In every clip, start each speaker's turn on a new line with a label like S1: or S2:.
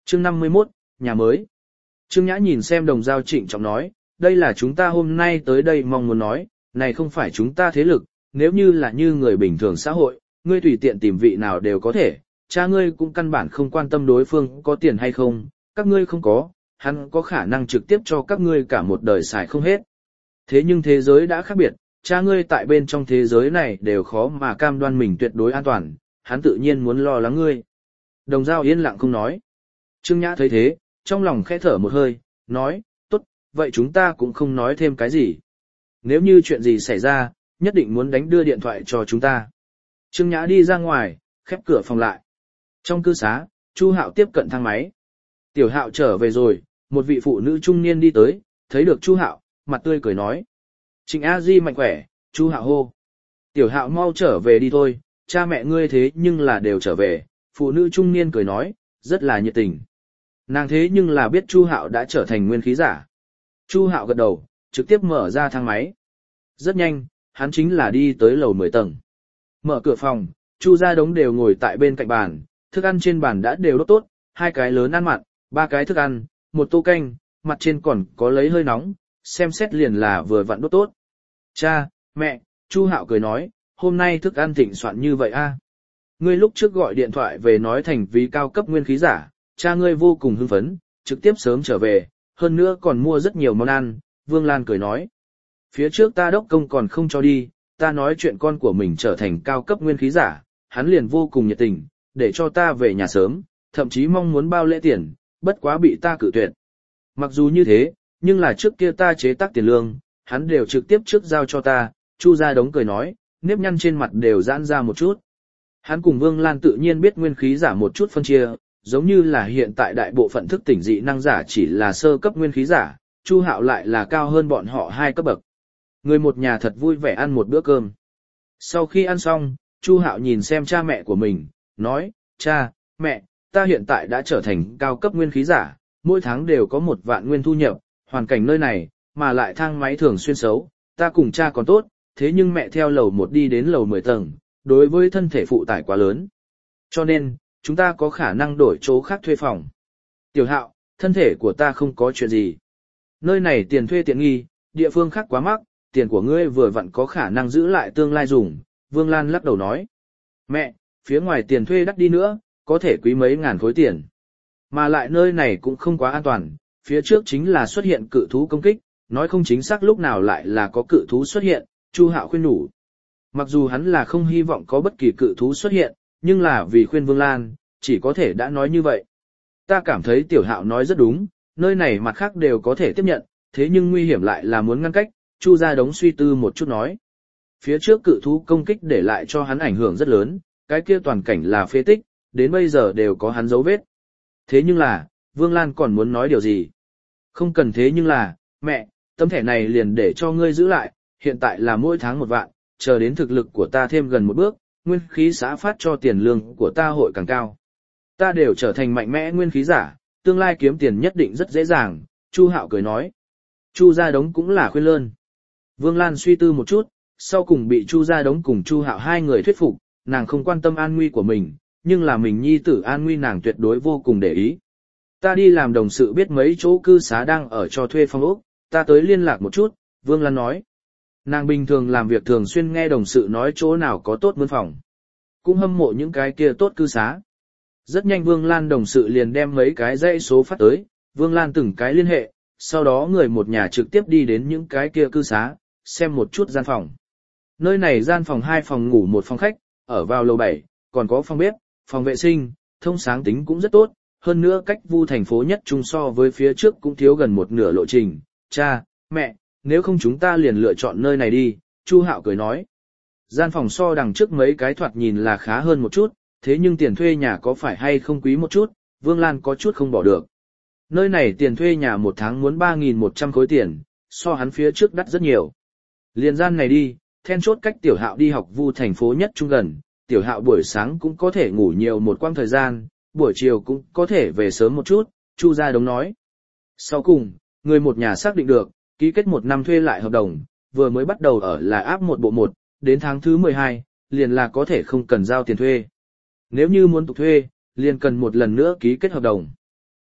S1: Chương 51, nhà mới. Trương Nhã nhìn xem Đồng Giao trịnh trọng nói, đây là chúng ta hôm nay tới đây mong muốn nói, này không phải chúng ta thế lực, nếu như là như người bình thường xã hội, ngươi tùy tiện tìm vị nào đều có thể, cha ngươi cũng căn bản không quan tâm đối phương có tiền hay không, các ngươi không có, hắn có khả năng trực tiếp cho các ngươi cả một đời xài không hết. Thế nhưng thế giới đã khác biệt, cha ngươi tại bên trong thế giới này đều khó mà cam đoan mình tuyệt đối an toàn, hắn tự nhiên muốn lo lắng ngươi. Đồng Giao yên lặng không nói. Trương Nhã thấy thế, trong lòng khẽ thở một hơi, nói, tốt, vậy chúng ta cũng không nói thêm cái gì. Nếu như chuyện gì xảy ra, nhất định muốn đánh đưa điện thoại cho chúng ta. Trương Nhã đi ra ngoài, khép cửa phòng lại. Trong cư xá, Chu Hạo tiếp cận thang máy. Tiểu Hạo trở về rồi, một vị phụ nữ trung niên đi tới, thấy được Chu Hạo, mặt tươi cười nói. Trịnh A Di mạnh khỏe, Chu Hạo hô. Tiểu Hạo mau trở về đi thôi, cha mẹ ngươi thế nhưng là đều trở về, phụ nữ trung niên cười nói, rất là nhiệt tình. Nàng thế nhưng là biết Chu Hạo đã trở thành nguyên khí giả. Chu Hạo gật đầu, trực tiếp mở ra thang máy. Rất nhanh, hắn chính là đi tới lầu 10 tầng. Mở cửa phòng, Chu Gia Đống đều ngồi tại bên cạnh bàn, thức ăn trên bàn đã đều đốt tốt, 2 cái lớn ăn mặn, 3 cái thức ăn, 1 tô canh, mặt trên còn có lấy hơi nóng, xem xét liền là vừa vặn đốt tốt. Cha, mẹ, Chu Hạo cười nói, hôm nay thức ăn thịnh soạn như vậy a. Ngươi lúc trước gọi điện thoại về nói thành vì cao cấp nguyên khí giả, cha ngươi vô cùng hưng phấn, trực tiếp sớm trở về, hơn nữa còn mua rất nhiều món ăn, Vương Lan cười nói. Phía trước ta đốc công còn không cho đi, ta nói chuyện con của mình trở thành cao cấp nguyên khí giả, hắn liền vô cùng nhiệt tình, để cho ta về nhà sớm, thậm chí mong muốn bao lễ tiền, bất quá bị ta cự tuyệt. Mặc dù như thế, nhưng là trước kia ta chế tác tiền lương, hắn đều trực tiếp trước giao cho ta, Chu Gia Đống cười nói, nếp nhăn trên mặt đều giãn ra một chút. Hắn cùng Vương Lan tự nhiên biết nguyên khí giả một chút phân chia, giống như là hiện tại đại bộ phận thức tỉnh dị năng giả chỉ là sơ cấp nguyên khí giả, Chu Hạo lại là cao hơn bọn họ 2 cấp bậc. Người một nhà thật vui vẻ ăn một bữa cơm. Sau khi ăn xong, Chu Hạo nhìn xem cha mẹ của mình, nói, cha, mẹ, ta hiện tại đã trở thành cao cấp nguyên khí giả, mỗi tháng đều có 1 vạn nguyên thu nhập, hoàn cảnh nơi này, mà lại thang máy thường xuyên xấu, ta cùng cha còn tốt, thế nhưng mẹ theo lầu 1 đi đến lầu 10 tầng, đối với thân thể phụ tải quá lớn. Cho nên, chúng ta có khả năng đổi chỗ khác thuê phòng. Tiểu Hạo, thân thể của ta không có chuyện gì. Nơi này tiền thuê tiện nghi, địa phương khác quá mắc, tiền của ngươi vừa vặn có khả năng giữ lại tương lai dùng, Vương Lan lắc đầu nói. Mẹ, phía ngoài tiền thuê đắt đi nữa, có thể quý mấy ngàn khối tiền. Mà lại nơi này cũng không quá an toàn, phía trước chính là xuất hiện cự thú công kích, nói không chính xác lúc nào lại là có cự thú xuất hiện, Chu Hạo khuyên nhủ. Mặc dù hắn là không hy vọng có bất kỳ cự thú xuất hiện, nhưng là vì khuyên Vương Lan, chỉ có thể đã nói như vậy. Ta cảm thấy Tiểu Hạo nói rất đúng, nơi này mặt khác đều có thể tiếp nhận, thế nhưng nguy hiểm lại là muốn ngăn cách, Chu Gia Đống suy tư một chút nói. Phía trước cự thú công kích để lại cho hắn ảnh hưởng rất lớn, cái kia toàn cảnh là phế tích, đến bây giờ đều có hắn dấu vết. Thế nhưng là, Vương Lan còn muốn nói điều gì? Không cần thế nhưng là, mẹ, tấm thẻ này liền để cho ngươi giữ lại, hiện tại là mỗi tháng 1 vạn, chờ đến thực lực của ta thêm gần 1 bước, nguyên khí xã phát cho tiền lương của ta hội càng cao. Ta đều trở thành mạnh mẽ nguyên khí giả, tương lai kiếm tiền nhất định rất dễ dàng, Chu Hạo cười nói. Chu Gia Đống cũng là khuyên lơn. Vương Lan suy tư một chút, sau cùng bị Chu Gia Đống cùng Chu Hạo 2 người thuyết phục, nàng không quan tâm an nguy của mình, nhưng là mình nhi tử an nguy nàng tuyệt đối vô cùng để ý. Ta đi làm đồng sự biết mấy chỗ cư xá đang ở cho thuê phòng ốc, ta tới liên lạc một chút, Vương Lan nói. Nàng bình thường làm việc thường xuyên nghe đồng sự nói chỗ nào có tốt mướn phòng. Cũng hâm mộ những cái kia tốt cư xá. Rất nhanh Vương Lan đồng sự liền đem mấy cái dãy số phát tới, Vương Lan từng cái liên hệ, sau đó người một nhà trực tiếp đi đến những cái kia cư xá, xem một chút gian phòng. Nơi này gian phòng 2 phòng ngủ 1 phòng khách, ở vào lầu 7, còn có phòng bếp, phòng vệ sinh, thông sáng tính cũng rất tốt, hơn nữa cách Vu thành phố nhất trung so với phía trước cũng thiếu gần 1/2 lộ trình. Cha, mẹ, nếu không chúng ta liền lựa chọn nơi này đi, Chu Hạo cười nói. Gian phòng so đằng trước mấy cái thoạt nhìn là khá hơn một chút, thế nhưng tiền thuê nhà có phải hay không quý một chút, Vương Lan có chút không bỏ được. Nơi này tiền thuê nhà 1 tháng muốn 3.100 khối tiền, so hắn phía trước đắt rất nhiều. Liền gian này đi, then chốt cách Tiểu Hạo đi học Vu thành phố nhất trung gần, Tiểu Hạo buổi sáng cũng có thể ngủ nhiều một quãng thời gian, buổi chiều cũng có thể về sớm một chút, Chu Gia Đống nói. Sau cùng, người một nhà xác định được, ký kết 1 năm thuê lại hợp đồng, vừa mới bắt đầu ở là áp 1 bộ 1, đến tháng thứ 12, liền là có thể không cần giao tiền thuê. Nếu như muốn tục thuê, liền cần một lần nữa ký kết hợp đồng.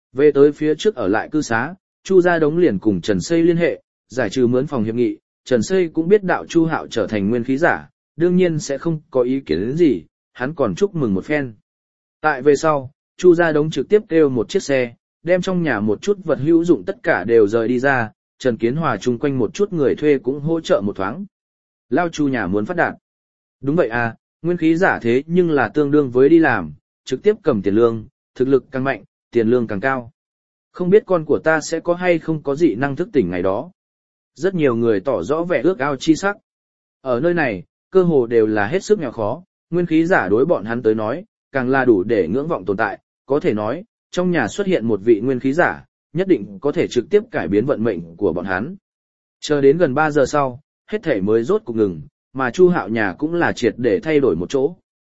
S1: Về tới phía trước ở lại cư xá, Chu Gia Đống liền cùng Trần Xây liên hệ, giải trừ mướn phòng hiệp nghị, Trần Xây cũng biết đạo Chu Hạo trở thành nguyên khí giả, đương nhiên sẽ không có ý kiến đến gì, hắn còn chúc mừng một phen. Tại về sau, Chu Gia Đống trực tiếp kêu một chiếc xe, đem trong nhà một chút vật hữu dụng tất cả đều rời đi ra, Trần Kiến Hòa chung quanh một chút người thuê cũng hỗ trợ một thoáng. Lao Chu nhà muốn phát đạt. Đúng vậy à, nguyên khí giả thế nhưng là tương đương với đi làm, trực tiếp cầm tiền lương, thực lực càng mạnh, tiền lương càng cao. Không biết con của ta sẽ có hay không có dị năng thức tỉnh ngày đó. Rất nhiều người tỏ rõ vẻ ước ao chi sắc. Ở nơi này, cơ hồ đều là hết sức nghèo khó, nguyên khí giả đối bọn hắn tới nói, càng là đủ để ngưỡng vọng tồn tại, có thể nói, trong nhà xuất hiện một vị nguyên khí giả, nhất định có thể trực tiếp cải biến vận mệnh của bọn hắn. Chờ đến gần 3 giờ sau, hết thể mới rốt cục ngừng, mà Chu Hạo nhà cũng là triệt để thay đổi một chỗ.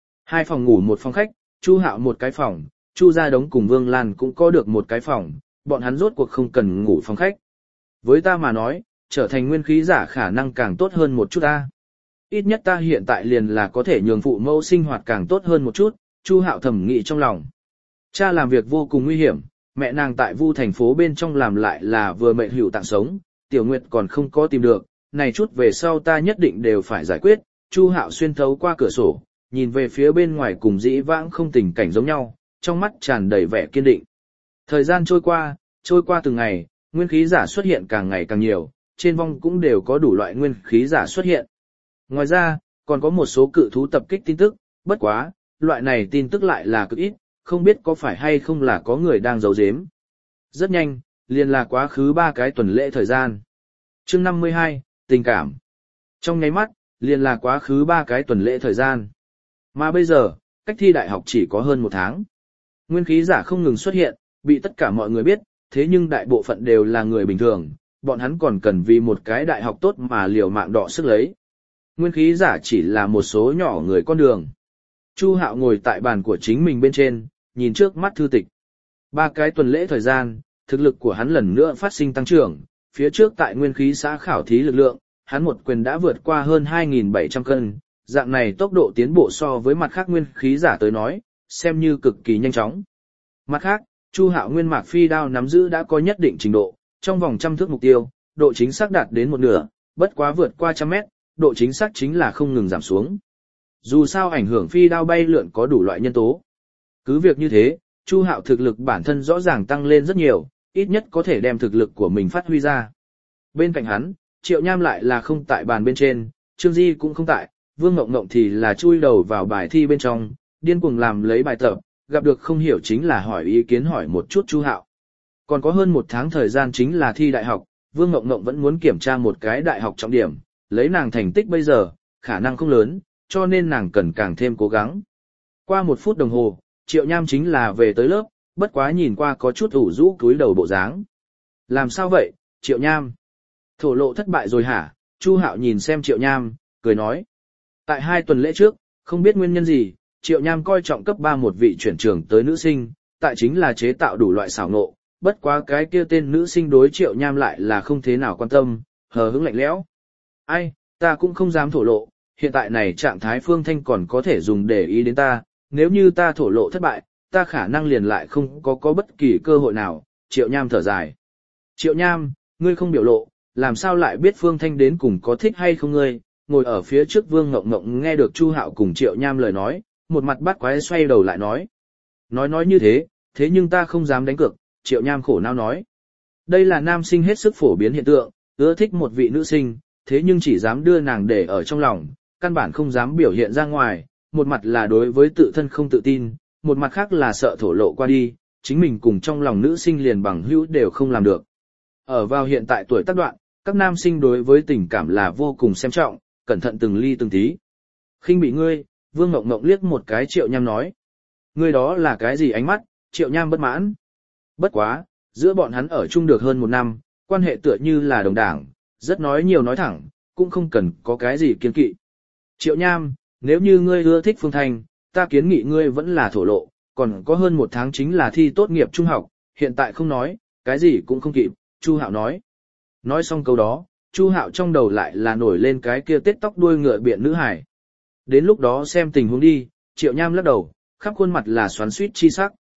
S1: 2 phòng ngủ 1 phòng khách, Chu Hạo một cái phòng, Chu Gia Đống cùng Vương Lan cũng có được một cái phòng, bọn hắn rốt cuộc không cần ngủ phòng khách. Với ta mà nói, trở thành nguyên khí giả khả năng càng tốt hơn một chút ta. Ít nhất ta hiện tại liền là có thể nhường phụ mẫu sinh hoạt càng tốt hơn một chút, Chu Hạo thầm nghĩ trong lòng. Cha làm việc vô cùng nguy hiểm, mẹ nàng tại Vu thành phố bên trong làm lại là vừa mệnh hữu tạng sống, Tiểu Nguyệt còn không có tìm được, này chút về sau ta nhất định đều phải giải quyết. Chu Hạo xuyên thấu qua cửa sổ, nhìn về phía bên ngoài cùng dĩ vãng không tình cảnh giống nhau, trong mắt tràn đầy vẻ kiên định. Thời gian trôi qua từng ngày, nguyên khí giả xuất hiện càng ngày càng nhiều, trên vong cũng đều có đủ loại nguyên khí giả xuất hiện. Ngoài ra, còn có một số cự thú tập kích tin tức, bất quá, loại này tin tức lại là cực ít, không biết có phải hay không là có người đang giấu giếm. Rất nhanh, liền là quá khứ 3 cái tuần lễ thời gian. Chương 52, tình cảm. Trong nháy mắt, liền là quá khứ 3 cái tuần lễ thời gian. Mà bây giờ, cách thi đại học chỉ có hơn 1 tháng. Nguyên khí giả không ngừng xuất hiện, bị tất cả mọi người biết, thế nhưng đại bộ phận đều là người bình thường, bọn hắn còn cần vì một cái đại học tốt mà liều mạng đọ sức lấy. Nguyên khí giả chỉ là một số nhỏ người con đường. Chu Hạo ngồi tại bàn của chính mình bên trên, nhìn trước mắt thư tịch. 3 cái tuần lễ thời gian, thực lực của hắn lần nữa phát sinh tăng trưởng, phía trước tại nguyên khí xã khảo thí lực lượng, hắn một quyền đã vượt qua hơn 2.700 cân, dạng này tốc độ tiến bộ so với mặt khác nguyên khí giả tới nói, xem như cực kỳ nhanh chóng. Mặt khác, Chu Hạo nguyên mạc phi đao nắm giữ đã có nhất định trình độ, trong vòng 100 thước mục tiêu, độ chính xác đạt đến 1/2, bất quá vượt qua 100 mét, độ chính xác chính là không ngừng giảm xuống. Dù sao ảnh hưởng phi đao bay lượn có đủ loại nhân tố. Cứ việc như thế, Chu Hạo thực lực bản thân rõ ràng tăng lên rất nhiều, ít nhất có thể đem thực lực của mình phát huy ra. Bên cạnh hắn, Triệu Nham lại là không tại bàn bên trên, Trương Di cũng không tại, Vương Ngộng Ngộng thì là chui đầu vào bài thi bên trong, điên cuồng làm lấy bài tập, gặp được không hiểu chính là hỏi ý kiến hỏi một chút Chu Hạo. Còn có hơn 1 tháng thời gian chính là thi đại học, Vương Ngộng Ngộng vẫn muốn kiểm tra một cái đại học trọng điểm, lấy nàng thành tích bây giờ, khả năng không lớn, cho nên nàng cần càng thêm cố gắng. Qua 1 phút đồng hồ, Triệu Nham chính là về tới lớp, bất quá nhìn qua có chút ủ rũ cúi đầu bộ dáng. Làm sao vậy, Triệu Nham? Thổ lộ thất bại rồi hả? Chu Hạo nhìn xem Triệu Nham, cười nói. Tại 2 tuần lễ trước, không biết nguyên nhân gì, Triệu Nham coi trọng cấp 3 một vị chuyển trường tới nữ sinh, tại chính là chế tạo đủ loại xảo nộ, bất quá cái kia tên nữ sinh đối Triệu Nham lại là không thế nào quan tâm, hờ hững lạnh lẽo. Ai, ta cũng không dám thổ lộ, hiện tại này trạng thái Phương Thanh còn có thể dùng để ý đến ta, nếu như ta thổ lộ thất bại, ta khả năng liền lại không có bất kỳ cơ hội nào. Triệu Nham thở dài. Triệu Nham, ngươi không biểu lộ, làm sao lại biết Phương Thanh đến cùng có thích hay không ngươi? Ngồi ở phía trước Vương Ngộng Ngộng nghe được Chu Hạo cùng Triệu Nham lời nói, một mặt bắt quái xoay đầu lại nói. Nói như thế, thế nhưng ta không dám đánh cược, Triệu Nham khổ não nói. Đây là nam sinh hết sức phổ biến hiện tượng, ưa thích một vị nữ sinh, thế nhưng chỉ dám đưa nàng để ở trong lòng, căn bản không dám biểu hiện ra ngoài, một mặt là đối với tự thân không tự tin, một mặt khác là sợ thổ lộ qua đi, chính mình cùng trong lòng nữ sinh liền bằng hữu đều không làm được. Ở vào hiện tại tuổi tác đoạn, các nam sinh đối với tình cảm là vô cùng xem trọng, cẩn thận từng ly từng tí. Khinh bị ngươi, Vương Ngộng Ngộng liếc một cái Triệu Nham nói. Ngươi đó là cái gì ánh mắt? Triệu Nham bất mãn. Bất quá, giữa bọn hắn ở chung được hơn 1 năm, quan hệ tựa như là đồng đảng, rất nói nhiều nói thẳng, cũng không cần có cái gì kiêng kỵ. Triệu Nham, nếu như ngươi ưa thích Phương Thanh, ta kiến nghị ngươi vẫn là thổ lộ, còn có hơn 1 tháng chính là thi tốt nghiệp trung học, hiện tại không nói, cái gì cũng không kịp, Chu Hạo nói. Nói xong câu đó, Chu Hạo trong đầu lại là nổi lên cái kia tết tóc đuôi ngựa biện nữ hải. Đến lúc đó xem tình huống đi, Triệu Nham lắc đầu, khắp khuôn mặt là xoắn xuýt chi sắc.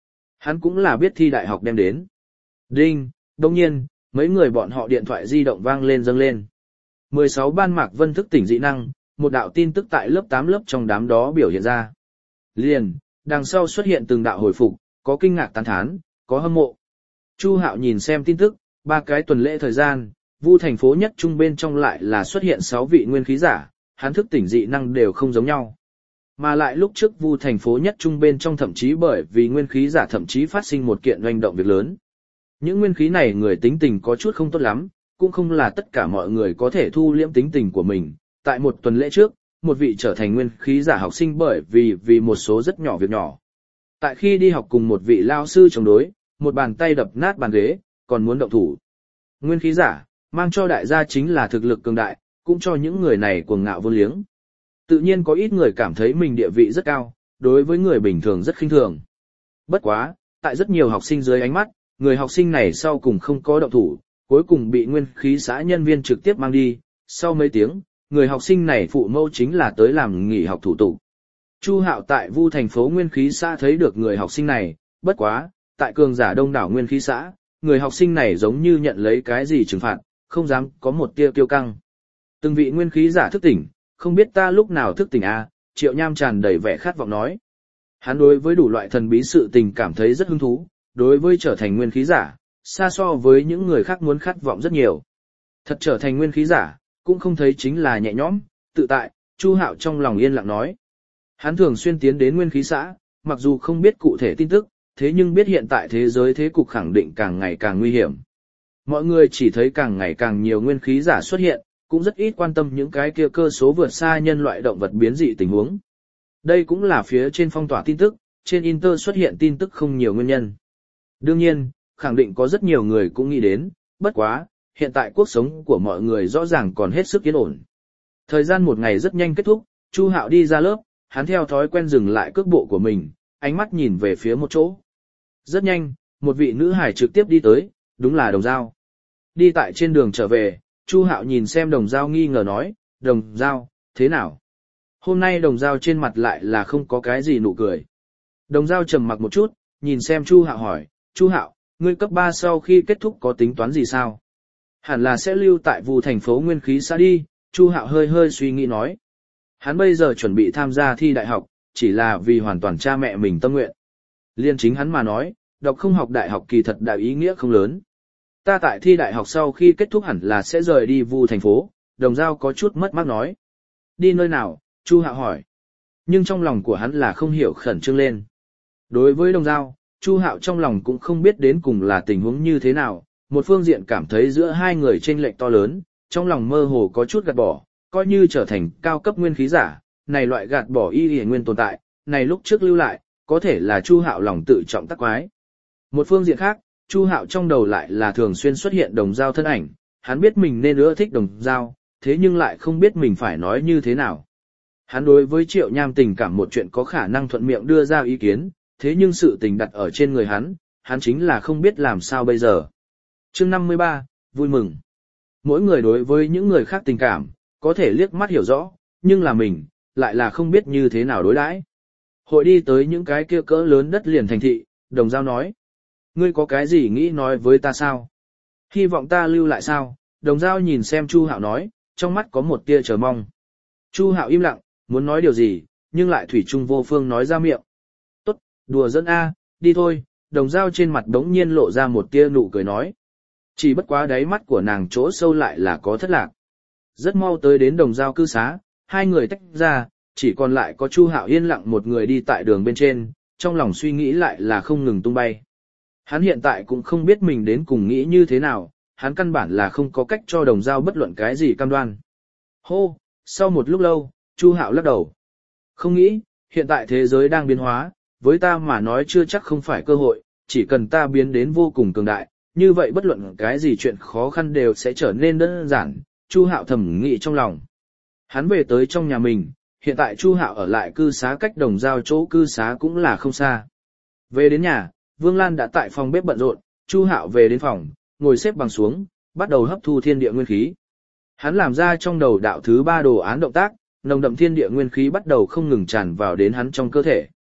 S1: Hắn cũng là biết thi đại học đem đến. Đinh, đồng nhiên, mấy người bọn họ điện thoại di động vang lên dâng lên. 16 ban Mạc Vân thức tỉnh dị năng, một đạo tin tức tại lớp 8 lớp trong đám đó biểu hiện ra. Liền, đằng sau xuất hiện từng đạo hồi phục, có kinh ngạc tán thán, có hâm mộ. Chu Hạo nhìn xem tin tức, 3 cái tuần lễ thời gian, Vu thành phố nhất trung bên trong lại là xuất hiện 6 vị nguyên khí giả, hắn thức tỉnh dị năng đều không giống nhau. Mà lại lúc trước Vu thành phố nhất trung bên trong thậm chí bởi vì nguyên khí giả thậm chí phát sinh một kiện doanh động việc lớn. Những nguyên khí này người tính tình có chút không tốt lắm, cũng không là tất cả mọi người có thể thu liễm tính tình của mình. Tại một tuần lễ trước, một vị trở thành nguyên khí giả học sinh bởi vì một số rất nhỏ việc nhỏ. Tại khi đi học cùng một vị lao sư chống đối, một bàn tay đập nát bàn ghế, còn muốn động thủ. Nguyên khí giả, mang cho đại gia chính là thực lực cường đại, cũng cho những người này cuồng ngạo vô liếng. Tự nhiên có ít người cảm thấy mình địa vị rất cao, đối với người bình thường rất khinh thường. Bất quá, tại rất nhiều học sinh dưới ánh mắt, người học sinh này sau cùng không có động thủ, cuối cùng bị nguyên khí xã nhân viên trực tiếp mang đi. Sau mấy tiếng, người học sinh này phụ mẫu chính là tới làm nghỉ học thủ tục. Chu Hạo tại Vu thành phố nguyên khí xã thấy được người học sinh này, bất quá, tại cường giả đông đảo nguyên khí xã, người học sinh này giống như nhận lấy cái gì trừng phạt, không dám có một tia kiêu căng. Từng vị nguyên khí giả thức tỉnh, không biết ta lúc nào thức tỉnh à, Triệu Nham tràn đầy vẻ khát vọng nói. Hắn đối với đủ loại thần bí sự tình cảm thấy rất hứng thú, đối với trở thành nguyên khí giả, xa so với những người khác muốn khát vọng rất nhiều. Thật trở thành nguyên khí giả, cũng không thấy chính là nhẹ nhõm, tự tại, Chu Hạo trong lòng yên lặng nói. Hắn thường xuyên tiến đến nguyên khí xã, mặc dù không biết cụ thể tin tức, thế nhưng biết hiện tại thế giới thế cục khẳng định càng ngày càng nguy hiểm. Mọi người chỉ thấy càng ngày càng nhiều nguyên khí giả xuất hiện, cũng rất ít quan tâm những cái kia cơ số vượt xa nhân loại động vật biến dị tình huống. Đây cũng là phía trên phong tỏa tin tức, trên Inter xuất hiện tin tức không nhiều nguyên nhân. Đương nhiên, khẳng định có rất nhiều người cũng nghĩ đến, bất quá, hiện tại cuộc sống của mọi người rõ ràng còn hết sức yên ổn. Thời gian một ngày rất nhanh kết thúc, Chu Hạo đi ra lớp, hắn theo thói quen dừng lại cước bộ của mình, ánh mắt nhìn về phía một chỗ. Rất nhanh, một vị nữ hải trực tiếp đi tới, đúng là Đồng Dao. Đi tại trên đường trở về, Chu Hạo nhìn xem Đồng Dao nghi ngờ nói, Đồng Dao, thế nào? Hôm nay Đồng Dao trên mặt lại là không có cái gì nụ cười. Đồng Dao trầm mặc một chút, nhìn xem Chu Hạo hỏi, Chu Hạo, ngươi cấp 3 sau khi kết thúc có tính toán gì sao? Hẳn là sẽ lưu tại Vu thành phố nguyên khí xã đi, Chu Hạo hơi suy nghĩ nói. Hắn bây giờ chuẩn bị tham gia thi đại học, chỉ là vì hoàn toàn cha mẹ mình tâm nguyện. Liên chính hắn mà nói, đọc không học đại học kỳ thật đại ý nghĩa không lớn. Ta tại thi đại học sau khi kết thúc hẳn là sẽ rời đi Vu thành phố, Đồng Dao có chút mất mát nói. Đi nơi nào, Chu Hạo hỏi. Nhưng trong lòng của hắn là không hiểu khẩn trương lên. Đối với Đồng Dao, Chu Hạo trong lòng cũng không biết đến cùng là tình huống như thế nào, một phương diện cảm thấy giữa hai người chênh lệch to lớn, trong lòng mơ hồ có chút gạt bỏ, coi như trở thành cao cấp nguyên khí giả, này loại gạt bỏ y nguyên tồn tại, này lúc trước lưu lại, có thể là Chu Hạo lòng tự trọng tắc quái. Một phương diện khác, Chu Hạo trong đầu lại là thường xuyên xuất hiện Đồng Dao thân ảnh, hắn biết mình nên ưa thích Đồng Dao, thế nhưng lại không biết mình phải nói như thế nào. Hắn đối với Triệu Nham tình cảm một chuyện có khả năng thuận miệng đưa ra ý kiến, thế nhưng sự tình đặt ở trên người hắn chính là không biết làm sao bây giờ. Chương 53, vui mừng. Mỗi người đối với những người khác tình cảm, có thể liếc mắt hiểu rõ, nhưng là mình, lại là không biết như thế nào đối đãi. Hội đi tới những cái kia cỡ lớn đất liền thành thị, Đồng Dao nói. Ngươi có cái gì nghĩ nói với ta sao? Hy vọng ta lưu lại sao? Đồng Dao nhìn xem Chu Hạo nói, trong mắt có một tia chờ mong. Chu Hạo im lặng, muốn nói điều gì, nhưng lại thủy chung vô phương nói ra miệng. Tốt, đùa dẫn a, đi thôi. Đồng Dao trên mặt đống nhiên lộ ra một tia nụ cười nói. Chỉ bất quá đáy mắt của nàng chỗ sâu lại là có thất lạc. Rất mau tới đến Đồng Dao cư xá, hai người tách ra, chỉ còn lại có Chu Hạo yên lặng một người đi tại đường bên trên, trong lòng suy nghĩ lại là không ngừng tung bay. Hắn hiện tại cũng không biết mình đến cùng nghĩ như thế nào, hắn căn bản là không có cách cho Đồng Dao bất luận cái gì cam đoan. Hô, sau một lúc lâu, Chu Hạo lắc đầu. Không nghĩ, hiện tại thế giới đang biến hóa, với ta mà nói chưa chắc không phải cơ hội, chỉ cần ta biến đến vô cùng cường đại, như vậy bất luận cái gì chuyện khó khăn đều sẽ trở nên đơn giản, Chu Hạo thầm nghĩ trong lòng. Hắn về tới trong nhà mình, hiện tại Chu Hạo ở lại cư xá cách Đồng Dao chỗ cư xá cũng là không xa. Về đến nhà, Vương Lan đã tại phòng bếp bận rộn, Chu Hạo về đến phòng, ngồi xếp bằng xuống, bắt đầu hấp thu thiên địa nguyên khí. Hắn làm ra trong đầu đạo thứ 3 đồ án động tác, nồng đậm thiên địa nguyên khí bắt đầu không ngừng tràn vào đến hắn trong cơ thể.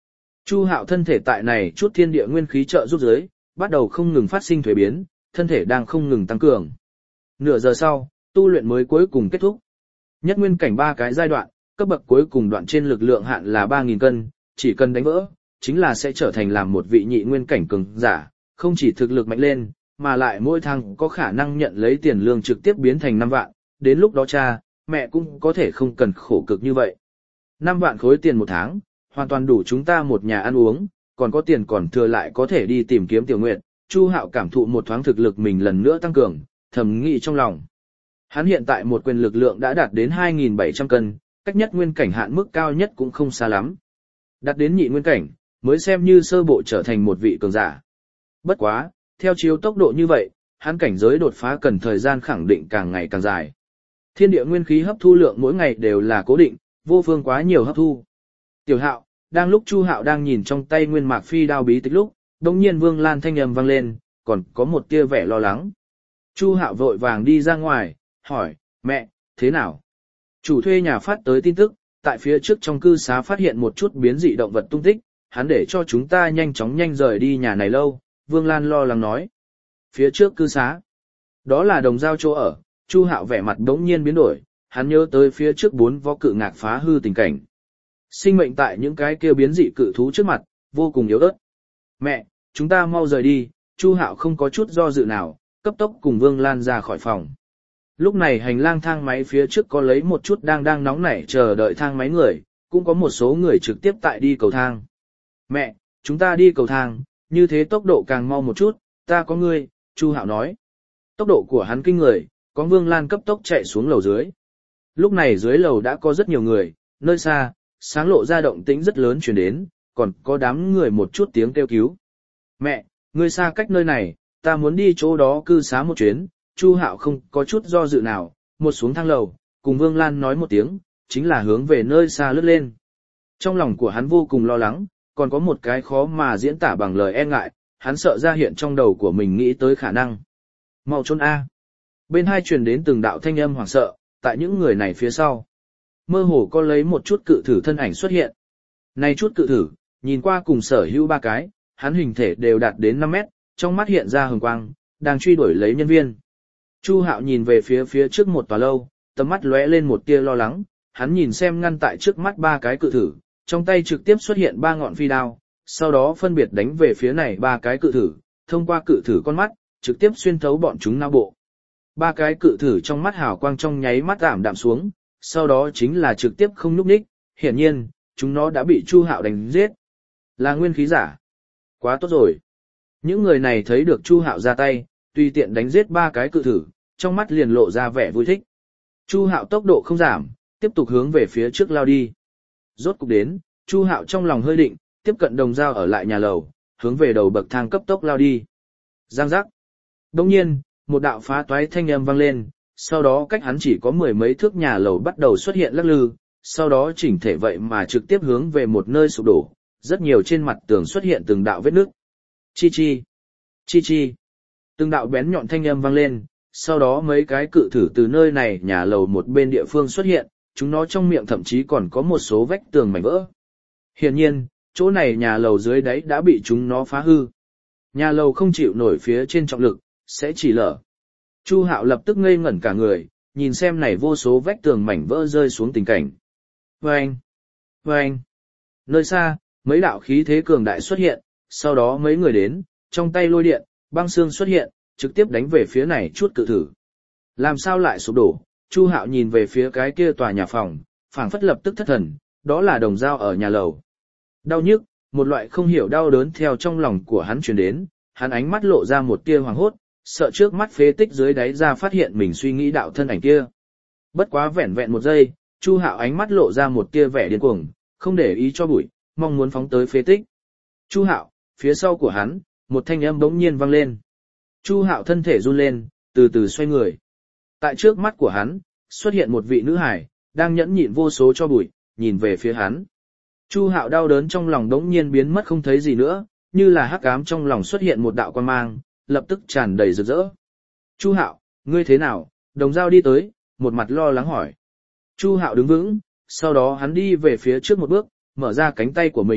S1: Chu Hạo thân thể tại này chút thiên địa nguyên khí trợ giúp dưới, bắt đầu không ngừng phát sinh thuế biến, thân thể đang không ngừng tăng cường. Nửa giờ sau, tu luyện mới cuối cùng kết thúc. Nhất nguyên cảnh 3 cái giai đoạn, cấp bậc cuối cùng đoạn trên lực lượng hạn là 3.000 cân, chỉ cần đánh vỡ, chính là sẽ trở thành làm một vị nhị nguyên cảnh cường giả, không chỉ thực lực mạnh lên, mà lại mỗi tháng có khả năng nhận lấy tiền lương trực tiếp biến thành 5 vạn, đến lúc đó cha, mẹ cũng có thể không cần khổ cực như vậy. 5 vạn khối tiền một tháng, hoàn toàn đủ chúng ta một nhà ăn uống, còn có tiền còn thừa lại có thể đi tìm kiếm Tiểu Nguyệt. Chu Hạo cảm thụ một thoáng thực lực mình lần nữa tăng cường, thầm nghĩ trong lòng. Hắn hiện tại một quyền lực lượng đã đạt đến 2.700 cân, cách nhất nguyên cảnh hạn mức cao nhất cũng không xa lắm. Đạt đến nhị nguyên cảnh, mới xem như sơ bộ trở thành một vị cường giả. Bất quá, theo chiếu tốc độ như vậy, hắn cảnh giới đột phá cần thời gian khẳng định càng ngày càng dài. Thiên địa nguyên khí hấp thu lượng mỗi ngày đều là cố định, vô phương quá nhiều hấp thu. Tiểu Hạo, đang lúc Chu Hạo đang nhìn trong tay Nguyên Mạc Phi đao bí tịch lúc, đột nhiên Vương Lan thanh âm vang lên, còn có một tia vẻ lo lắng. Chu Hạo vội vàng đi ra ngoài, hỏi, mẹ, thế nào? Chủ thuê nhà phát tới tin tức, tại phía trước trong cư xá phát hiện một chút biến dị động vật tung tích, hắn để cho chúng ta nhanh rời đi nhà này lâu, Vương Lan lo lắng nói. Phía trước cư xá, đó là Đồng Giao chỗ ở. Chu Hạo vẻ mặt đống nhiên biến đổi, hắn nhớ tới phía trước 4 võ cự ngạc phá hư tình cảnh. Sinh mệnh tại những cái kia biến dị cự thú trước mặt, vô cùng yếu ớt. Mẹ, chúng ta mau rời đi, Chu Hạo không có chút do dự nào, cấp tốc cùng Vương Lan ra khỏi phòng. Lúc này hành lang thang máy phía trước có lấy một chút đang nóng nảy chờ đợi thang máy người, cũng có một số người trực tiếp tại đi cầu thang. Mẹ, chúng ta đi cầu thang, như thế tốc độ càng mau một chút, ta có ngươi, Chu Hạo nói. Tốc độ của hắn kinh người, có Vương Lan cấp tốc chạy xuống lầu dưới. Lúc này dưới lầu đã có rất nhiều người, nơi xa, sáng lộ ra động tĩnh rất lớn truyền đến, còn có đám người một chút tiếng kêu cứu. Mẹ, ngươi xa cách nơi này, ta muốn đi chỗ đó cư xá một chuyến. Chu Hạo không có chút do dự nào, một xuống thang lầu, cùng Vương Lan nói một tiếng, chính là hướng về nơi xa lướt lên. Trong lòng của hắn vô cùng lo lắng, còn có một cái khó mà diễn tả bằng lời e ngại, hắn sợ ra hiện trong đầu của mình nghĩ tới khả năng. Mau trốn A. Bên hai truyền đến từng đạo thanh âm hoảng sợ, tại những người này phía sau. Mơ hồ có lấy một chút cự thử thân ảnh xuất hiện. Này chút cự thử, nhìn qua cùng sở hữu 3 cái, hắn hình thể đều đạt đến 5 mét, trong mắt hiện ra hừng quang, đang truy đuổi lấy nhân viên. Chu Hạo nhìn về phía trước một tòa lâu, tầm mắt lóe lên một tia lo lắng, hắn nhìn xem ngăn tại trước mắt 3 cái cự thử, trong tay trực tiếp xuất hiện 3 ngọn phi đao, sau đó phân biệt đánh về phía này 3 cái cự thử, thông qua cự thử con mắt, trực tiếp xuyên thấu bọn chúng não bộ. 3 cái cự thử trong mắt hào quang trong nháy mắt ảm đạm xuống, sau đó chính là trực tiếp không nhúc nhích, hiển nhiên, chúng nó đã bị Chu Hạo đánh giết. Là nguyên khí giả. Quá tốt rồi. Những người này thấy được Chu Hạo ra tay, tùy tiện đánh giết 3 cái cự thử, trong mắt liền lộ ra vẻ vui thích. Chu Hạo tốc độ không giảm, tiếp tục hướng về phía trước lao đi. Rốt cục đến, Chu Hạo trong lòng hơi định, tiếp cận Đồng Giao ở lại nhà lầu, hướng về đầu bậc thang cấp tốc lao đi. Giang giác. Đồng nhiên, một đạo phá toái thanh âm vang lên, sau đó cách hắn chỉ có 10 mấy thước nhà lầu bắt đầu xuất hiện lắc lư, sau đó chỉnh thể vậy mà trực tiếp hướng về một nơi sụp đổ, rất nhiều trên mặt tường xuất hiện từng đạo vết nứt. Chi chi, chi chi. Từng đạo bén nhọn thanh âm vang lên, sau đó mấy cái cự thử từ nơi này nhà lầu một bên địa phương xuất hiện, chúng nó trong miệng thậm chí còn có một số vách tường mảnh vỡ. Hiển nhiên, chỗ này nhà lầu dưới đáy đã bị chúng nó phá hư. Nhà lầu không chịu nổi phía trên trọng lực, sẽ chỉ lở. Chu Hạo lập tức ngây ngẩn cả người, nhìn xem này vô số vách tường mảnh vỡ rơi xuống tình cảnh. Vâng! Vâng! Nơi xa, mấy đạo khí thế cường đại xuất hiện, sau đó mấy người đến, trong tay lôi điện, băng xương xuất hiện, trực tiếp đánh về phía này chút cự thử. Làm sao lại sụp đổ? Chu Hạo nhìn về phía cái kia tòa nhà phòng, phảng phất lập tức thất thần, đó là Đồng Giao ở nhà lầu. Đau nhức, một loại không hiểu đau đớn theo trong lòng của hắn truyền đến, hắn ánh mắt lộ ra một tia hoảng hốt, sợ trước mắt phế tích dưới đáy ra phát hiện mình suy nghĩ đạo thân ảnh kia. Bất quá vẹn vẹn một giây, Chu Hạo ánh mắt lộ ra một tia vẻ điên cuồng, không để ý cho bụi, mong muốn phóng tới phế tích. Chu Hạo, phía sau của hắn, một thanh âm bỗng nhiên vang lên. Chu Hạo thân thể run lên, từ từ xoay người. Tại trước mắt của hắn, xuất hiện một vị nữ hải, đang nhẫn nhịn vô số cho bụi, nhìn về phía hắn. Chu Hạo đau đớn trong lòng đống nhiên biến mất không thấy gì nữa, như là hắc ám trong lòng xuất hiện một đạo quang mang, lập tức tràn đầy rực rỡ. Chu Hạo, ngươi thế nào? Đồng Giao đi tới, một mặt lo lắng hỏi. Chu Hạo đứng vững, sau đó hắn đi về phía trước một bước, mở ra cánh tay của mình,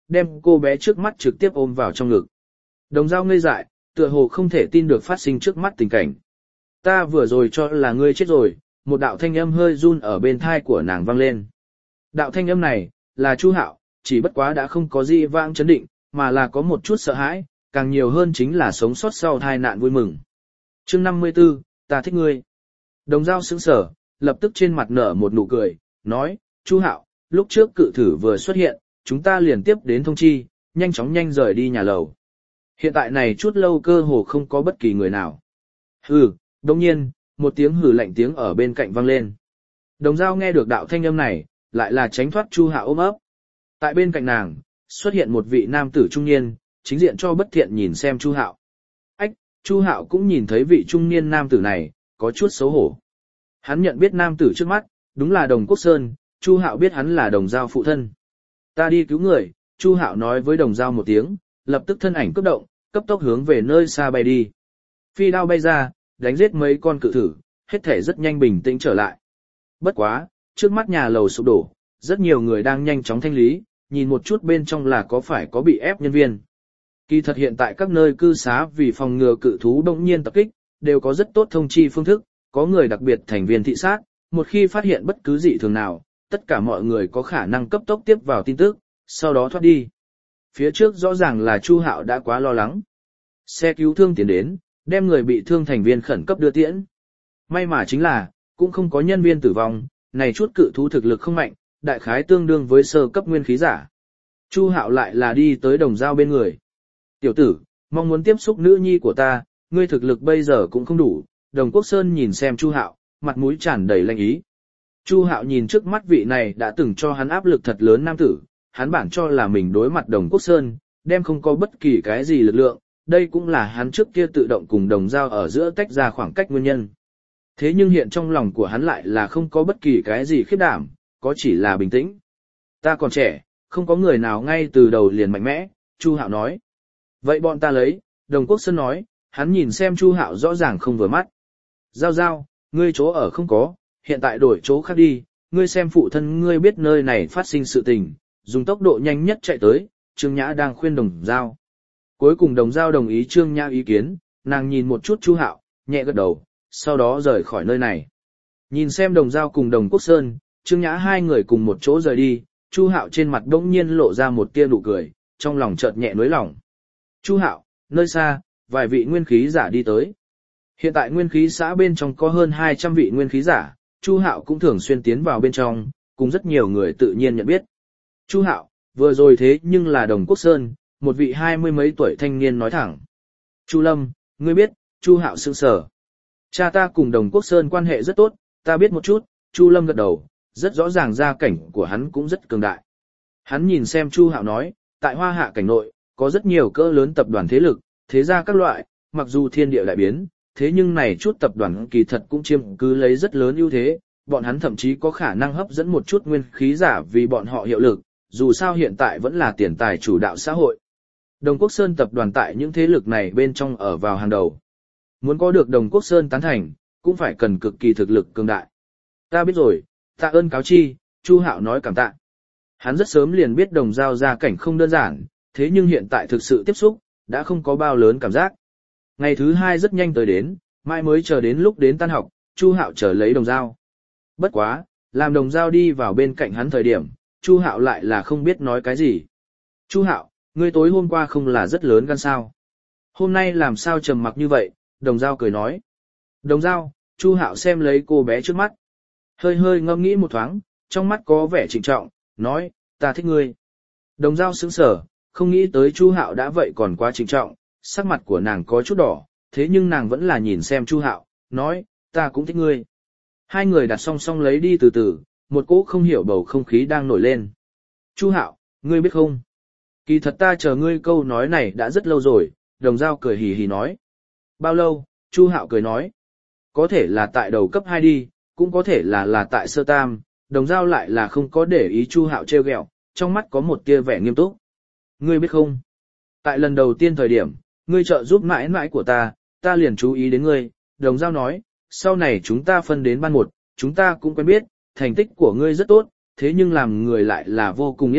S1: đem cô bé trước mắt trực tiếp ôm vào trong ngực. Đồng Dao ngây dại, tựa hồ không thể tin được phát sinh trước mắt tình cảnh. Ta vừa rồi cho là ngươi chết rồi, một đạo thanh âm hơi run ở bên thai của nàng vang lên. Đạo thanh âm này, là Chu Hạo, chỉ bất quá đã không có gì vãng chấn định, mà là có một chút sợ hãi, càng nhiều hơn chính là sống sót sau tai nạn vui mừng. Chương 54, ta thích ngươi. Đồng Dao sững sờ, lập tức trên mặt nở một nụ cười, nói, Chu Hạo, lúc trước cự thử vừa xuất hiện, chúng ta liền tiếp đến thông chi, nhanh chóng rời đi nhà lầu. Hiện tại này chút lâu cơ hồ không có bất kỳ người nào. Hừ, đồng nhiên, một tiếng hừ lạnh tiếng ở bên cạnh vang lên. Đồng Dao nghe được đạo thanh âm này, lại là tránh thoát Chu Hạo ôm ấp. Tại bên cạnh nàng, xuất hiện một vị nam tử trung niên, chính diện cho bất thiện nhìn xem Chu Hạo. Ách, Chu Hạo cũng nhìn thấy vị trung niên nam tử này, có chút xấu hổ. Hắn nhận biết nam tử trước mắt, đúng là Đồng Quốc Sơn, Chu Hạo biết hắn là Đồng Dao phụ thân. Ta đi cứu người, Chu Hạo nói với Đồng Dao một tiếng, lập tức thân ảnh cấp động, cấp tốc hướng về nơi xa bay đi. Phi đao bay ra, đánh giết mấy con cự thử, hết thể rất nhanh bình tĩnh trở lại. Bất quá, trước mắt nhà lầu sụp đổ, rất nhiều người đang nhanh chóng thanh lý, nhìn một chút bên trong là có phải có bị ép nhân viên. Kỳ thật hiện tại các nơi cư xá vì phòng ngừa cự thú đông nhiên tập kích, đều có rất tốt thông chi phương thức, có người đặc biệt thành viên thị sát, một khi phát hiện bất cứ dị thường nào, tất cả mọi người có khả năng cấp tốc tiếp vào tin tức, sau đó thoát đi. Phía trước rõ ràng là Chu Hạo đã quá lo lắng. Xe cứu thương tiến đến, đem người bị thương thành viên khẩn cấp đưa tiễn. May mà chính là, cũng không có nhân viên tử vong, này chút cự thú thực lực không mạnh, đại khái tương đương với sơ cấp nguyên khí giả. Chu Hạo lại là đi tới Đồng Dao bên người. Tiểu tử, mong muốn tiếp xúc nữ nhi của ta, ngươi thực lực bây giờ cũng không đủ. Đồng Quốc Sơn nhìn xem Chu Hạo, mặt mũi tràn đầy lanh ý. Chu Hạo nhìn trước mắt vị này đã từng cho hắn áp lực thật lớn nam tử, hắn bản cho là mình đối mặt Đồng Quốc Sơn, đem không có bất kỳ cái gì lực lượng, đây cũng là hắn trước kia tự động cùng Đồng Dao ở giữa tách ra khoảng cách nguyên nhân. Thế nhưng hiện trong lòng của hắn lại là không có bất kỳ cái gì khiếp đảm, có chỉ là bình tĩnh. Ta còn trẻ, không có người nào ngay từ đầu liền mạnh mẽ, Chu Hạo nói. Vậy bọn ta lấy, Đồng Quốc Sơn nói, hắn nhìn xem Chu Hạo rõ ràng không vừa mắt. Giao, ngươi chỗ ở không có, hiện tại đổi chỗ khác đi, ngươi xem phụ thân ngươi biết nơi này phát sinh sự tình, dùng tốc độ nhanh nhất chạy tới, Trương Nhã đang khuyên Đồng Dao. Cuối cùng Đồng Dao đồng ý Trương Nhã ý kiến, nàng nhìn một chút Chu Hạo, nhẹ gật đầu, sau đó rời khỏi nơi này. Nhìn xem Đồng Dao cùng Đồng Quốc Sơn, Trương Nhã hai người cùng một chỗ rời đi, Chu Hạo trên mặt bỗng nhiên lộ ra một tia nụ cười, trong lòng chợt nhẹ nới lỏng. Chu Hạo, nơi xa, vài vị nguyên khí giả đi tới. Hiện tại nguyên khí xã bên trong có hơn 200 vị nguyên khí giả, Chu Hạo cũng thường xuyên tiến vào bên trong, cùng rất nhiều người tự nhiên nhận biết. Chu Hạo, vừa rồi thế nhưng là Đồng Quốc Sơn, một vị 20 mấy tuổi thanh niên nói thẳng. Chu Lâm, ngươi biết, Chu Hạo sững sờ. Cha ta cùng Đồng Quốc Sơn quan hệ rất tốt, ta biết một chút, Chu Lâm gật đầu, rất rõ ràng gia cảnh của hắn cũng rất cường đại. Hắn nhìn xem Chu Hạo nói, tại Hoa Hạ cảnh nội, có rất nhiều cỡ lớn tập đoàn thế lực, thế gia các loại, mặc dù thiên địa đại biến, thế nhưng này chút tập đoàn kỳ thật cũng chiếm cứ lấy rất lớn ưu thế, bọn hắn thậm chí có khả năng hấp dẫn một chút nguyên khí giả vì bọn họ hiệu lực, dù sao hiện tại vẫn là tiền tài chủ đạo xã hội. Đồng Quốc Sơn tập đoàn tại những thế lực này bên trong ở vào hàng đầu. Muốn có được Đồng Quốc Sơn tán thành, cũng phải cần cực kỳ thực lực cường đại. Ta biết rồi, tạ ơn cáo chi, Chu Hạo nói cảm tạ. Hắn rất sớm liền biết Đồng Dao gia cảnh không đơn giản, thế nhưng hiện tại thực sự tiếp xúc, đã không có bao lớn cảm giác. Ngày thứ hai rất nhanh tới đến, mai mới chờ đến lúc đến tan học, Chu Hạo chờ lấy Đồng Dao. Bất quá, làm Đồng Dao đi vào bên cạnh hắn thời điểm, Chu Hạo lại là không biết nói cái gì. Chu Hạo, ngươi tối hôm qua không là rất lớn gan sao? Hôm nay làm sao trầm mặc như vậy? Đồng Dao cười nói. Đồng Dao, Chu Hạo xem lấy cô bé trước mắt. Hơi hơi ngẫm nghĩ một thoáng, trong mắt có vẻ trịnh trọng, nói, ta thích ngươi. Đồng Dao sững sờ, không nghĩ tới Chu Hạo đã vậy còn quá trịnh trọng, sắc mặt của nàng có chút đỏ, thế nhưng nàng vẫn là nhìn xem Chu Hạo, nói, ta cũng thích ngươi. Hai người đặt song song lấy đi từ từ, một cỗ không hiểu bầu không khí đang nổi lên. Chu Hạo, ngươi biết không? Kỳ thật ta chờ ngươi câu nói này đã rất lâu rồi, Đồng Dao cười hì hì nói. Bao lâu? Chu Hạo cười nói. Có thể là tại đầu cấp 2 đi, cũng có thể là tại sơ tam, Đồng Dao lại là không có để ý Chu Hạo trêu ghẹo, trong mắt có một tia vẻ nghiêm túc. Ngươi biết không? Tại lần đầu tiên thời điểm, ngươi trợ giúp mãi mãi của ta liền chú ý đến ngươi, Đồng Dao nói, sau này chúng ta phân đến ban 1, chúng ta cũng quen biết, thành tích của ngươi rất tốt, thế nhưng làm người lại là vô cùng yên lặng,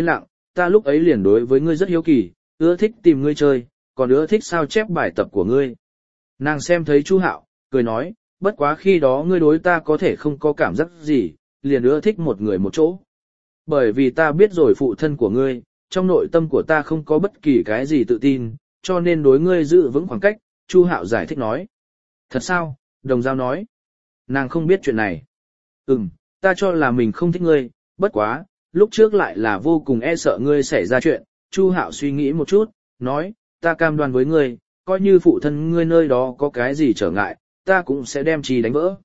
S1: ta lúc ấy liền đối với ngươi rất hiếu kỳ, ưa thích tìm ngươi chơi, còn ưa thích sao chép bài tập của ngươi. Nàng xem thấy Chu Hạo, cười nói, bất quá khi đó ngươi đối ta có thể không có cảm giác gì, liền ưa thích một người một chỗ. Bởi vì ta biết rồi phụ thân của ngươi, trong nội tâm của ta không có bất kỳ cái gì tự tin, cho nên đối ngươi giữ vững khoảng cách, Chu Hạo giải thích nói. Thật sao? Đồng Giao nói. Nàng không biết chuyện này. Ta cho là mình không thích ngươi, bất quá, lúc trước lại là vô cùng e sợ ngươi xảy ra chuyện. Chu Hạo suy nghĩ một chút, nói, ta cam đoan với ngươi, coi như phụ thân ngươi nơi đó có cái gì trở ngại, ta cũng sẽ đem chi đánh vỡ.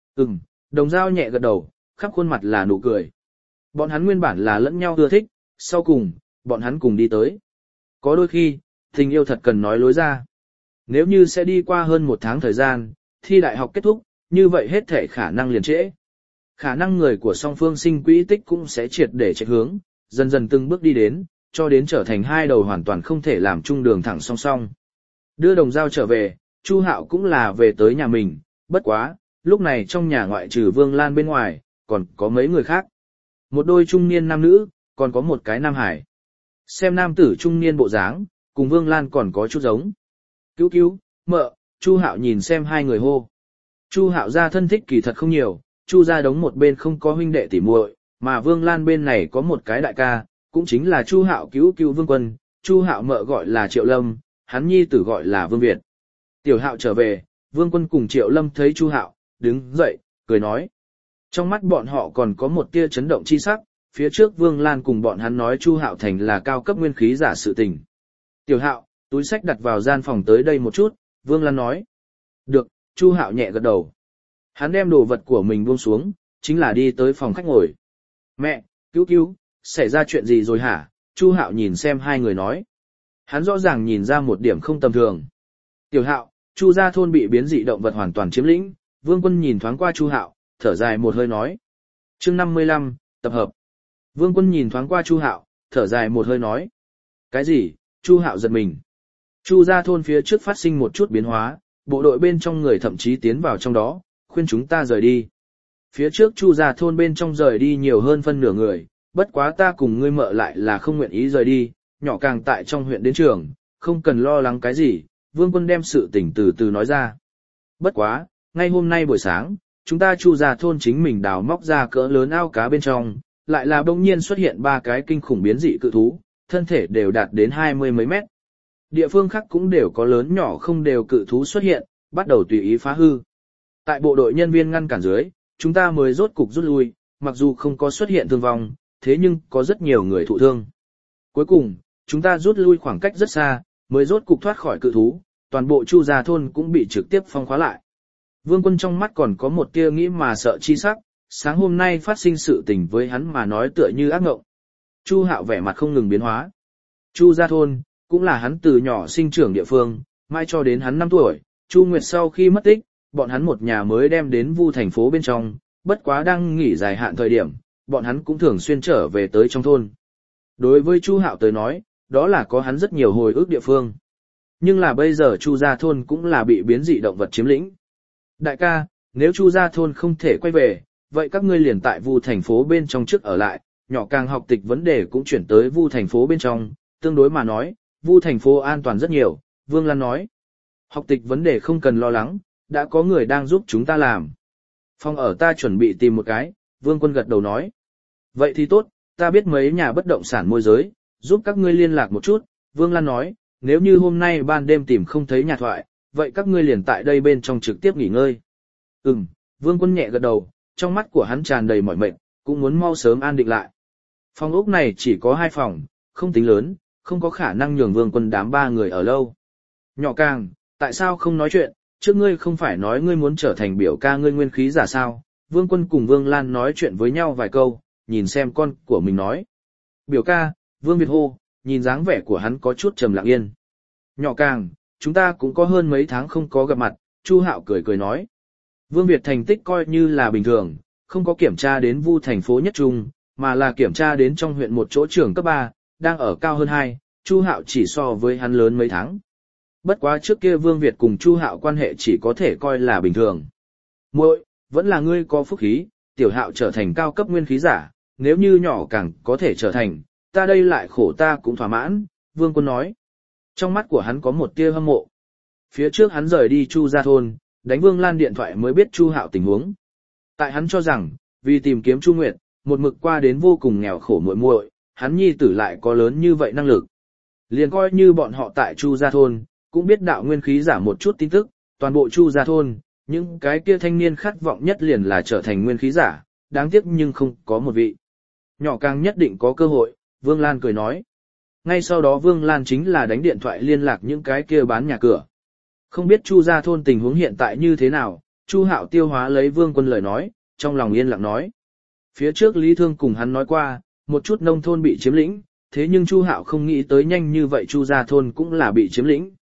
S1: Đồng Giao nhẹ gật đầu, khắp khuôn mặt là nụ cười. Bọn hắn nguyên bản là lẫn nhau ưa thích, sau cùng, bọn hắn cùng đi tới. Có đôi khi, tình yêu thật cần nói lối ra. Nếu như sẽ đi qua hơn 1 tháng thời gian, thi đại học kết thúc, như vậy hết thể khả năng liền trễ. Khả năng người của song phương sinh quỹ tích cũng sẽ triệt để chạy hướng, dần dần từng bước đi đến, cho đến trở thành hai đầu hoàn toàn không thể làm chung đường thẳng song song. Đưa Đồng Giao trở về, Chu Hạo cũng là về tới nhà mình, bất quá, lúc này trong nhà ngoại trừ Vương Lan bên ngoài, còn có mấy người khác. Một đôi trung niên nam nữ, còn có một cái nam hải. Xem nam tử trung niên bộ dáng, cùng Vương Lan còn có chút giống. Cứu cứu, mợ, Chu Hạo nhìn xem hai người hô. Chu Hạo gia thân thích kỳ thật không nhiều, Chu gia đống một bên không có huynh đệ tỉ muội, mà Vương Lan bên này có một cái đại ca, cũng chính là Chu Hạo cứu cứu Vương Quân, Chu Hạo mợ gọi là Triệu Lâm, hắn nhi tử gọi là Vương Việt. Tiểu Hạo trở về, Vương Quân cùng Triệu Lâm thấy Chu Hạo, đứng dậy, cười nói. Trong mắt bọn họ còn có một tia chấn động chi sắc, phía trước Vương Lan cùng bọn hắn nói Chu Hạo thành là cao cấp nguyên khí giả sự tình. Tiểu Hạo, túi sách đặt vào gian phòng tới đây một chút, Vương Lan nói. Được, Chu Hạo nhẹ gật đầu. Hắn đem đồ vật của mình buông xuống, chính là đi tới phòng khách ngồi. Mẹ, cứu, xảy ra chuyện gì rồi hả? Chu Hạo nhìn xem hai người nói. Hắn rõ ràng nhìn ra một điểm không tầm thường. Tiểu Hạo, Chu gia thôn bị biến dị động vật hoàn toàn chiếm lĩnh, Vương Quân nhìn thoáng qua Chu Hạo, thở dài một hơi nói. Chương 55, tập hợp. Vương Quân nhìn thoáng qua Chu Hạo, thở dài một hơi nói. Cái gì? Chu Hạo giật mình. Chu gia thôn phía trước phát sinh một chút biến hóa, bộ đội bên trong người thậm chí tiến vào trong đó, khuyên chúng ta rời đi. Phía trước Chu gia thôn bên trong rời đi nhiều hơn phân nửa người, bất quá ta cùng ngươi mợ lại là không nguyện ý rời đi, nhỏ càng tại trong huyện đến trường, không cần lo lắng cái gì, Vương Quân đem sự tình từ từ nói ra. Bất quá, ngay hôm nay buổi sáng, chúng ta Chu gia thôn chính mình đào móc ra cỡ lớn ao cá bên trong, lại là bỗng nhiên xuất hiện 3 cái kinh khủng biến dị cự thú, thân thể đều đạt đến 20 mấy mét. Địa phương khác cũng đều có lớn nhỏ không đều cự thú xuất hiện, bắt đầu tùy ý phá hư. Tại bộ đội nhân viên ngăn cản dưới, chúng ta mới rốt cục rút lui, mặc dù không có xuất hiện thương vong, thế nhưng có rất nhiều người thụ thương. Cuối cùng, chúng ta rút lui khoảng cách rất xa, mới rốt cục thoát khỏi cự thú, toàn bộ Chu gia thôn cũng bị trực tiếp phong khóa lại. Vương Quân trong mắt còn có một tia nghĩ mà sợ chi sắc, sáng hôm nay phát sinh sự tình với hắn mà nói tựa như ác mộng. Chu Hạo vẻ mặt không ngừng biến hóa. Chu gia thôn, cũng là hắn từ nhỏ sinh trưởng địa phương, mai cho đến hắn 5 tuổi, Chu Nguyệt sau khi mất tích, bọn hắn một nhà mới đem đến Vu thành phố bên trong, bất quá đang nghỉ dài hạn thời điểm, bọn hắn cũng thường xuyên trở về tới trong thôn. Đối với Chu Hạo tới nói, đó là có hắn rất nhiều hồi ức địa phương. Nhưng là bây giờ Chu gia thôn cũng là bị biến dị động vật chiếm lĩnh. Đại ca, nếu Chu gia thôn không thể quay về, vậy các ngươi liền tại Vu thành phố bên trong trước ở lại, nhỏ càng học tịch vấn đề cũng chuyển tới Vu thành phố bên trong, tương đối mà nói, Vu thành phố an toàn rất nhiều, Vương Lan nói. Học tịch vấn đề không cần lo lắng, đã có người đang giúp chúng ta làm. Phòng ở ta chuẩn bị tìm một cái, Vương Quân gật đầu nói. Vậy thì tốt, ta biết mấy nhà bất động sản môi giới, giúp các ngươi liên lạc một chút, Vương Lan nói, nếu như hôm nay ban đêm tìm không thấy nhà thoại, vậy các ngươi liền tại đây bên trong trực tiếp nghỉ ngơi. Vương Quân nhẹ gật đầu, trong mắt của hắn tràn đầy mỏi mệt, cũng muốn mau sớm an định lại. Phòng ốc này chỉ có 2 phòng, không tính lớn, không có khả năng nhường Vương Quân đám 3 người ở lâu. Nhỏ càng, tại sao không nói chuyện, trước ngươi không phải nói ngươi muốn trở thành biểu ca ngươi nguyên khí giả sao? Vương Quân cùng Vương Lan nói chuyện với nhau vài câu, nhìn xem con của mình nói. Biểu ca, Vương Việt hô, nhìn dáng vẻ của hắn có chút trầm lặng yên. Nhỏ càng, chúng ta cũng có hơn mấy tháng không có gặp mặt, Chu Hạo cười cười nói. Vương Việt thành tích coi như là bình thường, không có kiểm tra đến Vu thành phố nhất trung, mà là kiểm tra đến trong huyện một chỗ trường cấp 3, đang ở cao hơn 2, Chu Hạo chỉ so với hắn lớn mấy tháng. Bất quá trước kia Vương Việt cùng Chu Hạo quan hệ chỉ có thể coi là bình thường. Muội, vẫn là ngươi có phúc khí, Tiểu Hạo trở thành cao cấp nguyên khí giả, nếu như nhỏ càng có thể trở thành, ta đây lại khổ ta cũng thỏa mãn, Vương Quân nói. Trong mắt của hắn có một tia hâm mộ. Phía trước hắn rời đi Chu gia thôn, đánh Vương Lan điện thoại mới biết Chu Hạo tình huống. Tại hắn cho rằng, vì tìm kiếm Chu Nguyệt, một mực qua đến vô cùng nghèo khổ muội muội, hắn nhi tử lại có lớn như vậy năng lực. Liền coi như bọn họ tại Chu gia thôn, cũng biết đạo nguyên khí giả một chút tin tức, toàn bộ Chu gia thôn, những cái kia thanh niên khát vọng nhất liền là trở thành nguyên khí giả, đáng tiếc nhưng không có một vị. Nhỏ càng nhất định có cơ hội, Vương Lan cười nói. Ngay sau đó Vương Lan chính là đánh điện thoại liên lạc những cái kia bán nhà cửa. Không biết Chu gia thôn tình huống hiện tại như thế nào, Chu Hạo tiêu hóa lấy Vương Quân lời nói, trong lòng yên lặng nói. Phía trước Lý Thương cùng hắn nói qua, một chút nông thôn bị chiếm lĩnh, thế nhưng Chu Hạo không nghĩ tới nhanh như vậy Chu gia thôn cũng là bị chiếm lĩnh.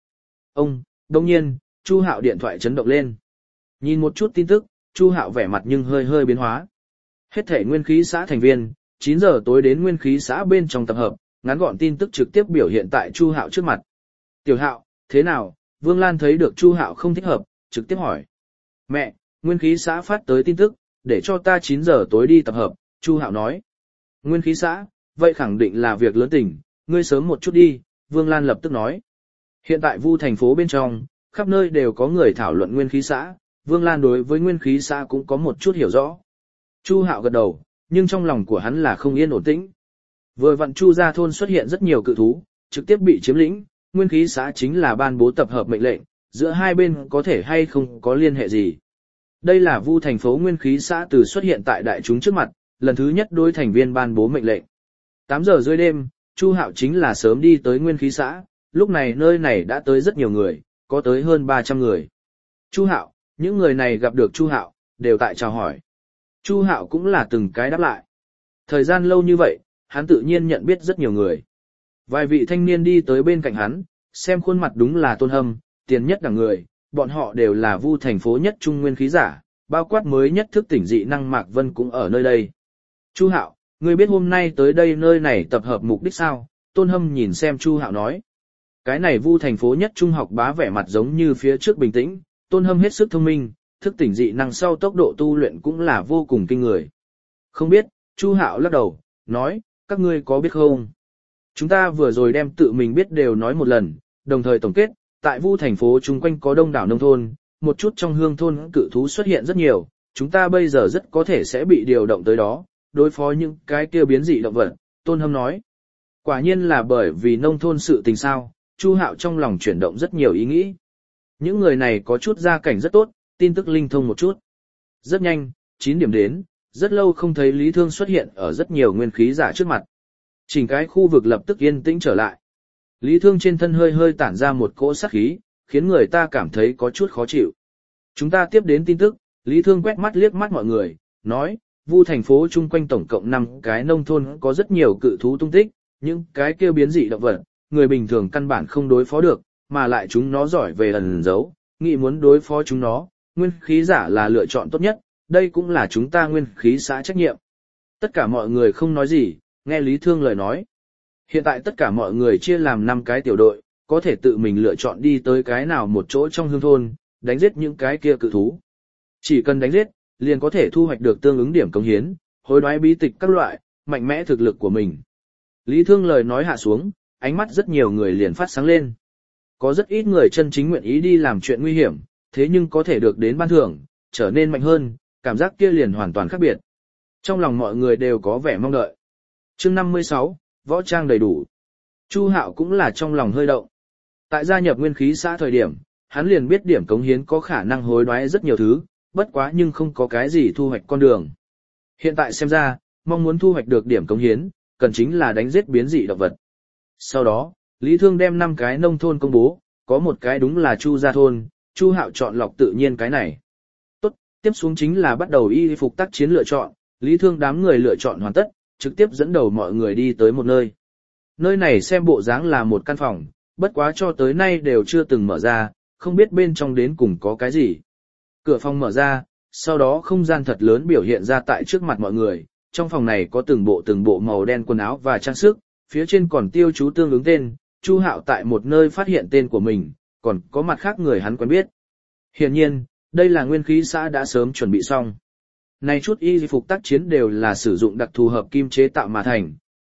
S1: Đông nhiên, Chu Hạo điện thoại chấn động lên. Nhìn một chút tin tức, Chu Hạo vẻ mặt nhưng hơi biến hóa. Hết thể nguyên khí xã thành viên, 9 giờ tối đến nguyên khí xã bên trong tập hợp, ngắn gọn tin tức trực tiếp biểu hiện tại Chu Hạo trước mặt. Tiểu Hạo, thế nào? Vương Lan thấy được Chu Hạo không thích hợp, trực tiếp hỏi. Mẹ, nguyên khí xã phát tới tin tức, để cho ta 9 giờ tối đi tập hợp, Chu Hạo nói. Nguyên khí xã, vậy khẳng định là việc lớn tỉnh, ngươi sớm một chút đi, Vương Lan lập tức nói. Hiện tại Vu thành phố bên trong, khắp nơi đều có người thảo luận nguyên khí xã, Vương Lan đối với nguyên khí xã cũng có một chút hiểu rõ. Chu Hạo gật đầu, nhưng trong lòng của hắn là không yên ổn tĩnh. Vừa vặn Chu gia thôn xuất hiện rất nhiều cự thú, trực tiếp bị chiếm lĩnh, nguyên khí xã chính là ban bố tập hợp mệnh lệnh, giữa hai bên có thể hay không có liên hệ gì. Đây là Vu thành phố nguyên khí xã từ xuất hiện tại đại chúng trước mặt, lần thứ nhất đối thành viên ban bố mệnh lệnh. 8 giờ rưỡi đêm, Chu Hạo chính là sớm đi tới nguyên khí xã, lúc này nơi này đã tới rất nhiều người, có tới hơn 300 người. Chu Hạo, những người này gặp được Chu Hạo, đều tại chào hỏi. Chu Hạo cũng là từng cái đáp lại. Thời gian lâu như vậy, hắn tự nhiên nhận biết rất nhiều người. Vài vị thanh niên đi tới bên cạnh hắn, xem khuôn mặt đúng là tôn hâm, tiền nhất đẳng người, bọn họ đều là Vu thành phố nhất trung nguyên khí giả, bao quát mới nhất thức tỉnh dị năng Mạc Vân cũng ở nơi đây. Chu Hạo, ngươi biết hôm nay tới đây nơi này tập hợp mục đích sao? Tôn Hâm nhìn xem Chu Hạo nói. Cái này Vu thành phố nhất trung học bá vẻ mặt giống như phía trước bình tĩnh, Tôn Hâm hết sức thông minh, thức tỉnh dị năng sau tốc độ tu luyện cũng là vô cùng kinh người. Không biết, Chu Hạo lắc đầu, nói, các ngươi có biết không? Chúng ta vừa rồi đem tự mình biết đều nói một lần, đồng thời tổng kết, tại Vu thành phố chung quanh có đông đảo nông thôn, một chút trong hương thôn cự thú xuất hiện rất nhiều, chúng ta bây giờ rất có thể sẽ bị điều động tới đó, đối phó những cái kia biến dị động vật, Tôn Hâm nói. Quả nhiên là bởi vì nông thôn sự tình sao, Chu Hạo trong lòng chuyển động rất nhiều ý nghĩ. Những người này có chút gia cảnh rất tốt, tin tức linh thông một chút. Rất nhanh, 9 điểm đến, rất lâu không thấy Lý Thương xuất hiện ở rất nhiều nguyên khí giả trước mặt. Chỉnh cái khu vực lập tức yên tĩnh trở lại. Lý Thương trên thân hơi tản ra một cỗ sát khí, khiến người ta cảm thấy có chút khó chịu. Chúng ta tiếp đến tin tức, Lý Thương quét mắt liếc mắt mọi người, nói, Vu thành phố chung quanh tổng cộng 5 cái nông thôn có rất nhiều cự thú tung tích, những cái kêu biến dị động vật, người bình thường căn bản không đối phó được, mà lại chúng nó giỏi về ẩn giấu, nghĩ muốn đối phó chúng nó, nguyên khí giả là lựa chọn tốt nhất, đây cũng là chúng ta nguyên khí xã trách nhiệm. Tất cả mọi người không nói gì, nghe Lý Thương lời nói. Hiện tại tất cả mọi người chia làm 5 cái tiểu đội, có thể tự mình lựa chọn đi tới cái nào một chỗ trong hương thôn, đánh giết những cái kia cự thú. Chỉ cần đánh giết, liền có thể thu hoạch được tương ứng điểm cống hiến, hối đoái bí tịch các loại, mạnh mẽ thực lực của mình. Lý Thương lời nói hạ xuống, ánh mắt rất nhiều người liền phát sáng lên. Có rất ít người chân chính nguyện ý đi làm chuyện nguy hiểm, thế nhưng có thể được đến ban thưởng, trở nên mạnh hơn, cảm giác kia liền hoàn toàn khác biệt. Trong lòng mọi người đều có vẻ mong đợi. Chương 56, võ trang đầy đủ. Chu Hạo cũng là trong lòng hơi động. Tại gia nhập nguyên khí xã thời điểm, hắn liền biết điểm cống hiến có khả năng hối đoái rất nhiều thứ, bất quá nhưng không có cái gì thu hoạch con đường. Hiện tại xem ra, mong muốn thu hoạch được điểm cống hiến, cần chính là đánh giết biến dị động vật. Sau đó, Lý Thương đem 5 cái nông thôn công bố, có một cái đúng là Chu gia thôn, Chu Hạo chọn lọc tự nhiên cái này. Tốt, tiếp xuống chính là bắt đầu y phục tác chiến lựa chọn, Lý Thương đám người lựa chọn hoàn tất, trực tiếp dẫn đầu mọi người đi tới một nơi. Nơi này xem bộ dáng là một căn phòng, bất quá cho tới nay đều chưa từng mở ra, không biết bên trong đến cùng có cái gì. Cửa phòng mở ra, sau đó không gian thật lớn biểu hiện ra tại trước mặt mọi người, trong phòng này có từng bộ màu đen quần áo và trang sức, phía trên còn tiêu chú tương ứng tên, Chu Hạo tại một nơi phát hiện tên của mình, còn có mặt khác người hắn quen biết. Hiển nhiên, đây là nguyên khí xã đã sớm chuẩn bị xong. Này chút y phục tác chiến đều là sử dụng đặc thù hợp kim chế tạo mà thành,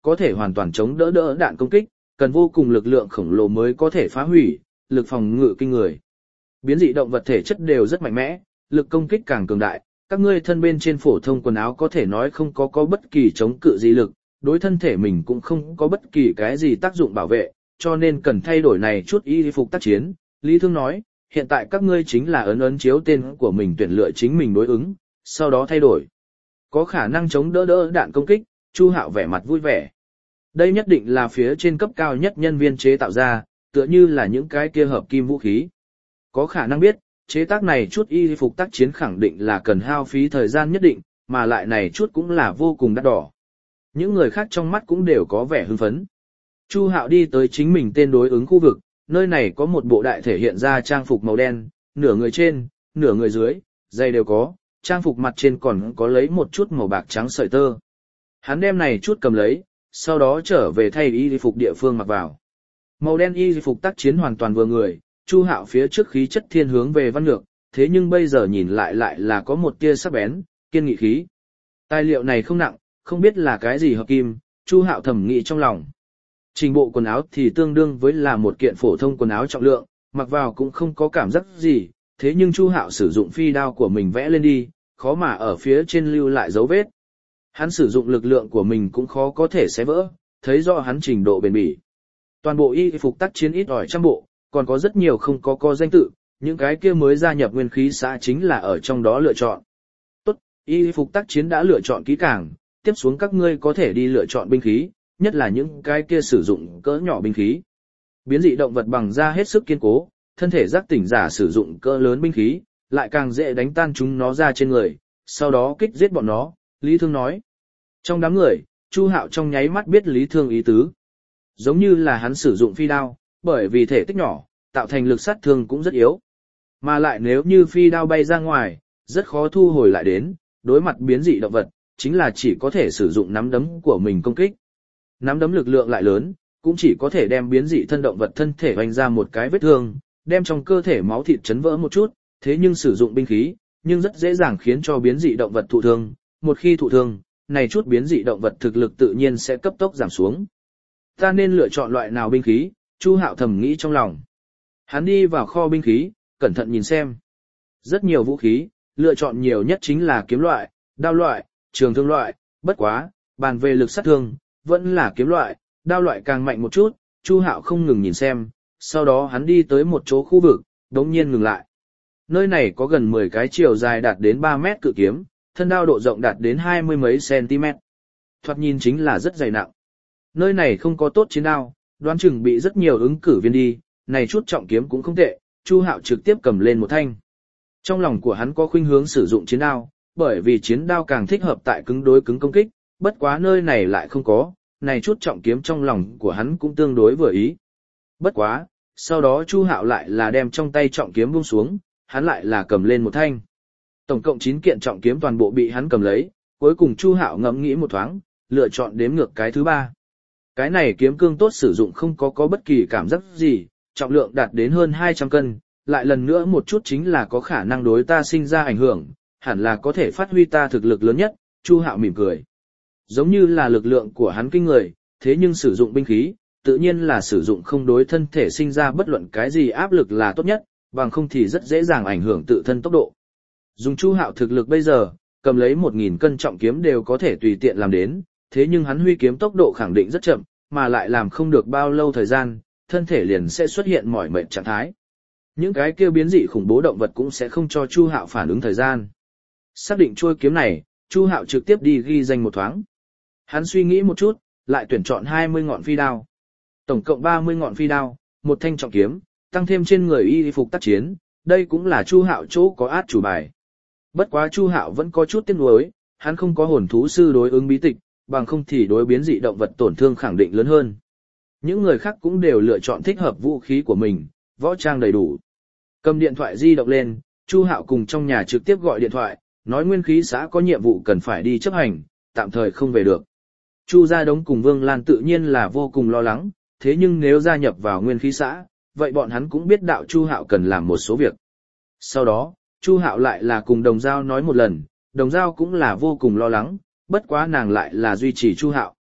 S1: có thể hoàn toàn chống đỡ đạn công kích, cần vô cùng lực lượng khổng lồ mới có thể phá hủy, lực phòng ngự kinh người. Biến dị động vật thể chất đều rất mạnh mẽ, lực công kích càng cường đại, các ngươi thân bên trên phổ thông quần áo có thể nói không có bất kỳ chống cự gì lực, đối thân thể mình cũng không có bất kỳ cái gì tác dụng bảo vệ, cho nên cần thay đổi này chút y phục tác chiến. Lý Thương nói, hiện tại các ngươi chính là ấn chiếu tên của mình tuyển lựa chính mình đối ứng, sau đó thay đổi. Có khả năng chống đỡ đạn công kích, Chu Hạo vẻ mặt vui vẻ. Đây nhất định là phía trên cấp cao nhất nhân viên chế tạo ra, tựa như là những cái kia hợp kim vũ khí. Có khả năng biết, chế tác này chút y phục tác chiến khẳng định là cần hao phí thời gian nhất định, mà lại này chút cũng là vô cùng đắt đỏ. Những người khác trong mắt cũng đều có vẻ hưng phấn. Chu Hạo đi tới chính mình tên đối ứng khu vực, nơi này có một bộ đại thể hiện ra trang phục màu đen, nửa người trên, nửa người dưới, giày đều có, trang phục mặt trên còn có lấy một chút màu bạc trắng sợi tơ. Hắn đem này chút cầm lấy, sau đó trở về thay y phục địa phương mặc vào. Màu đen y phục tác chiến hoàn toàn vừa người, Chu Hạo phía trước khí chất thiên hướng về văn ngược, thế nhưng bây giờ nhìn lại là có một tia sắc bén, kiên nghị khí. Tài liệu này không nặng, không biết là cái gì hợp kim, Chu Hạo thầm nghĩ trong lòng. Trình bộ quần áo thì tương đương với là một kiện phổ thông quần áo trọng lượng, mặc vào cũng không có cảm giác gì, thế nhưng Chu Hạo sử dụng phi đao của mình vẽ lên đi, khó mà ở phía trên lưu lại dấu vết. Hắn sử dụng lực lượng của mình cũng khó có thể xé vỡ, thấy rõ hắn trình độ bền bỉ. Toàn bộ y phục tác chiến ít ỏi trăm bộ, còn có rất nhiều không có danh tự, những cái kia mới gia nhập nguyên khí xã chính là ở trong đó lựa chọn. Tốt, y phục tác chiến đã lựa chọn kỹ càng, tiếp xuống các ngươi có thể đi lựa chọn binh khí, nhất là những cái kia sử dụng cỡ nhỏ binh khí. Biến dị động vật bằng da hết sức kiên cố, thân thể giác tỉnh giả sử dụng cỡ lớn binh khí, lại càng dễ đánh tan chúng nó ra trên người, sau đó kích giết bọn nó, Lý Thương nói. Trong đám người, Chu Hạo trong nháy mắt biết Lý Thương ý tứ. Giống như là hắn sử dụng phi đao, bởi vì thể tích nhỏ, tạo thành lực sát thương cũng rất yếu. Mà lại nếu như phi đao bay ra ngoài, rất khó thu hồi lại đến, đối mặt biến dị động vật, chính là chỉ có thể sử dụng nắm đấm của mình công kích. Nắm đấm lực lượng lại lớn, cũng chỉ có thể đem biến dị thân động vật thân thể hoành ra một cái vết thương, đem trong cơ thể máu thịt chấn vỡ một chút, thế nhưng sử dụng binh khí, nhưng rất dễ dàng khiến cho biến dị động vật thụ thương, một khi thụ thương, này chút biến dị động vật thực lực tự nhiên sẽ cấp tốc giảm xuống. Ta nên lựa chọn loại nào binh khí, Chu Hạo thầm nghĩ trong lòng. Hắn đi vào kho binh khí, cẩn thận nhìn xem. Rất nhiều vũ khí, lựa chọn nhiều nhất chính là kiếm loại, đao loại, trường thương loại, bất quá, bàn về lực sát thương, vẫn là kiếm loại, đao loại càng mạnh một chút, Chu Hạo không ngừng nhìn xem, sau đó hắn đi tới một chỗ khu vực, đống nhiên ngừng lại. Nơi này có gần 10 cái chiều dài đạt đến 3 mét cự kiếm, thân đao độ rộng đạt đến 20 mấy cm. Thoạt nhìn chính là rất dày nặng. Nơi này không có tốt chiến đao, đoán chừng bị rất nhiều ứng cử viên đi, này chút trọng kiếm cũng không tệ, Chu Hạo trực tiếp cầm lên một thanh. Trong lòng của hắn có khuynh hướng sử dụng chiến đao, bởi vì chiến đao càng thích hợp tại cứng đối cứng công kích, bất quá nơi này lại không có, này chút trọng kiếm trong lòng của hắn cũng tương đối vừa ý. Bất quá, sau đó Chu Hạo lại là đem trong tay trọng kiếm buông xuống, hắn lại là cầm lên một thanh. Tổng cộng 9 kiện trọng kiếm toàn bộ bị hắn cầm lấy, cuối cùng Chu Hạo ngẫm nghĩ một thoáng, lựa chọn đếm ngược cái thứ 3. Cái này kiếm cương tốt sử dụng không có bất kỳ cảm giác gì, trọng lượng đạt đến hơn 200 cân, lại lần nữa một chút chính là có khả năng đối ta sinh ra ảnh hưởng, hẳn là có thể phát huy ta thực lực lớn nhất, Chu Hạo mỉm cười. Giống như là lực lượng của hắn kinh người, thế nhưng sử dụng binh khí, tự nhiên là sử dụng không đối thân thể sinh ra bất luận cái gì áp lực là tốt nhất, bằng không thì rất dễ dàng ảnh hưởng tự thân tốc độ. Dùng Chu Hạo thực lực bây giờ, cầm lấy 1000 cân trọng kiếm đều có thể tùy tiện làm đến, thế nhưng hắn huy kiếm tốc độ khẳng định rất chậm, mà lại làm không được bao lâu thời gian, thân thể liền sẽ xuất hiện mỏi mệt trạng thái. Những cái kêu biến dị khủng bố động vật cũng sẽ không cho Chu Hạo phản ứng thời gian. Xác định trôi kiếm này, Chu Hạo trực tiếp đi ghi danh một thoáng. Hắn suy nghĩ một chút, lại tuyển chọn 20 ngọn phi đao. Tổng cộng 30 ngọn phi đao, một thanh trọng kiếm, tăng thêm trên người y phục tác chiến, đây cũng là Chu Hạo chỗ có át chủ bài. Bất quá Chu Hạo vẫn có chút tiếc nuối, hắn không có hồn thú sư đối ứng bí tịch, bằng không thì đối biến dị động vật tổn thương khẳng định lớn hơn. Những người khác cũng đều lựa chọn thích hợp vũ khí của mình, võ trang đầy đủ. Cầm điện thoại di động lên, Chu Hạo cùng trong nhà trực tiếp gọi điện thoại, nói nguyên khí xã có nhiệm vụ cần phải đi chấp hành, tạm thời không về được. Chu Gia Đống cùng Vương Lan tự nhiên là vô cùng lo lắng, thế nhưng nếu gia nhập vào nguyên khí xã, vậy bọn hắn cũng biết đạo Chu Hạo cần làm một số việc. Sau đó, Chu Hạo lại là cùng Đồng Giao nói một lần, Đồng Giao cũng là vô cùng lo lắng, bất quá nàng lại là duy trì Chu Hạo.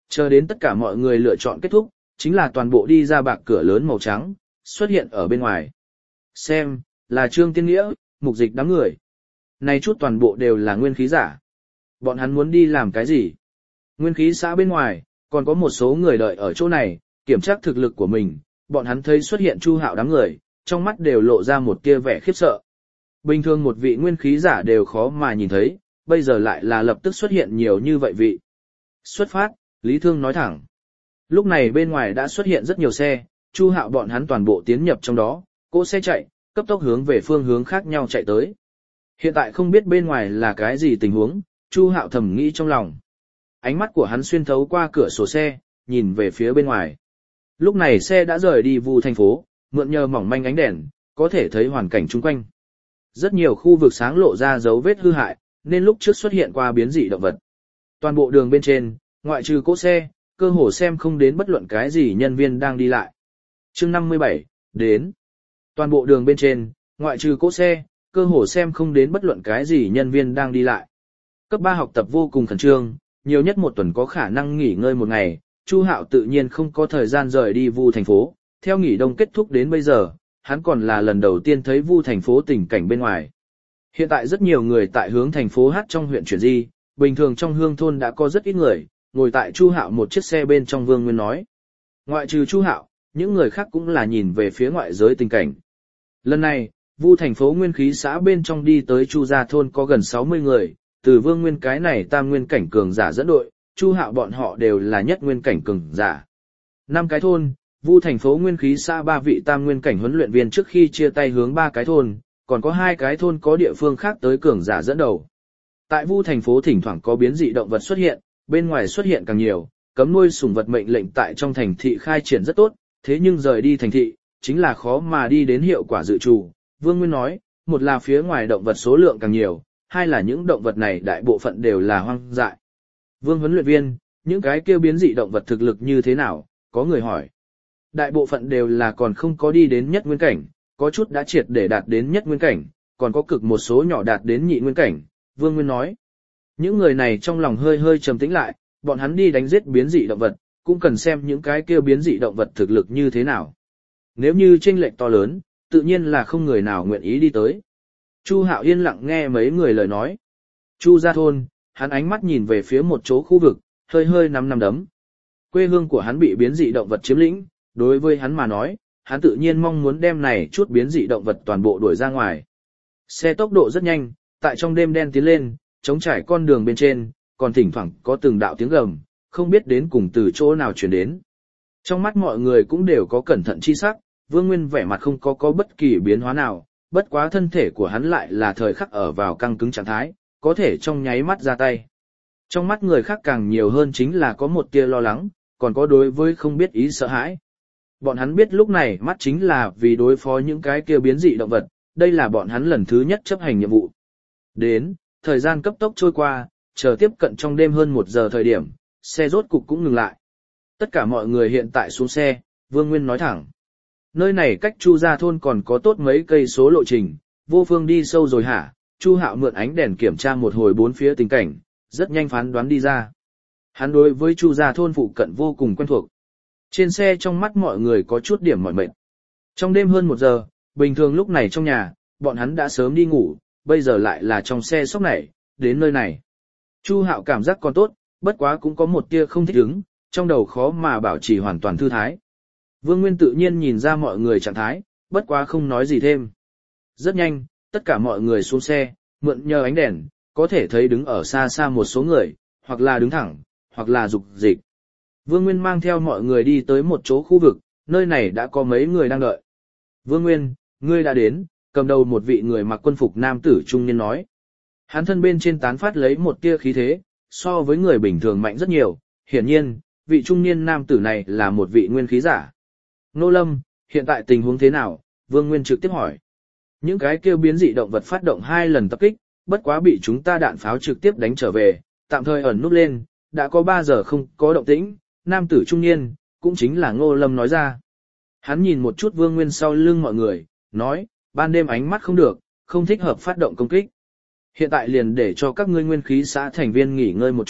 S1: Chờ đến tất cả mọi người lựa chọn kết thúc, chính là toàn bộ đi ra bạc cửa lớn màu trắng, xuất hiện ở bên ngoài. Xem, là Trương Tiên Nghĩa, Mục Dịch đám người. Này chút toàn bộ đều là nguyên khí giả. Bọn hắn muốn đi làm cái gì? Nguyên khí xã bên ngoài, còn có một số người đợi ở chỗ này, kiểm tra thực lực của mình. Bọn hắn thấy xuất hiện Chu Hạo đám người, trong mắt đều lộ ra một tia vẻ khiếp sợ. Bình thường một vị nguyên khí giả đều khó mà nhìn thấy, bây giờ lại là lập tức xuất hiện nhiều như vậy vị. Xuất phát, Lý Thương nói thẳng. Lúc này bên ngoài đã xuất hiện rất nhiều xe, Chu Hạo bọn hắn toàn bộ tiến nhập trong đó, cỗ xe chạy, cấp tốc hướng về phương hướng khác nhau chạy tới. Hiện tại không biết bên ngoài là cái gì tình huống, Chu Hạo thầm nghĩ trong lòng. Ánh mắt của hắn xuyên thấu qua cửa sổ xe, nhìn về phía bên ngoài. Lúc này xe đã rời đi Vu thành phố, mượn nhờ mỏng manh ánh đèn, có thể thấy hoàn cảnh chung quanh. Rất nhiều khu vực sáng lộ ra dấu vết hư hại, nên lúc trước xuất hiện qua biến dị động vật. Toàn bộ đường bên trên, ngoại trừ cỗ xe, cơ hồ xem không đến bất luận cái gì nhân viên đang đi lại. Chương 57, đến. Toàn bộ đường bên trên, ngoại trừ cỗ xe, cơ hồ xem không đến bất luận cái gì nhân viên đang đi lại. Cấp 3 học tập vô cùng khẩn trương, nhiều nhất một tuần có khả năng nghỉ ngơi một ngày, Chu Hạo tự nhiên không có thời gian rời đi Vu thành phố, theo nghỉ đông kết thúc đến bây giờ, hắn còn là lần đầu tiên thấy Vu thành phố tình cảnh bên ngoài. Hiện tại rất nhiều người tại hướng thành phố Hát trong huyện chuyển di, bình thường trong hương thôn đã có rất ít người, ngồi tại Chu Hạo một chiếc xe bên trong. Vương Nguyên nói. Ngoại trừ Chu Hạo, những người khác cũng là nhìn về phía ngoại giới tình cảnh. Lần này, Vu thành phố nguyên khí xã bên trong đi tới Chu gia thôn có gần 60 người, từ Vương Nguyên cái này tam nguyên cảnh cường giả dẫn đội, Chu Hạo bọn họ đều là nhất nguyên cảnh cường giả. 5 cái thôn, Vu thành phố nguyên khí xã 3 vị tam nguyên cảnh huấn luyện viên trước khi chia tay hướng 3 cái thôn, còn có 2 cái thôn có địa phương khác tới cường giả dẫn đầu. Tại Vu thành phố thỉnh thoảng có biến dị động vật xuất hiện, bên ngoài xuất hiện càng nhiều, cấm nuôi sủng vật mệnh lệnh tại trong thành thị khai triển rất tốt, thế nhưng rời đi thành thị, chính là khó mà đi đến hiệu quả dự trù. Vương Nguyên nói, một là phía ngoài động vật số lượng càng nhiều, hai là những động vật này đại bộ phận đều là hoang dại. Vương huấn luyện viên, những cái kêu biến dị động vật thực lực như thế nào, có người hỏi. Đại bộ phận đều là còn không có đi đến nhất nguyên cảnh, có chút đã triệt để đạt đến nhất nguyên cảnh, còn có cực một số nhỏ đạt đến nhị nguyên cảnh, Vương Nguyên nói. Những người này trong lòng hơi hơi trầm tĩnh lại, bọn hắn đi đánh giết biến dị động vật, cũng cần xem những cái kêu biến dị động vật thực lực như thế nào. Nếu như chênh lệch to lớn, tự nhiên là không người nào nguyện ý đi tới. Chu Hạo yên lặng nghe mấy người lời nói. Chu gia thôn, hắn ánh mắt nhìn về phía một chỗ khu vực, hơi hơi nắm đấm. Quê hương của hắn bị biến dị động vật chiếm lĩnh, đối với hắn mà nói, hắn tự nhiên mong muốn đem này chút biến dị động vật toàn bộ đuổi ra ngoài. Xe tốc độ rất nhanh, tại trong đêm đen tiến lên, chống trải con đường bên trên, còn thỉnh thoảng có từng đạo tiếng gầm, không biết đến cùng từ chỗ nào truyền đến. Trong mắt mọi người cũng đều có cẩn thận chi sắc, Vương Nguyên vẻ mặt không có bất kỳ biến hóa nào, bất quá thân thể của hắn lại là thời khắc ở vào căng cứng trạng thái, có thể trong nháy mắt ra tay. Trong mắt người khác càng nhiều hơn chính là có một tia lo lắng, còn có đối với không biết ý sợ hãi. Bọn hắn biết lúc này mắt chính là vì đối phó những cái kia biến dị động vật, đây là bọn hắn lần thứ nhất chấp hành nhiệm vụ. Đến, thời gian cấp tốc trôi qua, chờ tiếp cận trong đêm hơn 1 giờ thời điểm, xe rốt cục cũng ngừng lại. Tất cả mọi người hiện tại xuống xe, Vương Nguyên nói thẳng. Nơi này cách Chu gia thôn còn có tốt mấy cây số lộ trình, vô phương đi sâu rồi hả? Chu Hạo mượn ánh đèn kiểm tra một hồi bốn phía tình cảnh, rất nhanh phán đoán đi ra. Hắn đối với Chu gia thôn phụ cận vô cùng quen thuộc. Trên xe trong mắt mọi người có chút điểm mỏi mệt. Trong đêm hơn 1 giờ, bình thường lúc này trong nhà, bọn hắn đã sớm đi ngủ, bây giờ lại là trong xe sốc này, đến nơi này. Chu Hạo cảm giác còn tốt, bất quá cũng có một tia không thích ứng, trong đầu khó mà bảo trì hoàn toàn thư thái. Vương Nguyên tự nhiên nhìn ra mọi người trạng thái, bất quá không nói gì thêm. Rất nhanh, tất cả mọi người xuống xe, mượn nhờ ánh đèn, có thể thấy đứng ở xa xa một số người, hoặc là đứng thẳng, hoặc là rục dịch. Vương Nguyên mang theo mọi người đi tới một chỗ khu vực, nơi này đã có mấy người đang đợi. Vương Nguyên, ngươi đã đến, cầm đầu một vị người mặc quân phục nam tử trung niên nói. Hắn thân bên trên tán phát lấy một tia khí thế, so với người bình thường mạnh rất nhiều, hiển nhiên, vị trung niên nam tử này là một vị nguyên khí giả. Nô Lâm, hiện tại tình huống thế nào? Vương Nguyên trực tiếp hỏi. Những cái kêu biến dị động vật phát động 2 lần tập kích, bất quá bị chúng ta đạn pháo trực tiếp đánh trở về, tạm thời ẩn núp lên, đã có 3 giờ không có động tĩnh, nam tử trung niên, cũng chính là Ngô Lâm nói ra. Hắn nhìn một chút Vương Nguyên sau lưng mọi người, nói, ban đêm ánh mắt không được, không thích hợp phát động công kích. Hiện tại liền để cho các ngươi nguyên khí xã thành viên nghỉ ngơi một chút,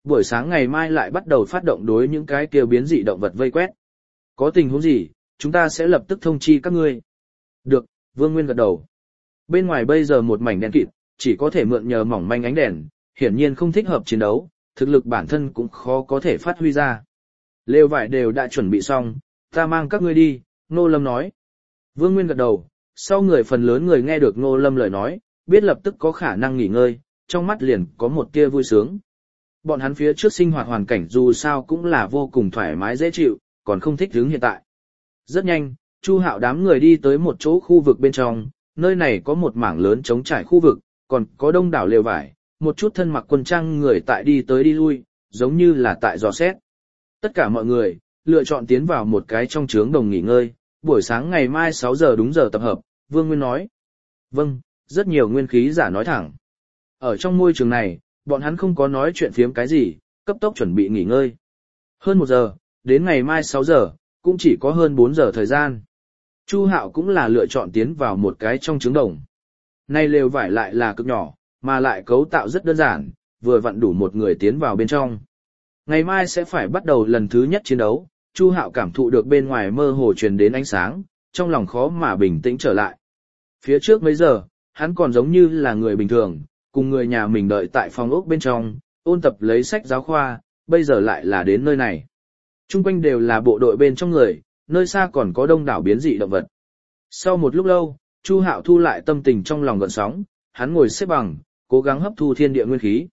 S1: buổi sáng ngày mai lại bắt đầu phát động đối những cái kia biến dị động vật vây quét. Có tình huống gì, chúng ta sẽ lập tức thông chi các ngươi. Được, Vương Nguyên gật đầu. Bên ngoài bây giờ một mảnh đen kịt, chỉ có thể mượn nhờ mỏng manh ánh đèn, hiển nhiên không thích hợp chiến đấu, thực lực bản thân cũng khó có thể phát huy ra. Lều vải đều đã chuẩn bị xong, ta mang các ngươi đi, Ngô Lâm nói. Vương Nguyên gật đầu, sau người phần lớn người nghe được Ngô Lâm lời nói, biết lập tức có khả năng nghỉ ngơi, trong mắt liền có một tia vui sướng. Bọn hắn phía trước sinh hoạt hoàn cảnh dù sao cũng là vô cùng thoải mái dễ chịu, còn không thích hướng hiện tại. Rất nhanh, Chu Hạo đám người đi tới một chỗ khu vực bên trong, nơi này có một mảng lớn trống trải khu vực, còn có đông đảo lều vải, một chút thân mặc quân trang người tại đi tới đi lui, giống như là tại dò xét. Tất cả mọi người lựa chọn tiến vào một cái trong trướng đồng nghỉ ngơi, buổi sáng ngày mai 6 giờ đúng giờ tập hợp, Vương Nguyên nói. Vâng, rất nhiều nguyên khí giả nói thẳng. Ở trong môi trường này, bọn hắn không có nói chuyện phiếm cái gì, cấp tốc chuẩn bị nghỉ ngơi. Hơn 1 giờ, đến ngày mai 6 giờ, cũng chỉ có hơn 4 giờ thời gian. Chu Hạo cũng là lựa chọn tiến vào một cái trong trứng đồng. Nay lều vải lại là cực nhỏ, mà lại cấu tạo rất đơn giản, vừa vặn đủ một người tiến vào bên trong. Ngày mai sẽ phải bắt đầu lần thứ nhất chiến đấu, Chu Hạo cảm thụ được bên ngoài mơ hồ truyền đến ánh sáng, trong lòng khó mà bình tĩnh trở lại. Phía trước mấy giờ, hắn còn giống như là người bình thường, cùng người nhà mình đợi tại phòng ốc bên trong, ôn tập lấy sách giáo khoa, bây giờ lại là đến nơi này. Trung quanh đều là bộ đội bên trong người, nơi xa còn có đông đảo biến dị động vật. Sau một lúc lâu, Chu Hạo thu lại tâm tình trong lòng gợn sóng, hắn ngồi xếp bằng, cố gắng hấp thu thiên địa nguyên khí.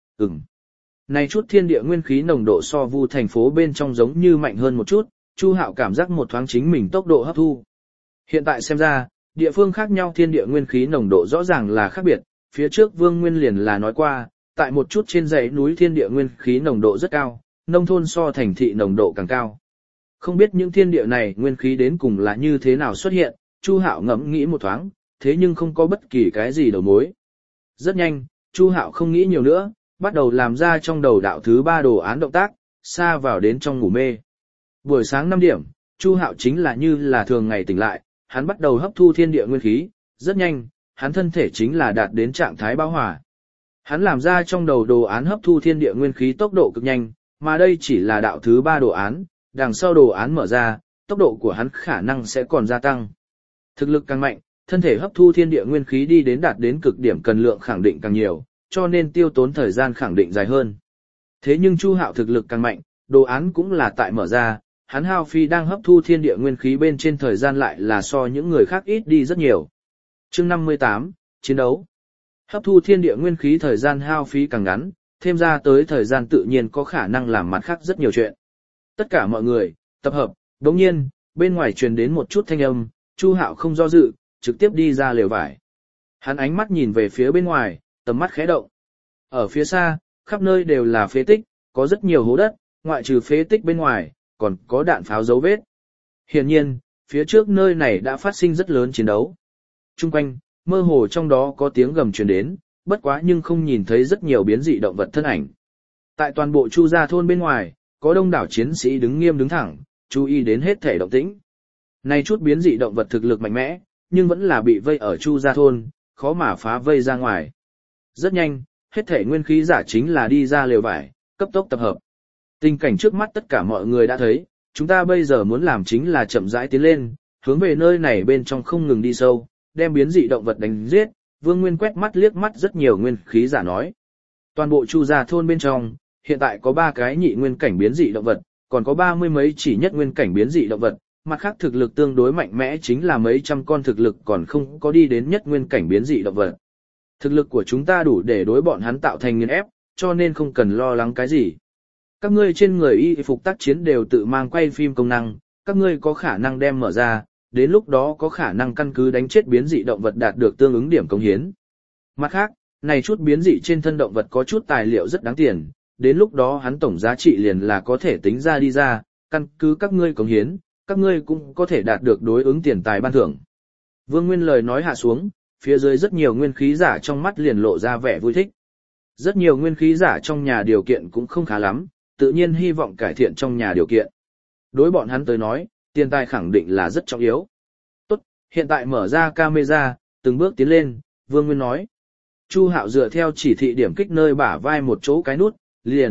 S1: Này chút thiên địa nguyên khí nồng độ so Vu thành phố bên trong giống như mạnh hơn một chút, Chu Hạo cảm giác một thoáng chính mình tốc độ hấp thu. Hiện tại xem ra, địa phương khác nhau thiên địa nguyên khí nồng độ rõ ràng là khác biệt, phía trước Vương Nguyên liền là nói qua, tại một chút trên dãy núi thiên địa nguyên khí nồng độ rất cao, nông thôn so thành thị nồng độ càng cao. Không biết những thiên địa này nguyên khí đến cùng là như thế nào xuất hiện, Chu Hạo ngẫm nghĩ một thoáng, thế nhưng không có bất kỳ cái gì đầu mối. Rất nhanh, Chu Hạo không nghĩ nhiều nữa, bắt đầu làm ra trong đầu đạo thứ 3 đồ án động tác, xa vào đến trong ngủ mê. Buổi sáng 5 điểm, Chu Hạo chính là như là thường ngày tỉnh lại, hắn bắt đầu hấp thu thiên địa nguyên khí, rất nhanh, hắn thân thể chính là đạt đến trạng thái bão hòa. Hắn làm ra trong đầu đồ án hấp thu thiên địa nguyên khí tốc độ cực nhanh, mà đây chỉ là đạo thứ 3 đồ án, đằng sau đồ án mở ra, tốc độ của hắn khả năng sẽ còn gia tăng. Thực lực càng mạnh, thân thể hấp thu thiên địa nguyên khí đi đến đạt đến cực điểm cần lượng khẳng định càng nhiều, cho nên tiêu tốn thời gian khẳng định dài hơn. Thế nhưng Chu Hạo thực lực càng mạnh, đồ án cũng là tại mở ra, hắn hao phi đang hấp thu thiên địa nguyên khí bên trên thời gian lại là so những người khác ít đi rất nhiều. Chương 58, chiến đấu. Hấp thu thiên địa nguyên khí thời gian hao phí càng ngắn, thêm ra tới thời gian tự nhiên có khả năng làm mặt khác rất nhiều chuyện. Tất cả mọi người, tập hợp, đồng nhiên, bên ngoài truyền đến một chút thanh âm, Chu Hạo không do dự, trực tiếp đi ra lều vải. Hắn ánh mắt nhìn về phía bên ngoài, tầm mắt khẽ động. Ở phía xa, khắp nơi đều là phế tích, có rất nhiều hố đất, ngoại trừ phế tích bên ngoài, còn có đạn pháo dấu vết. Hiển nhiên, phía trước nơi này đã phát sinh rất lớn chiến đấu. Trung quanh, mơ hồ trong đó có tiếng gầm truyền đến, bất quá nhưng không nhìn thấy rất nhiều biến dị động vật thân ảnh. Tại toàn bộ Chu gia thôn bên ngoài, có đông đảo chiến sĩ đứng nghiêm đứng thẳng, chú ý đến hết thể động tĩnh. Này chút biến dị động vật thực lực mạnh mẽ, nhưng vẫn là bị vây ở Chu gia thôn, khó mà phá vây ra ngoài. Rất nhanh, hết thể nguyên khí giả chính là đi ra lều vải, cấp tốc tập hợp. Tình cảnh trước mắt tất cả mọi người đã thấy, chúng ta bây giờ muốn làm chính là chậm rãi tiến lên, hướng về nơi này bên trong không ngừng đi sâu, đem biến dị động vật đánh giết. Vương Nguyên quét mắt liếc mắt rất nhiều nguyên khí giả nói. Toàn bộ Chu gia thôn bên trong, hiện tại có 3 cái nhị nguyên cảnh biến dị động vật, còn có 30 mấy chỉ nhất nguyên cảnh biến dị động vật, mặt khác thực lực tương đối mạnh mẽ chính là mấy trăm con thực lực còn không có đi đến nhất nguyên cảnh biến dị động vật. Thực lực của chúng ta đủ để đối bọn hắn tạo thành nghiền ép, cho nên không cần lo lắng cái gì. Các ngươi trên người y phục tác chiến đều tự mang quay phim công năng, các ngươi có khả năng đem mở ra, đến lúc đó có khả năng căn cứ đánh chết biến dị động vật đạt được tương ứng điểm công hiến. Mặt khác, này chút biến dị trên thân động vật có chút tài liệu rất đáng tiền, đến lúc đó hắn tổng giá trị liền là có thể tính ra đi ra, căn cứ các ngươi công hiến, các ngươi cũng có thể đạt được đối ứng tiền tài ban thưởng. Vương Nguyên lời nói hạ xuống, phía dưới rất nhiều nguyên khí giả trong mắt liền lộ ra vẻ vui thích. Rất nhiều nguyên khí giả trong nhà điều kiện cũng không khá lắm, tự nhiên hy vọng cải thiện trong nhà điều kiện. Đối bọn hắn tới nói, tiền tài khẳng định là rất trọng yếu. Tốt, hiện tại mở ra camera, từng bước tiến lên, Vương Nguyên nói. Chu Hạo dựa theo chỉ thị điểm kích nơi bả vai một chỗ cái nút, liền,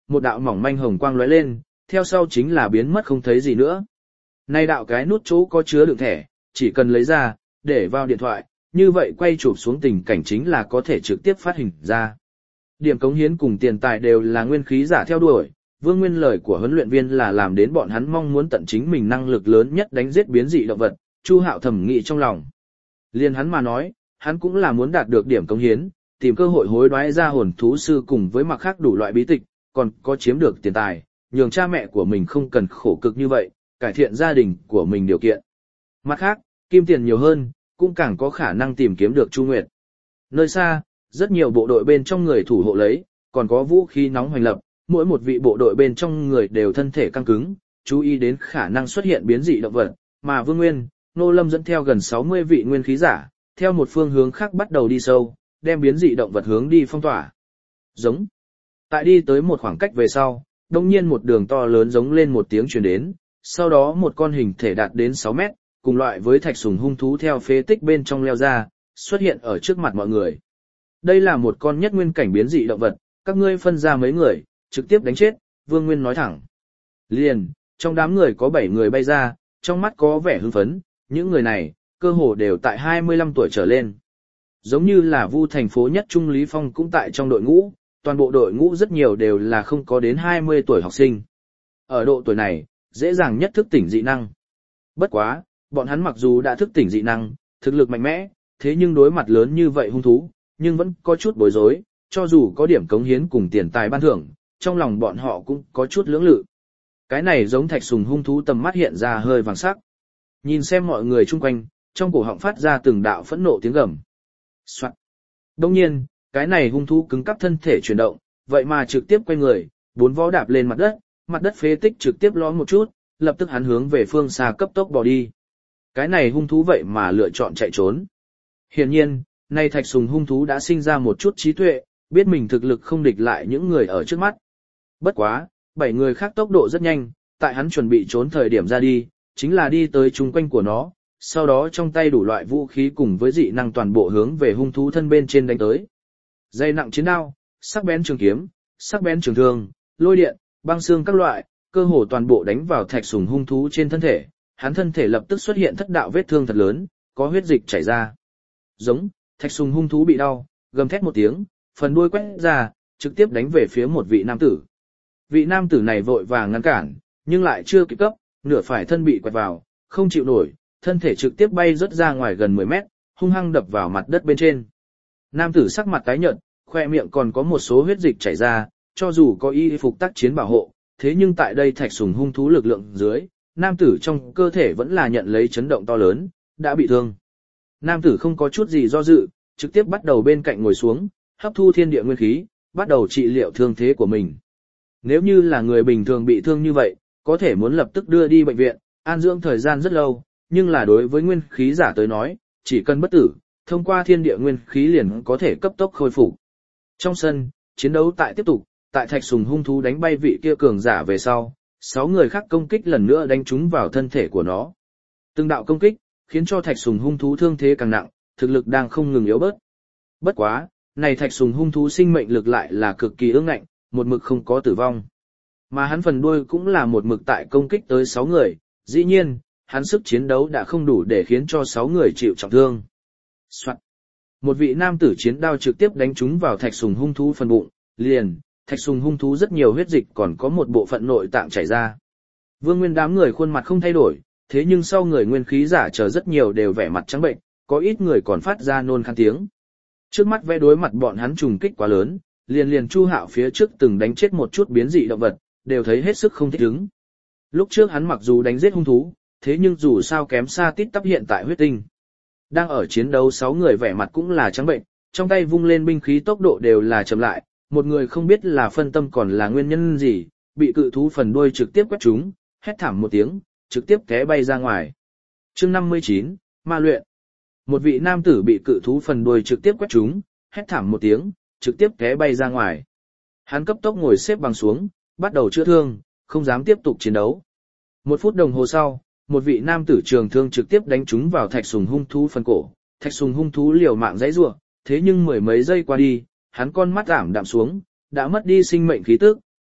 S1: một đạo mỏng manh hồng quang lóe lên, theo sau chính là biến mất không thấy gì nữa. Nay đạo cái nút chỗ có chứa đựng thẻ, chỉ cần lấy ra, để vào điện thoại, như vậy quay chụp xuống tình cảnh chính là có thể trực tiếp phát hình ra. Điểm cống hiến cùng tiền tài đều là nguyên khí giả theo đuổi, Vương Nguyên lời của huấn luyện viên là làm đến bọn hắn mong muốn tận chính mình năng lực lớn nhất đánh giết biến dị động vật, Chu Hạo thầm nghĩ trong lòng. Liên hắn mà nói, hắn cũng là muốn đạt được điểm cống hiến, tìm cơ hội hối đoái ra hồn thú sư cùng với mặt khác đủ loại bí tịch, còn có chiếm được tiền tài, nhường cha mẹ của mình không cần khổ cực như vậy, cải thiện gia đình của mình điều kiện. Mặt khác, kim tiền nhiều hơn, cũng càng có khả năng tìm kiếm được Chu Nguyệt. Nơi xa, rất nhiều bộ đội bên trong người thủ hộ lấy, còn có vũ khí nóng hoành lập, mỗi một vị bộ đội bên trong người đều thân thể căng cứng, chú ý đến khả năng xuất hiện biến dị động vật, mà Vương Nguyên, Nô Lâm dẫn theo gần 60 vị nguyên khí giả, theo một phương hướng khác bắt đầu đi sâu, đem biến dị động vật hướng đi phong tỏa. Giống. Tại đi tới một khoảng cách về sau, đông nhiên một đường to lớn giống lên một tiếng truyền đến, sau đó một con hình thể đạt đến 6 mét, cùng loại với thạch sùng hung thú theo phế tích bên trong leo ra, xuất hiện ở trước mặt mọi người. Đây là một con nhất nguyên cảnh biến dị động vật, các ngươi phân ra mấy người, trực tiếp đánh chết, Vương Nguyên nói thẳng. Liền, trong đám người có 7 người bay ra, trong mắt có vẻ hưng phấn, những người này, cơ hồ đều tại 25 tuổi trở lên. Giống như là Vu thành phố nhất Trung Lý Phong cũng tại trong đội ngũ, toàn bộ đội ngũ rất nhiều đều là không có đến 20 tuổi học sinh. Ở độ tuổi này, dễ dàng nhất thức tỉnh dị năng. Bất quá, bọn hắn mặc dù đã thức tỉnh dị năng, thực lực mạnh mẽ, thế nhưng đối mặt lớn như vậy hung thú, nhưng vẫn có chút bối rối, cho dù có điểm cống hiến cùng tiền tài ban thưởng, trong lòng bọn họ cũng có chút lưỡng lự. Cái này giống thạch sùng hung thú tầm mắt hiện ra hơi vàng sắc. Nhìn xem mọi người chung quanh, trong cổ họng phát ra từng đạo phẫn nộ tiếng gầm. Soạn. Đông nhiên, cái này hung thú cứng cắp thân thể chuyển động, vậy mà trực tiếp quay người, 4 vó đạp lên mặt đất phế tích trực tiếp lõm một chút, lập tức hắn hướng về phương xa cấp tốc bỏ đi. Cái này hung thú vậy mà lựa chọn chạy trốn. Hiển nhiên, nay thạch sùng hung thú đã sinh ra một chút trí tuệ, biết mình thực lực không địch lại những người ở trước mắt. Bất quá, 7 người khác tốc độ rất nhanh, tại hắn chuẩn bị trốn thời điểm ra đi, chính là đi tới chung quanh của nó, sau đó trong tay đủ loại vũ khí cùng với dị năng toàn bộ hướng về hung thú thân bên trên đánh tới. Dây nặng chiến đao, sắc bén trường kiếm, sắc bén trường thương, lôi điện, băng xương các loại, cơ hồ toàn bộ đánh vào thạch sùng hung thú trên thân thể, hắn thân thể lập tức xuất hiện thất đạo vết thương thật lớn, có huyết dịch chảy ra. Giống, thạch sùng hung thú bị đau, gầm thét một tiếng, phần đuôi quét ra, trực tiếp đánh về phía một vị nam tử. Vị nam tử này vội vàng ngăn cản, nhưng lại chưa kịp cấp, nửa phải thân bị quẹt vào, không chịu nổi, thân thể trực tiếp bay rớt ra ngoài gần 10 mét, hung hăng đập vào mặt đất bên trên. Nam tử sắc mặt tái nhợt, khoe miệng còn có một số huyết dịch chảy ra, cho dù có y phục tác chiến bảo hộ, thế nhưng tại đây thạch sùng hung thú lực lượng dưới, nam tử trong cơ thể vẫn là nhận lấy chấn động to lớn, đã bị thương. Nam tử không có chút gì do dự, trực tiếp bắt đầu bên cạnh ngồi xuống, hấp thu thiên địa nguyên khí, bắt đầu trị liệu thương thế của mình. Nếu như là người bình thường bị thương như vậy, có thể muốn lập tức đưa đi bệnh viện, an dưỡng thời gian rất lâu, nhưng là đối với nguyên khí giả tới nói, chỉ cần bất tử, thông qua thiên địa nguyên khí liền có thể cấp tốc khôi phục. Trong sân, chiến đấu tại tiếp tục, tại thạch sùng hung thú đánh bay vị kia cường giả về sau, 6 người khác công kích lần nữa đánh trúng vào thân thể của nó. Từng đạo công kích, khiến cho thạch sùng hung thú thương thế càng nặng, thực lực đang không ngừng yếu bớt. Bất quá, này thạch sùng hung thú sinh mệnh lực lại là cực kỳ ương ngạnh, một mực không có tử vong. Mà hắn phần đuôi cũng là một mực tại công kích tới 6 người, dĩ nhiên, hắn sức chiến đấu đã không đủ để khiến cho 6 người chịu trọng thương. Soạn. Một vị nam tử chiến đao trực tiếp đánh trúng vào thạch sùng hung thú phần bụng, liền, thạch sùng hung thú rất nhiều huyết dịch còn có một bộ phận nội tạng chảy ra. Vương Nguyên đám người khuôn mặt không thay đổi, thế nhưng sau người nguyên khí giả chờ rất nhiều đều vẻ mặt trắng bệnh, có ít người còn phát ra nôn khan tiếng. Trước mắt vẽ đối mặt bọn hắn trùng kích quá lớn, liền Chu Hạo phía trước từng đánh chết một chút biến dị động vật, đều thấy hết sức không thích ứng. Lúc trước hắn mặc dù đánh giết hung thú, thế nhưng dù sao kém xa tít tắp hiện tại huyết tinh. Đang ở chiến đấu 6 người vẻ mặt cũng là trắng bệnh, trong tay vung lên binh khí tốc độ đều là chậm lại, một người không biết là phân tâm còn là nguyên nhân gì, bị cự thú phần đuôi trực tiếp quét trúng, hét thảm một tiếng, trực tiếp té bay ra ngoài. Chương 59, ma luyện. Một vị nam tử bị cự thú phần đuôi trực tiếp quét trúng, hét thảm một tiếng, trực tiếp té bay ra ngoài. Hắn cấp tốc ngồi xếp bằng xuống, bắt đầu chữa thương, không dám tiếp tục chiến đấu. 1 phút đồng hồ sau, một vị nam tử trường thương trực tiếp đánh trúng vào thạch sùng hung thú phần cổ. Thạch sùng hung thú liều mạng giãy giụa, thế nhưng mười mấy giây qua đi, hắn con mắt ảm đạm xuống, đã mất đi sinh mệnh khí tức,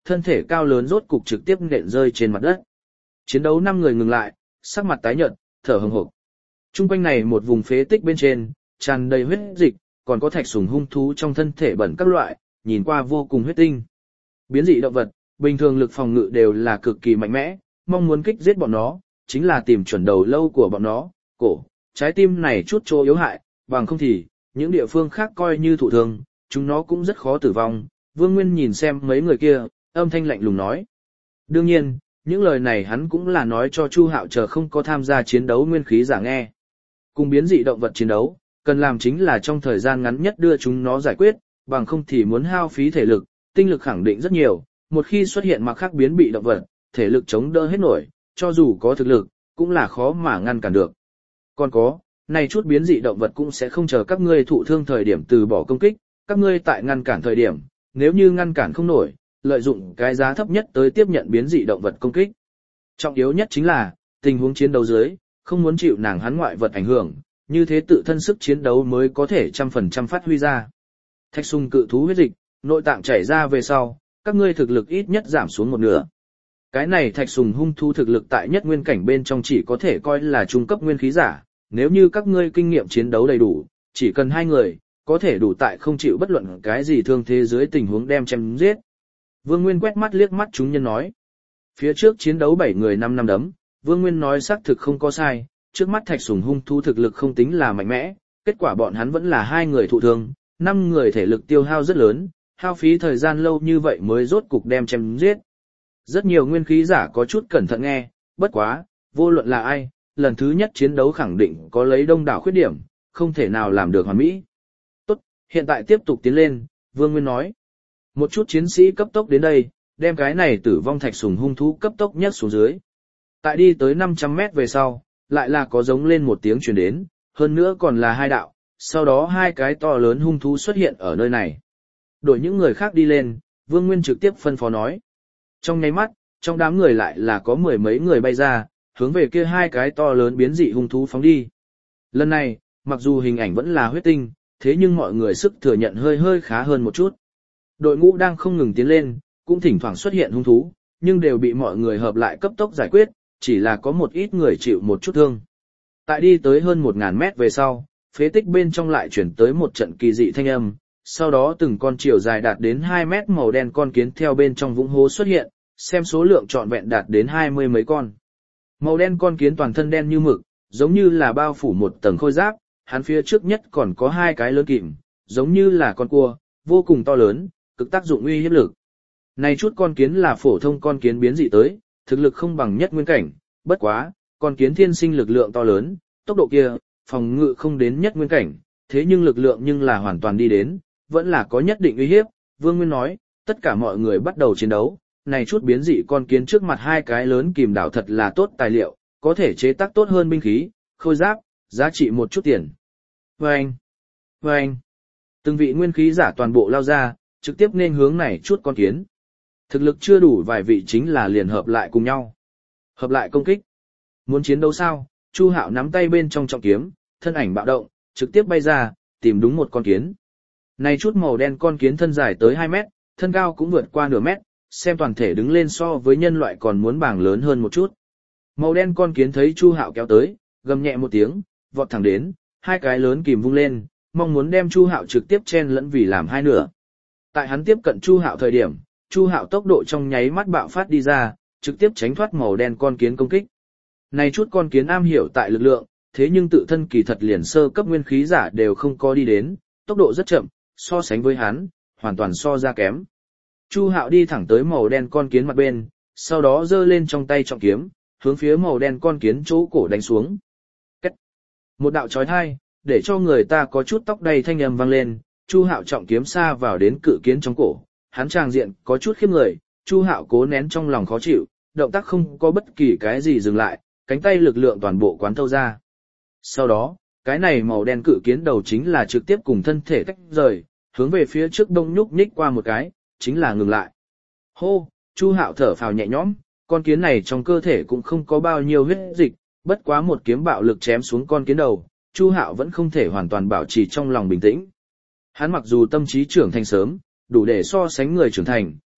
S1: thân thể cao lớn rốt cục trực tiếp nện rơi trên mặt đất. Chiến đấu 5 người ngừng lại, sắc mặt tái nhợt, thở hổn hộc. Trung quanh này một vùng phế tích bên trên, tràn đầy huyết dịch, còn có thạch sùng hung thú trong thân thể bẩn các loại, nhìn qua vô cùng huyết tinh. Biến dị động vật, bình thường lực phòng ngự đều là cực kỳ mạnh mẽ, mong muốn kích giết bọn nó, chính là tìm chuẩn đầu lâu của bọn nó, cổ, trái tim này chút chỗ yếu hại, bằng không thì, những địa phương khác coi như thụ thương, chúng nó cũng rất khó tử vong. Vương Nguyên nhìn xem mấy người kia, âm thanh lạnh lùng nói. Đương nhiên, những lời này hắn cũng là nói cho Chu Hạo chờ không có tham gia chiến đấu nguyên khí giả nghe. Cùng biến dị động vật chiến đấu, cần làm chính là trong thời gian ngắn nhất đưa chúng nó giải quyết, bằng không thì muốn hao phí thể lực, tinh lực khẳng định rất nhiều, một khi xuất hiện mặt khác biến bị động vật, thể lực chống đỡ hết nổi, cho dù có thực lực, cũng là khó mà ngăn cản được. Còn có, này chút biến dị động vật cũng sẽ không chờ các ngươi thụ thương thời điểm từ bỏ công kích, các ngươi tại ngăn cản thời điểm, nếu như ngăn cản không nổi, lợi dụng cái giá thấp nhất tới tiếp nhận biến dị động vật công kích. Trọng yếu nhất chính là, tình huống chiến đấu dưới, không muốn chịu nàng hắn ngoại vật ảnh hưởng, như thế tự thân sức chiến đấu mới có thể 100% phát huy ra. Thạch sùng cự thú huyết dịch, nội tạng chảy ra về sau, các ngươi thực lực ít nhất giảm xuống một nửa. Cái này thạch sùng hung thú thực lực tại nhất nguyên cảnh bên trong chỉ có thể coi là trung cấp nguyên khí giả, nếu như các ngươi kinh nghiệm chiến đấu đầy đủ, chỉ cần 2 người, có thể đủ tại không chịu bất luận cái gì thương thế dưới tình huống đem chém giết. Vương Nguyên quét mắt liếc mắt chúng nhân nói. Phía trước chiến đấu 7 người 5 năm đấm, Vương Nguyên nói xác thực không có sai, trước mắt thạch sùng hung thú thực lực không tính là mạnh mẽ, kết quả bọn hắn vẫn là 2 người thụ thương, 5 người thể lực tiêu hao rất lớn, hao phí thời gian lâu như vậy mới rốt cục đem chém giết. Rất nhiều nguyên khí giả có chút cẩn thận nghe, bất quá, vô luận là ai, lần thứ nhất chiến đấu khẳng định có lấy đông đảo khuyết điểm, không thể nào làm được hoàn mỹ. Tốt, hiện tại tiếp tục tiến lên, Vương Nguyên nói. Một chút chiến sĩ cấp tốc đến đây, đem cái này tử vong thạch sùng hung thú cấp tốc nhất xuống dưới. Tại đi tới 500 mét về sau, lại là có giống lên một tiếng truyền đến, hơn nữa còn là 2 đạo, sau đó 2 cái to lớn hung thú xuất hiện ở nơi này. Đổi những người khác đi lên, Vương Nguyên trực tiếp phân phó nói. Trong nháy mắt, trong đám người lại là có 10 mấy người bay ra, hướng về kia 2 cái to lớn biến dị hung thú phóng đi. Lần này, mặc dù hình ảnh vẫn là huyết tinh, thế nhưng mọi người sức thừa nhận hơi khá hơn một chút. Đội ngũ đang không ngừng tiến lên, cũng thỉnh thoảng xuất hiện hung thú, nhưng đều bị mọi người hợp lại cấp tốc giải quyết, chỉ là có một ít người chịu một chút thương. Tại đi tới hơn 1000 mét về sau, phế tích bên trong lại chuyển tới một trận kỳ dị thanh âm, sau đó từng con chiều dài đạt đến 2 mét màu đen con kiến theo bên trong vũng hố xuất hiện, xem số lượng trọn vẹn đạt đến 20 mấy con. Màu đen con kiến toàn thân đen như mực, giống như là bao phủ một tầng khôi giáp, hắn phía trước nhất còn có 2 cái lớn kìm, giống như là con cua, vô cùng to lớn, cực tác dụng uy hiếp lực. Này chút con kiến là phổ thông con kiến biến dị tới, thực lực không bằng nhất nguyên cảnh, bất quá, con kiến thiên sinh lực lượng to lớn, tốc độ kia, phòng ngự không đến nhất nguyên cảnh, thế nhưng lực lượng nhưng là hoàn toàn đi đến, vẫn là có nhất định uy hiếp. Vương Nguyên nói, tất cả mọi người bắt đầu chiến đấu, này chút biến dị con kiến trước mặt 2 cái lớn kìm đảo thật là tốt tài liệu, có thể chế tác tốt hơn binh khí, khôi giáp, giá trị một chút tiền. Vâng! Vâng! Từng vị nguyên khí giả toàn bộ lao ra, trực tiếp nên hướng này chút con kiến. Thực lực chưa đủ vài vị chính là liền hợp lại cùng nhau. Hợp lại công kích. Muốn chiến đấu sao? Chu Hạo nắm tay bên trong trọng kiếm, thân ảnh bạo động, trực tiếp bay ra, tìm đúng một con kiến. Này chút màu đen con kiến thân dài tới 2 mét, thân cao cũng vượt qua nửa mét, xem toàn thể đứng lên so với nhân loại còn muốn bảng lớn hơn một chút. Màu đen con kiến thấy Chu Hạo kéo tới, gầm nhẹ một tiếng, vọt thẳng đến, 2 cái lớn kìm vung lên, mong muốn đem Chu Hạo trực tiếp chen lẫn vì làm 2 nửa. Tại hắn tiếp cận Chu Hạo thời điểm, Chu Hạo tốc độ trong nháy mắt bạo phát đi ra, trực tiếp tránh thoát màu đen con kiến công kích. Này chút con kiến am hiểu tại lực lượng, thế nhưng tự thân kỳ thật liền sơ cấp nguyên khí giả đều không có đi đến, tốc độ rất chậm, so sánh với hắn, hoàn toàn so ra kém. Chu Hạo đi thẳng tới màu đen con kiến mặt bên, sau đó giơ lên trong tay trọng kiếm, hướng phía màu đen con kiến chỗ cổ đánh xuống. Cách. Một đạo chói tai, để cho người ta có chút tóc đầy thanh âm vang lên, Chu Hạo trọng kiếm xa vào đến cự kiến trong cổ, hắn tràng diện có chút khiếp người, Chu Hạo cố nén trong lòng khó chịu, động tác không có bất kỳ cái gì dừng lại, cánh tay lực lượng toàn bộ quán thâu ra. Sau đó, cái này màu đen cự kiến đầu chính là trực tiếp cùng thân thể tách rời, hướng về phía trước đông nhúc nhích qua một cái, chính là ngừng lại. Hô, Chu Hạo thở phào nhẹ nhõm, con kiến này trong cơ thể cũng không có bao nhiêu huyết dịch, bất quá một kiếm bạo lực chém xuống con kiến đầu, Chu Hạo vẫn không thể hoàn toàn bảo trì trong lòng bình tĩnh. Hắn mặc dù tâm trí trưởng thành sớm, đủ để so sánh người trưởng thành,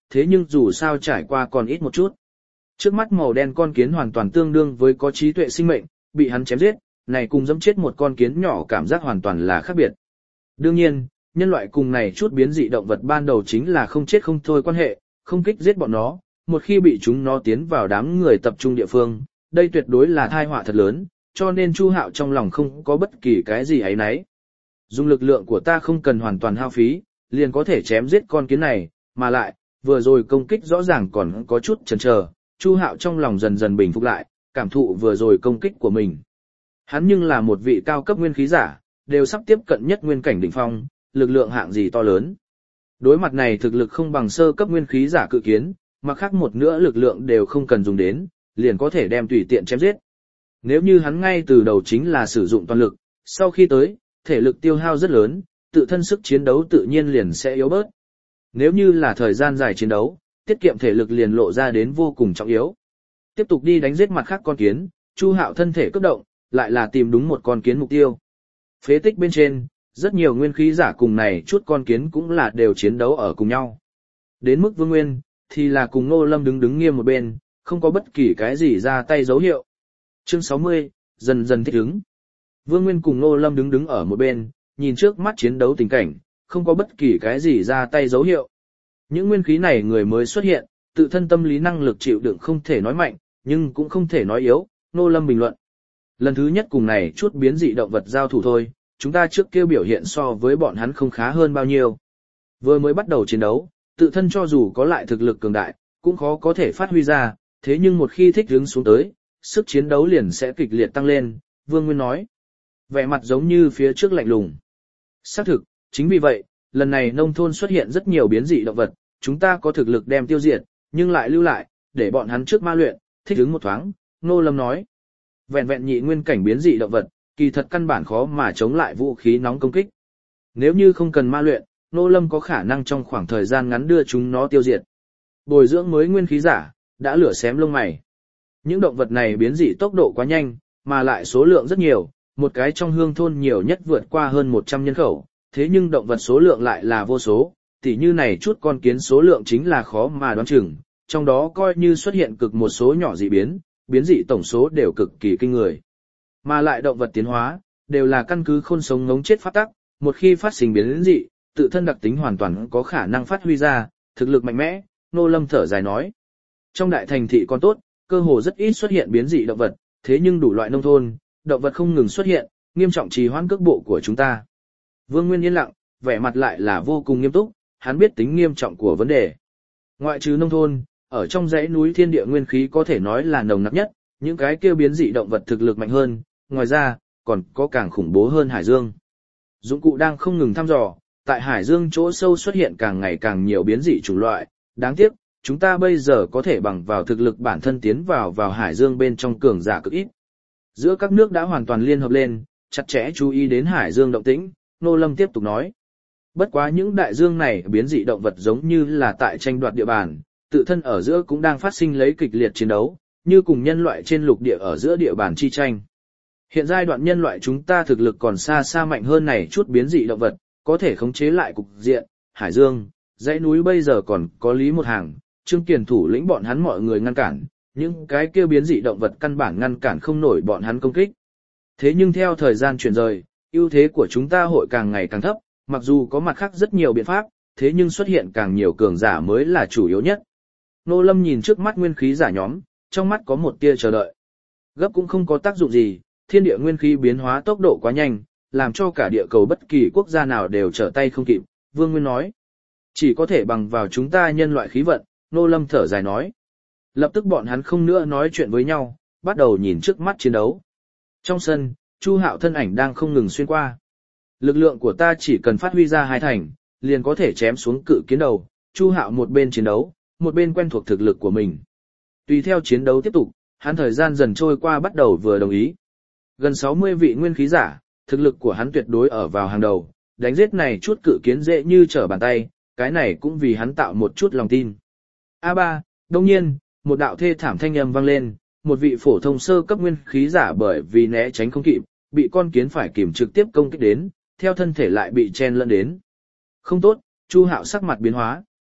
S1: thế nhưng dù sao trải qua còn ít một chút. Trước mắt màu đen con kiến hoàn toàn tương đương với có trí tuệ sinh mệnh, bị hắn chém giết, này cùng giẫm chết một con kiến nhỏ cảm giác hoàn toàn là khác biệt. Đương nhiên, nhân loại cùng này chút biến dị động vật ban đầu chính là không chết không thôi quan hệ, không kích giết bọn nó, một khi bị chúng nó tiến vào đám người tập trung địa phương, đây tuyệt đối là tai họa thật lớn, cho nên Chu Hạo trong lòng không có bất kỳ cái gì ấy nấy. Dùng lực lượng của ta không cần hoàn toàn hao phí, liền có thể chém giết con kiến này, mà lại, vừa rồi công kích rõ ràng còn có chút chần chờ, Chu Hạo trong lòng dần dần bình phục lại, cảm thụ vừa rồi công kích của mình. Hắn nhưng là một vị cao cấp nguyên khí giả, đều sắp tiếp cận nhất nguyên cảnh đỉnh phong, lực lượng hạng gì to lớn. Đối mặt này thực lực không bằng sơ cấp nguyên khí giả cự kiến, mà khác một nữa lực lượng đều không cần dùng đến, liền có thể đem tùy tiện chém giết. Nếu như hắn ngay từ đầu chính là sử dụng toàn lực, sau khi tới, thể lực tiêu hao rất lớn, tự thân sức chiến đấu tự nhiên liền sẽ yếu bớt. Nếu như là thời gian dài chiến đấu, tiết kiệm thể lực liền lộ ra đến vô cùng trọng yếu. Tiếp tục đi đánh giết mặt khác con kiến, Chu Hạo thân thể cấp động, lại là tìm đúng một con kiến mục tiêu. Phế tích bên trên, rất nhiều nguyên khí giả cùng này chút con kiến cũng là đều chiến đấu ở cùng nhau. Đến mức Vương Nguyên, thì là cùng Ngô Lâm đứng nghiêm một bên, không có bất kỳ cái gì ra tay dấu hiệu. Chương 60, dần dần thích ứng. Vương Nguyên cùng Ngô Lâm đứng ở một bên, nhìn trước mắt chiến đấu tình cảnh, không có bất kỳ cái gì ra tay dấu hiệu. Những nguyên khí này người mới xuất hiện, tự thân tâm lý năng lực chịu đựng không thể nói mạnh, nhưng cũng không thể nói yếu, Ngô Lâm bình luận. Lần thứ nhất cùng này chút biến dị động vật giao thủ thôi, chúng ta trước kia biểu hiện so với bọn hắn không khá hơn bao nhiêu. Vừa mới bắt đầu chiến đấu, tự thân cho dù có lại thực lực cường đại, cũng khó có thể phát huy ra, thế nhưng một khi thích ứng xuống tới, sức chiến đấu liền sẽ kịch liệt tăng lên, Vương Nguyên nói. Vẻ mặt giống như phía trước lạnh lùng. Xác thực, chính vì vậy, lần này nông thôn xuất hiện rất nhiều biến dị động vật, chúng ta có thực lực đem tiêu diệt, nhưng lại lưu lại, để bọn hắn trước ma luyện, thích ứng một thoáng, Ngô Lâm nói. Vẹn vẹn nhị nguyên cảnh biến dị động vật, kỳ thật căn bản khó mà chống lại vũ khí nóng công kích. Nếu như không cần ma luyện, Ngô Lâm có khả năng trong khoảng thời gian ngắn đưa chúng nó tiêu diệt. Bồi dưỡng mới nguyên khí giả, đã lửa xém lông mày. Những động vật này biến dị tốc độ quá nhanh, mà lại số lượng rất nhiều, một cái trong hương thôn nhiều nhất vượt qua hơn 100 nhân khẩu, thế nhưng động vật số lượng lại là vô số, tỉ như này chút con kiến số lượng chính là khó mà đoán chừng, trong đó coi như xuất hiện cực một số nhỏ dị biến, biến dị tổng số đều cực kỳ kinh người. Mà lại động vật tiến hóa, đều là căn cứ khôn sống ngống chết pháp tắc, một khi phát sinh biến dị, tự thân đặc tính hoàn toàn có khả năng phát huy ra, thực lực mạnh mẽ, Nô Lâm thở dài nói. Trong đại thành thị còn tốt, cơ hồ rất ít xuất hiện biến dị động vật, thế nhưng đủ loại nông thôn, động vật không ngừng xuất hiện, nghiêm trọng trì hoãn cước bộ của chúng ta. Vương Nguyên yên lặng, vẻ mặt lại là vô cùng nghiêm túc, hắn biết tính nghiêm trọng của vấn đề. Ngoại trừ nông thôn, ở trong dãy núi thiên địa nguyên khí có thể nói là nồng nặc nhất, những cái kêu biến dị động vật thực lực mạnh hơn, ngoài ra, còn có càng khủng bố hơn hải dương. Dụng cụ đang không ngừng thăm dò, tại hải dương chỗ sâu xuất hiện càng ngày càng nhiều biến dị chủng loại, đáng tiếc, chúng ta bây giờ có thể bằng vào thực lực bản thân tiến vào hải dương bên trong cường giả cực ít. Giữa các nước đã hoàn toàn liên hợp lên, chặt chẽ chú ý đến hải dương động tĩnh, Nô Lâm tiếp tục nói. Bất quá những đại dương này biến dị động vật giống như là tại tranh đoạt địa bàn, tự thân ở giữa cũng đang phát sinh lấy kịch liệt chiến đấu, như cùng nhân loại trên lục địa ở giữa địa bàn chi tranh. Hiện giai đoạn nhân loại chúng ta thực lực còn xa xa mạnh hơn này chút biến dị động vật, có thể khống chế lại cục diện, hải dương, dãy núi bây giờ còn có Lý Một Hàng, Trương Kiền thủ lĩnh bọn hắn mọi người ngăn cản, những cái kêu biến dị động vật căn bản ngăn cản không nổi bọn hắn công kích. Thế nhưng theo thời gian chuyển rời, ưu thế của chúng ta hội càng ngày càng thấp, mặc dù có mặt khác rất nhiều biện pháp, thế nhưng xuất hiện càng nhiều cường giả mới là chủ yếu nhất. Nô Lâm nhìn trước mắt nguyên khí giả nhóm, trong mắt có một tia chờ đợi. Gấp cũng không có tác dụng gì, thiên địa nguyên khí biến hóa tốc độ quá nhanh, làm cho cả địa cầu bất kỳ quốc gia nào đều trở tay không kịp, Vương Nguyên nói. Chỉ có thể bằng vào chúng ta nhân loại khí vận, Nô Lâm thở dài nói. Lập tức bọn hắn không nữa nói chuyện với nhau, bắt đầu nhìn trước mắt chiến đấu. Trong sân, Chu Hạo thân ảnh đang không ngừng xuyên qua. Lực lượng của ta chỉ cần phát huy ra 2 thành, liền có thể chém xuống cự kiến đầu. Chu Hạo một bên chiến đấu, một bên quen thuộc thực lực của mình. Tùy theo chiến đấu tiếp tục, hắn thời gian dần trôi qua bắt đầu vừa đồng ý. Gần 60 vị nguyên khí giả, thực lực của hắn tuyệt đối ở vào hàng đầu, đánh giết này chút cự kiến dễ như trở bàn tay, cái này cũng vì hắn tạo một chút lòng tin. A3, đông nhiên, một đạo thê thảm thanh âm vang lên, một vị phổ thông sơ cấp nguyên khí giả bởi vì né tránh không kịp, bị con kiến phải kìm trực tiếp công kích đến, theo thân thể lại bị chen lẫn đến. Không tốt, Chu Hạo sắc mặt biến hóa.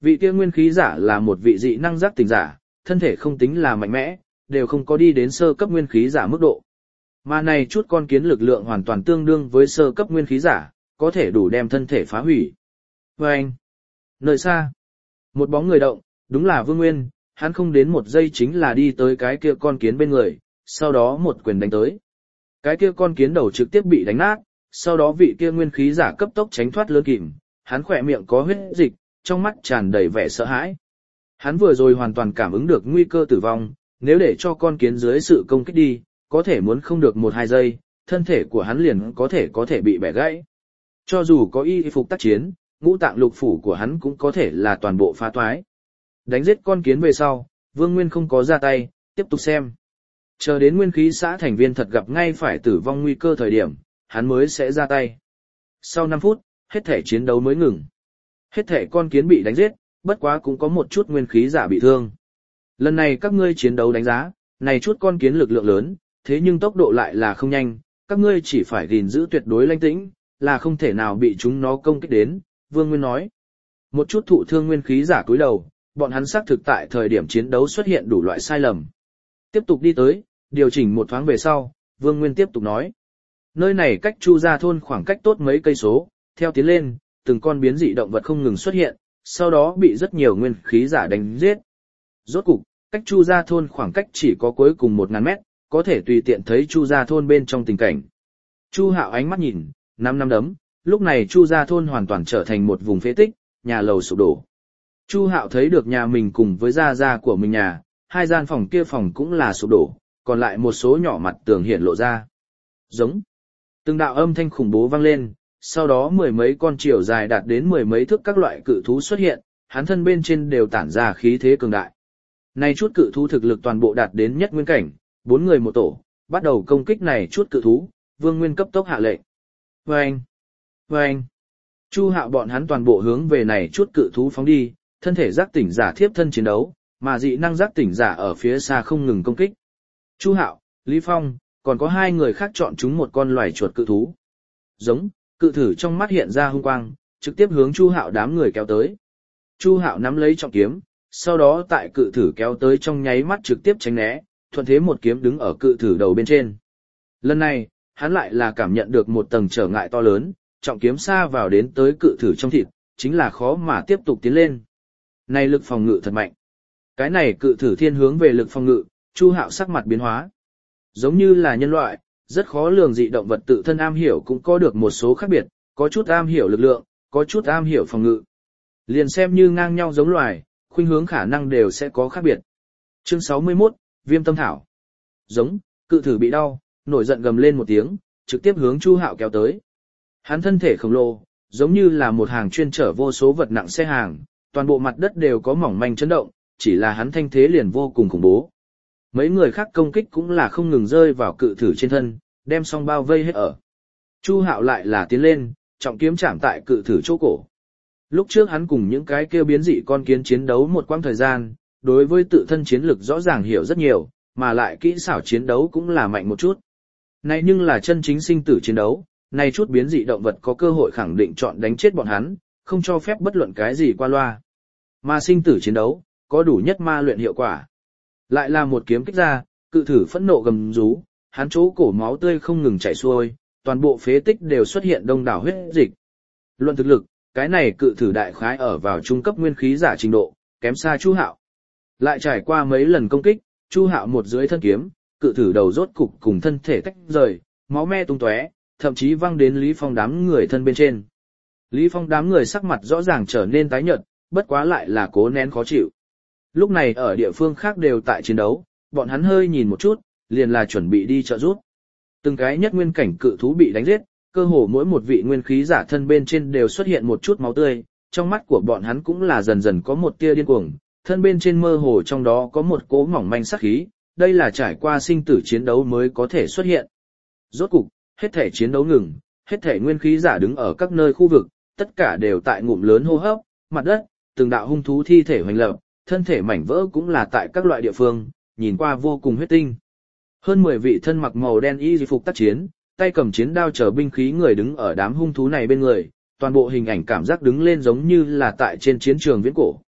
S1: Vị kia nguyên khí giả là một vị dị năng giác tỉnh giả, thân thể không tính là mạnh mẽ, đều không có đi đến sơ cấp nguyên khí giả mức độ. Mà này chút con kiến lực lượng hoàn toàn tương đương với sơ cấp nguyên khí giả, có thể đủ đem thân thể phá hủy. Và anh, nơi xa, một bóng người động, đúng là Vương Nguyên, hắn không đến một giây chính là đi tới cái kia con kiến bên người, sau đó một quyền đánh tới. Cái kia con kiến đầu trực tiếp bị đánh nát, sau đó vị kia nguyên khí giả cấp tốc tránh thoát lớn kìm, hắn khỏe miệng có huyết dịch, trong mắt tràn đầy vẻ sợ hãi. Hắn vừa rồi hoàn toàn cảm ứng được nguy cơ tử vong, nếu để cho con kiến dưới sự công kích đi, có thể muốn không được 1-2 giây, thân thể của hắn liền có thể bị bẻ gãy. Cho dù có y phục tác chiến, ngũ tạng lục phủ của hắn cũng có thể là toàn bộ phá toái. Đánh giết con kiến về sau, Vương Nguyên không có ra tay, tiếp tục xem. Chờ đến nguyên khí xã thành viên thật gặp ngay phải tử vong nguy cơ thời điểm, hắn mới sẽ ra tay. Sau 5 phút, hết thể chiến đấu mới ngừng. Hết thể con kiến bị đánh giết, bất quá cũng có một chút nguyên khí giả bị thương. Lần này các ngươi chiến đấu đánh giá, này chút con kiến lực lượng lớn, thế nhưng tốc độ lại là không nhanh, các ngươi chỉ phải gìn giữ tuyệt đối lãnh tĩnh, là không thể nào bị chúng nó công kích đến, Vương Nguyên nói. Một chút thụ thương nguyên khí giả cúi đầu, bọn hắn xác thực tại thời điểm chiến đấu xuất hiện đủ loại sai lầm. Tiếp tục đi tới, điều chỉnh một thoáng về sau, Vương Nguyên tiếp tục nói. Nơi này cách Chu Gia thôn khoảng cách tốt mấy cây số, theo tiến lên, từng con biến dị động vật không ngừng xuất hiện, sau đó bị rất nhiều nguyên khí giả đánh giết. Rốt cục, cách Chu Gia thôn khoảng cách chỉ có cuối cùng 1000 mét, có thể tùy tiện thấy Chu Gia thôn bên trong tình cảnh. Chu Hạo ánh mắt nhìn, năm đấm, lúc này Chu Gia thôn hoàn toàn trở thành một vùng phế tích, nhà lầu sụp đổ. Chu Hạo thấy được nhà mình cùng với gia của mình nhà, 2 gian phòng kia phòng cũng là sụp đổ, còn lại một số nhỏ mặt tường hiện lộ ra. Giống. Từng đạo âm thanh khủng bố vang lên, sau đó 10 mấy con chiều dài đạt đến 10 mấy thước các loại cự thú xuất hiện, hắn thân bên trên đều tản ra khí thế cường đại. Này chút cự thú thực lực toàn bộ đạt đến nhất nguyên cảnh, 4 người một tổ, bắt đầu công kích này chút cự thú, Vương Nguyên cấp tốc hạ lệnh. Vâng! Vâng! Chu Hạo bọn hắn toàn bộ hướng về này chút cự thú phóng đi, thân thể giác tỉnh giả thiếp thân chiến đấu, mà dị năng giác tỉnh giả ở phía xa không ngừng công kích. Chu Hạo, Lý Phong, còn có 2 người khác chọn chúng một con loài chuột cự thú. Giống, cự thử trong mắt hiện ra hung quang, trực tiếp hướng Chu Hạo đám người kéo tới. Chu Hạo nắm lấy trọng kiếm, sau đó tại cự thử kéo tới trong nháy mắt trực tiếp tránh né, thuận thế một kiếm đứng ở cự thử đầu bên trên. Lần này, hắn lại là cảm nhận được một tầng trở ngại to lớn, trọng kiếm xa vào đến tới cự thử trong thịt, chính là khó mà tiếp tục tiến lên. Này lực phòng ngự thật mạnh. Cái này cự thử thiên hướng về lực phòng ngự, Chu Hạo sắc mặt biến hóa. Giống như là nhân loại, rất khó lường dị động vật tự thân am hiểu cũng có được một số khác biệt, có chút am hiểu lực lượng, có chút am hiểu phòng ngự. Liền xem như ngang nhau giống loài, khuynh hướng khả năng đều sẽ có khác biệt. Chương 61, Viêm tâm thảo. Giống, cự thử bị đau, nổi giận gầm lên một tiếng, trực tiếp hướng Chu Hạo kéo tới. Hắn thân thể khổng lồ, giống như là một hàng chuyên chở vô số vật nặng xe hàng, toàn bộ mặt đất đều có mỏng manh chấn động, chỉ là hắn thanh thế liền vô cùng khủng bố. Mấy người khác công kích cũng là không ngừng rơi vào cự thử trên thân, đem song bao vây hết ở. Chu Hạo lại là tiến lên, trọng kiếm chạm tại cự thử chỗ cổ. Lúc trước hắn cùng những cái kêu biến dị con kiến chiến đấu một quãng thời gian, đối với tự thân chiến lực rõ ràng hiểu rất nhiều, mà lại kỹ xảo chiến đấu cũng là mạnh một chút. Này nhưng là chân chính sinh tử chiến đấu, này chút biến dị động vật có cơ hội khẳng định chọn đánh chết bọn hắn, không cho phép bất luận cái gì qua loa. Mà sinh tử chiến đấu, có đủ nhất ma luyện hiệu quả. Lại là một kiếm kích ra, cự thử phẫn nộ gầm rú, hắn chỗ cổ máu tươi không ngừng chảy xuôi, toàn bộ phế tích đều xuất hiện đông đảo huyết dịch. Luận thực lực, cái này cự thử đại khái ở vào trung cấp nguyên khí giả trình độ, kém xa Chu Hạo. Lại trải qua mấy lần công kích, Chu Hạo một dưới thân kiếm, cự thử đầu rốt cục cùng thân thể tách rời, máu me tung tóe, thậm chí văng đến Lý Phong đám người thân bên trên. Lý Phong đám người sắc mặt rõ ràng trở nên tái nhợt, bất quá lại là cố nén khó chịu. Lúc này ở địa phương khác đều tại chiến đấu, bọn hắn hơi nhìn một chút, liền là chuẩn bị đi trợ giúp. Từng cái nhất nguyên cảnh cự thú bị đánh giết, cơ hồ mỗi một vị nguyên khí giả thân bên trên đều xuất hiện một chút máu tươi, trong mắt của bọn hắn cũng là dần dần có một tia điên cuồng, thân bên trên mơ hồ trong đó có một cỗ mỏng manh sát khí, đây là trải qua sinh tử chiến đấu mới có thể xuất hiện. Rốt cục, hết thể chiến đấu ngừng, hết thể nguyên khí giả đứng ở các nơi khu vực, tất cả đều tại ngụm lớn hô hấp, mặt đất, từng đạo hung thú thi thể hoành lập, thân thể mảnh vỡ cũng là tại các loại địa phương, nhìn qua vô cùng huyết tinh. Hơn 10 vị thân mặc màu đen y phục tác chiến, tay cầm chiến đao chở binh khí người đứng ở đám hung thú này bên người, toàn bộ hình ảnh cảm giác đứng lên giống như là tại trên chiến trường viễn cổ,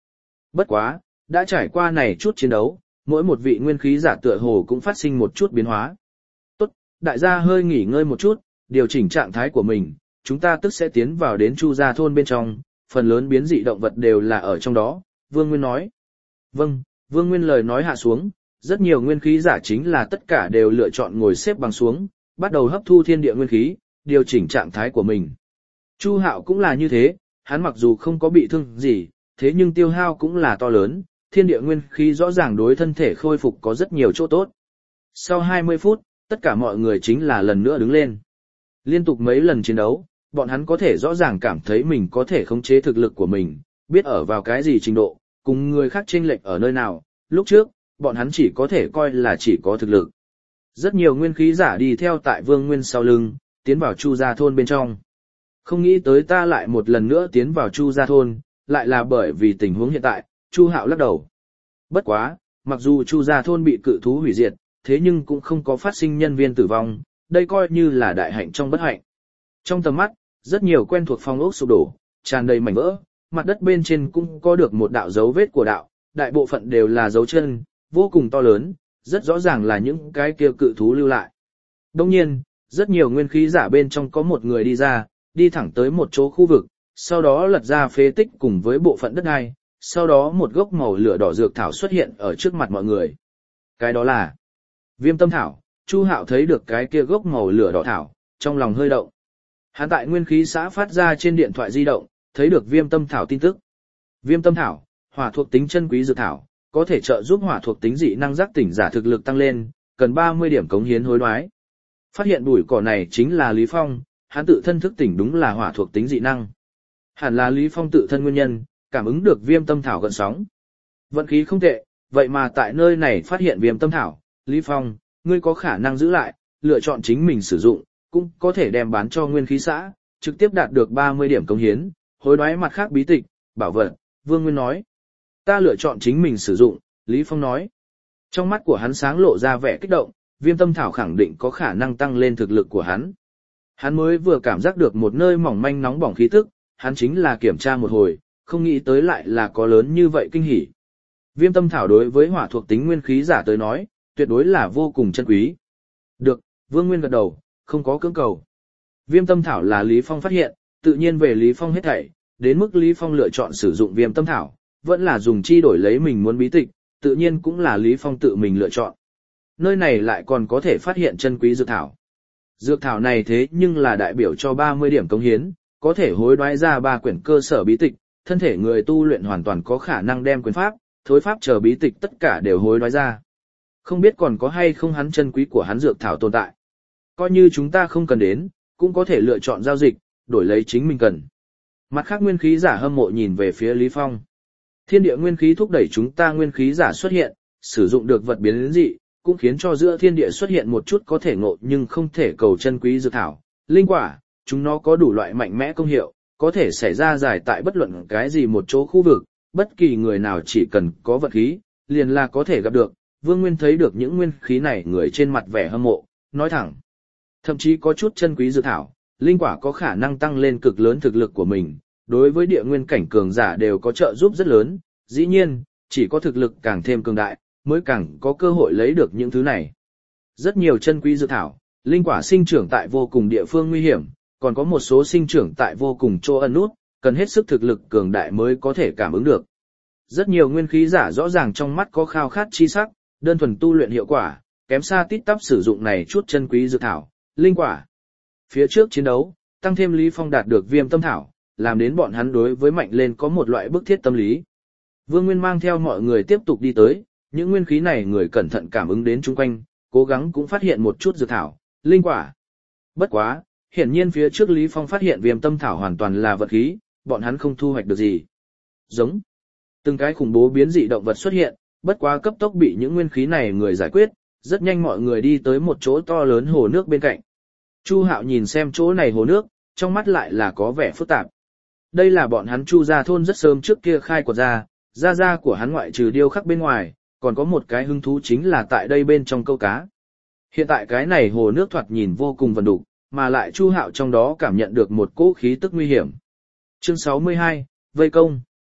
S1: Bất quá, đã trải qua này chút chiến đấu, mỗi một vị nguyên khí giả tựa hồ cũng phát sinh một chút biến hóa. Tốt, đại gia hơi nghỉ ngơi một chút, điều chỉnh trạng thái của mình, chúng ta tức sẽ tiến vào đến Chu Gia thôn bên trong, phần lớn biến dị động vật đều là ở trong đó, Vương Nguyên nói. Vâng, Vương Nguyên lời nói hạ xuống, rất nhiều nguyên khí giả chính là tất cả đều lựa chọn ngồi xếp bằng xuống, bắt đầu hấp thu thiên địa nguyên khí, điều chỉnh trạng thái của mình. Chu Hạo cũng là như thế, hắn mặc dù không có bị thương gì, thế nhưng tiêu hao cũng là to lớn, thiên địa nguyên khí rõ ràng đối thân thể khôi phục có rất nhiều chỗ tốt. Sau 20 phút, tất cả mọi người chính là lần nữa đứng lên. Liên tục mấy lần chiến đấu, bọn hắn có thể rõ ràng cảm thấy mình có thể khống chế thực lực của mình, biết ở vào cái gì trình độ, cùng người khác chênh lệch ở nơi nào, lúc trước, bọn hắn chỉ có thể coi là chỉ có thực lực. Rất nhiều nguyên khí giả đi theo tại Vương Nguyên sau lưng, tiến vào Chu Gia thôn bên trong. Không nghĩ tới ta lại một lần nữa tiến vào Chu Gia thôn, lại là bởi vì tình huống hiện tại, Chu Hạo lắc đầu. Bất quá, mặc dù Chu Gia thôn bị cự thú hủy diệt, thế nhưng cũng không có phát sinh nhân viên tử vong, đây coi như là đại hạnh trong bất hạnh. Trong tầm mắt, rất nhiều quen thuộc phong ốc sụp đổ, tràn đầy mảnh vỡ, mặt đất bên trên cũng có được một đạo dấu vết của đạo, đại bộ phận đều là dấu chân, vô cùng to lớn, rất rõ ràng là những cái kia cự thú lưu lại. Đồng nhiên, rất nhiều nguyên khí giả bên trong có một người đi ra, đi thẳng tới một chỗ khu vực, sau đó lật ra phế tích cùng với bộ phận đất đai, sau đó một gốc màu lửa đỏ dược thảo xuất hiện ở trước mặt mọi người. Cái đó là Viêm Tâm Thảo. Chu Hạo thấy được cái kia gốc màu lửa đỏ thảo, trong lòng hơi động. Hắn tại nguyên khí xã phát ra trên điện thoại di động, thấy được Viêm Tâm Thảo tin tức. Viêm Tâm Thảo, hỏa thuộc tính chân quý dược thảo, có thể trợ giúp hỏa thuộc tính dị năng giác tỉnh giả thực lực tăng lên, cần 30 điểm cống hiến hối đoái. Phát hiện bụi cỏ này chính là Lý Phong, hắn tự thân thức tỉnh đúng là hỏa thuộc tính dị năng. Hẳn là Lý Phong tự thân nguyên nhân, cảm ứng được Viêm Tâm Thảo gần sóng. Vận khí không tệ, vậy mà tại nơi này phát hiện Viêm Tâm Thảo, Lý Phong, ngươi có khả năng giữ lại, lựa chọn chính mình sử dụng, cũng có thể đem bán cho nguyên khí xã, trực tiếp đạt được 30 điểm cống hiến, hối đoái mặt khác bí tịch, bảo vật, Vương Nguyên nói. Ta lựa chọn chính mình sử dụng, Lý Phong nói. Trong mắt của hắn sáng lộ ra vẻ kích động, Viêm Tâm Thảo khẳng định có khả năng tăng lên thực lực của hắn. Hắn mới vừa cảm giác được một nơi mỏng manh nóng bỏng khí tức, hắn chính là kiểm tra một hồi, không nghĩ tới lại là có lớn như vậy kinh hỉ. Viêm Tâm Thảo đối với hỏa thuộc tính nguyên khí giả tới nói, tuyệt đối là vô cùng chân quý. Được, Vương Nguyên gật đầu, không có cưỡng cầu. Viêm Tâm Thảo là Lý Phong phát hiện, tự nhiên về Lý Phong hết thảy, đến mức Lý Phong lựa chọn sử dụng Viêm Tâm Thảo, vẫn là dùng chi đổi lấy mình muốn bí tịch, tự nhiên cũng là Lý Phong tự mình lựa chọn. Nơi này lại còn có thể phát hiện chân quý dược thảo. Dược thảo này thế nhưng là đại biểu cho 30 điểm cống hiến, có thể hối đoái ra 3 quyển cơ sở bí tịch, thân thể người tu luyện hoàn toàn có khả năng đem quyền pháp, thối pháp chờ bí tịch tất cả đều hối đoái ra. Không biết còn có hay không hắn chân quý của hắn dược thảo tồn tại. Coi như chúng ta không cần đến, cũng có thể lựa chọn giao dịch, đổi lấy chính mình cần. Mặt khác nguyên khí giả hâm mộ nhìn về phía Lý Phong. Thiên địa nguyên khí thúc đẩy chúng ta nguyên khí giả xuất hiện, sử dụng được vật biến dị, cũng khiến cho giữa thiên địa xuất hiện một chút có thể ngộ nhưng không thể cầu chân quý dược thảo, linh quả, chúng nó có đủ loại mạnh mẽ công hiệu, có thể xảy ra giải tại bất luận cái gì một chỗ khu vực, bất kỳ người nào chỉ cần có vật khí, liền là có thể gặp được. Vương Nguyên thấy được những nguyên khí này người trên mặt vẻ hâm mộ, nói thẳng. Thậm chí có chút chân quý dược thảo, linh quả có khả năng tăng lên cực lớn thực lực của mình, đối với địa nguyên cảnh cường giả đều có trợ giúp rất lớn, dĩ nhiên, chỉ có thực lực càng thêm cường đại, mới càng có cơ hội lấy được những thứ này. Rất nhiều chân quý dược thảo, linh quả sinh trưởng tại vô cùng địa phương nguy hiểm, còn có một số sinh trưởng tại vô cùng chỗ ẩn nút, cần hết sức thực lực cường đại mới có thể cảm ứng được. Rất nhiều nguyên khí giả rõ ràng trong mắt có khao khát chi sắc, đơn thuần tu luyện hiệu quả, kém xa tít tắp sử dụng này chút chân quý dược thảo, linh quả. Phía trước chiến đấu, tăng thêm Lý Phong đạt được Viêm Tâm Thảo, làm đến bọn hắn đối với mạnh lên có một loại bức thiết tâm lý. Vương Nguyên mang theo mọi người tiếp tục đi tới, những nguyên khí này người cẩn thận cảm ứng đến chung quanh, cố gắng cũng phát hiện một chút dược thảo, linh quả. Bất quá, hiển nhiên phía trước Lý Phong phát hiện Viêm Tâm Thảo hoàn toàn là vật khí, bọn hắn không thu hoạch được gì. Giống. Từng cái khủng bố biến dị động vật xuất hiện, bất quá cấp tốc bị những nguyên khí này người giải quyết, rất nhanh mọi người đi tới một chỗ to lớn hồ nước bên cạnh. Chu Hạo nhìn xem chỗ này hồ nước, trong mắt lại là có vẻ phức tạp. Đây là bọn hắn Chu Gia thôn rất sớm trước kia khai quật ra, gia của hắn ngoại trừ điêu khắc bên ngoài, còn có một cái hứng thú chính là tại đây bên trong câu cá. Hiện tại cái này hồ nước thoạt nhìn vô cùng vần đục, mà lại Chu Hạo trong đó cảm nhận được một cỗ khí tức nguy hiểm. Chương 62, Vây công.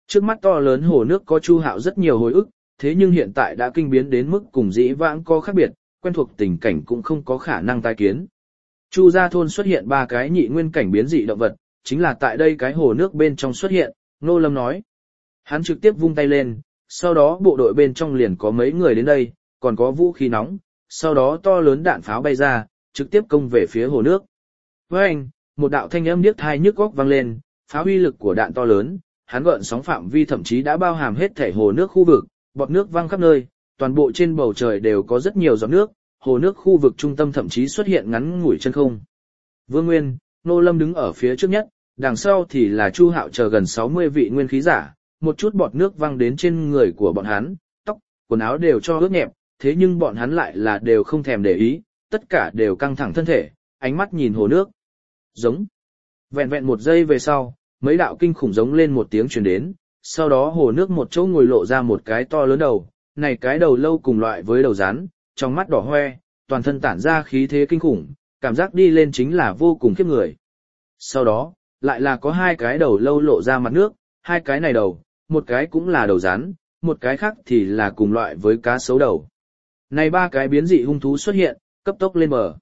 S1: Trước mắt to lớn hồ nước có Chu Hạo rất nhiều hồi ức, thế nhưng hiện tại đã kinh biến đến mức cùng dĩ vãng có khác biệt, quen thuộc tình cảnh cũng không có khả năng tái kiến. Chu gia thôn xuất hiện 3 cái nhị nguyên cảnh biến dị động vật, chính là tại đây cái hồ nước bên trong xuất hiện, Nô Lâm nói. Hắn trực tiếp vung tay lên, sau đó bộ đội bên trong liền có mấy người đến đây, còn có vũ khí nóng, sau đó to lớn đạn pháo bay ra, trực tiếp công về phía hồ nước. Với anh, một đạo thanh âm điếc tai nhức óc vang lên, pháo uy lực của đạn to lớn, hắn gợn sóng phạm vi thậm chí đã bao hàm hết thể hồ nước khu vực, bọt nước văng khắp nơi, toàn bộ trên bầu trời đều có rất nhiều giọt nước, hồ nước khu vực trung tâm thậm chí xuất hiện ngắn ngủi chân không. Vương Nguyên, Nô Lâm đứng ở phía trước nhất, đằng sau thì là Chu Hạo chờ gần 60 vị nguyên khí giả, một chút bọt nước văng đến trên người của bọn hắn, tóc, quần áo đều cho ướt nhẹp, thế nhưng bọn hắn lại là đều không thèm để ý, tất cả đều căng thẳng thân thể, ánh mắt nhìn hồ nước. Giống. Vẹn vẹn một giây về sau, mấy đạo kinh khủng giống lên một tiếng truyền đến, sau đó hồ nước một chỗ ngồi lộ ra một cái to lớn đầu, này cái đầu lâu cùng loại với đầu rắn, trong mắt đỏ hoe, toàn thân tản ra khí thế kinh khủng, cảm giác đi lên chính là vô cùng khiếp người. Sau đó, lại là có 2 cái đầu lâu lộ ra mặt nước, 2 cái này đầu, một cái cũng là đầu rắn, một cái khác thì là cùng loại với cá sấu đầu. Này 3 cái biến dị hung thú xuất hiện, cấp tốc lên bờ.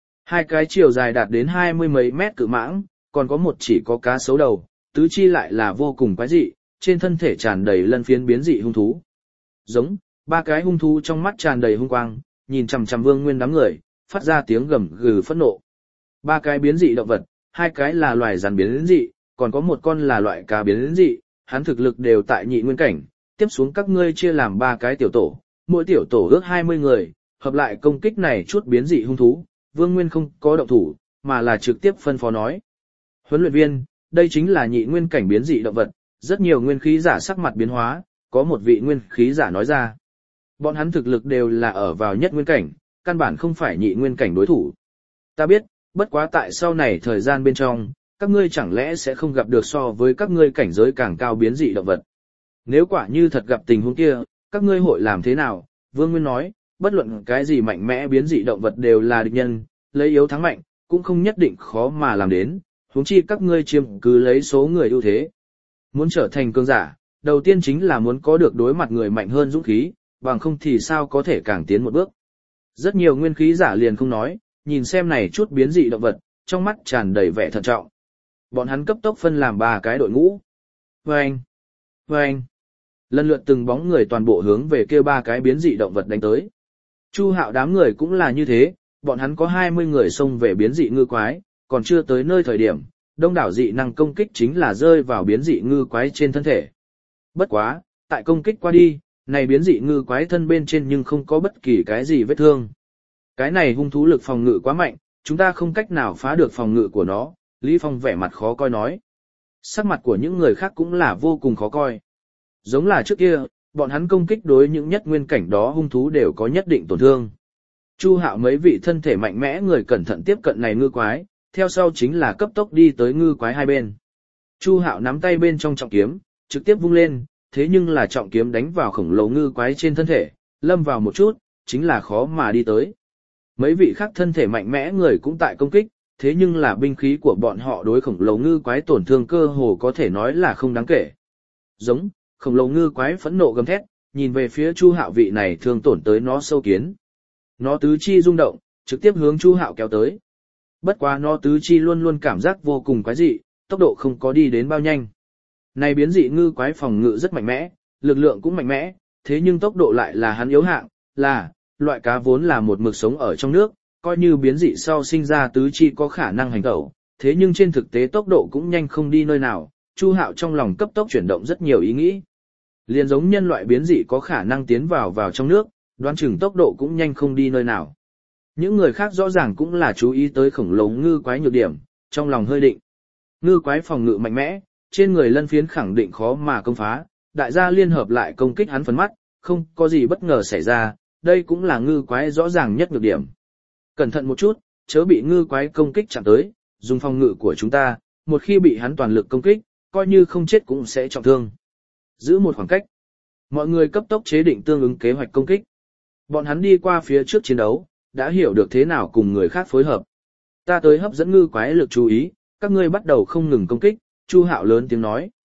S1: 2 cái chiều dài đạt đến 20 mấy mét cự mãng, còn có một chỉ có cá sấu đầu, tứ chi lại là vô cùng quái dị, trên thân thể tràn đầy lân phiến biến dị hung thú. Giống, 3 cái hung thú trong mắt tràn đầy hung quang, nhìn chằm chằm Vương Nguyên đám người, phát ra tiếng gầm gừ phẫn nộ. 3 cái biến dị động vật, 2 cái là loài rắn biến dị, còn có một con là loại cá biến dị, hắn thực lực đều tại nhị nguyên cảnh, tiếp xuống các ngươi chia làm 3 cái tiểu tổ, mỗi tiểu tổ ước 20 người, hợp lại công kích này chút biến dị hung thú. Vương Nguyên không có động thủ, mà là trực tiếp phân phó nói. Huấn luyện viên, đây chính là nhị nguyên cảnh biến dị động vật, rất nhiều nguyên khí giả sắc mặt biến hóa, có một vị nguyên khí giả nói ra. Bọn hắn thực lực đều là ở vào nhất nguyên cảnh, căn bản không phải nhị nguyên cảnh đối thủ. Ta biết, bất quá tại sau này thời gian bên trong, các ngươi chẳng lẽ sẽ không gặp được so với các ngươi cảnh giới càng cao biến dị động vật. Nếu quả như thật gặp tình huống kia, các ngươi hội làm thế nào? Vương Nguyên nói, bất luận cái gì mạnh mẽ biến dị động vật đều là địch nhân, lấy yếu thắng mạnh, cũng không nhất định khó mà làm đến, huống chi các ngươi chiếm cứ lấy số người ưu thế. Muốn trở thành cường giả, đầu tiên chính là muốn có được đối mặt người mạnh hơn dũng khí, bằng không thì sao có thể càng tiến một bước. Rất nhiều nguyên khí giả liền không nói, nhìn xem này chút biến dị động vật, trong mắt tràn đầy vẻ thận trọng. Bọn hắn cấp tốc phân làm 3 cái đội ngũ. Vâng! Vâng! Lần lượt từng bóng người toàn bộ hướng về kia 3 cái biến dị động vật đánh tới. Chu Hạo đám người cũng là như thế, bọn hắn có 20 người xông về biến dị ngư quái, còn chưa tới nơi thời điểm, đông đảo dị năng công kích chính là rơi vào biến dị ngư quái trên thân thể. Bất quá, tại công kích qua đi, này biến dị ngư quái thân bên trên nhưng không có bất kỳ cái gì vết thương. Cái này hung thú lực phòng ngự quá mạnh, chúng ta không cách nào phá được phòng ngự của nó, Lý Phong vẻ mặt khó coi nói. Sắc mặt của những người khác cũng là vô cùng khó coi. Giống là trước kia, bọn hắn công kích đối những nhất nguyên cảnh đó hung thú đều có nhất định tổn thương. Chu Hạo mấy vị thân thể mạnh mẽ người cẩn thận tiếp cận này ngư quái, theo sau chính là cấp tốc đi tới ngư quái hai bên. Chu Hạo nắm tay bên trong trọng kiếm, trực tiếp vung lên, thế nhưng là trọng kiếm đánh vào khổng lồ ngư quái trên thân thể, lâm vào một chút, chính là khó mà đi tới. Mấy vị khác thân thể mạnh mẽ người cũng tại công kích, thế nhưng là binh khí của bọn họ đối khổng lồ ngư quái tổn thương cơ hồ có thể nói là không đáng kể. Giống, khổng lồ ngư quái phẫn nộ gầm thét, nhìn về phía Chu Hạo vị này thương tổn tới nó sâu kiến. Nó tứ chi rung động, trực tiếp hướng Chu Hạo kéo tới. Bất quá nó tứ chi luôn luôn cảm giác vô cùng quái dị, tốc độ không có đi đến bao nhanh. Này biến dị ngư quái phòng ngự rất mạnh mẽ, lực lượng cũng mạnh mẽ, thế nhưng tốc độ lại là hắn yếu hạng, là loại cá vốn là một mực sống ở trong nước, coi như biến dị sau sinh ra tứ chi có khả năng hành tẩu, thế nhưng trên thực tế tốc độ cũng nhanh không đi nơi nào. Chu Hạo trong lòng cấp tốc chuyển động rất nhiều ý nghĩ. Liền giống nhân loại biến dị có khả năng tiến vào trong nước, đoán chừng tốc độ cũng nhanh không đi nơi nào. Những người khác rõ ràng cũng là chú ý tới khổng lồ ngư quái nhược điểm, trong lòng hơi định. Ngư quái phòng ngự mạnh mẽ, trên người lân phiến khẳng định khó mà công phá, đại gia liên hợp lại công kích hắn phấn mắt, không có gì bất ngờ xảy ra, đây cũng là ngư quái rõ ràng nhất nhược điểm. Cẩn thận một chút, chớ bị ngư quái công kích chạm tới, dùng phòng ngự của chúng ta, một khi bị hắn toàn lực công kích, coi như không chết cũng sẽ trọng thương. Giữ một khoảng cách. Mọi người cấp tốc chế định tương ứng kế hoạch công kích. Bọn hắn đi qua phía trước chiến đấu, đã hiểu được thế nào cùng người khác phối hợp. Ta tới hấp dẫn ngư quái lực chú ý, các ngươi bắt đầu không ngừng công kích, Chu Hạo lớn tiếng nói.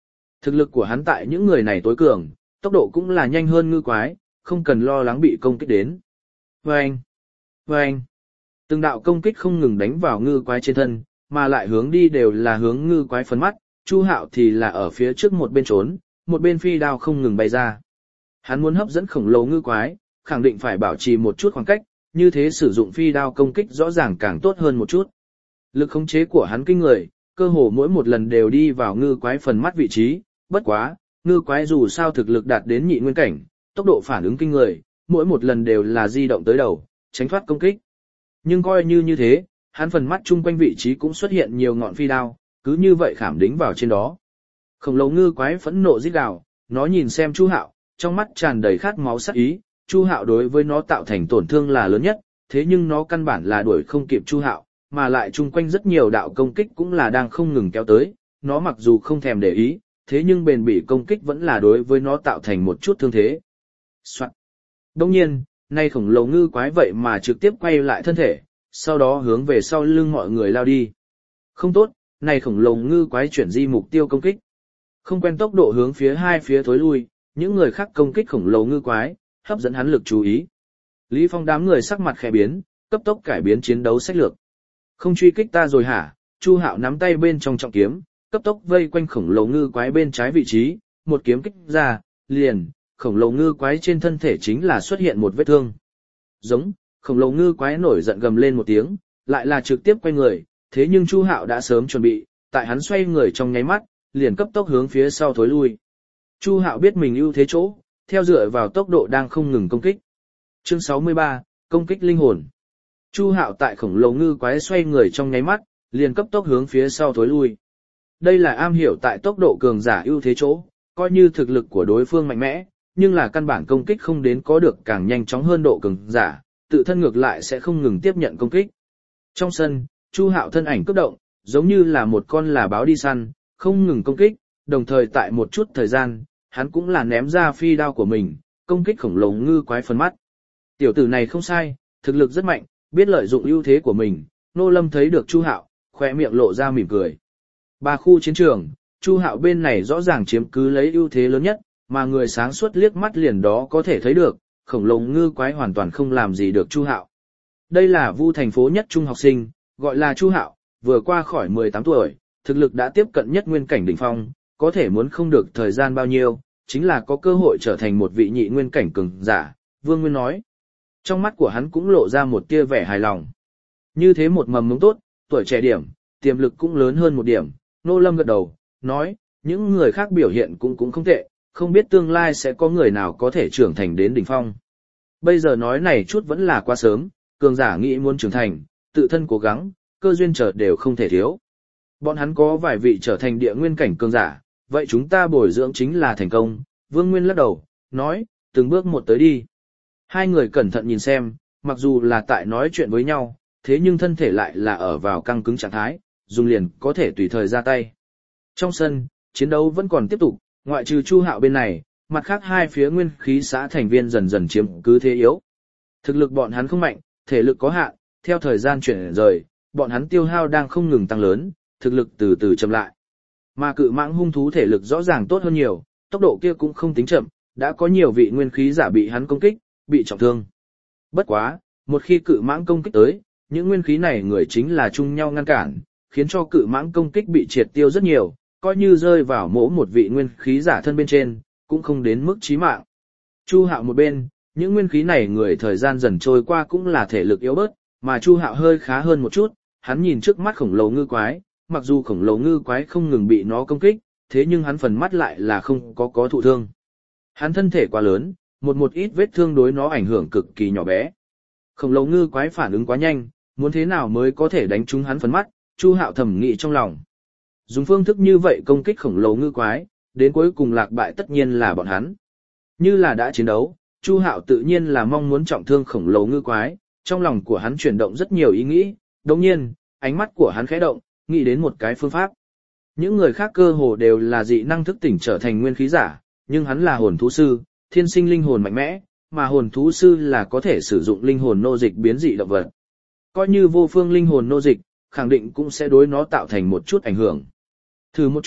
S1: Thực lực của hắn tại những người này tối cường, tốc độ cũng là nhanh hơn ngư quái, không cần lo lắng bị công kích đến. Vâng! Vâng! Từng đạo công kích không ngừng đánh vào ngư quái trên thân, mà lại hướng đi đều là hướng ngư quái phấn mắt, Chu Hạo thì là ở phía trước một bên trốn, một bên phi đao không ngừng bay ra. Hắn muốn hấp dẫn khổng lồ ngư quái, khẳng định phải bảo trì một chút khoảng cách, như thế sử dụng phi đao công kích rõ ràng càng tốt hơn một chút. Lực khống chế của hắn kinh người, cơ hồ mỗi một lần đều đi vào ngư quái phần mắt vị trí, bất quá, ngư quái dù sao thực lực đạt đến nhị nguyên cảnh, tốc độ phản ứng kinh người, mỗi một lần đều là di động tới đầu, tránh thoát công kích. Nhưng coi như thế, hắn phần mắt chung quanh vị trí cũng xuất hiện nhiều ngọn phi đao, cứ như vậy khảm đính vào trên đó. Khổng lồ ngư quái phẫn nộ rít gào, nó nhìn xem Chu Hạo, trong mắt tràn đầy khát máu sát ý, Chu Hạo đối với nó tạo thành tổn thương là lớn nhất, thế nhưng nó căn bản là đuổi không kịp Chu Hạo, mà lại chung quanh rất nhiều đạo công kích cũng là đang không ngừng kéo tới, nó mặc dù không thèm để ý, thế nhưng bền bỉ công kích vẫn là đối với nó tạo thành một chút thương thế. Soạn. Đồng nhiên, nay khổng lồ ngư quái vậy mà trực tiếp quay lại thân thể, sau đó hướng về sau lưng mọi người lao đi. Không tốt, này khổng lồ ngư quái chuyển di mục tiêu công kích. Không quen tốc độ hướng phía hai phía thối lui, những người khác công kích khổng lồ ngư quái, hấp dẫn hắn lực chú ý. Lý Phong đám người sắc mặt khẽ biến, cấp tốc cải biến chiến đấu sách lược. Không truy kích ta rồi hả? Chu Hạo nắm tay bên trong trọng kiếm, cấp tốc vây quanh khổng lồ ngư quái bên trái vị trí, một kiếm kích ra, liền, khổng lồ ngư quái trên thân thể chính là xuất hiện một vết thương. Giống, khổng lồ ngư quái nổi giận gầm lên một tiếng, lại là trực tiếp quay người, thế nhưng Chu Hạo đã sớm chuẩn bị, tại hắn xoay người trong nháy mắt, liền cấp tốc hướng phía sau thối lui. Chu Hạo biết mình ưu thế chỗ, theo dựa vào tốc độ đang không ngừng công kích. Chương 63, công kích linh hồn. Chu Hạo tại khổng lồ ngư quái xoay người trong nháy mắt, liền cấp tốc hướng phía sau thối lui. Đây là am hiểu tại tốc độ cường giả ưu thế chỗ, coi như thực lực của đối phương mạnh mẽ, nhưng là căn bản công kích không đến có được càng nhanh chóng hơn độ cường giả, tự thân ngược lại sẽ không ngừng tiếp nhận công kích. Trong sân, Chu Hạo thân ảnh cấp động, giống như là một con là báo đi săn, không ngừng công kích, đồng thời tại một chút thời gian, hắn cũng là ném ra phi đao của mình, công kích khổng lồ ngư quái phần mắt. Tiểu tử này không sai, thực lực rất mạnh, biết lợi dụng ưu thế của mình. Nô Lâm thấy được Chu Hạo, khóe miệng lộ ra mỉm cười. Ba khu chiến trường, Chu Hạo bên này rõ ràng chiếm cứ lấy ưu thế lớn nhất, mà người sáng suốt liếc mắt liền đó có thể thấy được, khổng lồ ngư quái hoàn toàn không làm gì được Chu Hạo. Đây là Vu thành phố nhất trung học sinh, gọi là Chu Hạo, vừa qua khỏi 18 tuổi, thực lực đã tiếp cận nhất nguyên cảnh đỉnh phong, có thể muốn không được thời gian bao nhiêu, chính là có cơ hội trở thành một vị nhị nguyên cảnh cường giả, Vương Nguyên nói. Trong mắt của hắn cũng lộ ra một tia vẻ hài lòng. Như thế một mầm mống tốt, tuổi trẻ điểm, tiềm lực cũng lớn hơn một điểm, Nô Lâm gật đầu, nói, những người khác biểu hiện cũng không tệ, không biết tương lai sẽ có người nào có thể trưởng thành đến đỉnh phong. Bây giờ nói này chút vẫn là quá sớm, cường giả nghĩ muốn trưởng thành, tự thân cố gắng, cơ duyên trở đều không thể thiếu. Bọn hắn có vài vị trở thành địa nguyên cảnh cường giả, vậy chúng ta bồi dưỡng chính là thành công. Vương Nguyên lắc đầu, nói, từng bước một tới đi. Hai người cẩn thận nhìn xem, mặc dù là tại nói chuyện với nhau, thế nhưng thân thể lại là ở vào căng cứng trạng thái, dùng liền có thể tùy thời ra tay. Trong sân, chiến đấu vẫn còn tiếp tục, ngoại trừ Chu Hạo bên này, mặt khác hai phía nguyên khí xã thành viên dần dần chiếm cứ thế yếu. Thực lực bọn hắn không mạnh, thể lực có hạn, theo thời gian chuyển rời, bọn hắn tiêu hao đang không ngừng tăng lớn, thực lực từ từ chậm lại. Mà cự mãng hung thú thể lực rõ ràng tốt hơn nhiều, tốc độ kia cũng không tính chậm, đã có nhiều vị nguyên khí giả bị hắn công kích, bị trọng thương. Bất quá, một khi cự mãng công kích tới, những nguyên khí này người chính là chung nhau ngăn cản, khiến cho cự mãng công kích bị triệt tiêu rất nhiều, coi như rơi vào mỗi một vị nguyên khí giả thân bên trên, cũng không đến mức chí mạng. Chu Hạo một bên, những nguyên khí này người thời gian dần trôi qua cũng là thể lực yếu bớt, mà Chu Hạo hơi khá hơn một chút, hắn nhìn trước mắt khổng lồ ngư quái, mặc dù khổng lồ ngư quái không ngừng bị nó công kích, thế nhưng hắn phần mắt lại là không có thụ thương. Hắn thân thể quá lớn, một ít vết thương đối nó ảnh hưởng cực kỳ nhỏ bé. Khổng lồ ngư quái phản ứng quá nhanh, muốn thế nào mới có thể đánh trúng hắn phần mắt, Chu Hạo thầm nghĩ trong lòng. Dùng phương thức như vậy công kích khổng lồ ngư quái, đến cuối cùng lạc bại tất nhiên là bọn hắn. Như là đã chiến đấu, Chu Hạo tự nhiên là mong muốn trọng thương khổng lồ ngư quái, trong lòng của hắn chuyển động rất nhiều ý nghĩ, đồng nhiên, ánh mắt của hắn khẽ động, nghĩ đến một cái phương pháp. Những người khác cơ hồ đều là dị năng thức tỉnh trở thành nguyên khí giả, nhưng hắn là hồn thú sư, thiên sinh linh hồn mạnh mẽ, mà hồn thú sư là có thể sử dụng linh hồn nô dịch biến dị động vật. Coi như vô phương linh hồn nô dịch, khẳng định cũng sẽ đối nó tạo thành một chút ảnh hưởng. Thử một chút,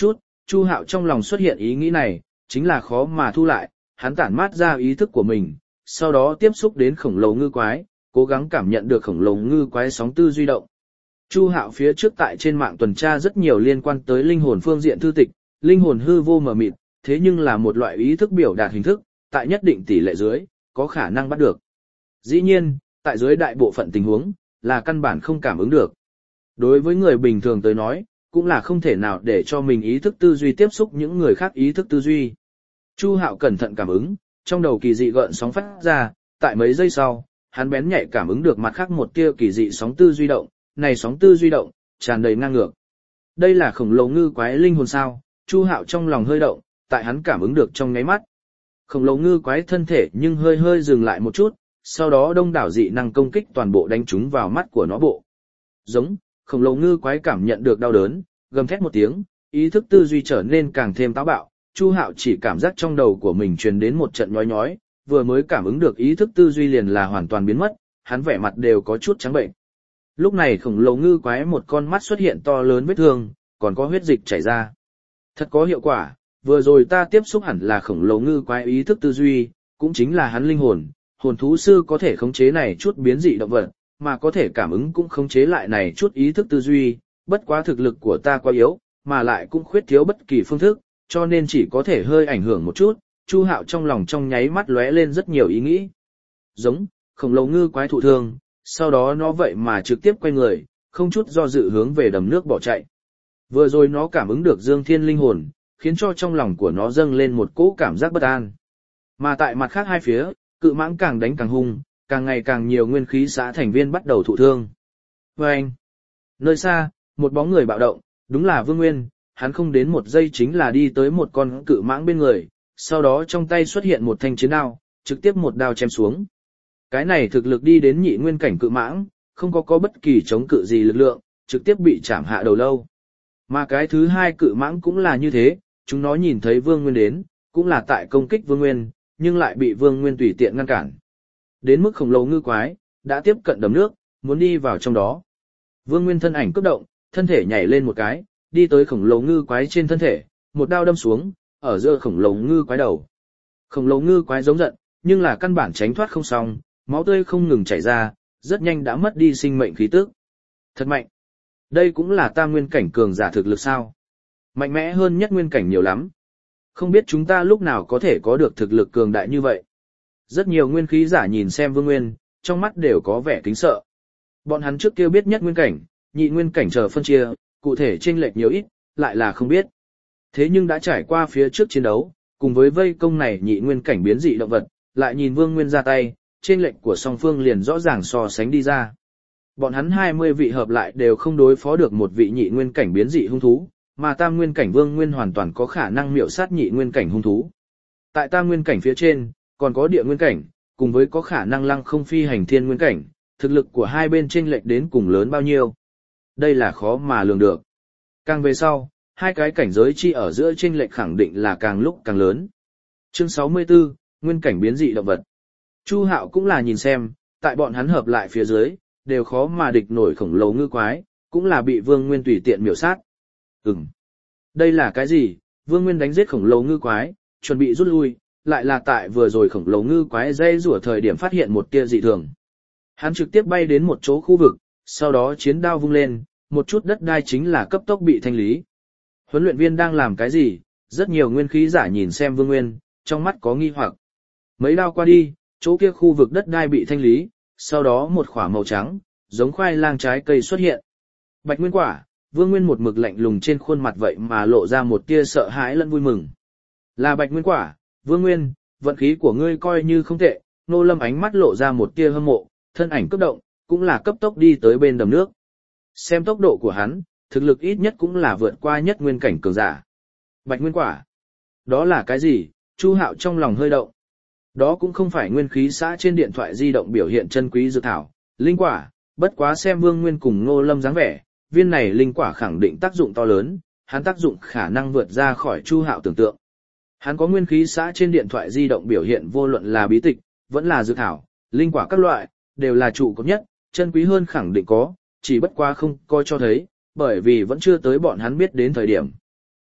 S1: Chu Hạo trong lòng xuất hiện ý nghĩ này, chính là khó mà thu lại, hắn tản mát ra ý thức của mình, sau đó tiếp xúc đến khổng lồ ngư quái, cố gắng cảm nhận được khổng lồ ngư quái sóng tư duy động. Chu Hạo phía trước tại trên mạng tuần tra rất nhiều liên quan tới linh hồn phương diện thư tịch, linh hồn hư vô mờ mịt, thế nhưng là một loại ý thức biểu đạt hình thức, tại nhất định tỷ lệ dưới, có khả năng bắt được. Dĩ nhiên, tại dưới đại bộ phận tình huống, là căn bản không cảm ứng được. Đối với người bình thường tới nói, cũng là không thể nào để cho mình ý thức tư duy tiếp xúc những người khác ý thức tư duy. Chu Hạo cẩn thận cảm ứng, trong đầu kỳ dị gợn sóng phát ra, tại mấy giây sau, hắn bén nhạy cảm ứng được mặt khác một tia kỳ dị sóng tư duy động, này sóng tư duy động, tràn đầy ngang ngược. Đây là khổng lồ ngư quái linh hồn sao? Chu Hạo trong lòng hơi động, tại hắn cảm ứng được trong nháy mắt. Khổng lồ ngư quái thân thể nhưng hơi hơi dừng lại một chút, sau đó đông đảo dị năng công kích toàn bộ đánh trúng vào mắt của nó bộ. Giống, khổng lồ ngư quái cảm nhận được đau đớn, gầm thét một tiếng, ý thức tư duy trở nên càng thêm táo bạo. Chu Hạo chỉ cảm giác trong đầu của mình truyền đến một trận nhói nhói, vừa mới cảm ứng được ý thức tư duy liền là hoàn toàn biến mất, hắn vẻ mặt đều có chút trắng bệnh. Lúc này khổng lồ ngư quái một con mắt xuất hiện to lớn vết thương, còn có huyết dịch chảy ra. Thật có hiệu quả, vừa rồi ta tiếp xúc hẳn là khổng lồ ngư quái ý thức tư duy, cũng chính là hắn linh hồn, hồn thú sư có thể khống chế này chút biến dị động vật, mà có thể cảm ứng cũng khống chế lại này chút ý thức tư duy, bất quá thực lực của ta quá yếu, mà lại cũng khuyết thiếu bất kỳ phương thức, cho nên chỉ có thể hơi ảnh hưởng một chút. Chu Hạo trong lòng trong nháy mắt lóe lên rất nhiều ý nghĩ. Giống, khổng lồ ngư quái thụ thương, sau đó nó vậy mà trực tiếp quay người, không chút do dự hướng về đầm nước bỏ chạy. Vừa rồi nó cảm ứng được Dương Thiên linh hồn, khiến cho trong lòng của nó dâng lên một cỗ cảm giác bất an. Mà tại mặt khác hai phía, cự mãng càng đánh càng hung, càng ngày càng nhiều nguyên khí xã thành viên bắt đầu thụ thương. Vâng! Nơi xa, một bóng người bạo động, đúng là Vương Nguyên, hắn không đến một giây chính là đi tới một con cự mãng bên người, sau đó trong tay xuất hiện một thanh chiến đao, trực tiếp một đao chém xuống. Cái này thực lực đi đến nhị nguyên cảnh cự mãng, không có bất kỳ chống cự gì lực lượng, trực tiếp bị chạm hạ đầu lâu. Mà cái thứ hai cự mãng cũng là như thế, chúng nó nhìn thấy Vương Nguyên đến, cũng là tại công kích Vương Nguyên, nhưng lại bị Vương Nguyên tùy tiện ngăn cản. Đến mức khổng lồ ngư quái, đã tiếp cận đầm nước, muốn đi vào trong đó. Vương Nguyên thân ảnh cấp động, thân thể nhảy lên một cái, đi tới khổng lồ ngư quái trên thân thể, một đao đâm xuống, ở giữa khổng lồ ngư quái đầu. Khổng lồ ngư quái giống giận, nhưng là căn bản tránh thoát không xong, máu tươi không ngừng chảy ra, rất nhanh đã mất đi sinh mệnh khí tức. Thật mạnh. Đây cũng là tam nguyên cảnh cường giả thực lực sao? Mạnh mẽ hơn nhất nguyên cảnh nhiều lắm. Không biết chúng ta lúc nào có thể có được thực lực cường đại như vậy. Rất nhiều nguyên khí giả nhìn xem Vương Nguyên, trong mắt đều có vẻ kính sợ. Bọn hắn trước kia biết nhất nguyên cảnh, nhị nguyên cảnh chờ phân chia, cụ thể chênh lệch nhiều ít, lại là không biết. Thế nhưng đã trải qua phía trước chiến đấu, cùng với vây công này nhị nguyên cảnh biến dị động vật, lại nhìn Vương Nguyên ra tay, chênh lệch của song phương liền rõ ràng so sánh đi ra. Bọn hắn 20 vị hợp lại đều không đối phó được một vị nhị nguyên cảnh biến dị hung thú, mà tam nguyên cảnh Vương Nguyên hoàn toàn có khả năng miểu sát nhị nguyên cảnh hung thú. Tại tam nguyên cảnh phía trên, còn có địa nguyên cảnh, cùng với có khả năng lăng không phi hành thiên nguyên cảnh, thực lực của hai bên chênh lệch đến cùng lớn bao nhiêu. Đây là khó mà lường được. Càng về sau, hai cái cảnh giới chi ở giữa chênh lệch khẳng định là càng lúc càng lớn. Chương 64, nguyên cảnh biến dị động vật. Chu Hạo cũng là nhìn xem, tại bọn hắn hợp lại phía dưới, đều khó mà địch nổi khổng lồ ngư quái, cũng là bị Vương Nguyên tùy tiện miểu sát. Đây là cái gì? Vương Nguyên đánh giết khổng lồ ngư quái, chuẩn bị rút lui, lại là tại vừa rồi khổng lồ ngư quái dây rủa thời điểm phát hiện một tia dị thường. Hắn trực tiếp bay đến một chỗ khu vực, sau đó chiến đao vung lên, một chút đất đai chính là cấp tốc bị thanh lý. Huấn luyện viên đang làm cái gì? Rất nhiều nguyên khí giả nhìn xem Vương Nguyên, trong mắt có nghi hoặc. Mấy đao qua đi, chỗ kia khu vực đất đai bị thanh lý, sau đó một quả màu trắng, giống khoai lang trái cây xuất hiện. Bạch nguyên quả, Vương Nguyên một mực lạnh lùng trên khuôn mặt vậy mà lộ ra một tia sợ hãi lẫn vui mừng. Là bạch nguyên quả, Vương Nguyên, vận khí của ngươi coi như không tệ. Nô Lâm ánh mắt lộ ra một tia hâm mộ, thân ảnh cấp động, cũng là cấp tốc đi tới bên đầm nước. Xem tốc độ của hắn, thực lực ít nhất cũng là vượt qua nhất nguyên cảnh cường giả. Bạch nguyên quả, đó là cái gì? Chu Hạo trong lòng hơi động. Đó cũng không phải nguyên khí xã trên điện thoại di động biểu hiện chân quý dược thảo, linh quả, bất quá xem Vương Nguyên cùng Nô Lâm dáng vẻ, viên này linh quả khẳng định tác dụng to lớn, hắn tác dụng khả năng vượt ra khỏi Chu Hạo tưởng tượng. Hắn có nguyên khí xã trên điện thoại di động biểu hiện vô luận là bí tịch, vẫn là dược thảo, linh quả các loại, đều là trụ cột nhất, chân quý hơn khẳng định có, chỉ bất quá không coi cho thấy, bởi vì vẫn chưa tới bọn hắn biết đến thời điểm.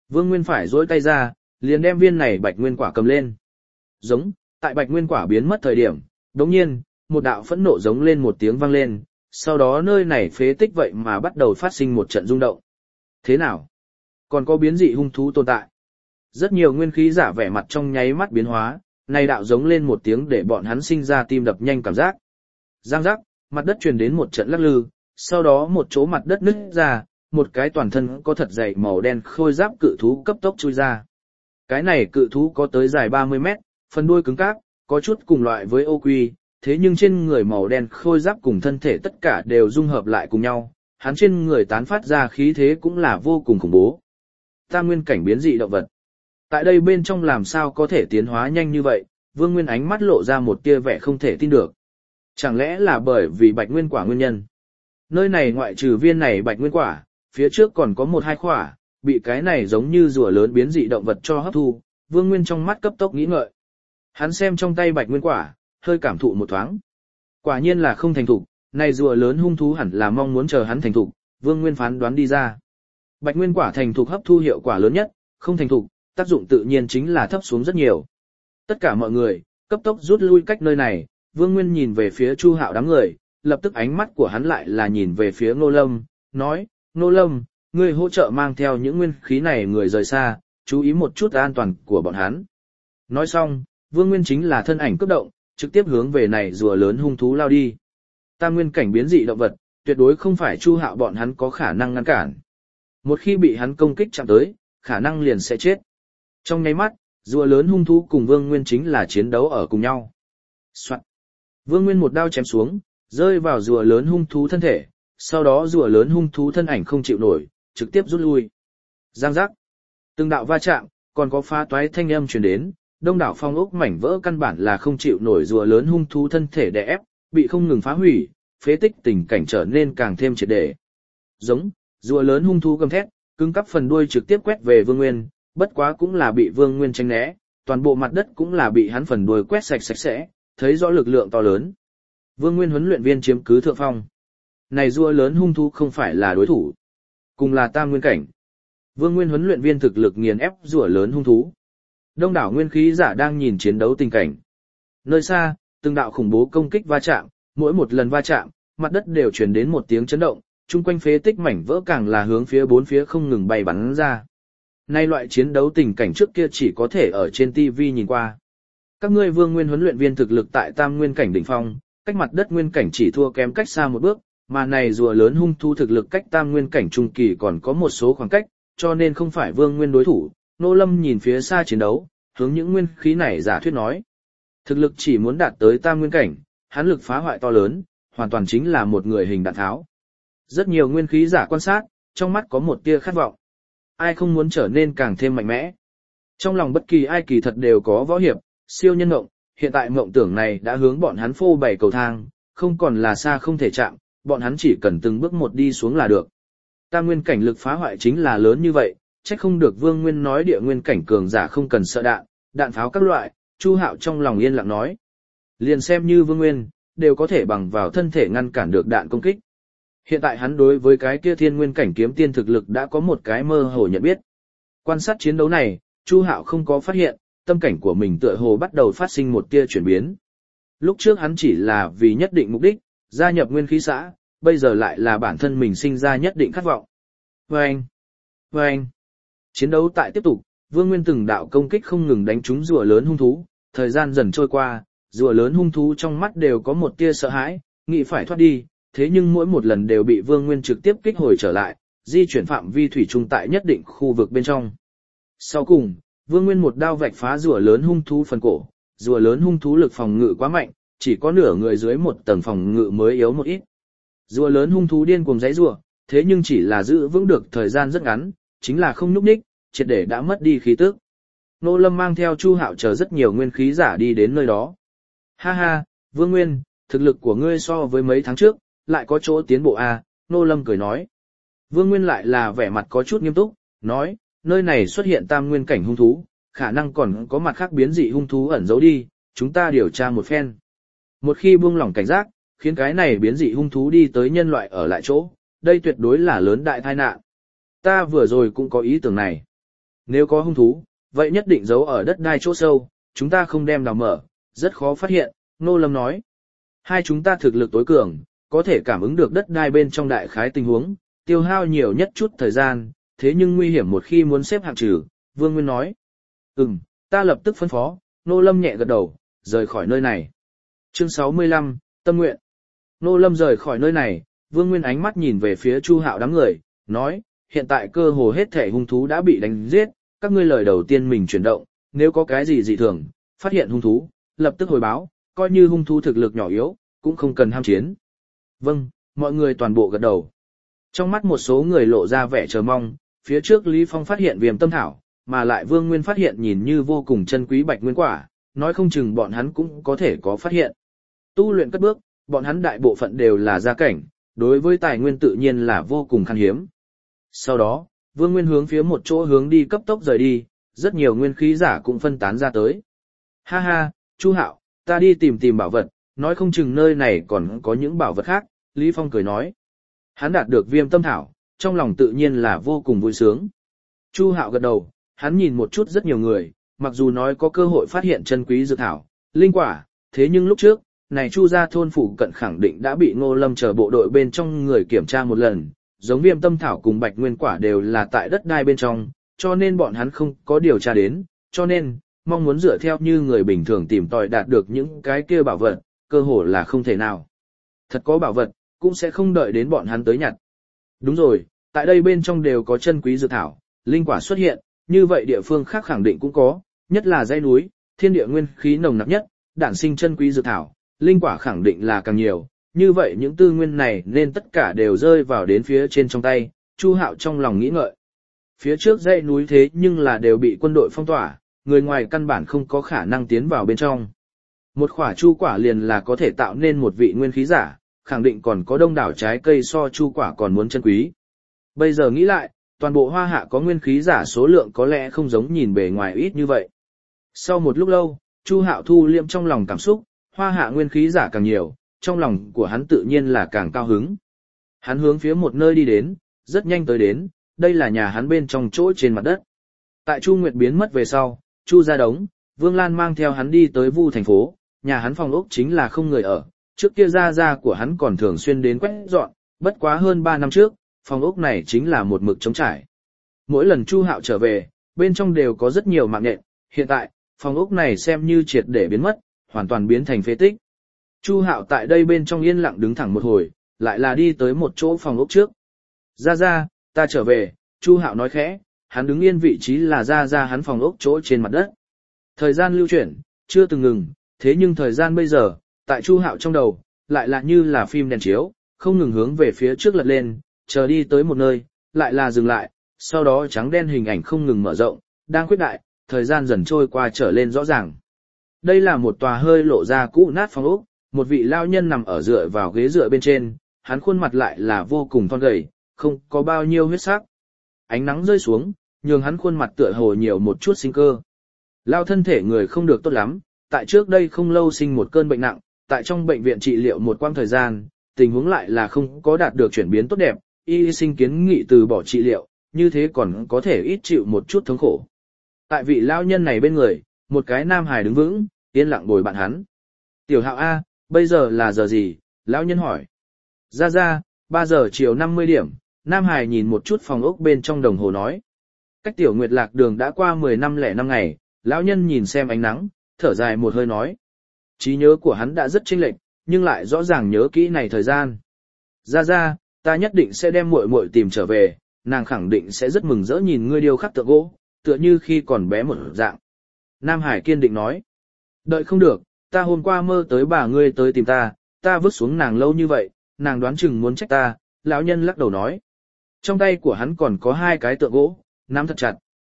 S1: Vương Nguyên phải duỗi tay ra, liền đem viên này bạch nguyên quả cầm lên. Giống, tại bạch nguyên quả biến mất thời điểm, đống nhiên, một đạo phẫn nộ giống lên một tiếng vang lên, sau đó nơi này phế tích vậy mà bắt đầu phát sinh một trận rung động. Thế nào? Còn có biến dị hung thú tồn tại. Rất nhiều nguyên khí giả vẻ mặt trong nháy mắt biến hóa, này đạo giống lên một tiếng để bọn hắn sinh ra tim đập nhanh cảm giác. Giang giác, mặt đất truyền đến một trận lắc lư, sau đó một chỗ mặt đất nứt ra, một cái toàn thân có thật dày màu đen khôi giáp cự thú cấp tốc chui ra. Cái này cự thú có tới dài 30 mét, phần đuôi cứng cáp, có chút cùng loại với ô quy, thế nhưng trên người màu đen khôi giáp cùng thân thể tất cả đều dung hợp lại cùng nhau, hắn trên người tán phát ra khí thế cũng là vô cùng khủng bố. Tam nguyên cảnh biến dị động vật. Tại đây bên trong làm sao có thể tiến hóa nhanh như vậy, Vương Nguyên ánh mắt lộ ra một tia vẻ không thể tin được. Chẳng lẽ là bởi vì bạch nguyên quả nguyên nhân? Nơi này ngoại trừ viên này bạch nguyên quả, phía trước còn có một hai quả, bị cái này giống như rùa lớn biến dị động vật cho hấp thu, Vương Nguyên trong mắt cấp tốc nghĩ ngợi. Hắn xem trong tay bạch nguyên quả, hơi cảm thụ một thoáng. Quả nhiên là không thành thục, này rùa lớn hung thú hẳn là mong muốn chờ hắn thành thục, Vương Nguyên phán đoán đi ra. Bạch nguyên quả thành thục hấp thu hiệu quả lớn nhất, không thành thục, tác dụng tự nhiên chính là thấp xuống rất nhiều. Tất cả mọi người, cấp tốc rút lui cách nơi này, Vương Nguyên nhìn về phía Chu Hạo đám người, lập tức ánh mắt của hắn lại là nhìn về phía Ngô Lâm, nói, Ngô Lâm, ngươi hỗ trợ mang theo những nguyên khí này người rời xa, chú ý một chút an toàn của bọn hắn. Nói xong, Vương Nguyên chính là thân ảnh cấp động, trực tiếp hướng về này rùa lớn hung thú lao đi. Tam nguyên cảnh biến dị động vật, tuyệt đối không phải Chu Hạo bọn hắn có khả năng ngăn cản. Một khi bị hắn công kích chạm tới, khả năng liền sẽ chết. Trong nháy mắt, rùa lớn hung thú cùng Vương Nguyên chính là chiến đấu ở cùng nhau. Soạn. Vương Nguyên một đao chém xuống, rơi vào rùa lớn hung thú thân thể, sau đó rùa lớn hung thú thân ảnh không chịu nổi, trực tiếp rút lui. Giang giác. Từng đạo va chạm, còn có phá toái thanh âm truyền đến, đông đảo phong ốc mảnh vỡ căn bản là không chịu nổi rùa lớn hung thú thân thể đè ép, bị không ngừng phá hủy, phế tích tình cảnh trở nên càng thêm triệt để. Giống, rùa lớn hung thú gầm thét, cứng cắp phần đuôi trực tiếp quét về Vương Nguyên, bất quá cũng là bị Vương Nguyên tránh né, toàn bộ mặt đất cũng là bị hắn phần đuôi quét sạch sạch sẽ, thấy rõ lực lượng to lớn. Vương Nguyên huấn luyện viên chiếm cứ thượng phong. Này rùa lớn hung thú không phải là đối thủ, cùng là tam nguyên cảnh. Vương Nguyên huấn luyện viên thực lực nghiền ép rùa lớn hung thú. Đông đảo nguyên khí giả đang nhìn chiến đấu tình cảnh. Nơi xa, từng đạo khủng bố công kích va chạm, mỗi một lần va chạm, mặt đất đều truyền đến một tiếng chấn động, chung quanh phế tích mảnh vỡ càng là hướng phía bốn phía không ngừng bay bắn ra. Nay loại chiến đấu tình cảnh trước kia chỉ có thể ở trên TV nhìn qua. Các ngươi Vương Nguyên huấn luyện viên thực lực tại tam nguyên cảnh đỉnh phong, cách mặt đất nguyên cảnh chỉ thua kém cách xa một bước, mà này rùa lớn hung thú thực lực cách tam nguyên cảnh trung kỳ còn có một số khoảng cách, cho nên không phải Vương Nguyên đối thủ. Nô Lâm nhìn phía xa chiến đấu, hướng những nguyên khí này giả thuyết nói. Thực lực chỉ muốn đạt tới tam nguyên cảnh, hắn lực phá hoại to lớn, hoàn toàn chính là một người hình đạn tháo. Rất nhiều nguyên khí giả quan sát, trong mắt có một tia khát vọng. Ai không muốn trở nên càng thêm mạnh mẽ. Trong lòng bất kỳ ai kỳ thật đều có võ hiệp, siêu nhân mộng, hiện tại mộng tưởng này đã hướng bọn hắn phô bày cầu thang, không còn là xa không thể chạm, bọn hắn chỉ cần từng bước một đi xuống là được. Tam nguyên cảnh lực phá hoại chính là lớn như vậy, chắc không được Vương Nguyên nói địa nguyên cảnh cường giả không cần sợ đạn, đạn pháo các loại, Chu Hạo trong lòng yên lặng nói. Liền xem như Vương Nguyên, đều có thể bằng vào thân thể ngăn cản được đạn công kích. Hiện tại hắn đối với cái kia thiên nguyên cảnh kiếm tiên thực lực đã có một cái mơ hồ nhận biết. Quan sát chiến đấu này, Chu Hạo không có phát hiện, tâm cảnh của mình tựa hồ bắt đầu phát sinh một tia chuyển biến. Lúc trước hắn chỉ là vì nhất định mục đích, gia nhập nguyên khí xã, bây giờ lại là bản thân mình sinh ra nhất định khát vọng. Vâng! Vâng! Chiến đấu tại tiếp tục, Vương Nguyên từng đạo công kích không ngừng đánh trúng rùa lớn hung thú, thời gian dần trôi qua, rùa lớn hung thú trong mắt đều có một tia sợ hãi, nghĩ phải thoát đi, thế nhưng mỗi một lần đều bị Vương Nguyên trực tiếp kích hồi trở lại, di chuyển phạm vi thủy chung tại nhất định khu vực bên trong. Sau cùng, Vương Nguyên một đao vạch phá rùa lớn hung thú phần cổ, rùa lớn hung thú lực phòng ngự quá mạnh, chỉ có nửa người dưới một tầng phòng ngự mới yếu một ít. Rùa lớn hung thú điên cuồng giãy giụa, thế nhưng chỉ là giữ vững được thời gian rất ngắn, chính là không nhúc nhích, triệt để đã mất đi khí tức. Nô Lâm mang theo Chu Hạo chờ rất nhiều nguyên khí giả đi đến nơi đó. Ha ha, Vương Nguyên, thực lực của ngươi so với mấy tháng trước, lại có chỗ tiến bộ à, Nô Lâm cười nói. Vương Nguyên lại là vẻ mặt có chút nghiêm túc, nói, nơi này xuất hiện tam nguyên cảnh hung thú, khả năng còn có mặt khác biến dị hung thú ẩn giấu đi, chúng ta điều tra một phen. Một khi buông lỏng cảnh giác, khiến cái này biến dị hung thú đi tới nhân loại ở lại chỗ, đây tuyệt đối là lớn đại tai nạn. Ta vừa rồi cũng có ý tưởng này. Nếu có hung thú, vậy nhất định giấu ở đất đai chỗ sâu, chúng ta không đem đào mở, rất khó phát hiện, Nô Lâm nói. Hai chúng ta thực lực tối cường, có thể cảm ứng được đất đai bên trong đại khái tình huống, tiêu hao nhiều nhất chút thời gian, thế nhưng nguy hiểm một khi muốn xếp hạng trừ, Vương Nguyên nói. Ta lập tức phân phó, Nô Lâm nhẹ gật đầu, rời khỏi nơi này. Chương 65, Tâm nguyện. Nô Lâm rời khỏi nơi này, Vương Nguyên ánh mắt nhìn về phía Chu Hạo đám người, nói, hiện tại cơ hồ hết thể hung thú đã bị đánh giết, các ngươi lời đầu tiên mình chuyển động, nếu có cái gì dị thường, phát hiện hung thú, lập tức hồi báo, coi như hung thú thực lực nhỏ yếu, cũng không cần ham chiến. Vâng, mọi người toàn bộ gật đầu. Trong mắt một số người lộ ra vẻ chờ mong, phía trước Lý Phong phát hiện viêm tâm thảo, mà lại Vương Nguyên phát hiện nhìn như vô cùng chân quý bạch nguyên quả, nói không chừng bọn hắn cũng có thể có phát hiện. Tu luyện cất bước, bọn hắn đại bộ phận đều là gia cảnh, đối với tài nguyên tự nhiên là vô cùng khan hiếm. Sau đó, Vương Nguyên hướng phía một chỗ hướng đi cấp tốc rời đi, rất nhiều nguyên khí giả cũng phân tán ra tới. Ha ha, Chu Hạo, ta đi tìm bảo vật, nói không chừng nơi này còn có những bảo vật khác, Lý Phong cười nói. Hắn đạt được viêm tâm thảo, trong lòng tự nhiên là vô cùng vui sướng. Chu Hạo gật đầu, hắn nhìn một chút rất nhiều người, mặc dù nói có cơ hội phát hiện chân quý dược thảo, linh quả, thế nhưng lúc trước, này Chu gia thôn phụ cận khẳng định đã bị Ngô Lâm chờ bộ đội bên trong người kiểm tra một lần, giống viêm tâm thảo cùng bạch nguyên quả đều là tại đất đai bên trong, cho nên bọn hắn không có điều tra đến, cho nên, mong muốn dựa theo như người bình thường tìm tòi đạt được những cái kia bảo vật, cơ hội là không thể nào. Thật có bảo vật, cũng sẽ không đợi đến bọn hắn tới nhặt. Đúng rồi, tại đây bên trong đều có chân quý dược thảo, linh quả xuất hiện, như vậy địa phương khác khẳng định cũng có, nhất là dãy núi, thiên địa nguyên khí nồng nặc nhất, đản sinh chân quý dược thảo, linh quả khẳng định là càng nhiều, như vậy những tư nguyên này nên tất cả đều rơi vào đến phía trên trong tay, Chu Hạo trong lòng nghĩ ngợi. Phía trước dãy núi thế nhưng là đều bị quân đội phong tỏa, người ngoài căn bản không có khả năng tiến vào bên trong. Một quả chu quả liền là có thể tạo nên một vị nguyên khí giả, khẳng định còn có đông đảo trái cây so chu quả còn muốn chân quý. Bây giờ nghĩ lại, toàn bộ Hoa Hạ có nguyên khí giả số lượng có lẽ không giống nhìn bề ngoài ít như vậy. Sau một lúc lâu, Chu Hạo thu liệm trong lòng cảm xúc, Hoa Hạ nguyên khí giả càng nhiều, trong lòng của hắn tự nhiên là càng cao hứng. Hắn hướng phía một nơi đi đến, rất nhanh tới đến, đây là nhà hắn bên trong chỗ trên mặt đất. Tại Chu Nguyệt biến mất về sau, Chu gia đống, Vương Lan mang theo hắn đi tới Vu thành phố, nhà hắn phòng ốc chính là không người ở, trước kia gia của hắn còn thường xuyên đến quét dọn, bất quá hơn 3 năm trước, phòng ốc này chính là một mực trống trải. Mỗi lần Chu Hạo trở về, bên trong đều có rất nhiều mạng nhện, hiện tại, phòng ốc này xem như triệt để biến mất, hoàn toàn biến thành phế tích. Chu Hạo tại đây bên trong yên lặng đứng thẳng một hồi, lại là đi tới một chỗ phòng ốc trước. Ra, ta trở về, Chu Hạo nói khẽ, hắn đứng yên vị trí là ra hắn phòng ốc chỗ trên mặt đất. Thời gian lưu chuyển, chưa từng ngừng, thế nhưng thời gian bây giờ, tại Chu Hạo trong đầu, lại là như là phim đèn chiếu, không ngừng hướng về phía trước lật lên, chờ đi tới một nơi, lại là dừng lại, sau đó trắng đen hình ảnh không ngừng mở rộng, đang khuyết đại, thời gian dần trôi qua trở lên rõ ràng. Đây là một tòa hơi lộ ra cũ nát phòng ốc, một vị lao nhân nằm ở dựa vào ghế dựa bên trên, hắn khuôn mặt lại là vô cùng thon gầy, không có bao nhiêu huyết sắc. Ánh nắng rơi xuống, nhường hắn khuôn mặt tựa hồ nhiều một chút sinh cơ. Lao thân thể người không được tốt lắm, tại trước đây không lâu sinh một cơn bệnh nặng, tại trong bệnh viện trị liệu một quãng thời gian, tình huống lại là không có đạt được chuyển biến tốt đẹp, y sinh kiến nghị từ bỏ trị liệu, như thế còn có thể ít chịu một chút thống khổ. Tại vị lao nhân này bên người, một cái nam hài đứng vững, yên lặng bồi bạn hắn. Tiểu Hạo A, bây giờ là giờ gì? Lão nhân hỏi. Ra, 3 giờ chiều 50 điểm, nam hài nhìn một chút phòng ốc bên trong đồng hồ nói. Cách Tiểu Nguyệt lạc đường đã qua 10 năm lẻ 5 ngày, lão nhân nhìn xem ánh nắng, thở dài một hơi nói. Trí nhớ của hắn đã rất chênh lệch, nhưng lại rõ ràng nhớ kỹ này thời gian. Ra, ta nhất định sẽ đem muội muội tìm trở về, nàng khẳng định sẽ rất mừng rỡ nhìn ngươi điêu khắc tượng gỗ, tựa như khi còn bé một dạng. Nam Hải kiên định nói. Đợi không được, ta hôm qua mơ tới bà ngươi tới tìm ta vứt xuống nàng lâu như vậy, nàng đoán chừng muốn trách ta, lão nhân lắc đầu nói. Trong tay của hắn còn có 2 cái tượng gỗ, nắm thật chặt.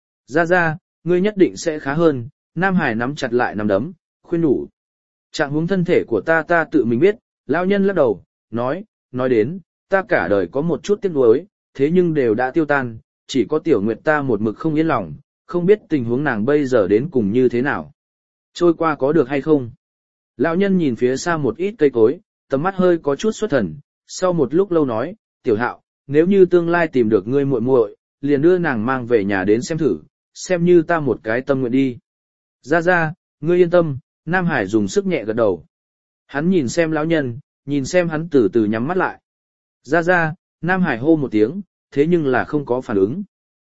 S1: Ra, ngươi nhất định sẽ khá hơn, Nam Hải nắm chặt lại nắm đấm, khuyên nhủ. Trạng huống thân thể của ta tự mình biết, lão nhân lắc đầu, nói đến, ta cả đời có một chút tiếc nuối, thế nhưng đều đã tiêu tan, chỉ có Tiểu Nguyệt ta một mực không yên lòng, không biết tình huống nàng bây giờ đến cùng như thế nào. Trôi qua có được hay không? Lão nhân nhìn phía xa một ít cây cối, tầm mắt hơi có chút xuất thần, sau một lúc lâu nói, Tiểu Hạo, nếu như tương lai tìm được ngươi muội muội, liền đưa nàng mang về nhà đến xem thử, xem như ta một cái tâm nguyện đi. Ra, ngươi yên tâm, Nam Hải dùng sức nhẹ gật đầu. Hắn nhìn xem lão nhân, nhìn xem hắn từ từ nhắm mắt lại. Ra, Nam Hải hô một tiếng, thế nhưng là không có phản ứng.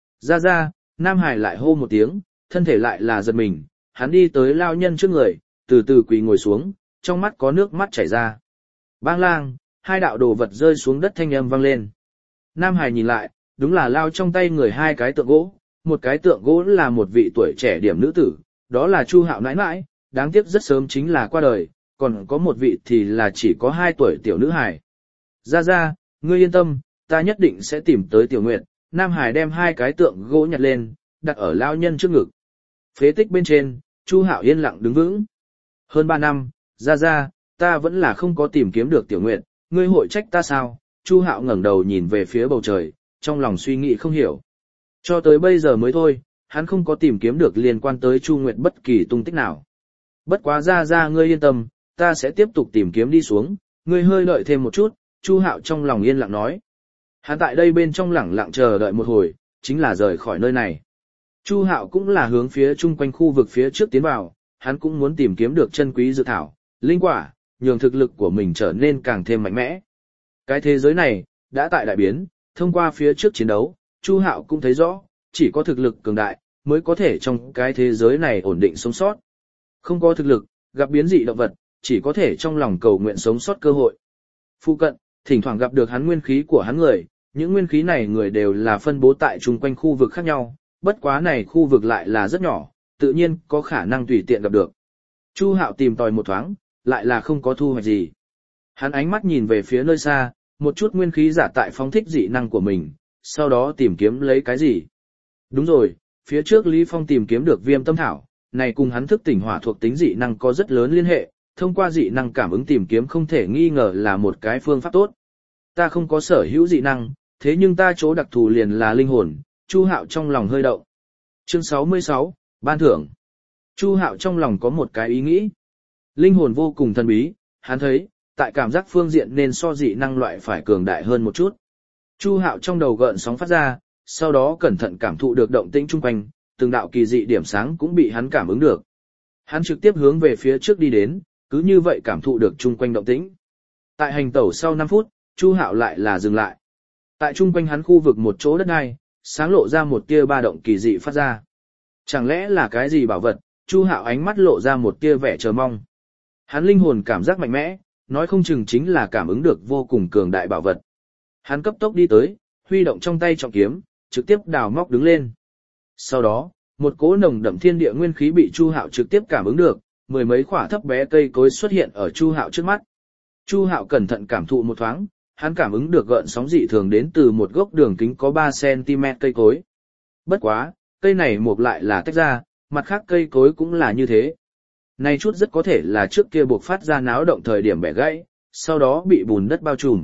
S1: Ra, Nam Hải lại hô một tiếng, thân thể lại là giật mình, hắn đi tới lão nhân trước người, từ từ quỳ ngồi xuống, trong mắt có nước mắt chảy ra. Bang lang, hai đạo đồ vật rơi xuống đất thanh âm vang lên. Nam Hải nhìn lại, đúng là lao trong tay người hai cái tượng gỗ, một cái tượng gỗ là một vị tuổi trẻ điểm nữ tử, đó là Chu Hạo nãi nãi, đáng tiếc rất sớm chính là qua đời, còn có một vị thì là chỉ có 2 tuổi tiểu nữ hài. Ra, ngươi yên tâm, ta nhất định sẽ tìm tới Tiểu Nguyệt. Nam Hải đem 2 cái tượng gỗ nhặt lên, đặt ở lao nhân trước ngực. Phế tích bên trên, Chu Hạo yên lặng đứng vững. Hơn 3 năm, ra, ta vẫn là không có tìm kiếm được Tiểu Nguyệt, ngươi hội trách ta sao? Chu Hạo ngẩng đầu nhìn về phía bầu trời, trong lòng suy nghĩ không hiểu. Cho tới bây giờ mới thôi, hắn không có tìm kiếm được liên quan tới Chu Nguyệt bất kỳ tung tích nào. Bất quá ra ngươi yên tâm, ta sẽ tiếp tục tìm kiếm đi xuống, ngươi hơi đợi thêm một chút, Chu Hạo trong lòng yên lặng nói. Hắn tại đây bên trong lẳng lặng chờ đợi một hồi, chính là rời khỏi nơi này. Chu Hạo cũng là hướng phía chung quanh khu vực phía trước tiến vào, hắn cũng muốn tìm kiếm được chân quý dược thảo, linh quả, nhường thực lực của mình trở nên càng thêm mạnh mẽ. Cái thế giới này, đã tại đại biến, thông qua phía trước chiến đấu, Chu Hạo cũng thấy rõ, chỉ có thực lực cường đại, mới có thể trong cái thế giới này ổn định sống sót. Không có thực lực, gặp biến dị động vật, chỉ có thể trong lòng cầu nguyện sống sót cơ hội. Phụ cận, thỉnh thoảng gặp được hắn nguyên khí của hắn người, những nguyên khí này người đều là phân bố tại chung quanh khu vực khác nhau, bất quá này khu vực lại là rất nhỏ, tự nhiên có khả năng tùy tiện gặp được. Chu Hạo tìm tòi một thoáng, lại là không có thu hoạch gì. Hắn ánh mắt nhìn về phía nơi xa, một chút nguyên khí giả tại phóng thích dị năng của mình, sau đó tìm kiếm lấy cái gì. Đúng rồi, phía trước Lý Phong tìm kiếm được viêm tâm thảo, này cùng hắn thức tỉnh hỏa thuộc tính dị năng có rất lớn liên hệ, thông qua dị năng cảm ứng tìm kiếm không thể nghi ngờ là một cái phương pháp tốt. Ta không có sở hữu dị năng, thế nhưng ta chỗ đặc thù liền là linh hồn, Chu Hạo trong lòng hơi động. Chương 66, ban thưởng. Chu Hạo trong lòng có một cái ý nghĩ. Linh hồn vô cùng thần bí, hắn thấy, tại cảm giác phương diện nên so dị năng loại phải cường đại hơn một chút. Chu Hạo trong đầu gợn sóng phát ra, sau đó cẩn thận cảm thụ được động tĩnh chung quanh, từng đạo kỳ dị điểm sáng cũng bị hắn cảm ứng được. Hắn trực tiếp hướng về phía trước đi đến, cứ như vậy cảm thụ được chung quanh động tĩnh. Tại hành tẩu sau 5 phút, Chu Hạo lại là dừng lại. Tại chung quanh hắn khu vực một chỗ đất đai, sáng lộ ra một tia ba động kỳ dị phát ra. Chẳng lẽ là cái gì bảo vật? Chu Hạo ánh mắt lộ ra một tia vẻ chờ mong. Hắn linh hồn cảm giác mạnh mẽ, nói không chừng chính là cảm ứng được vô cùng cường đại bảo vật. Hắn cấp tốc đi tới, huy động trong tay trọng kiếm, trực tiếp đào móc đứng lên. Sau đó, một cỗ nồng đậm thiên địa nguyên khí bị Chu Hạo trực tiếp cảm ứng được, mười mấy quả thấp bé cây cối xuất hiện ở Chu Hạo trước mắt. Chu Hạo cẩn thận cảm thụ một thoáng, hắn cảm ứng được gợn sóng dị thường đến từ một gốc đường kính có 3 cm cây cối. Bất quá, cây này mục lại là tách ra, mặt khác cây cối cũng là như thế. Này chút rất có thể là trước kia buộc phát ra náo động thời điểm bẻ gãy, sau đó bị bùn đất bao trùm.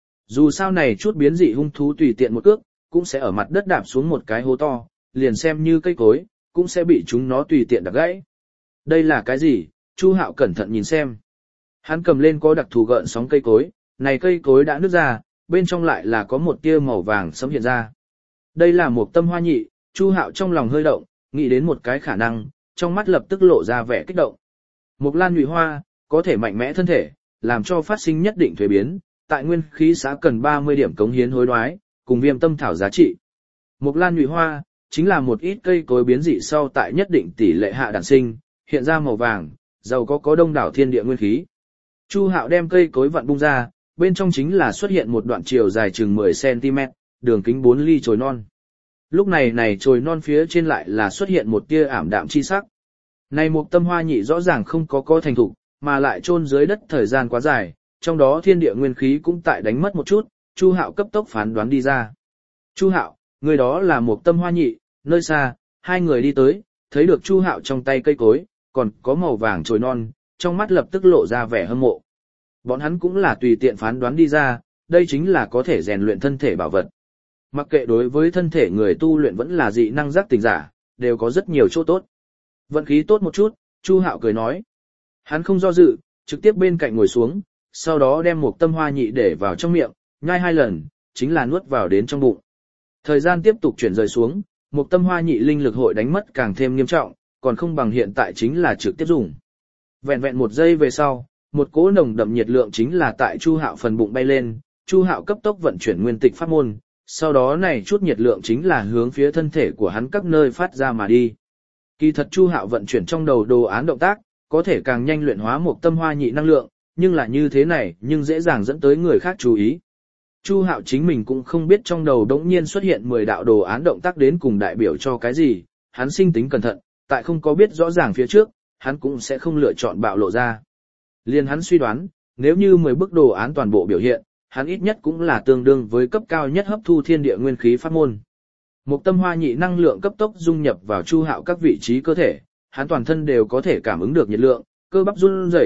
S1: Dù sao này chút biến dị hung thú tùy tiện một cước, cũng sẽ ở mặt đất đạp xuống một cái hố to, liền xem như cây cối, cũng sẽ bị chúng nó tùy tiện đập gãy. Đây là cái gì? Chu Hạo cẩn thận nhìn xem. Hắn cầm lên có đặc thù gợn sóng cây cối, này cây cối đã nứt ra, bên trong lại là có một tia màu vàng sẫm hiện ra. Đây là một tâm hoa nhị, Chu Hạo trong lòng hơi động, nghĩ đến một cái khả năng, trong mắt lập tức lộ ra vẻ kích động. Một lan nhụy hoa, có thể mạnh mẽ thân thể, làm cho phát sinh nhất định thuế biến, tại nguyên khí xã cần 30 điểm cống hiến hối đoái, cùng viêm tâm thảo giá trị. Một lan nhụy hoa, chính là một ít cây cối biến dị sau tại nhất định tỷ lệ hạ đản sinh, hiện ra màu vàng, giàu có đông đảo thiên địa nguyên khí. Chu Hạo đem cây cối vặn bung ra, bên trong chính là xuất hiện một đoạn chiều dài chừng 10 cm, đường kính 4 ly chồi non. Lúc này chồi non phía trên lại là xuất hiện một tia ảm đạm chi sắc. Này một tâm hoa nhị rõ ràng không có thành thục, mà lại chôn dưới đất thời gian quá dài, trong đó thiên địa nguyên khí cũng tại đánh mất một chút, Chu Hạo cấp tốc phán đoán đi ra. Chu Hạo, người đó là một tâm hoa nhị, nơi xa, hai người đi tới, thấy được Chu Hạo trong tay cây cối, còn có màu vàng chồi non, trong mắt lập tức lộ ra vẻ hâm mộ. Bọn hắn cũng là tùy tiện phán đoán đi ra, đây chính là có thể rèn luyện thân thể bảo vật. Mặc kệ đối với thân thể người tu luyện vẫn là dị năng giác tỉnh giả, đều có rất nhiều chỗ tốt. Vận khí tốt một chút, Chu Hạo cười nói. Hắn không do dự, trực tiếp bên cạnh ngồi xuống, sau đó đem một tâm hoa nhị để vào trong miệng, nhai 2 lần, chính là nuốt vào đến trong bụng. Thời gian tiếp tục chuyển rời xuống, một tâm hoa nhị linh lực hội đánh mất càng thêm nghiêm trọng, còn không bằng hiện tại chính là trực tiếp dùng. Vẹn vẹn một giây về sau, một cỗ nồng đậm nhiệt lượng chính là tại Chu Hạo phần bụng bay lên, Chu Hạo cấp tốc vận chuyển nguyên tịch pháp môn, sau đó này chút nhiệt lượng chính là hướng phía thân thể của hắn các nơi phát ra mà đi. Kỳ thật Chu Hạo vận chuyển trong đầu đồ án động tác, có thể càng nhanh luyện hóa một tâm hoa nhị năng lượng, nhưng là như thế này, nhưng dễ dàng dẫn tới người khác chú ý. Chu Hạo chính mình cũng không biết trong đầu đống nhiên xuất hiện 10 đạo đồ án động tác đến cùng đại biểu cho cái gì, hắn sinh tính cẩn thận, tại không có biết rõ ràng phía trước, hắn cũng sẽ không lựa chọn bạo lộ ra. Liên hắn suy đoán, nếu như 10 bức đồ án toàn bộ biểu hiện, hắn ít nhất cũng là tương đương với cấp cao nhất hấp thu thiên địa nguyên khí pháp môn. Một tâm hoa nhị năng lượng cấp tốc dung nhập vào Chu Hạo các vị trí cơ thể, hắn toàn thân đều có thể cảm ứng được nhiệt lượng, cơ bắp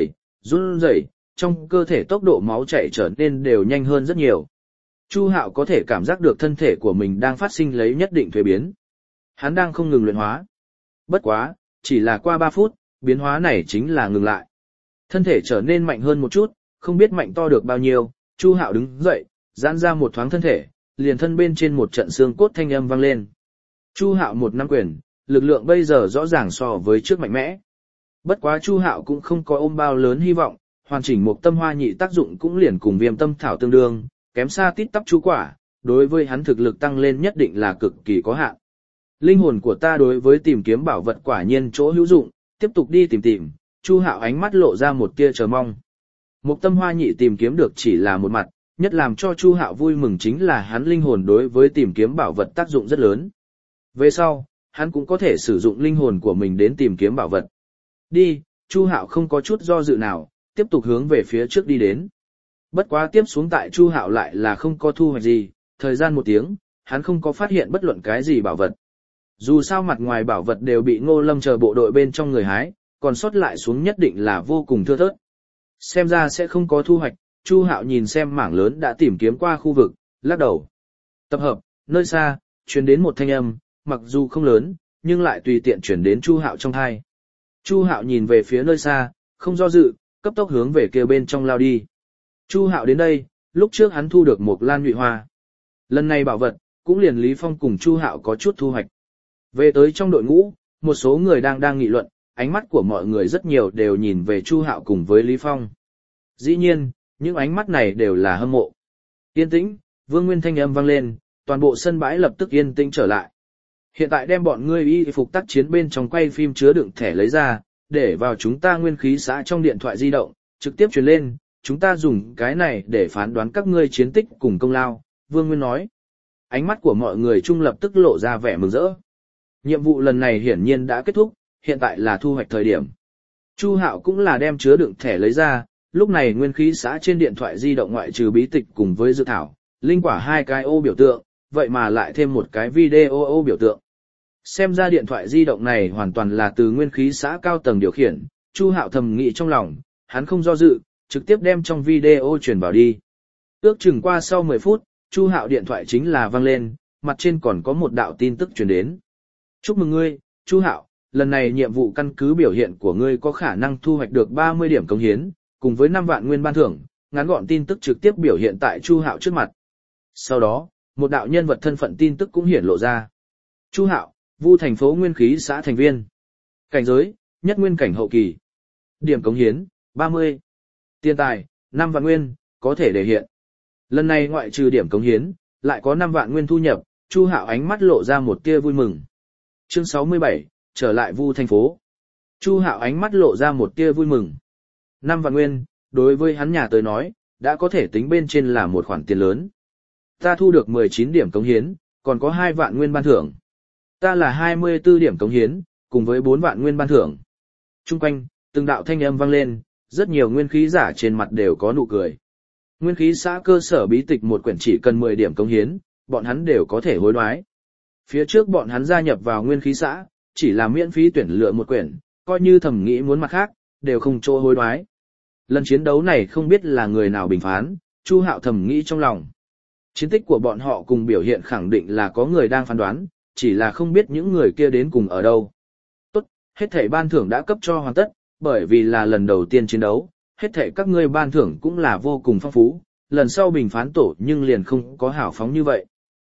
S1: run rẩy, trong cơ thể tốc độ máu chảy trở nên đều nhanh hơn rất nhiều. Chu Hạo có thể cảm giác được thân thể của mình đang phát sinh lấy nhất định thuế biến. Hắn đang không ngừng luyện hóa. Bất quá, chỉ là qua 3 phút, biến hóa này chính là ngừng lại. Thân thể trở nên mạnh hơn một chút, không biết mạnh to được bao nhiêu, Chu Hạo đứng dậy, giãn ra một thoáng thân thể, liền thân bên trên một trận xương cốt thanh âm vang lên. Chu Hạo một năm quyền, lực lượng bây giờ rõ ràng so với trước mạnh mẽ. Bất quá Chu Hạo cũng không có ôm bao lớn hy vọng, hoàn chỉnh một tâm hoa nhị tác dụng cũng liền cùng viêm tâm thảo tương đương, kém xa tít tắp chú quả, đối với hắn thực lực tăng lên nhất định là cực kỳ có hạn. Linh hồn của ta đối với tìm kiếm bảo vật quả nhiên chỗ hữu dụng, tiếp tục đi tìm, Chu Hạo ánh mắt lộ ra một tia chờ mong. Một tâm hoa nhị tìm kiếm được chỉ là một mặt, nhất làm cho Chu Hạo vui mừng chính là hắn linh hồn đối với tìm kiếm bảo vật tác dụng rất lớn. Về sau, hắn cũng có thể sử dụng linh hồn của mình đến tìm kiếm bảo vật. Đi, Chu Hạo không có chút do dự nào, tiếp tục hướng về phía trước đi đến. Bất quá tiếp xuống tại Chu Hạo lại là không có thu hoạch gì, thời gian 1 tiếng, hắn không có phát hiện bất luận cái gì bảo vật. Dù sao mặt ngoài bảo vật đều bị Ngô Lâm chờ bộ đội bên trong người hái, còn sót lại xuống nhất định là vô cùng thưa thớt. Xem ra sẽ không có thu hoạch, Chu Hạo nhìn xem mảng lớn đã tìm kiếm qua khu vực, lắc đầu. Tập hợp, nơi xa, truyền đến một thanh âm, mặc dù không lớn, nhưng lại tùy tiện truyền đến Chu Hạo trong tai. Chu Hạo nhìn về phía nơi xa, không do dự, cấp tốc hướng về kia bên trong lao đi. Chu Hạo đến đây, lúc trước hắn thu được một lan nhụy hoa. Lần này bảo vật, cũng liền Lý Phong cùng Chu Hạo có chút thu hoạch. Về tới trong đội ngũ, một số người đang nghị luận, ánh mắt của mọi người rất nhiều đều nhìn về Chu Hạo cùng với Lý Phong. Dĩ nhiên, những ánh mắt này đều là hâm mộ. Yên tĩnh, Vương Nguyên thanh âm vang lên, toàn bộ sân bãi lập tức yên tĩnh trở lại. Hiện tại đem bọn ngươi y phục tác chiến bên trong quay phim chứa đựng thẻ lấy ra, để vào chúng ta nguyên khí xã trong điện thoại di động, trực tiếp truyền lên, chúng ta dùng cái này để phán đoán các ngươi chiến tích cùng công lao, Vương Nguyên nói. Ánh mắt của mọi người chung lập tức lộ ra vẻ mừng rỡ. Nhiệm vụ lần này hiển nhiên đã kết thúc, hiện tại là thu hoạch thời điểm. Chu Hạo cũng là đem chứa đựng thẻ lấy ra, lúc này nguyên khí xã trên điện thoại di động ngoại trừ bí tịch cùng với dược thảo, linh quả 2 cái ô biểu tượng, vậy mà lại thêm một cái video ô biểu tượng. Xem ra điện thoại di động này hoàn toàn là từ nguyên khí xã cao tầng điều khiển, Chu Hạo thầm nghĩ trong lòng, hắn không do dự, trực tiếp đem trong video truyền vào đi. Ước chừng qua sau 10 phút, Chu Hạo điện thoại chính là vang lên, mặt trên còn có một đạo tin tức truyền đến. Chúc mừng ngươi, Chu Hạo, lần này nhiệm vụ căn cứ biểu hiện của ngươi có khả năng thu hoạch được 30 điểm cống hiến, cùng với 5 vạn nguyên ban thưởng, ngắn gọn tin tức trực tiếp biểu hiện tại Chu Hạo trước mặt. Sau đó, một đạo nhân vật thân phận tin tức cũng hiển lộ ra. Chu Hạo, Vu thành phố nguyên khí xã thành viên. Cảnh giới, nhất nguyên cảnh hậu kỳ. Điểm cống hiến, 30. Tiền tài, 5 vạn nguyên, có thể để hiện. Lần này ngoại trừ điểm cống hiến, lại có 5 vạn nguyên thu nhập, Chu Hạo ánh mắt lộ ra một tia vui mừng. Chương 67, trở lại Vu thành phố. Chu Hạo ánh mắt lộ ra một tia vui mừng. 5 vạn nguyên, đối với hắn nhà tới nói, đã có thể tính bên trên là một khoản tiền lớn. Ta thu được 19 điểm cống hiến, còn có 2 vạn nguyên ban thưởng. Ta là 24 điểm cống hiến, cùng với 4 vạn nguyên ban thưởng. Trung quanh, từng đạo thanh âm vang lên, rất nhiều nguyên khí giả trên mặt đều có nụ cười. Nguyên khí xã cơ sở bí tịch một quyển chỉ cần 10 điểm cống hiến, bọn hắn đều có thể hối đoái. Phía trước bọn hắn gia nhập vào nguyên khí xã, chỉ là miễn phí tuyển lựa một quyển, coi như thẩm nghĩ muốn mặt khác, đều không chỗ hối đoái. Lần chiến đấu này không biết là người nào bình phán, Chu Hạo thầm nghĩ trong lòng. Chiến tích của bọn họ cùng biểu hiện khẳng định là có người đang phán đoán, chỉ là không biết những người kia đến cùng ở đâu. Tốt, hết thảy ban thưởng đã cấp cho hoàn tất, bởi vì là lần đầu tiên chiến đấu, hết thảy các ngươi ban thưởng cũng là vô cùng phong phú, lần sau bình phán tổ nhưng liền không có hảo phóng như vậy. Tốt,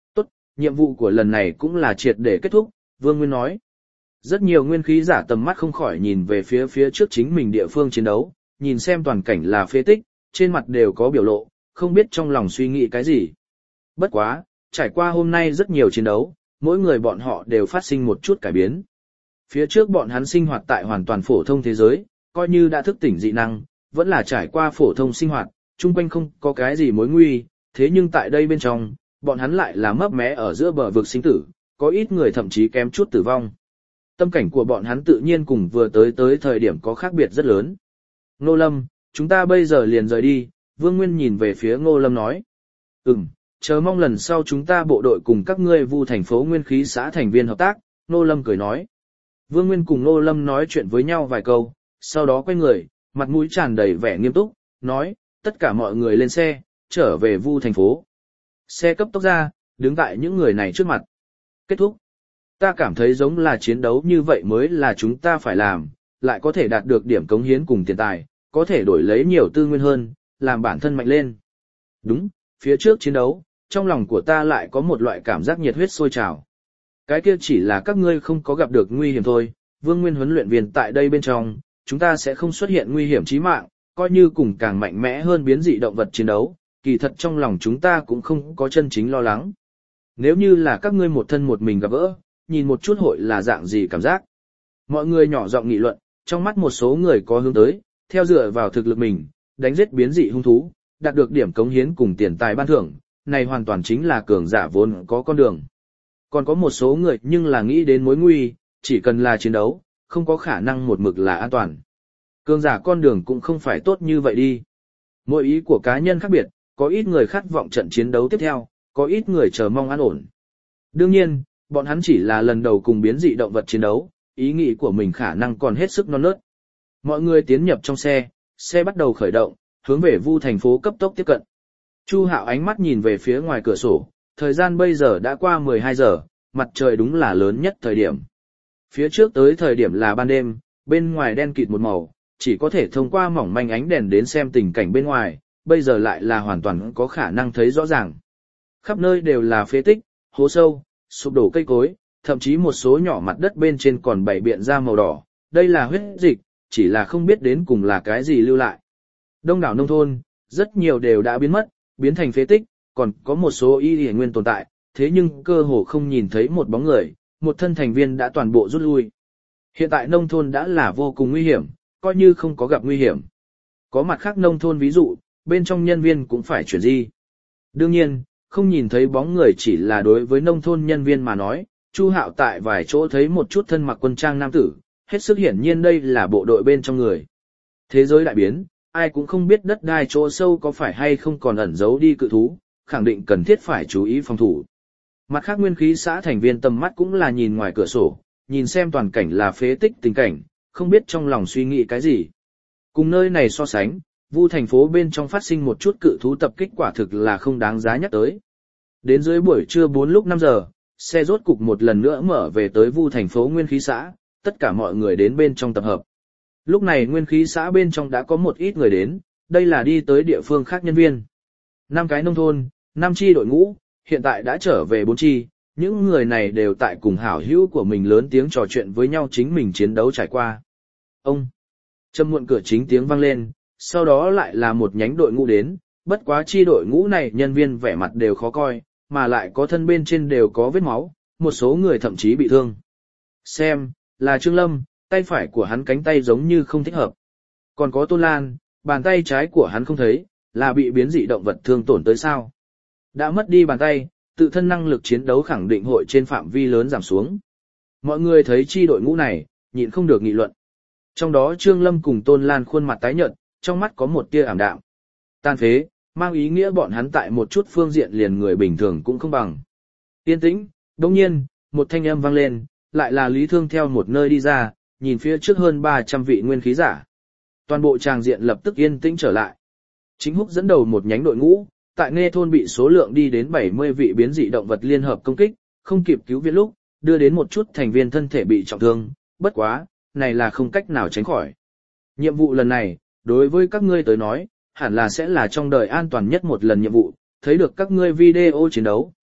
S1: nhiệm vụ của lần này cũng là triệt để kết thúc, Vương Nguyên nói. Rất nhiều nguyên khí giả tầm mắt không khỏi nhìn về phía trước chính mình địa phương chiến đấu, nhìn xem toàn cảnh là phế tích, trên mặt đều có biểu lộ, không biết trong lòng suy nghĩ cái gì. Bất quá, trải qua hôm nay rất nhiều chiến đấu, mỗi người bọn họ đều phát sinh một chút cải biến. Phía trước bọn hắn sinh hoạt tại hoàn toàn phổ thông thế giới, coi như đã thức tỉnh dị năng, vẫn là trải qua phổ thông sinh hoạt, chung quanh không có cái gì mối nguy, thế nhưng tại đây bên trong, bọn hắn lại là mấp mé ở giữa bờ vực sinh tử, có ít người thậm chí kém chút tử vong. Tâm cảnh của bọn hắn tự nhiên cùng vừa tới thời điểm có khác biệt rất lớn. Ngô Lâm, chúng ta bây giờ liền rời đi, Vương Nguyên nhìn về phía Ngô Lâm nói. Chờ mong lần sau chúng ta bộ đội cùng các ngươi Vu thành phố nguyên khí xã thành viên hợp tác, Ngô Lâm cười nói. Vương Nguyên cùng Ngô Lâm nói chuyện với nhau vài câu, sau đó quay người, mặt mũi tràn đầy vẻ nghiêm túc, nói, tất cả mọi người lên xe, trở về Vu thành phố. Xe cấp tốc ra, đứng tại những người này trước mặt. Kết thúc. Ta cảm thấy giống là chiến đấu như vậy mới là chúng ta phải làm, lại có thể đạt được điểm cống hiến cùng tiền tài, có thể đổi lấy nhiều tư nguyên hơn, làm bản thân mạnh lên. Đúng, phía trước chiến đấu, trong lòng của ta lại có một loại cảm giác nhiệt huyết sôi trào. Cái kia chỉ là các ngươi không có gặp được nguy hiểm thôi, Vương Nguyên huấn luyện viên tại đây bên trong, chúng ta sẽ không xuất hiện nguy hiểm chí mạng, coi như cùng càng mạnh mẽ hơn biến dị động vật chiến đấu, kỳ thật trong lòng chúng ta cũng không có chân chính lo lắng. Nếu như là các ngươi một thân một mình gặp gỡ, nhìn một chút hội là dạng gì cảm giác. Mọi người nhỏ giọng nghị luận, trong mắt một số người có hướng tới, theo dựa vào thực lực mình, đánh giết biến dị hung thú, đạt được điểm cống hiến cùng tiền tài ban thưởng, này hoàn toàn chính là cường giả vốn có con đường. Còn có một số người nhưng là nghĩ đến mối nguy, chỉ cần là chiến đấu, không có khả năng một mực là an toàn. Cường giả con đường cũng không phải tốt như vậy đi. Mỗi ý của cá nhân khác biệt, có ít người khát vọng trận chiến đấu tiếp theo, có ít người chờ mong an ổn. Đương nhiên, bọn hắn chỉ là lần đầu cùng biến dị động vật chiến đấu, ý nghĩ của mình khả năng còn hết sức non nớt. Mọi người tiến nhập trong xe, xe bắt đầu khởi động, hướng về Vu thành phố cấp tốc tiếp cận. Chu Hạo ánh mắt nhìn về phía ngoài cửa sổ, thời gian bây giờ đã qua 12 giờ, mặt trời đúng là lớn nhất thời điểm. Phía trước tới thời điểm là ban đêm, bên ngoài đen kịt một màu, chỉ có thể thông qua mỏng manh ánh đèn đến xem tình cảnh bên ngoài, bây giờ lại là hoàn toàn có khả năng thấy rõ ràng. Khắp nơi đều là phế tích, hố sâu, sụp đổ cây cối, thậm chí một số nhỏ mặt đất bên trên còn bảy biện ra màu đỏ, đây là huyết dịch, chỉ là không biết đến cùng là cái gì lưu lại. Đông đảo nông thôn, rất nhiều đều đã biến mất, biến thành phế tích, còn có một số y nguyên tồn tại, thế nhưng cơ hồ không nhìn thấy một bóng người, một thân thành viên đã toàn bộ rút lui. Hiện tại nông thôn đã là vô cùng nguy hiểm, coi như không có gặp nguy hiểm. Có mặt khác nông thôn ví dụ, bên trong nhân viên cũng phải chuyển di. Đương nhiên, không nhìn thấy bóng người chỉ là đối với nông thôn nhân viên mà nói, Chu Hạo tại vài chỗ thấy một chút thân mặc quân trang nam tử, hết sức hiển nhiên đây là bộ đội bên trong người. Thế giới đại biến, ai cũng không biết đất đai chỗ sâu có phải hay không còn ẩn giấu đi cự thú, khẳng định cần thiết phải chú ý phòng thủ. Mặt khác nguyên khí xã thành viên tầm mắt cũng là nhìn ngoài cửa sổ, nhìn xem toàn cảnh là phế tích tình cảnh, không biết trong lòng suy nghĩ cái gì. Cùng nơi này so sánh, Vu thành phố bên trong phát sinh một chút cự thú tập kích quả thực là không đáng giá nhắc tới. Đến dưới buổi trưa 4 lúc 5 giờ, xe rốt cục một lần nữa mở về tới Vu thành phố nguyên khí xã, tất cả mọi người đến bên trong tập hợp. Lúc này nguyên khí xã bên trong đã có một ít người đến, đây là đi tới địa phương khác nhân viên. 5 cái nông thôn, 5 chi đội ngũ, hiện tại đã trở về 4 chi, những người này đều tại cùng hảo hữu của mình lớn tiếng trò chuyện với nhau chính mình chiến đấu trải qua. Ông, trầm muộn cửa chính tiếng vang lên, sau đó lại là một nhánh đội ngũ đến, bất quá chi đội ngũ này nhân viên vẻ mặt đều khó coi, mà lại có thân bên trên đều có vết máu, một số người thậm chí bị thương. Xem, là Trương Lâm, tay phải của hắn cánh tay giống như không thích hợp. Còn có Tôn Lan, bàn tay trái của hắn không thấy, là bị biến dị động vật thương tổn tới sao. Đã mất đi bàn tay, tự thân năng lực chiến đấu khẳng định hội trên phạm vi lớn giảm xuống. Mọi người thấy chi đội ngũ này, nhịn không được nghị luận. Trong đó Trương Lâm cùng Tôn Lan khuôn mặt tái nhợt, trong mắt có một tia ảm đạm. Tan phế, mang ý nghĩa bọn hắn tại một chút phương diện liền người bình thường cũng không bằng. Yên tĩnh, đồng nhiên, một thanh âm vang lên, lại là Lý Thương theo một nơi đi ra, nhìn phía trước hơn 300 vị nguyên khí giả. Toàn bộ tràng diện lập tức yên tĩnh trở lại. Chính Húc dẫn đầu một nhánh đội ngũ, tại Nghe thôn bị số lượng đi đến 70 vị biến dị động vật liên hợp công kích, không kịp cứu viện lúc, đưa đến một chút thành viên thân thể bị trọng thương, bất quá, này là không cách nào tránh khỏi. Nhiệm vụ lần này, đối với các ngươi tới nói, hẳn là sẽ là trong đời an toàn nhất một lần nhiệm vụ, thấy được các ngươi video chiến đấu,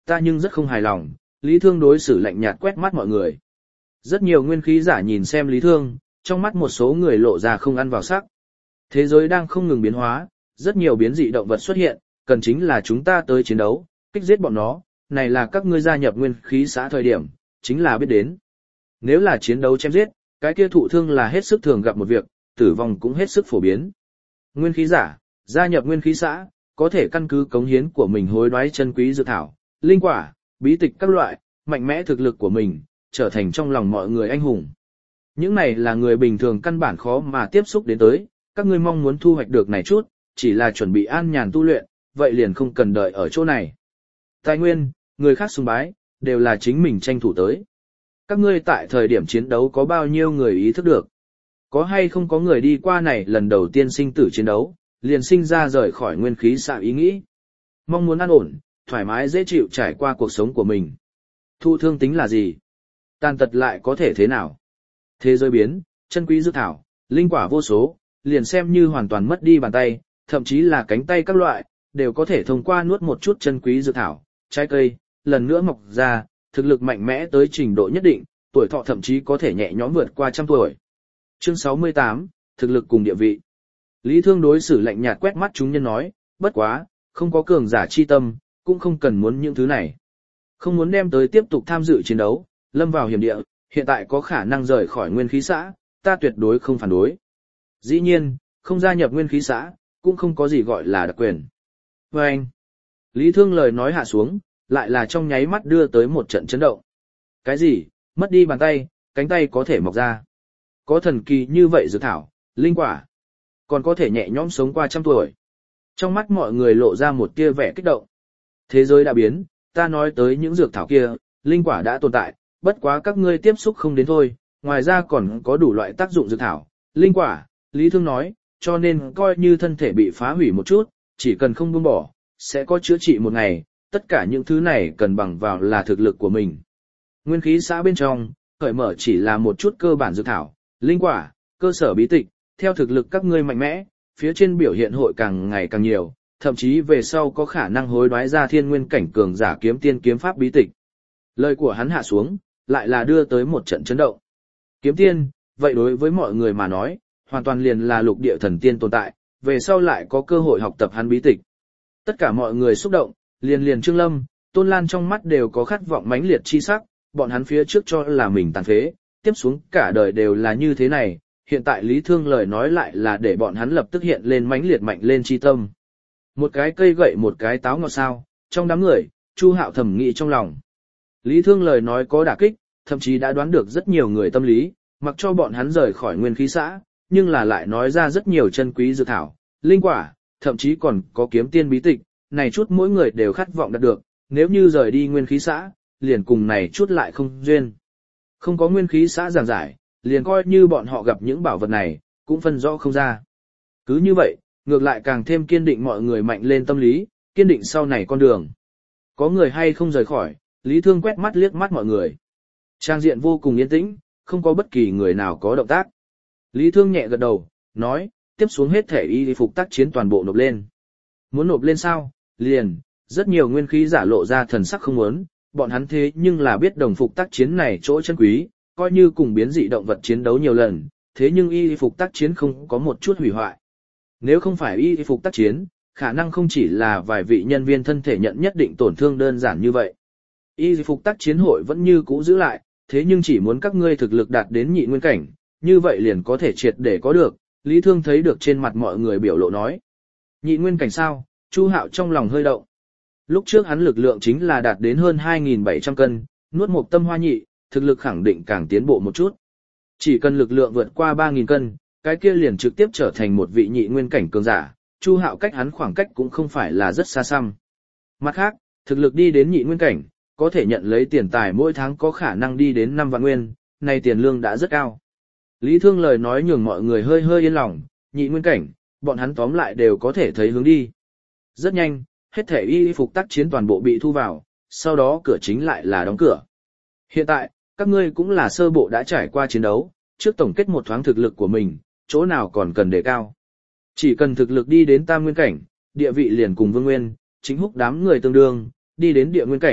S1: ta nhưng rất không hài lòng, Lý Thương đối xử lạnh nhạt quét mắt mọi người. Rất nhiều nguyên khí giả nhìn xem Lý Thương, trong mắt một số người lộ ra không ăn vào sắc. Thế giới đang không ngừng biến hóa, rất nhiều biến dị động vật xuất hiện, cần chính là chúng ta tới chiến đấu, kích giết bọn nó, này là các ngươi gia nhập nguyên khí xã thời điểm, chính là biết đến. Nếu là chiến đấu chém giết, cái kia thụ thương là hết sức thường gặp một việc, tử vong cũng hết sức phổ biến. Nguyên khí giả, gia nhập nguyên khí xã, có thể căn cứ cống hiến của mình hối đoái chân quý dược thảo, linh quả, bí tịch các loại, mạnh mẽ thực lực của mình, trở thành trong lòng mọi người anh hùng. Những này là người bình thường căn bản khó mà tiếp xúc đến tới, các ngươi mong muốn thu hoạch được này chút, chỉ là chuẩn bị an nhàn tu luyện, vậy liền không cần đợi ở chỗ này. Tài nguyên, người khác sùng bái, đều là chính mình tranh thủ tới. Các ngươi tại thời điểm chiến đấu có bao nhiêu người ý thức được? Có hay không có người đi qua này lần đầu tiên sinh tử chiến đấu, liền sinh ra rời khỏi nguyên khí xạ ý nghĩ. Mong muốn an ổn, thoải mái dễ chịu trải qua cuộc sống của mình. Thụ thương tính là gì? Tàn tật lại có thể thế nào? Thế giới biến, chân quý dược thảo, linh quả vô số, liền xem như hoàn toàn mất đi bàn tay, thậm chí là cánh tay các loại, đều có thể thông qua nuốt một chút chân quý dược thảo, trái cây, lần nữa mọc ra, thực lực mạnh mẽ tới trình độ nhất định, tuổi thọ thậm chí có thể nhẹ nhõm vượt qua 100 tuổi. Chương 68, thực lực cùng địa vị. Lý Thương đối xử lạnh nhạt quét mắt chúng nhân nói, bất quá, không có cường giả chi tâm, cũng không cần muốn những thứ này. Không muốn đem tới tiếp tục tham dự chiến đấu, lâm vào hiểm địa, hiện tại có khả năng rời khỏi nguyên khí xã, ta tuyệt đối không phản đối. Dĩ nhiên, không gia nhập nguyên khí xã, cũng không có gì gọi là đặc quyền. Và anh, Lý Thương lời nói hạ xuống, lại là trong nháy mắt đưa tới một trận chấn động. Cái gì, mất đi bàn tay, cánh tay có thể mọc ra. Có thần kỳ như vậy dược thảo, linh quả, còn có thể nhẹ nhõm sống qua 100 tuổi. Trong mắt mọi người lộ ra một tia vẻ kích động. Thế giới đã biến, ta nói tới những dược thảo kia, linh quả đã tồn tại, bất quá các ngươi tiếp xúc không đến thôi, ngoài ra còn có đủ loại tác dụng dược thảo, linh quả, Lý Thương nói, cho nên coi như thân thể bị phá hủy một chút, chỉ cần không buông bỏ, sẽ có chữa trị một ngày, tất cả những thứ này cần bằng vào là thực lực của mình. Nguyên khí xã bên trong, khởi mở chỉ là một chút cơ bản dược thảo, linh quả, cơ sở bí tịch, theo thực lực các ngươi mạnh mẽ, phía trên biểu hiện hội càng ngày càng nhiều, thậm chí về sau có khả năng hối đoái ra thiên nguyên cảnh cường giả kiếm tiên kiếm pháp bí tịch. Lời của hắn hạ xuống, lại là đưa tới một trận chấn động. Kiếm tiên, vậy đối với mọi người mà nói, hoàn toàn liền là lục địa thần tiên tồn tại, về sau lại có cơ hội học tập hắn bí tịch. Tất cả mọi người xúc động, liền Trương Lâm, Tôn Lan trong mắt đều có khát vọng mãnh liệt chi sắc, bọn hắn phía trước cho là mình tàn phế, tiếp xuống cả đời đều là như thế này, hiện tại Lý Thương lời nói lại là để bọn hắn lập tức hiện lên mãnh liệt mạnh lên chi tâm. Một cái cây gậy một cái táo ngọt sao, trong đám người, Chu Hạo thầm nghĩ trong lòng. Lý Thương lời nói có đả kích, thậm chí đã đoán được rất nhiều người tâm lý, mặc cho bọn hắn rời khỏi nguyên khí xã, nhưng là lại nói ra rất nhiều chân quý dược thảo, linh quả, thậm chí còn có kiếm tiên bí tịch, này chút mỗi người đều khát vọng đạt được, nếu như rời đi nguyên khí xã, liền cùng này chút lại không duyên. Không có nguyên khí xã giảng giải, liền coi như bọn họ gặp những bảo vật này, cũng phân rõ không ra. Cứ như vậy, ngược lại càng thêm kiên định mọi người mạnh lên tâm lý, kiên định sau này con đường. Có người hay không rời khỏi, Lý Thương quét mắt liếc mắt mọi người. Trang diện vô cùng yên tĩnh, không có bất kỳ người nào có động tác. Lý Thương nhẹ gật đầu, nói, tiếp xuống hết thể y phục tác chiến toàn bộ nộp lên. Muốn nộp lên sao? Liền, rất nhiều nguyên khí giả lộ ra thần sắc không muốn, bọn hắn thế nhưng là biết đồng phục tác chiến này chỗ chân quý, coi như cùng biến dị động vật chiến đấu nhiều lần, thế nhưng y phục tác chiến không có một chút hủy hoại. Nếu không phải y phục tác chiến, khả năng không chỉ là vài vị nhân viên thân thể nhận nhất định tổn thương đơn giản như vậy. Y phục tác chiến hội vẫn như cũ giữ lại, thế nhưng chỉ muốn các ngươi thực lực đạt đến nhị nguyên cảnh, như vậy liền có thể triệt để có được. Lý Thương thấy được trên mặt mọi người biểu lộ nói. Nhị nguyên cảnh sao? Chu Hạo trong lòng hơi động. Lúc trước hắn lực lượng chính là đạt đến hơn 2.700 cân, nuốt một tâm hoa nhị, thực lực khẳng định càng tiến bộ một chút. Chỉ cần lực lượng vượt qua 3.000 cân, cái kia liền trực tiếp trở thành một vị nhị nguyên cảnh cường giả, Chu Hạo cách hắn khoảng cách cũng không phải là rất xa xăm. Mặt khác, thực lực đi đến nhị nguyên cảnh, có thể nhận lấy tiền tài mỗi tháng có khả năng đi đến 5 vạn nguyên, này tiền lương đã rất cao. Lý Thương lời nói nhường mọi người hơi hơi yên lòng, nhị nguyên cảnh, bọn hắn tóm lại đều có thể thấy hướng đi. Rất nhanh, hết thể y phục tác chiến toàn bộ bị thu vào, sau đó cửa chính lại là đóng cửa. Hiện tại, các ngươi cũng là sơ bộ đã trải qua chiến đấu, trước tổng kết một thoáng thực lực của mình, chỗ nào còn cần đề cao. Chỉ cần thực lực đi đến tam nguyên cảnh, địa vị liền cùng Vương Nguyên, Chính Húc đám người tương đương, đi đến địa nguyên cảnh,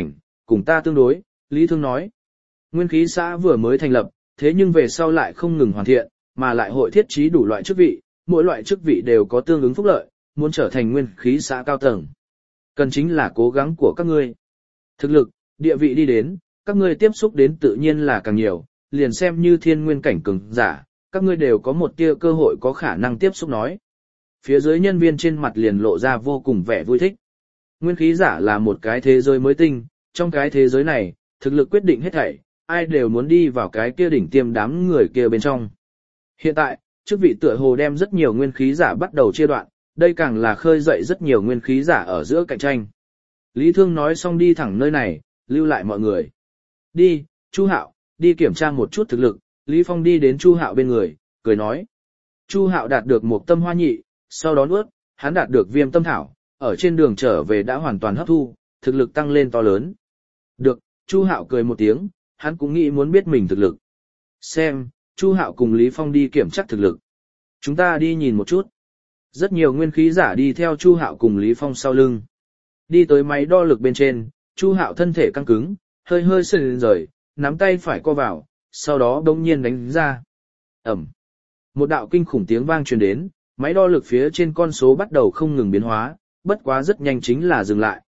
S1: cùng ta tương đối, Lý Thương nói. Nguyên khí xã vừa mới thành lập, thế nhưng về sau lại không ngừng hoàn thiện, mà lại hội thiết trí đủ loại chức vị, mỗi loại chức vị đều có tương ứng phúc lợi, muốn trở thành nguyên khí xã cao tầng. Cần chính là cố gắng của các ngươi. Thực lực, địa vị đi đến, các ngươi tiếp xúc đến tự nhiên là càng nhiều, liền xem như thiên nguyên cảnh cường giả, các ngươi đều có một tia cơ hội có khả năng tiếp xúc nói. Phía dưới nhân viên trên mặt liền lộ ra vô cùng vẻ vui thích. Nguyên khí giả là một cái thế giới mới tinh, trong cái thế giới này, thực lực quyết định hết thảy, ai đều muốn đi vào cái kia đỉnh tiêm đám người kia bên trong. Hiện tại, chức vị tựa hồ đem rất nhiều nguyên khí giả bắt đầu chia đoạn, đây càng là khơi dậy rất nhiều nguyên khí giả ở giữa cạnh tranh. Lý Thương nói xong đi thẳng nơi này, lưu lại mọi người. Đi, Chu Hạo, đi kiểm tra một chút thực lực. Lý Phong đi đến Chu Hạo bên người, cười nói. Chu Hạo đạt được một tâm hoa nhị, sau đó nuốt, hắn đạt được viêm tâm thảo, ở trên đường trở về đã hoàn toàn hấp thu, thực lực tăng lên to lớn. Được, Chu Hạo cười một tiếng, hắn cũng nghĩ muốn biết mình thực lực. Xem, Chu Hạo cùng Lý Phong đi kiểm tra thực lực. Chúng ta đi nhìn một chút. Rất nhiều nguyên khí giả đi theo Chu Hạo cùng Lý Phong sau lưng. Đi tới máy đo lực bên trên, Chu Hạo thân thể căng cứng, hơi hơi sườn rời, nắm tay phải co vào, sau đó đống nhiên đánh ra. Ẩm. Một đạo kinh khủng tiếng vang truyền đến, máy đo lực phía trên con số bắt đầu không ngừng biến hóa, bất quá rất nhanh chính là dừng lại.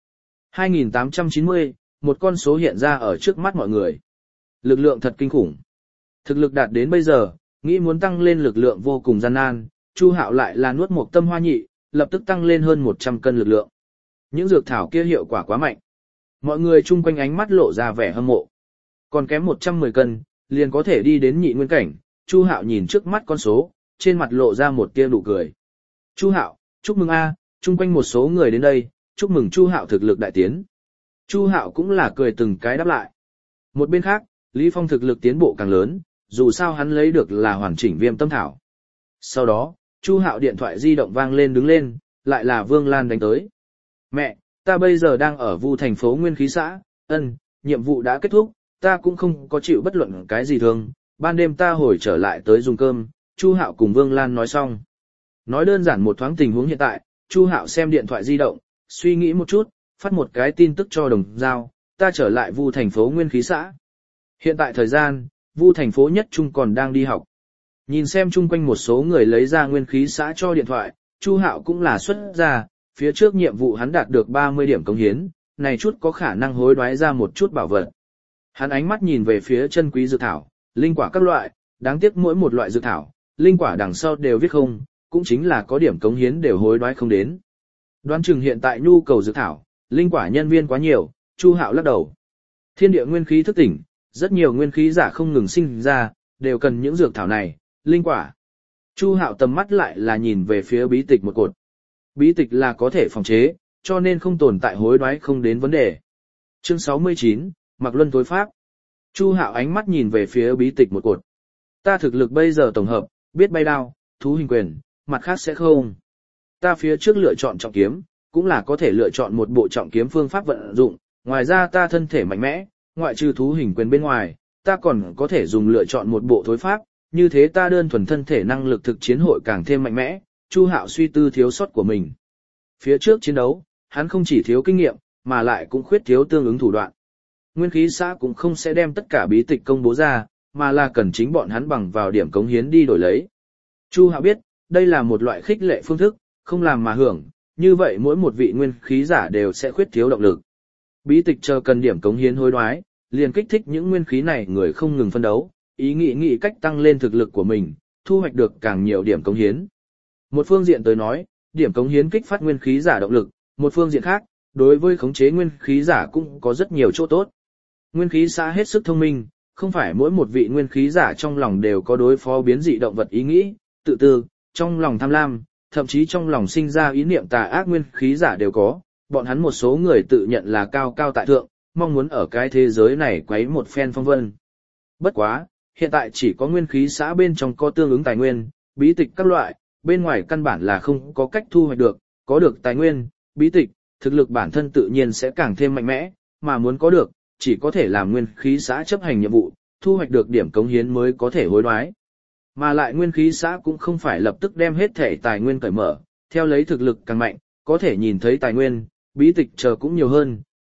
S1: 2890, một con số hiện ra ở trước mắt mọi người. Lực lượng thật kinh khủng. Thực lực đạt đến bây giờ, nghĩ muốn tăng lên lực lượng vô cùng gian nan, Chu Hạo lại là nuốt một tâm hoa nhị, lập tức tăng lên hơn 100 cân lực lượng. Những dược thảo kia hiệu quả quá mạnh. Mọi người chung quanh ánh mắt lộ ra vẻ hâm mộ. Còn kém 110 cân, liền có thể đi đến nhị nguyên cảnh, Chu Hạo nhìn trước mắt con số, trên mặt lộ ra một tia nụ cười. Chu Hạo, chúc mừng a, chung quanh một số người đến đây, chúc mừng Chu Hạo thực lực đại tiến. Chu Hạo cũng là cười từng cái đáp lại. Một bên khác, Lý Phong thực lực tiến bộ càng lớn, dù sao hắn lấy được là hoàn chỉnh viêm tâm thảo. Sau đó, Chu Hạo điện thoại di động vang lên đứng lên, lại là Vương Lan đánh tới. Mẹ, ta bây giờ đang ở Vu thành phố Nguyên khí xã, nhiệm vụ đã kết thúc, ta cũng không có chịu bất luận cái gì thương, ban đêm ta hồi trở lại tới dùng cơm, Chu Hạo cùng Vương Lan nói xong. Nói đơn giản một thoáng tình huống hiện tại, Chu Hạo xem điện thoại di động, suy nghĩ một chút, phát một cái tin tức cho Đồng Giao, ta trở lại Vu thành phố Nguyên khí xã. Hiện tại thời gian, Vu thành phố nhất trung còn đang đi học. Nhìn xem chung quanh một số người lấy ra Nguyên khí xã cho điện thoại, Chu Hạo cũng là xuất ra, phía trước nhiệm vụ hắn đạt được 30 điểm cống hiến, này chút có khả năng hối đoái ra một chút bảo vật. Hắn ánh mắt nhìn về phía chân quý dược thảo, linh quả các loại, đáng tiếc mỗi một loại dược thảo, linh quả đằng sau đều viết không, cũng chính là có điểm cống hiến đều hối đoái không đến. Đoán chừng hiện tại nhu cầu dược thảo, linh quả nhân viên quá nhiều, Chu Hạo lắc đầu. Thiên địa nguyên khí thức tỉnh, rất nhiều nguyên khí giả không ngừng sinh ra, đều cần những dược thảo này, linh quả. Chu Hạo tầm mắt lại là nhìn về phía bí tịch một cột. Bí tịch là có thể phòng chế, cho nên không tồn tại hối đoái không đến vấn đề. Chương 69, Mặc Luân tối pháp. Chu Hạo ánh mắt nhìn về phía bí tịch một cột. Ta thực lực bây giờ tổng hợp, biết bay đao, thú hình quyền, mặt khác sẽ không. Ta phía trước lựa chọn trọng kiếm, cũng là có thể lựa chọn một bộ trọng kiếm phương pháp vận dụng, ngoài ra ta thân thể mạnh mẽ, ngoại trừ thú hình quyền bên ngoài, ta còn có thể dùng lựa chọn một bộ thối pháp, như thế ta đơn thuần thân thể năng lực thực chiến hội càng thêm mạnh mẽ. Chu Hạo suy tư thiếu sót của mình. Phía trước chiến đấu, hắn không chỉ thiếu kinh nghiệm, mà lại cũng khuyết thiếu tương ứng thủ đoạn. Nguyên khí xã cũng không sẽ đem tất cả bí tịch công bố ra, mà là cần chính bọn hắn bằng vào điểm cống hiến đi đổi lấy. Chu Hạo biết, đây là một loại khích lệ phương thức, không làm mà hưởng, như vậy mỗi một vị nguyên khí giả đều sẽ khuyết thiếu động lực. Bí tịch chờ cần điểm cống hiến hối đoái, liền kích thích những nguyên khí này người không ngừng phân đấu, ý nghĩ cách tăng lên thực lực của mình, thu hoạch được càng nhiều điểm cống hiến. Một phương diện tới nói, điểm cống hiến kích phát nguyên khí giả động lực, một phương diện khác, đối với khống chế nguyên khí giả cũng có rất nhiều chỗ tốt. Nguyên khí xã hết sức thông minh, không phải mỗi một vị nguyên khí giả trong lòng đều có đối phó biến dị động vật ý nghĩ, tự tư, trong lòng tham lam, thậm chí trong lòng sinh ra ý niệm tà ác nguyên khí giả đều có, bọn hắn một số người tự nhận là cao cao tại thượng, mong muốn ở cái thế giới này quấy một phen phong vân. Bất quá, hiện tại chỉ có nguyên khí xã bên trong có tương ứng tài nguyên, bí tịch các loại, bên ngoài căn bản là không có cách thu hoạch được, có được tài nguyên, bí tịch, thực lực bản thân tự nhiên sẽ càng thêm mạnh mẽ, mà muốn có được, chỉ có thể làm nguyên khí xã chấp hành nhiệm vụ, thu hoạch được điểm cống hiến mới có thể hối đoái. Mà lại nguyên khí xã cũng không phải lập tức đem hết thể tài nguyên cởi mở, theo lấy thực lực càng mạnh, có thể nhìn thấy tài nguyên, bí tịch chờ cũng nhiều hơn,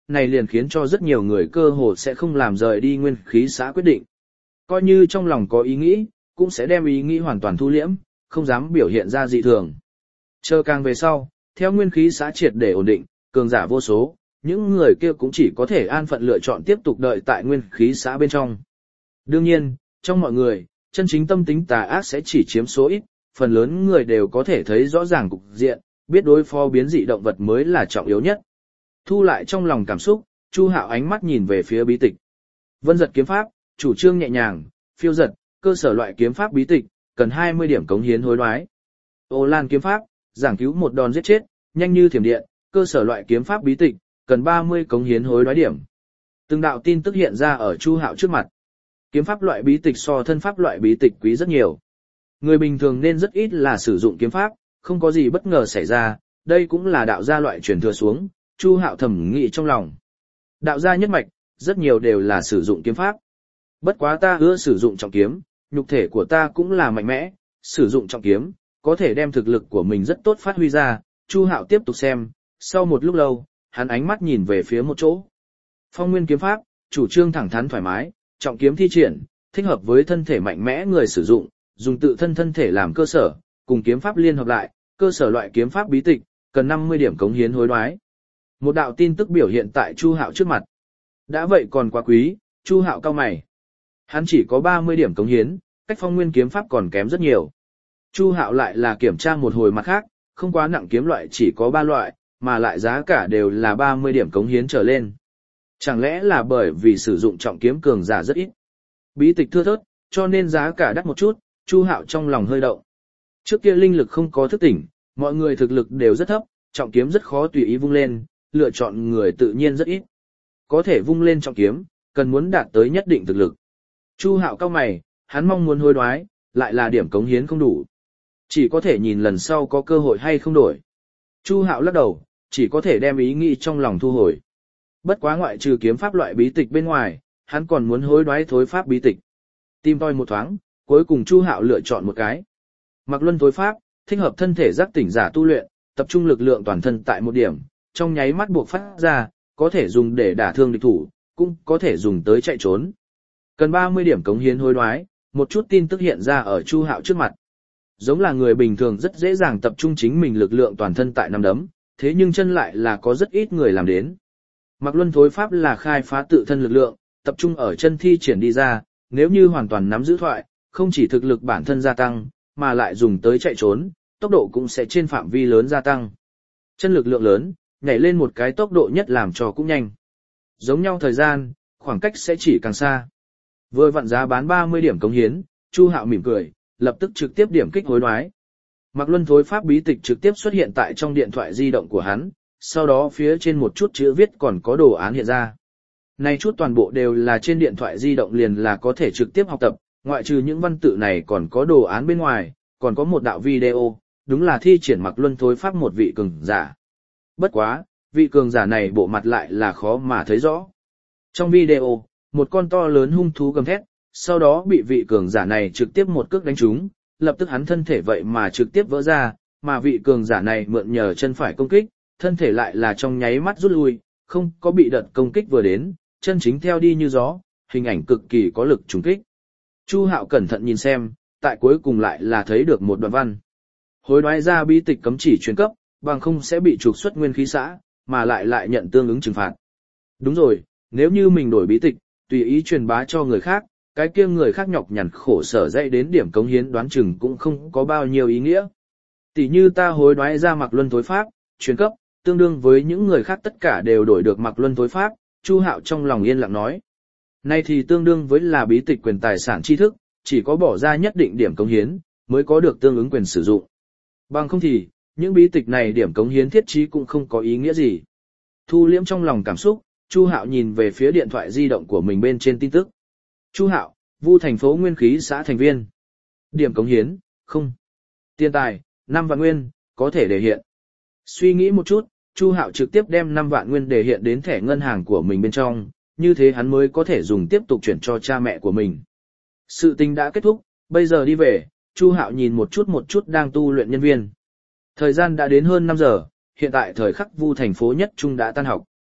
S1: này liền khiến cho rất nhiều người cơ hồ sẽ không làm rời đi nguyên khí xã quyết định. Coi như trong lòng có ý nghĩ, cũng sẽ đem ý nghĩ hoàn toàn thu liễm, không dám biểu hiện ra dị thường. Chờ càng về sau, theo nguyên khí xã triệt để ổn định, cường giả vô số, những người kia cũng chỉ có thể an phận lựa chọn tiếp tục đợi tại nguyên khí xã bên trong. Đương nhiên, trong mọi người, chân chính tâm tính tà ác sẽ chỉ chiếm số ít, phần lớn người đều có thể thấy rõ ràng cục diện, biết đối phó biến dị động vật mới là trọng yếu nhất. Thu lại trong lòng cảm xúc, Chu Hạo ánh mắt nhìn về phía bí tịch. Vân giật kiếm pháp, chủ trương nhẹ nhàng, phiêu giật, cơ sở loại kiếm pháp bí tịch, cần 20 điểm cống hiến hối đoái. Ô Lan kiếm pháp, giảng cứu một đòn giết chết, nhanh như thiểm điện, cơ sở loại kiếm pháp bí tịch, cần 30 cống hiến hối đoái điểm. Từng đạo tin tức hiện ra ở Chu Hạo trước mặt. Kiếm pháp loại bí tịch so thân pháp loại bí tịch quý rất nhiều. Người bình thường nên rất ít là sử dụng kiếm pháp, không có gì bất ngờ xảy ra, đây cũng là đạo gia loại truyền thừa xuống, Chu Hạo thầm nghĩ trong lòng. Đạo gia nhất mạch, rất nhiều đều là sử dụng kiếm pháp. Bất quá ta ưa sử dụng trọng kiếm, nhục thể của ta cũng là mạnh mẽ, sử dụng trọng kiếm, có thể đem thực lực của mình rất tốt phát huy ra. Chu Hạo tiếp tục xem, sau một lúc lâu, hắn ánh mắt nhìn về phía một chỗ. Phong Nguyên kiếm pháp, chủ trương thẳng thắn thoải mái, trọng kiếm thi triển, thích hợp với thân thể mạnh mẽ người sử dụng, dùng tự thân thân thể làm cơ sở, cùng kiếm pháp liên hợp lại, cơ sở loại kiếm pháp bí tịch, cần 50 điểm cống hiến hối đoái. Một đạo tin tức biểu hiện tại Chu Hạo trước mặt. Đã vậy còn quá quý, Chu Hạo cau mày. Hắn chỉ có 30 điểm cống hiến, cách Phong Nguyên kiếm pháp còn kém rất nhiều. Chu Hạo lại là kiểm tra một hồi mặt khác, không quá nặng kiếm loại chỉ có 3 loại, mà lại giá cả đều là 30 điểm cống hiến trở lên. Chẳng lẽ là bởi vì sử dụng trọng kiếm cường giả rất ít. Bí tịch thưa thớt, cho nên giá cả đắt một chút, Chu Hạo trong lòng hơi động. Trước kia linh lực không có thức tỉnh, mọi người thực lực đều rất thấp, trọng kiếm rất khó tùy ý vung lên, lựa chọn người tự nhiên rất ít. Có thể vung lên trọng kiếm, cần muốn đạt tới nhất định thực lực. Chu Hạo cau mày, hắn mong muốn hối đoái, lại là điểm cống hiến không đủ. Chỉ có thể nhìn lần sau có cơ hội hay không đổi. Chu Hạo lắc đầu, chỉ có thể đem ý nghĩ trong lòng thu hồi. Bất quá ngoại trừ kiếm pháp loại bí tịch bên ngoài, hắn còn muốn hối đoái thối pháp bí tịch. Tìm tòi một thoáng, cuối cùng Chu Hạo lựa chọn một cái. Mặc luân thối pháp, thích hợp thân thể giác tỉnh giả tu luyện, tập trung lực lượng toàn thân tại một điểm, trong nháy mắt buộc phát ra, có thể dùng để đả thương địch thủ, cũng có thể dùng tới chạy trốn. Cần 30 điểm cống hiến hối đoái, một chút tin tức hiện ra ở Chu Hạo trước mặt. Giống là người bình thường rất dễ dàng tập trung chính mình lực lượng toàn thân tại nắm đấm, thế nhưng chân lại là có rất ít người làm đến. Mặc luân thối pháp là khai phá tự thân lực lượng, tập trung ở chân thi triển đi ra, nếu như hoàn toàn nắm giữ thoại, không chỉ thực lực bản thân gia tăng, mà lại dùng tới chạy trốn, tốc độ cũng sẽ trên phạm vi lớn gia tăng. Chân lực lượng lớn, nhảy lên một cái tốc độ nhất làm cho cũng nhanh. Giống nhau thời gian, khoảng cách sẽ chỉ càng xa. Vừa vặn giá bán 30 điểm cống hiến, Chu Hạo mỉm cười, lập tức trực tiếp điểm kích hối đoái. Mặc luân thối pháp bí tịch trực tiếp xuất hiện tại trong điện thoại di động của hắn, sau đó phía trên một chút chữ viết còn có đồ án hiện ra. Này chút toàn bộ đều là trên điện thoại di động liền là có thể trực tiếp học tập, ngoại trừ những văn tự này còn có đồ án bên ngoài, còn có một đạo video, đúng là thi triển mặc luân thối pháp một vị cường giả. Bất quá, vị cường giả này bộ mặt lại là khó mà thấy rõ. Trong video, một con to lớn hung thú gầm thét, sau đó bị vị cường giả này trực tiếp một cước đánh trúng, lập tức hắn thân thể vậy mà trực tiếp vỡ ra, mà vị cường giả này mượn nhờ chân phải công kích, thân thể lại là trong nháy mắt rút lui, không có bị đợt công kích vừa đến, chân chính theo đi như gió, hình ảnh cực kỳ có lực trùng kích. Chu Hạo cẩn thận nhìn xem, tại cuối cùng lại là thấy được một đoạn văn. Hối đoái ra bí tịch cấm chỉ truyền cấp, bằng không sẽ bị trục xuất nguyên khí xã, mà lại nhận tương ứng trừng phạt. Đúng rồi, nếu như mình đổi bí tịch, tùy ý truyền bá cho người khác, cái kia người khác nhọc nhằn khổ sở dậy đến điểm cống hiến đoán chừng cũng không có bao nhiêu ý nghĩa. Tỷ như ta hối đoái ra mặc luân thối pháp, truyền cấp, tương đương với những người khác tất cả đều đổi được mặc luân thối pháp, Chu Hạo trong lòng yên lặng nói. Nay thì tương đương với là bí tịch quyền tài sản tri thức, chỉ có bỏ ra nhất định điểm cống hiến, mới có được tương ứng quyền sử dụng. Bằng không thì, những bí tịch này điểm cống hiến thiết trí cũng không có ý nghĩa gì. Thu liễm trong lòng cảm xúc, Chu Hạo nhìn về phía điện thoại di động của mình bên trên tin tức. Chu Hạo, Vu thành phố nguyên khí xã thành viên. Điểm cống hiến, không. Tiền tài, 5 vạn nguyên, có thể đề hiện. Suy nghĩ một chút, Chu Hạo trực tiếp đem 5 vạn nguyên đề hiện đến thẻ ngân hàng của mình bên trong, như thế hắn mới có thể dùng tiếp tục chuyển cho cha mẹ của mình. Sự tình đã kết thúc, bây giờ đi về, Chu Hạo nhìn một chút đang tu luyện nhân viên. Thời gian đã đến hơn 5 giờ, hiện tại thời khắc Vu thành phố nhất trung đã tan học.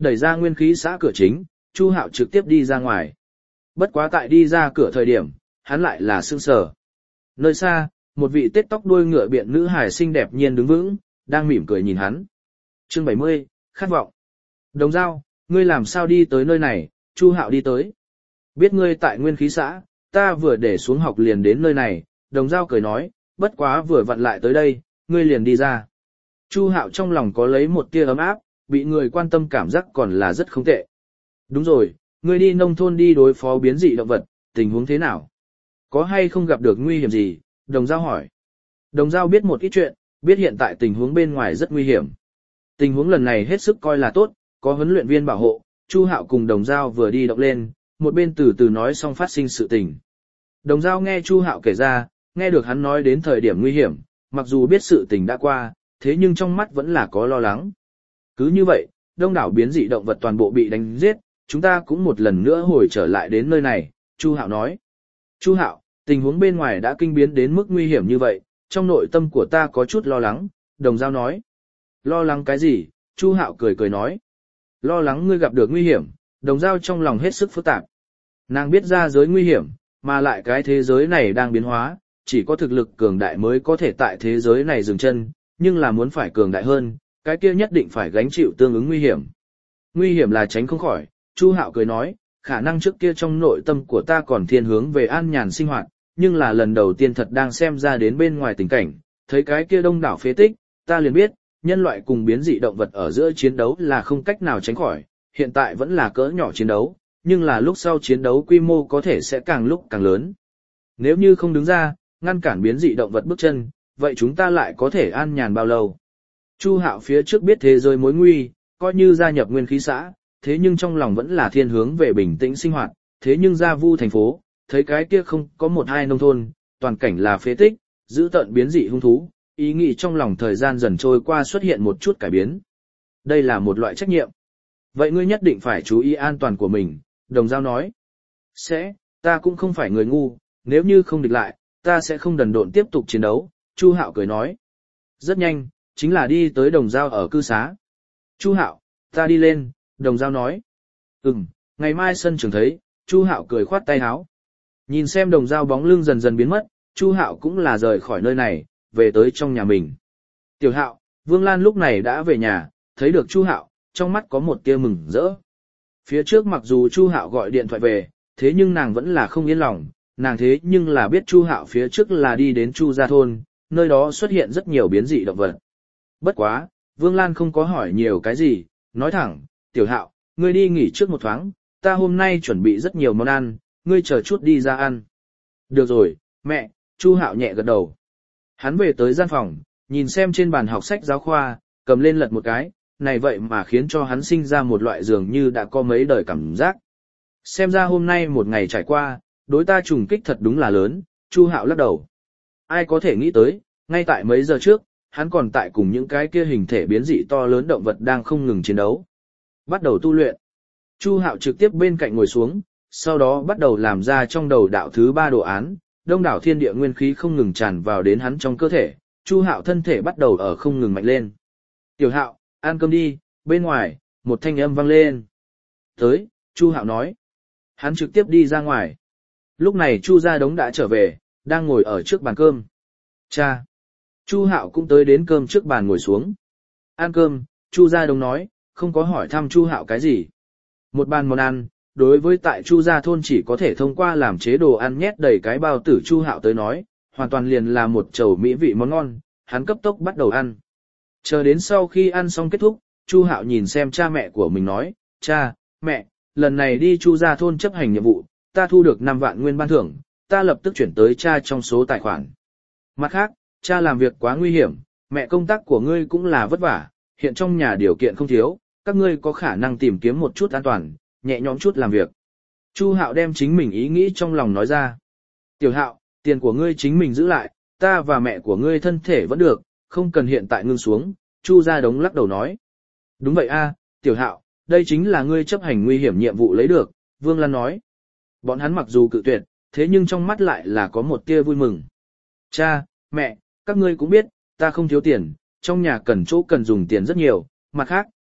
S1: Đẩy ra nguyên khí xã cửa chính, Chu Hạo trực tiếp đi ra ngoài. Bất quá tại đi ra cửa thời điểm, hắn lại là sững sờ. Nơi xa, một vị tết tóc đuôi ngựa biện nữ hài xinh đẹp nhiên đứng vững, đang mỉm cười nhìn hắn. Chương 70, khát vọng. Đồng Dao, ngươi làm sao đi tới nơi này? Chu Hạo đi tới. Biết ngươi tại nguyên khí xã, ta vừa để xuống học liền đến nơi này. Đồng Dao cười nói, bất quá vừa vặn lại tới đây, ngươi liền đi ra. Chu Hạo trong lòng có lấy một tia ấm áp, bị người quan tâm cảm giác còn là rất không tệ. Đúng rồi, ngươi đi nông thôn đi đối phó biến dị động vật, tình huống thế nào? Có hay không gặp được nguy hiểm gì? Đồng Dao hỏi. Đồng Dao biết một ít chuyện, biết hiện tại tình huống bên ngoài rất nguy hiểm. Tình huống lần này hết sức coi là tốt, có huấn luyện viên bảo hộ, Chu Hạo cùng Đồng Dao vừa đi động lên, một bên từ từ nói xong phát sinh sự tình. Đồng Dao nghe Chu Hạo kể ra, nghe được hắn nói đến thời điểm nguy hiểm, mặc dù biết sự tình đã qua, thế nhưng trong mắt vẫn là có lo lắng. Cứ như vậy, đông đảo biến dị động vật toàn bộ bị đánh giết, chúng ta cũng một lần nữa hồi trở lại đến nơi này, Chu Hạo nói. Chu Hạo, tình huống bên ngoài đã kinh biến đến mức nguy hiểm như vậy, trong nội tâm của ta có chút lo lắng, Đồng Dao nói. Lo lắng cái gì? Chu Hạo cười cười nói. Lo lắng ngươi gặp được nguy hiểm, Đồng Dao trong lòng hết sức phức tạp. Nàng biết ra giới nguy hiểm, mà lại cái thế giới này đang biến hóa, chỉ có thực lực cường đại mới có thể tại thế giới này dừng chân, nhưng là muốn phải cường đại hơn, cái kia nhất định phải gánh chịu tương ứng nguy hiểm. Nguy hiểm là tránh không khỏi, Chu Hạo cười nói, khả năng trước kia trong nội tâm của ta còn thiên hướng về an nhàn sinh hoạt, nhưng là lần đầu tiên thật đang xem ra đến bên ngoài tình cảnh, thấy cái kia đông đảo phế tích, ta liền biết, nhân loại cùng biến dị động vật ở giữa chiến đấu là không cách nào tránh khỏi, hiện tại vẫn là cỡ nhỏ chiến đấu, nhưng là lúc sau chiến đấu quy mô có thể sẽ càng lúc càng lớn. Nếu như không đứng ra, ngăn cản biến dị động vật bước chân, vậy chúng ta lại có thể an nhàn bao lâu? Chu Hạo phía trước biết thế giới mối nguy, coi như gia nhập nguyên khí xã, thế nhưng trong lòng vẫn là thiên hướng về bình tĩnh sinh hoạt, thế nhưng ra Vu thành phố, thấy cái kia không có một hai nông thôn, toàn cảnh là phế tích, giữ tận biến dị hung thú, ý nghĩ trong lòng thời gian dần trôi qua xuất hiện một chút cải biến. Đây là một loại trách nhiệm. Vậy ngươi nhất định phải chú ý an toàn của mình, Đồng Dao nói. Ta cũng không phải người ngu, nếu như không địch lại, ta sẽ không đần độn tiếp tục chiến đấu, Chu Hạo cười nói. Rất nhanh, chính là đi tới Đồng Dao ở cư xá. Chu Hạo, ta đi lên, Đồng Dao nói. Ngày mai sân trường thấy, Chu Hạo cười khoát tay áo. Nhìn xem Đồng Dao bóng lưng dần dần biến mất, Chu Hạo cũng là rời khỏi nơi này, về tới trong nhà mình. Tiểu Hạo, Vương Lan lúc này đã về nhà, thấy được Chu Hạo, trong mắt có một tia mừng rỡ. Phía trước mặc dù Chu Hạo gọi điện thoại về, thế nhưng nàng vẫn là không yên lòng, nàng thế nhưng là biết Chu Hạo phía trước là đi đến Chu Gia thôn, nơi đó xuất hiện rất nhiều biến dị động vật. Bất quá, Vương Lan không có hỏi nhiều cái gì, nói thẳng, Tiểu Hạo, ngươi đi nghỉ trước một thoáng, ta hôm nay chuẩn bị rất nhiều món ăn, ngươi chờ chút đi ra ăn. Được rồi, mẹ, Chu Hạo nhẹ gật đầu. Hắn về tới gian phòng, nhìn xem trên bàn học sách giáo khoa, cầm lên lật một cái, này vậy mà khiến cho hắn sinh ra một loại dường như đã có mấy đời cảm giác. Xem ra hôm nay một ngày trải qua, đối ta trùng kích thật đúng là lớn, Chu Hạo lắc đầu. Ai có thể nghĩ tới, ngay tại mấy giờ trước, hắn còn tại cùng những cái kia hình thể biến dị to lớn động vật đang không ngừng chiến đấu. Bắt đầu tu luyện. Chu Hạo trực tiếp bên cạnh ngồi xuống, sau đó bắt đầu làm ra trong đầu đạo thứ 3 đồ án, đông đảo thiên địa nguyên khí không ngừng tràn vào đến hắn trong cơ thể, Chu Hạo thân thể bắt đầu ở không ngừng mạnh lên. Tiểu Hạo, ăn cơm đi, bên ngoài, một thanh âm vang lên. Tới, Chu Hạo nói. Hắn trực tiếp đi ra ngoài. Lúc này Chu Gia Đống đã trở về, đang ngồi ở trước bàn cơm. Cha. Chu Hạo cũng tới đến cơm trước bàn ngồi xuống. Ăn cơm, Chu Gia Đống nói, không có hỏi thăm Chu Hạo cái gì. Một bàn món ăn, đối với tại Chu Gia thôn chỉ có thể thông qua làm chế đồ ăn nhét đầy cái bao tử Chu Hạo tới nói, hoàn toàn liền là một chầu mỹ vị món ngon, hắn cấp tốc bắt đầu ăn. Chờ đến sau khi ăn xong kết thúc, Chu Hạo nhìn xem cha mẹ của mình nói, cha, mẹ, lần này đi Chu Gia thôn chấp hành nhiệm vụ, ta thu được 5 vạn nguyên ban thưởng, ta lập tức chuyển tới cha trong số tài khoản. Mặt khác, cha làm việc quá nguy hiểm, mẹ công tác của ngươi cũng là vất vả, hiện trong nhà điều kiện không thiếu, các ngươi có khả năng tìm kiếm một chút an toàn, nhẹ nhõm chút làm việc. Chu Hạo đem chính mình ý nghĩ trong lòng nói ra. Tiểu Hạo, tiền của ngươi chính mình giữ lại, ta và mẹ của ngươi thân thể vẫn được, không cần hiện tại ngưng xuống, Chu Gia Đống lắc đầu nói. Đúng vậy a, Tiểu Hạo, đây chính là ngươi chấp hành nguy hiểm nhiệm vụ lấy được, Vương Lan nói. Bọn hắn mặc dù cự tuyệt, thế nhưng trong mắt lại là có một tia vui mừng. Cha, mẹ, các ngươi cũng biết, ta không thiếu tiền, trong nhà cần chỗ cần dùng tiền rất nhiều, mặt khác,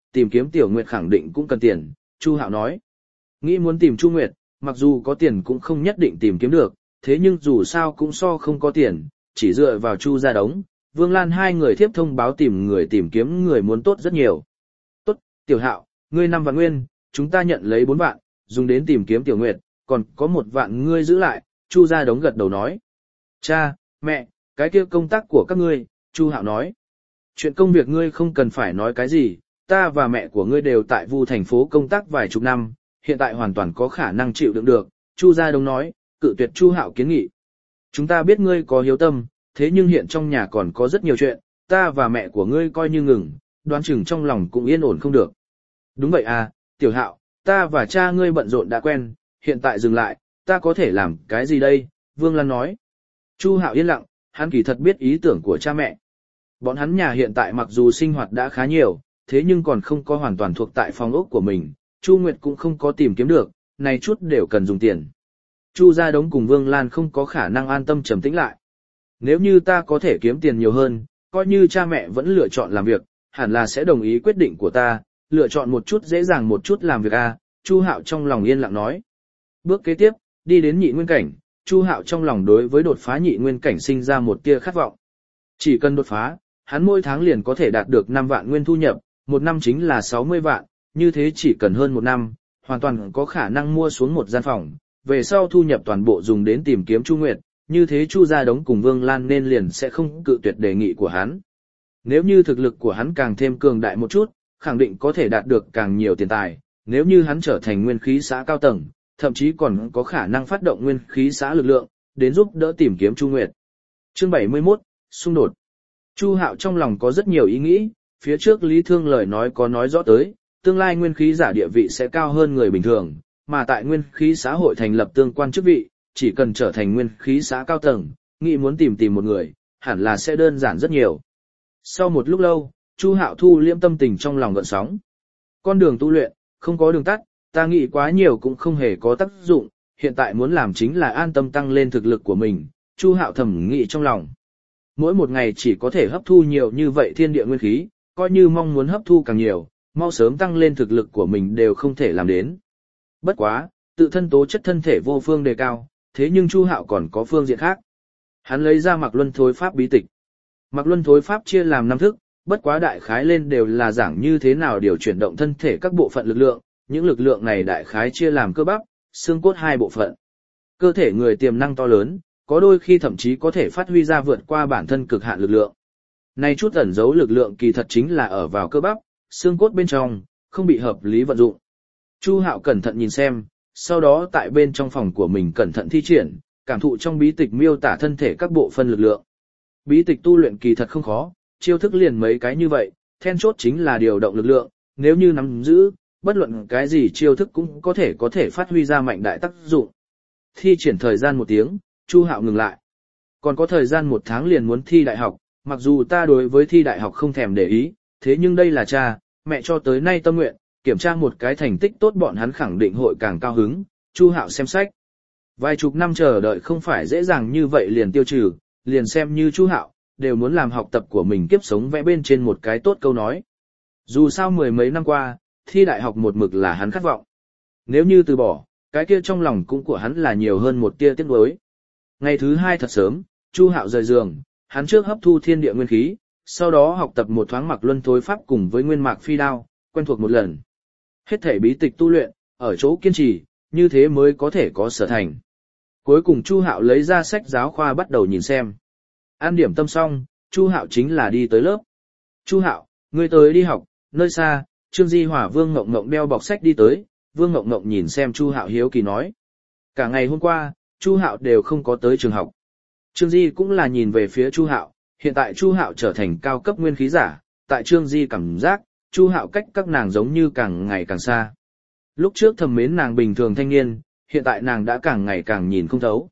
S1: tìm kiếm Tiểu Nguyệt khẳng định cũng cần tiền, Chu Hạo nói. Nghĩ muốn tìm Chu Nguyệt, mặc dù có tiền cũng không nhất định tìm kiếm được, thế nhưng dù sao cũng so không có tiền, chỉ dựa vào Chu Gia Đống, Vương Lan hai người thiếp thông báo tìm kiếm người muốn tốt rất nhiều. Tốt, Tiểu Hạo, ngươi 5 vạn nguyên, chúng ta nhận lấy 4 vạn, dùng đến tìm kiếm Tiểu Nguyệt, còn có 1 vạn ngươi giữ lại, Chu Gia Đống gật đầu nói. Cha, mẹ, cái kia công tác của các ngươi, Chu Hạo nói. Chuyện công việc ngươi không cần phải nói cái gì, ta và mẹ của ngươi đều tại Vu thành phố công tác vài chục năm, hiện tại hoàn toàn có khả năng chịu đựng được, Chu Gia Đống nói, cự tuyệt Chu Hạo kiến nghị. Chúng ta biết ngươi có hiếu tâm, thế nhưng hiện trong nhà còn có rất nhiều chuyện, ta và mẹ của ngươi coi như ngừng, đoán chừng trong lòng cũng yên ổn không được. Đúng vậy à, Tiểu Hạo, ta và cha ngươi bận rộn đã quen, hiện tại dừng lại, ta có thể làm cái gì đây, Vương Lan nói. Chu Hạo yên lặng, hắn kỳ thật biết ý tưởng của cha mẹ. Bọn hắn nhà hiện tại mặc dù sinh hoạt đã khá nhiều, thế nhưng còn không có hoàn toàn thuộc tại phòng ốc của mình, Chu Nguyệt cũng không có tìm kiếm được, này chút đều cần dùng tiền. Chu Gia Đống cùng Vương Lan không có khả năng an tâm trầm tĩnh lại. Nếu như ta có thể kiếm tiền nhiều hơn, coi như cha mẹ vẫn lựa chọn làm việc, hẳn là sẽ đồng ý quyết định của ta, lựa chọn một chút dễ dàng một chút làm việc a. Chu Hạo trong lòng yên lặng nói. Bước kế tiếp, đi đến nhị nguyên cảnh, Chu Hạo trong lòng đối với đột phá nhị nguyên cảnh sinh ra một tia khát vọng. Chỉ cần đột phá, hắn mỗi tháng liền có thể đạt được 5 vạn nguyên thu nhập, một năm chính là 60 vạn, như thế chỉ cần hơn một năm, hoàn toàn có khả năng mua xuống một gian phòng, về sau thu nhập toàn bộ dùng đến tìm kiếm Chu Nguyệt, như thế Chu Gia Đống cùng Vương Lan nên liền sẽ không cự tuyệt đề nghị của hắn. Nếu như thực lực của hắn càng thêm cường đại một chút, khẳng định có thể đạt được càng nhiều tiền tài, nếu như hắn trở thành nguyên khí xã cao tầng, thậm chí còn có khả năng phát động nguyên khí xã lực lượng, đến giúp đỡ tìm kiếm Chu Nguyệt. Chương 71, xung đột. Chu Hạo trong lòng có rất nhiều ý nghĩ, phía trước Lý Thương lời nói có nói rõ tới, tương lai nguyên khí giả địa vị sẽ cao hơn người bình thường, mà tại nguyên khí xã hội thành lập tương quan chức vị, chỉ cần trở thành nguyên khí xã cao tầng, nghĩ muốn tìm một người, hẳn là sẽ đơn giản rất nhiều. Sau một lúc lâu, Chu Hạo thu liễm tâm tình trong lòng gợn sóng. Con đường tu luyện, không có đường tắt, ta nghĩ quá nhiều cũng không hề có tác dụng, hiện tại muốn làm chính là an tâm tăng lên thực lực của mình, Chu Hạo thầm nghĩ trong lòng. Mỗi một ngày chỉ có thể hấp thu nhiều như vậy thiên địa nguyên khí, coi như mong muốn hấp thu càng nhiều, mau sớm tăng lên thực lực của mình đều không thể làm đến. Bất quá, tự thân tố chất thân thể vô phương đề cao, thế nhưng Chu Hạo còn có phương diện khác. Hắn lấy ra Mạc Luân Thối Pháp bí tịch. Mạc Luân Thối Pháp chia làm 5 thức, bất quá đại khái lên đều là giảng như thế nào điều chuyển động thân thể các bộ phận lực lượng, những lực lượng này đại khái chia làm cơ bắp, xương cốt 2 bộ phận. Cơ thể người tiềm năng to lớn, có đôi khi thậm chí có thể phát huy ra vượt qua bản thân cực hạn lực lượng. Này chút ẩn giấu lực lượng kỳ thật chính là ở vào cơ bắp, xương cốt bên trong, không bị hợp lý vận dụng. Chu Hạo cẩn thận nhìn xem, sau đó tại bên trong phòng của mình cẩn thận thi triển, cảm thụ trong bí tịch miêu tả thân thể các bộ phận lực lượng. Bí tịch tu luyện kỳ thật không khó, chiêu thức liền mấy cái như vậy, then chốt chính là điều động lực lượng, nếu như nắm giữ, bất luận cái gì chiêu thức cũng có thể phát huy ra mạnh đại tác dụng. Thi triển thời gian 1 tiếng, Chu Hạo ngừng lại. Còn có thời gian 1 tháng liền muốn thi đại học, mặc dù ta đối với thi đại học không thèm để ý, thế nhưng đây là cha, mẹ cho tới nay tâm nguyện, kiểm tra một cái thành tích tốt bọn hắn khẳng định hội càng cao hứng. Chu Hạo xem sách. Vài chục năm chờ đợi không phải dễ dàng như vậy liền tiêu trừ, liền xem như Chu Hạo, đều muốn làm học tập của mình kiếp sống vẽ bên trên một cái tốt câu nói. Dù sao 10 mấy năm qua, thi đại học một mực là hắn khát vọng. Nếu như từ bỏ, cái kia trong lòng cũng của hắn là nhiều hơn một tia tiếc nuối. Ngày thứ 2 thật sớm, Chu Hạo rời giường, hắn trước hấp thu thiên địa nguyên khí, sau đó học tập một thoáng Mạc Luân Thối Pháp cùng với Nguyên Mạc Phi Đao, quen thuộc một lần. Hết thể bí tịch tu luyện, ở chỗ kiên trì, như thế mới có thể có sở thành. Cuối cùng Chu Hạo lấy ra sách giáo khoa bắt đầu nhìn xem. Ăn điểm tâm xong, Chu Hạo chính là đi tới lớp. Chu Hạo, ngươi tới đi học, nơi xa, Trương Di Hỏa Vương Ngộng Ngộng đeo bọc sách đi tới, Vương Ngộng Ngộng nhìn xem Chu Hạo hiếu kỳ nói. Cả ngày hôm qua, Chu Hạo đều không có tới trường học. Trương Di cũng là nhìn về phía Chu Hạo, hiện tại Chu Hạo trở thành cao cấp nguyên khí giả, tại Trương Di cảm giác, Chu Hạo cách các nàng giống như càng ngày càng xa. Lúc trước thầm mến nàng bình thường thanh niên, hiện tại nàng đã càng ngày càng nhìn không thấu.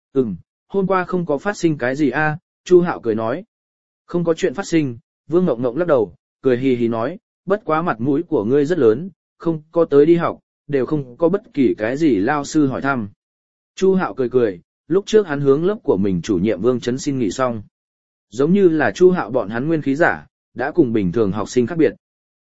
S1: Hôm qua không có phát sinh cái gì a? Chu Hạo cười nói. Không có chuyện phát sinh, Vương Ngộng Ngộng lắc đầu, cười hì hì nói, bất quá mặt mũi của ngươi rất lớn, không có tới đi học, đều không có bất kỳ cái gì lao sư hỏi thăm. Chu Hạo cười cười, lúc trước hắn hướng lớp của mình chủ nhiệm Vương Chấn xin nghỉ xong. Giống như là Chu Hạo bọn hắn nguyên khí giả, đã cùng bình thường học sinh khác biệt.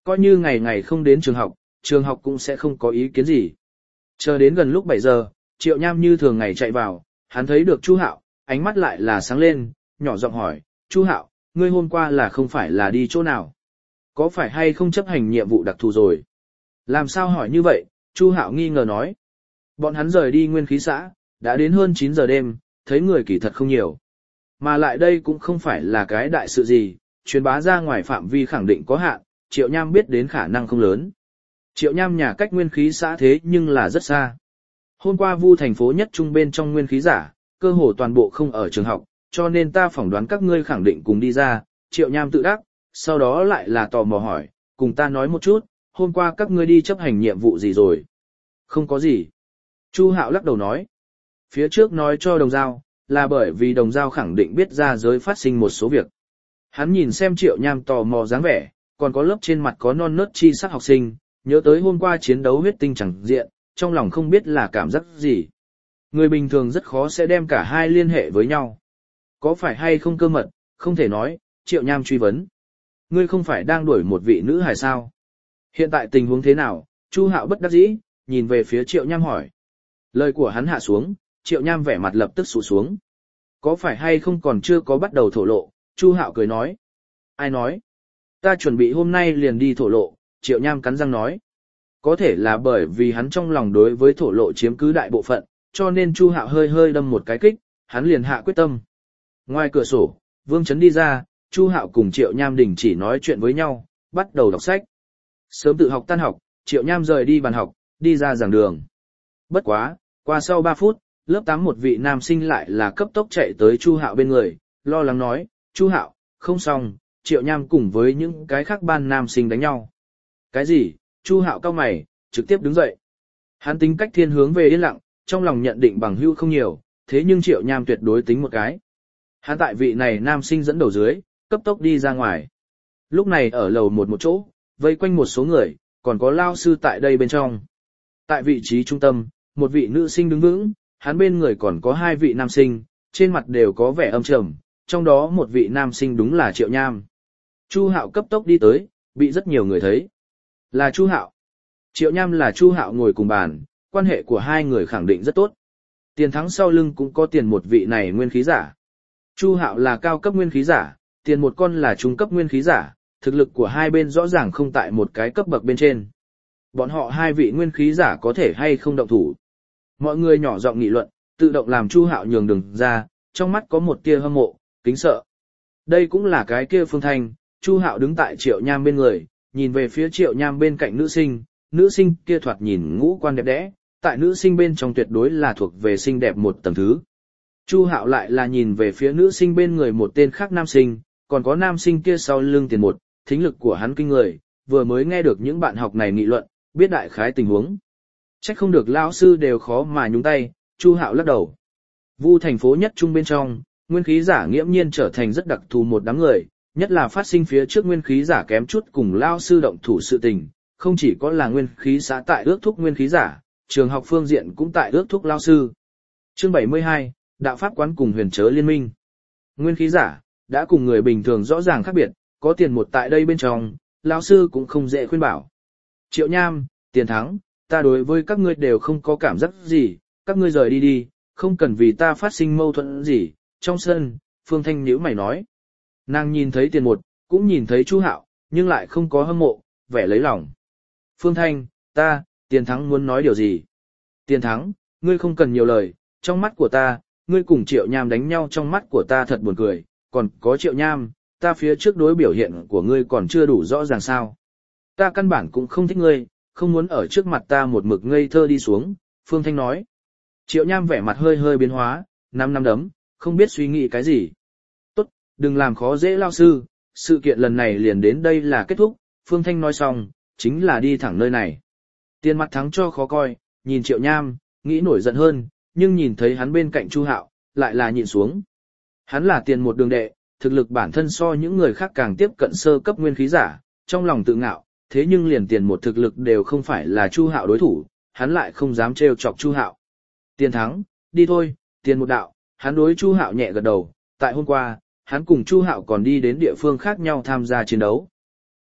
S1: Coi như ngày ngày không đến trường học cũng sẽ không có ý kiến gì. Chờ đến gần lúc 7 giờ, Triệu Nham như thường ngày chạy vào, hắn thấy được Chu Hạo, ánh mắt lại là sáng lên, nhỏ giọng hỏi, Chu Hạo, ngươi hôm qua là không phải là đi chỗ nào? Có phải hay không chấp hành nhiệm vụ đặc thù rồi? Làm sao hỏi như vậy? Chu Hạo nghi ngờ nói. Bọn hắn rời đi nguyên khí xã, đã đến hơn 9 giờ đêm, thấy người kỳ thật không nhiều. Mà lại đây cũng không phải là cái đại sự gì, truyền bá ra ngoài phạm vi khẳng định có hạn, Triệu Nham biết đến khả năng không lớn. Triệu Nham nhà cách nguyên khí xã thế nhưng là rất xa. Hôm qua Vu thành phố nhất trung bên trong nguyên khí giả, cơ hồ toàn bộ không ở trường học, cho nên ta phỏng đoán các ngươi khẳng định cùng đi ra, Triệu Nham tự đắc, sau đó lại là tò mò hỏi, cùng ta nói một chút, hôm qua các ngươi đi chấp hành nhiệm vụ gì rồi? Không có gì. Chu Hạo lắc đầu nói. Phía trước nói cho đồng giao, là bởi vì đồng giao khẳng định biết ra giới phát sinh một số việc. Hắn nhìn xem Triệu Nham tò mò dáng vẻ, còn có lớp trên mặt có non nớt chi sắc học sinh, nhớ tới hôm qua chiến đấu huyết tinh chẳng diện, trong lòng không biết là cảm giác gì. Người bình thường rất khó sẽ đem cả hai liên hệ với nhau. Có phải hay không cơ mật, không thể nói, Triệu Nham truy vấn. Ngươi không phải đang đuổi một vị nữ hài sao? Hiện tại tình huống thế nào? Chu Hạo bất đắc dĩ, nhìn về phía Triệu Nham hỏi. Lời của hắn hạ xuống, Triệu Nham vẻ mặt lập tức sụt xuống. Có phải hay không còn chưa có bắt đầu thổ lộ? Chu Hạo cười nói. Ai nói? Ta chuẩn bị hôm nay liền đi thổ lộ, Triệu Nham cắn răng nói. Có thể là bởi vì hắn trong lòng đối với thổ lộ chiếm cứ đại bộ phận, cho nên Chu Hạo hơi hơi đâm một cái kích, hắn liền hạ quyết tâm. Ngoài cửa sổ, Vương Chấn đi ra, Chu Hạo cùng Triệu Nham đình chỉ nói chuyện với nhau, bắt đầu đọc sách. Sớm tự học tan học, Triệu Nham rời đi bàn học, đi ra giảng đường. Bất quá, qua sau 3 phút, lớp 8 một vị nam sinh lại là cấp tốc chạy tới Chu Hạo bên người, lo lắng nói, Chu Hạo, không xong, Triệu Nham cùng với những cái khác ban nam sinh đánh nhau. Cái gì? Chu Hạo cau mày, trực tiếp đứng dậy. Hắn tính cách thiên hướng về yên lặng, trong lòng nhận định bằng hữu không nhiều, thế nhưng Triệu Nham tuyệt đối tính một cái. Hắn tại vị này nam sinh dẫn đầu dưới, cấp tốc đi ra ngoài. Lúc này ở lầu một chỗ, vây quanh một số người, còn có lao sư tại đây bên trong. Tại vị trí trung tâm, một vị nữ sinh đứng vững, hắn bên người còn có 2 vị nam sinh, trên mặt đều có vẻ âm trầm, trong đó một vị nam sinh đúng là Triệu Nham. Chu Hạo cấp tốc đi tới, bị rất nhiều người thấy. Là Chu Hạo. Triệu Nham là Chu Hạo ngồi cùng bàn, quan hệ của hai người khẳng định rất tốt. Tiền thắng sau lưng cũng có tiền một vị này nguyên khí giả. Chu Hạo là cao cấp nguyên khí giả, tiền một con là trung cấp nguyên khí giả, thực lực của hai bên rõ ràng không tại một cái cấp bậc bên trên. Bọn họ 2 vị nguyên khí giả có thể hay không động thủ. Mọi người nhỏ giọng nghị luận, tự động làm Chu Hạo nhường đường ra, trong mắt có một tia hâm mộ, kính sợ. Đây cũng là cái kia Phương Thanh, Chu Hạo đứng tại Triệu Nham bên người, nhìn về phía Triệu Nham bên cạnh nữ sinh kia thoạt nhìn ngũ quan đẹp đẽ, tại nữ sinh bên trong tuyệt đối là thuộc về xinh đẹp một tầng thứ. Chu Hạo lại là nhìn về phía nữ sinh bên người một tên khác nam sinh, còn có nam sinh kia sau lưng tiền một, thính lực của hắn kinh người, vừa mới nghe được những bạn học này nghị luận, biết đại khái tình huống. Trách không được lão sư đều khó mà nhúng tay, Chu Hạo lắc đầu. Vu thành phố nhất trung bên trong, nguyên khí giả nghiễm nhiên trở thành rất đặc thù một đám người, nhất là phát sinh phía trước nguyên khí giả kém chút cùng lão sư động thủ sự tình, không chỉ có là nguyên khí xã tại ước thúc nguyên khí giả, trường học phương diện cũng tại ước thúc lão sư. Chương 72, Đạo pháp quán cùng huyền chớ liên minh. Nguyên khí giả đã cùng người bình thường rõ ràng khác biệt, có tiền một tại đây bên trong, lão sư cũng không dễ khuyên bảo. Triệu Nham, Tiền Thắng, ta đối với các ngươi đều không có cảm giác gì, các ngươi rời đi đi, không cần vì ta phát sinh mâu thuẫn gì. Trong sân, Phương Thanh nhíu mày nói. Nàng nhìn thấy Tiền một, cũng nhìn thấy Chu Hạo, nhưng lại không có hâm mộ, vẻ lấy lòng. Phương Thanh, Tiền Thắng muốn nói điều gì? Tiền Thắng, ngươi không cần nhiều lời, trong mắt của ta, ngươi cùng Triệu Nham đánh nhau trong mắt của ta thật buồn cười, còn có Triệu Nham, ta phía trước đối biểu hiện của ngươi còn chưa đủ rõ ràng sao. Ta căn bản cũng không thích ngươi, không muốn ở trước mặt ta một mực ngây thơ đi xuống, Phương Thanh nói. Triệu Nham vẻ mặt hơi hơi biến hóa, năm đấm, không biết suy nghĩ cái gì. Tốt, đừng làm khó dễ lao sư, sự kiện lần này liền đến đây là kết thúc, Phương Thanh nói xong, chính là đi thẳng nơi này. Tiền mặt thắng cho khó coi, nhìn Triệu Nham, nghĩ nổi giận hơn, nhưng nhìn thấy hắn bên cạnh Chu Hạo, lại là nhịn xuống. Hắn là Tiền một đường đệ, thực lực bản thân so những người khác càng tiếp cận sơ cấp nguyên khí giả, trong lòng tự ngạo, thế nhưng liền Tiền một thực lực đều không phải là Chu Hạo đối thủ, hắn lại không dám trêu chọc Chu Hạo. Tiền Thắng, đi thôi, Tiền một đạo, hắn đối Chu Hạo nhẹ gật đầu, tại hôm qua, hắn cùng Chu Hạo còn đi đến địa phương khác nhau tham gia chiến đấu.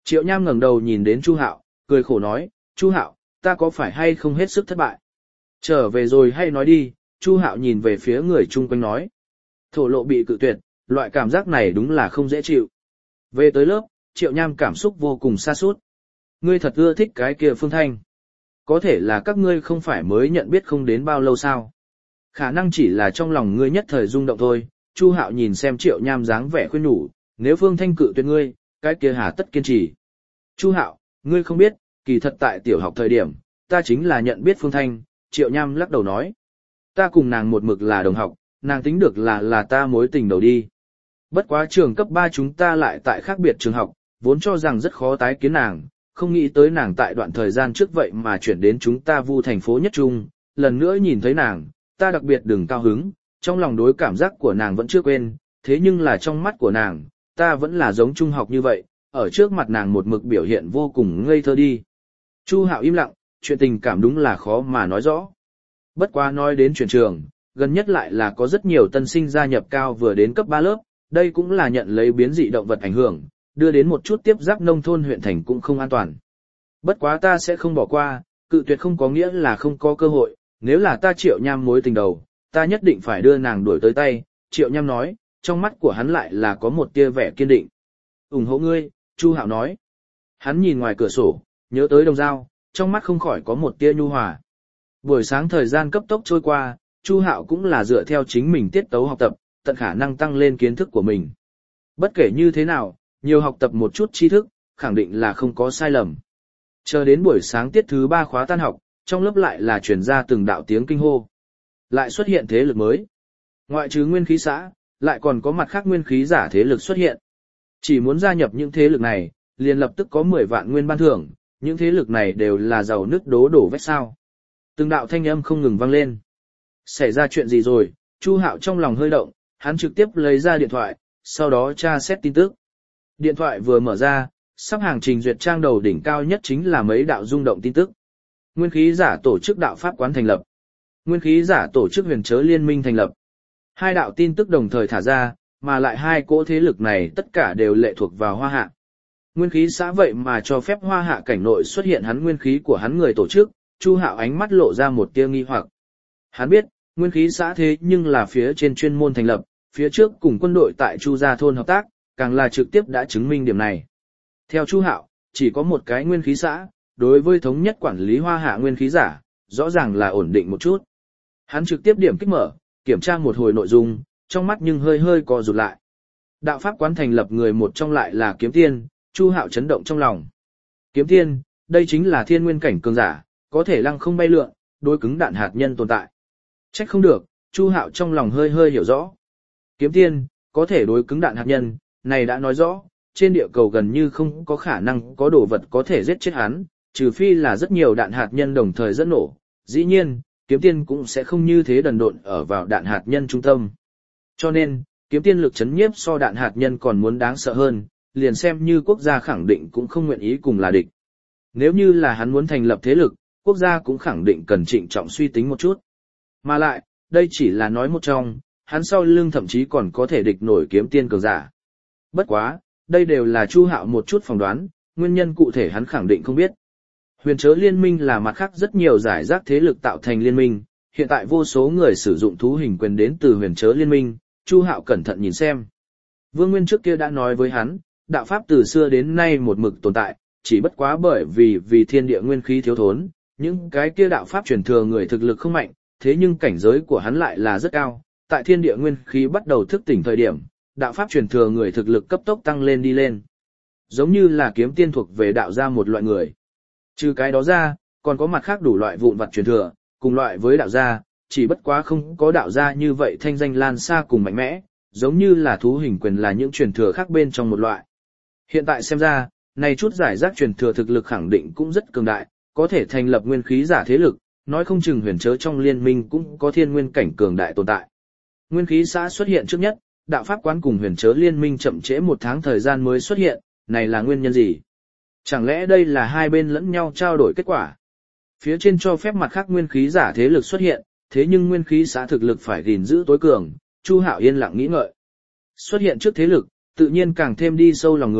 S1: Triệu Nham ngẩng đầu nhìn đến Chu Hạo, cười khổ nói, Chu Hạo, ta có phải hay không hết sức thất bại? Trở về rồi hay nói đi, Chu Hạo nhìn về phía người chung quanh nói. Thổ lộ bị cự tuyệt, loại cảm giác này đúng là không dễ chịu. Về tới lớp, Triệu Nham cảm xúc vô cùng sa sút. Ngươi thật ưa thích cái kia Phương Thanh. Có thể là các ngươi không phải mới nhận biết không đến bao lâu sao. Khả năng chỉ là trong lòng ngươi nhất thời rung động thôi. Chu Hạo nhìn xem Triệu Nham dáng vẻ khuyên nhủ, nếu Phương Thanh cự tuyệt ngươi, cái kia hà tất kiên trì. Chu Hạo, ngươi không biết, kỳ thật tại tiểu học thời điểm, ta chính là nhận biết Phương Thanh, Triệu Nham lắc đầu nói. Ta cùng nàng một mực là đồng học, nàng tính được là ta mối tình đầu đi. Bất quá trường cấp 3 chúng ta lại tại khác biệt trường học, vốn cho rằng rất khó tái kiến nàng, không nghĩ tới nàng tại đoạn thời gian trước vậy mà chuyển đến chúng ta Vu thành phố nhất trung, lần nữa nhìn thấy nàng, ta đặc biệt đừng cao hứng, trong lòng đối cảm giác của nàng vẫn chưa quên, thế nhưng là trong mắt của nàng, ta vẫn là giống trung học như vậy, ở trước mặt nàng một mực biểu hiện vô cùng ngây thơ đi. Chu Hạo im lặng, chuyện tình cảm đúng là khó mà nói rõ. Bất quá nói đến chuyển trường, gần nhất lại là có rất nhiều tân sinh gia nhập cao vừa đến cấp 3 lớp, đây cũng là nhận lấy biến dị động vật ảnh hưởng, đưa đến một chút tiếp giáp nông thôn huyện thành cũng không an toàn. Bất quá ta sẽ không bỏ qua, cự tuyệt không có nghĩa là không có cơ hội, nếu là ta Triệu Nham mối tình đầu, ta nhất định phải đưa nàng đuổi tới tay, Triệu Nham nói, trong mắt của hắn lại là có một tia vẻ kiên định. Ủng hộ ngươi, Chu Hạo nói. Hắn nhìn ngoài cửa sổ, nhớ tới Đồng Dao, trong mắt không khỏi có một tia nhu hòa. Buổi sáng thời gian cấp tốc trôi qua, Chu Hạo cũng là dựa theo chính mình tiết tấu học tập, tận khả năng tăng lên kiến thức của mình. Bất kể như thế nào, nhiều học tập một chút tri thức, khẳng định là không có sai lầm. Chờ đến buổi sáng tiết thứ 3 khóa tan học, trong lớp lại là truyền ra từng đạo tiếng kinh hô. Lại xuất hiện thế lực mới. Ngoại trừ nguyên khí xã, lại còn có mặt khác nguyên khí giả thế lực xuất hiện. Chỉ muốn gia nhập những thế lực này, liền lập tức có 10 vạn nguyên ban thưởng, những thế lực này đều là giàu nứt đố đổ vách sao. Từng đạo thanh âm không ngừng vang lên. Xảy ra chuyện gì rồi? Chu Hạo trong lòng hơi động, hắn trực tiếp lấy ra điện thoại, sau đó tra xét tin tức. Điện thoại vừa mở ra, sắp hàng trình duyệt trang đầu đỉnh cao nhất chính là mấy đạo rung động tin tức. Nguyên khí giả tổ chức đạo pháp quán thành lập. Nguyên khí giả tổ chức huyền chớ liên minh thành lập. Hai đạo tin tức đồng thời thả ra, mà lại hai cỗ thế lực này tất cả đều lệ thuộc vào Hoa Hạ. Nguyên khí xã vậy mà cho phép Hoa Hạ cảnh nội xuất hiện hắn nguyên khí của hắn người tổ chức, Chu Hạo ánh mắt lộ ra một tia nghi hoặc. Hắn biết, nguyên khí xã thế nhưng là phía trên chuyên môn thành lập, phía trước cùng quân đội tại Chu Gia thôn hợp tác, càng là trực tiếp đã chứng minh điểm này. Theo Chu Hạo, chỉ có một cái nguyên khí xã, đối với thống nhất quản lý Hoa Hạ nguyên khí giả, rõ ràng là ổn định một chút. Hắn trực tiếp điểm kích mở, kiểm tra một hồi nội dung, trong mắt nhưng hơi hơi co rụt lại. Đạo pháp quán thành lập người một trong lại là Kiếm Tiên, Chu Hạo chấn động trong lòng. Kiếm Tiên, đây chính là thiên nguyên cảnh cường giả, có thể lăng không bay lượn, đối cứng đạn hạt nhân tồn tại. Trách không được, Chu Hạo trong lòng hơi hơi hiểu rõ. Kiếm Tiên, có thể đối cứng đạn hạt nhân, này đã nói rõ, trên địa cầu gần như không có khả năng có đồ vật có thể giết chết hắn, trừ phi là rất nhiều đạn hạt nhân đồng thời dẫn nổ. Dĩ nhiên, Kiếm Tiên cũng sẽ không như thế đần độn ở vào đạn hạt nhân trung tâm. Cho nên, Kiếm Tiên lực chấn nhiếp so đạn hạt nhân còn muốn đáng sợ hơn, liền xem như quốc gia khẳng định cũng không nguyện ý cùng là địch. Nếu như là hắn muốn thành lập thế lực, quốc gia cũng khẳng định cần trịnh trọng suy tính một chút. Mà lại, đây chỉ là nói một trong, hắn sau lưng thậm chí còn có thể địch nổi Kiếm Tiên cường giả. Bất quá, đây đều là Chu Hạo một chút phỏng đoán, nguyên nhân cụ thể hắn khẳng định không biết. Huyền chớ liên minh là mặt khác rất nhiều giải rác thế lực tạo thành liên minh, hiện tại vô số người sử dụng thú hình quyền đến từ huyền chớ liên minh, Chu Hạo cẩn thận nhìn xem. Vương Nguyên trước kia đã nói với hắn, đạo pháp từ xưa đến nay một mực tồn tại, chỉ bất quá bởi vì thiên địa nguyên khí thiếu thốn, những cái kia đạo pháp truyền thừa người thực lực không mạnh, thế nhưng cảnh giới của hắn lại là rất cao, tại thiên địa nguyên khí bắt đầu thức tỉnh thời điểm, đạo pháp truyền thừa người thực lực cấp tốc tăng lên đi lên. Giống như là Kiếm Tiên thuộc về đạo gia một loại người. Trừ cái đó ra, còn có mặt khác đủ loại vụn vặt truyền thừa, cùng loại với đạo gia, chỉ bất quá không có đạo gia như vậy thanh danh lan xa cùng mạnh mẽ, giống như là thú hình quyền là những truyền thừa khác bên trong một loại. Hiện tại xem ra, này chút giải rác truyền thừa thực lực khẳng định cũng rất cường đại, có thể thành lập nguyên khí giả thế lực, nói không chừng huyền chớ trong liên minh cũng có thiên nguyên cảnh cường đại tồn tại. Nguyên khí xã xuất hiện trước nhất, đạo pháp quán cùng huyền chớ liên minh chậm trễ 1 tháng thời gian mới xuất hiện, này là nguyên nhân gì? Chẳng lẽ đây là hai bên lẫn nhau trao đổi kết quả? Phía trên cho phép mặt khác nguyên khí giả thế lực xuất hiện, thế nhưng nguyên khí xã thực lực phải gìn giữ tối cường, Chu Hạo yên lặng nghĩ ngợi. Xuất hiện trước thế lực, tự nhiên càng thêm đi sâu lòng người,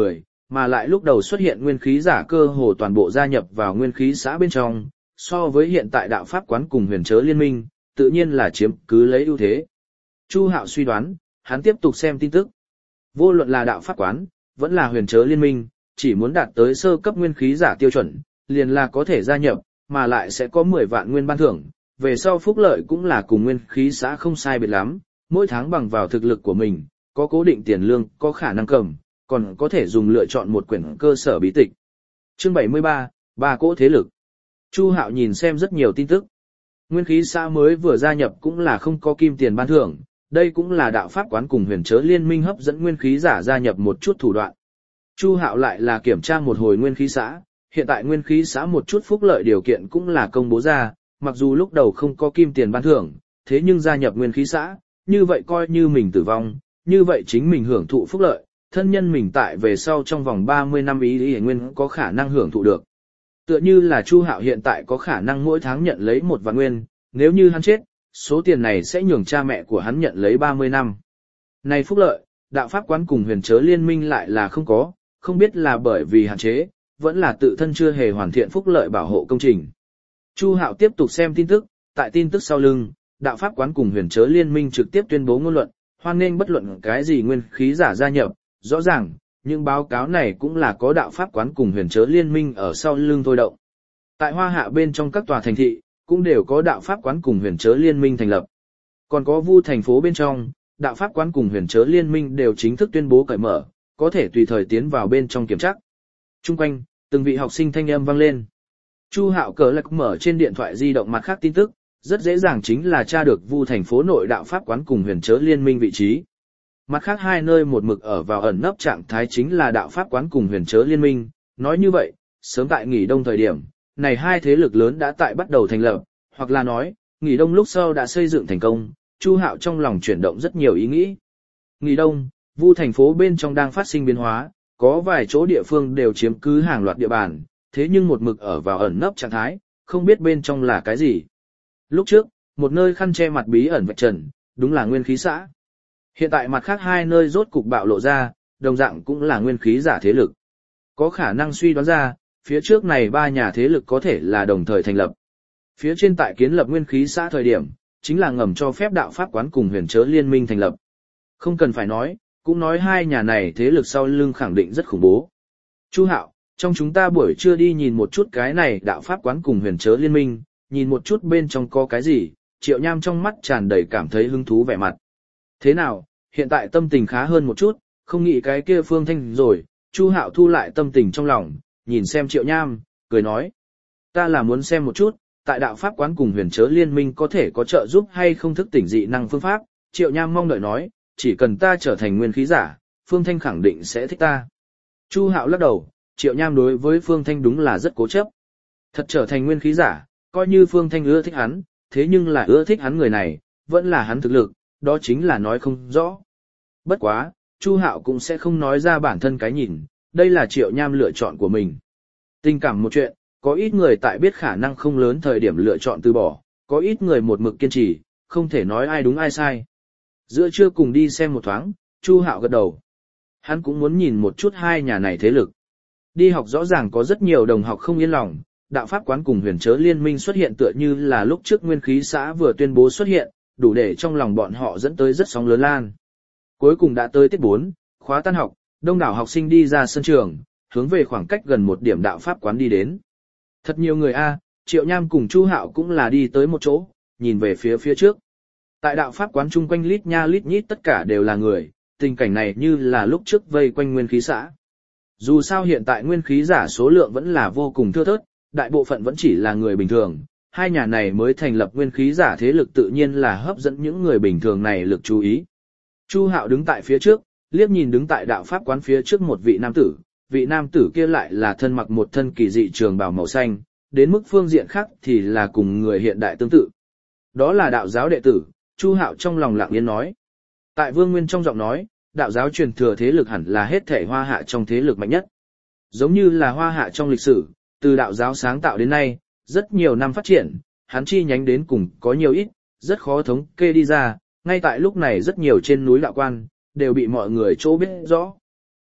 S1: mà lại lúc đầu xuất hiện nguyên khí giả cơ hồ toàn bộ gia nhập vào nguyên khí xã bên trong, so với hiện tại đạo pháp quán cùng huyền chớ liên minh, tự nhiên là chiếm cứ lấy ưu thế. Chu Hạo suy đoán, hắn tiếp tục xem tin tức. Vô luận là đạo pháp quán, vẫn là huyền chớ liên minh, chỉ muốn đạt tới sơ cấp nguyên khí giả tiêu chuẩn, liền là có thể gia nhập, mà lại sẽ có 10 vạn nguyên ban thưởng, về sau phúc lợi cũng là cùng nguyên khí xã không sai biệt lắm, mỗi tháng bằng vào thực lực của mình, có cố định tiền lương, có khả năng cầm, còn có thể dùng lựa chọn một quyển cơ sở bí tịch. Chương 73, ba cỗ thế lực. Chu Hạo nhìn xem rất nhiều tin tức. Nguyên khí xã mới vừa gia nhập cũng là không có kim tiền ban thưởng, đây cũng là đạo pháp quán cùng huyền chớ liên minh hấp dẫn nguyên khí giả gia nhập một chút thủ đoạn. Chu Hạo lại là kiểm tra một hồi nguyên khí xã, hiện tại nguyên khí xã một chút phúc lợi điều kiện cũng là công bố ra, mặc dù lúc đầu không có kim tiền ban thưởng, thế nhưng gia nhập nguyên khí xã, như vậy coi như mình tử vong, như vậy chính mình hưởng thụ phúc lợi, thân nhân mình tại về sau trong vòng 30 năm ý nguyên có khả năng hưởng thụ được. Tựa như là Chu Hạo hiện tại có khả năng mỗi tháng nhận lấy 1 vạn nguyên, nếu như hắn chết, số tiền này sẽ nhường cha mẹ của hắn nhận lấy 30 năm. Này phúc lợi, đạo pháp quán cùng huyền chớ liên minh lại là không có, không biết là bởi vì hạn chế, vẫn là tự thân chưa hề hoàn thiện phúc lợi bảo hộ công trình. Chu Hạo tiếp tục xem tin tức, tại tin tức sau lưng, đạo pháp quán cùng huyền chớ liên minh trực tiếp tuyên bố ngôn luận, hoan nghênh bất luận cái gì nguyên khí giả gia nhập, rõ ràng, những báo cáo này cũng là có đạo pháp quán cùng huyền chớ liên minh ở sau lưng thôi động. Tại Hoa Hạ bên trong các tòa thành thị, cũng đều có đạo pháp quán cùng huyền chớ liên minh thành lập. Còn có Vu thành phố bên trong, đạo pháp quán cùng huyền chớ liên minh đều chính thức tuyên bố cởi mở, có thể tùy thời tiến vào bên trong kiểm tra. Trung quanh, từng vị học sinh thanh âm vang lên. Chu Hạo cờ lạc mở trên điện thoại di động mặt khác tin tức, rất dễ dàng chính là tra được Vu thành phố nội đạo pháp quán cùng huyền chớ liên minh vị trí. Mặt khác hai nơi một mực ở vào ẩn nấp trạng thái chính là đạo pháp quán cùng huyền chớ liên minh, nói như vậy, sớm tại nghỉ đông thời điểm, này hai thế lực lớn đã tại bắt đầu thành lập, hoặc là nói, nghỉ đông lúc sau đã xây dựng thành công, Chu Hạo trong lòng chuyển động rất nhiều ý nghĩ. Nghỉ đông, Vu thành phố bên trong đang phát sinh biến hóa, có vài chỗ địa phương đều chiếm cứ hàng loạt địa bàn, thế nhưng một mực ở vào ẩn nấp trạng thái, không biết bên trong là cái gì. Lúc trước, một nơi khăn che mặt bí ẩn vạch trần, đúng là nguyên khí xã. Hiện tại mặt khác hai nơi rốt cục bạo lộ ra, đồng dạng cũng là nguyên khí giả thế lực. Có khả năng suy đoán ra, phía trước này ba nhà thế lực có thể là đồng thời thành lập. Phía trên tại kiến lập nguyên khí xã thời điểm, chính là ngầm cho phép đạo pháp quán cùng huyền chớ liên minh thành lập. Không cần phải nói, cũng nói hai nhà này thế lực sau lưng khẳng định rất khủng bố. Chu Hạo, trong chúng ta buổi trưa đi nhìn một chút cái này đạo pháp quán cùng huyền chớ liên minh, nhìn một chút bên trong có cái gì, Triệu Nham trong mắt tràn đầy cảm thấy hứng thú vẻ mặt. Thế nào, hiện tại tâm tình khá hơn một chút, không nghĩ cái kia Phương Thanh rồi, Chu Hạo thu lại tâm tình trong lòng, nhìn xem Triệu Nham, cười nói. Ta là muốn xem một chút, tại đạo pháp quán cùng huyền chớ liên minh có thể có trợ giúp hay không thức tỉnh dị năng phương pháp, Triệu Nham mong đợi nói, chỉ cần ta trở thành nguyên khí giả, Phương Thanh khẳng định sẽ thích ta. Chu Hạo lắc đầu, Triệu Nham đối với Phương Thanh đúng là rất cố chấp. Thật trở thành nguyên khí giả, coi như Phương Thanh ưa thích hắn, thế nhưng là ưa thích hắn người này, vẫn là hắn thực lực, đó chính là nói không rõ. Bất quá, Chu Hạo cũng sẽ không nói ra bản thân cái nhìn, đây là Triệu Nham lựa chọn của mình. Tình cảm một chuyện, có ít người tại biết khả năng không lớn thời điểm lựa chọn từ bỏ, có ít người một mực kiên trì, không thể nói ai đúng ai sai. Giữa trưa cùng đi xem một thoáng, Chu Hạo gật đầu. Hắn cũng muốn nhìn một chút hai nhà này thế lực. Đi học rõ ràng có rất nhiều đồng học không yên lòng, đạo pháp quán cùng huyền chớ liên minh xuất hiện tựa như là lúc trước nguyên khí xã vừa tuyên bố xuất hiện, đủ để trong lòng bọn họ dẫn tới rất sóng lớn lan. Cuối cùng đã tới tiết 4, khóa tan học, đông đảo học sinh đi ra sân trường, hướng về khoảng cách gần một điểm đạo pháp quán đi đến. Thật nhiều người a, Triệu Nham cùng Chu Hạo cũng là đi tới một chỗ, nhìn về phía trước. Tại đạo pháp quán chung quanh lít nha lít nhít tất cả đều là người, tình cảnh này như là lúc trước vây quanh nguyên khí xã. Dù sao hiện tại nguyên khí giả số lượng vẫn là vô cùng thưa thớt, đại bộ phận vẫn chỉ là người bình thường, hai nhà này mới thành lập nguyên khí giả thế lực tự nhiên là hấp dẫn những người bình thường này lực chú ý. Chu Hạo đứng tại phía trước, liếc nhìn đứng tại đạo pháp quán phía trước một vị nam tử kia lại là thân mặc một thân kỳ dị trường bào màu xanh, đến mức phương diện khác thì là cùng người hiện đại tương tự. Đó là đạo giáo đệ tử, Chu Hạo trong lòng lặng yên nói. Tại Vương Nguyên trong giọng nói, đạo giáo truyền thừa thế lực hẳn là hết thể Hoa Hạ trong thế lực mạnh nhất. Giống như là Hoa Hạ trong lịch sử, từ đạo giáo sáng tạo đến nay, rất nhiều năm phát triển, hắn chi nhánh đến cùng có nhiều ít, rất khó thống kê đi ra, ngay tại lúc này rất nhiều trên núi đạo quan, đều bị mọi người chỗ biết rõ.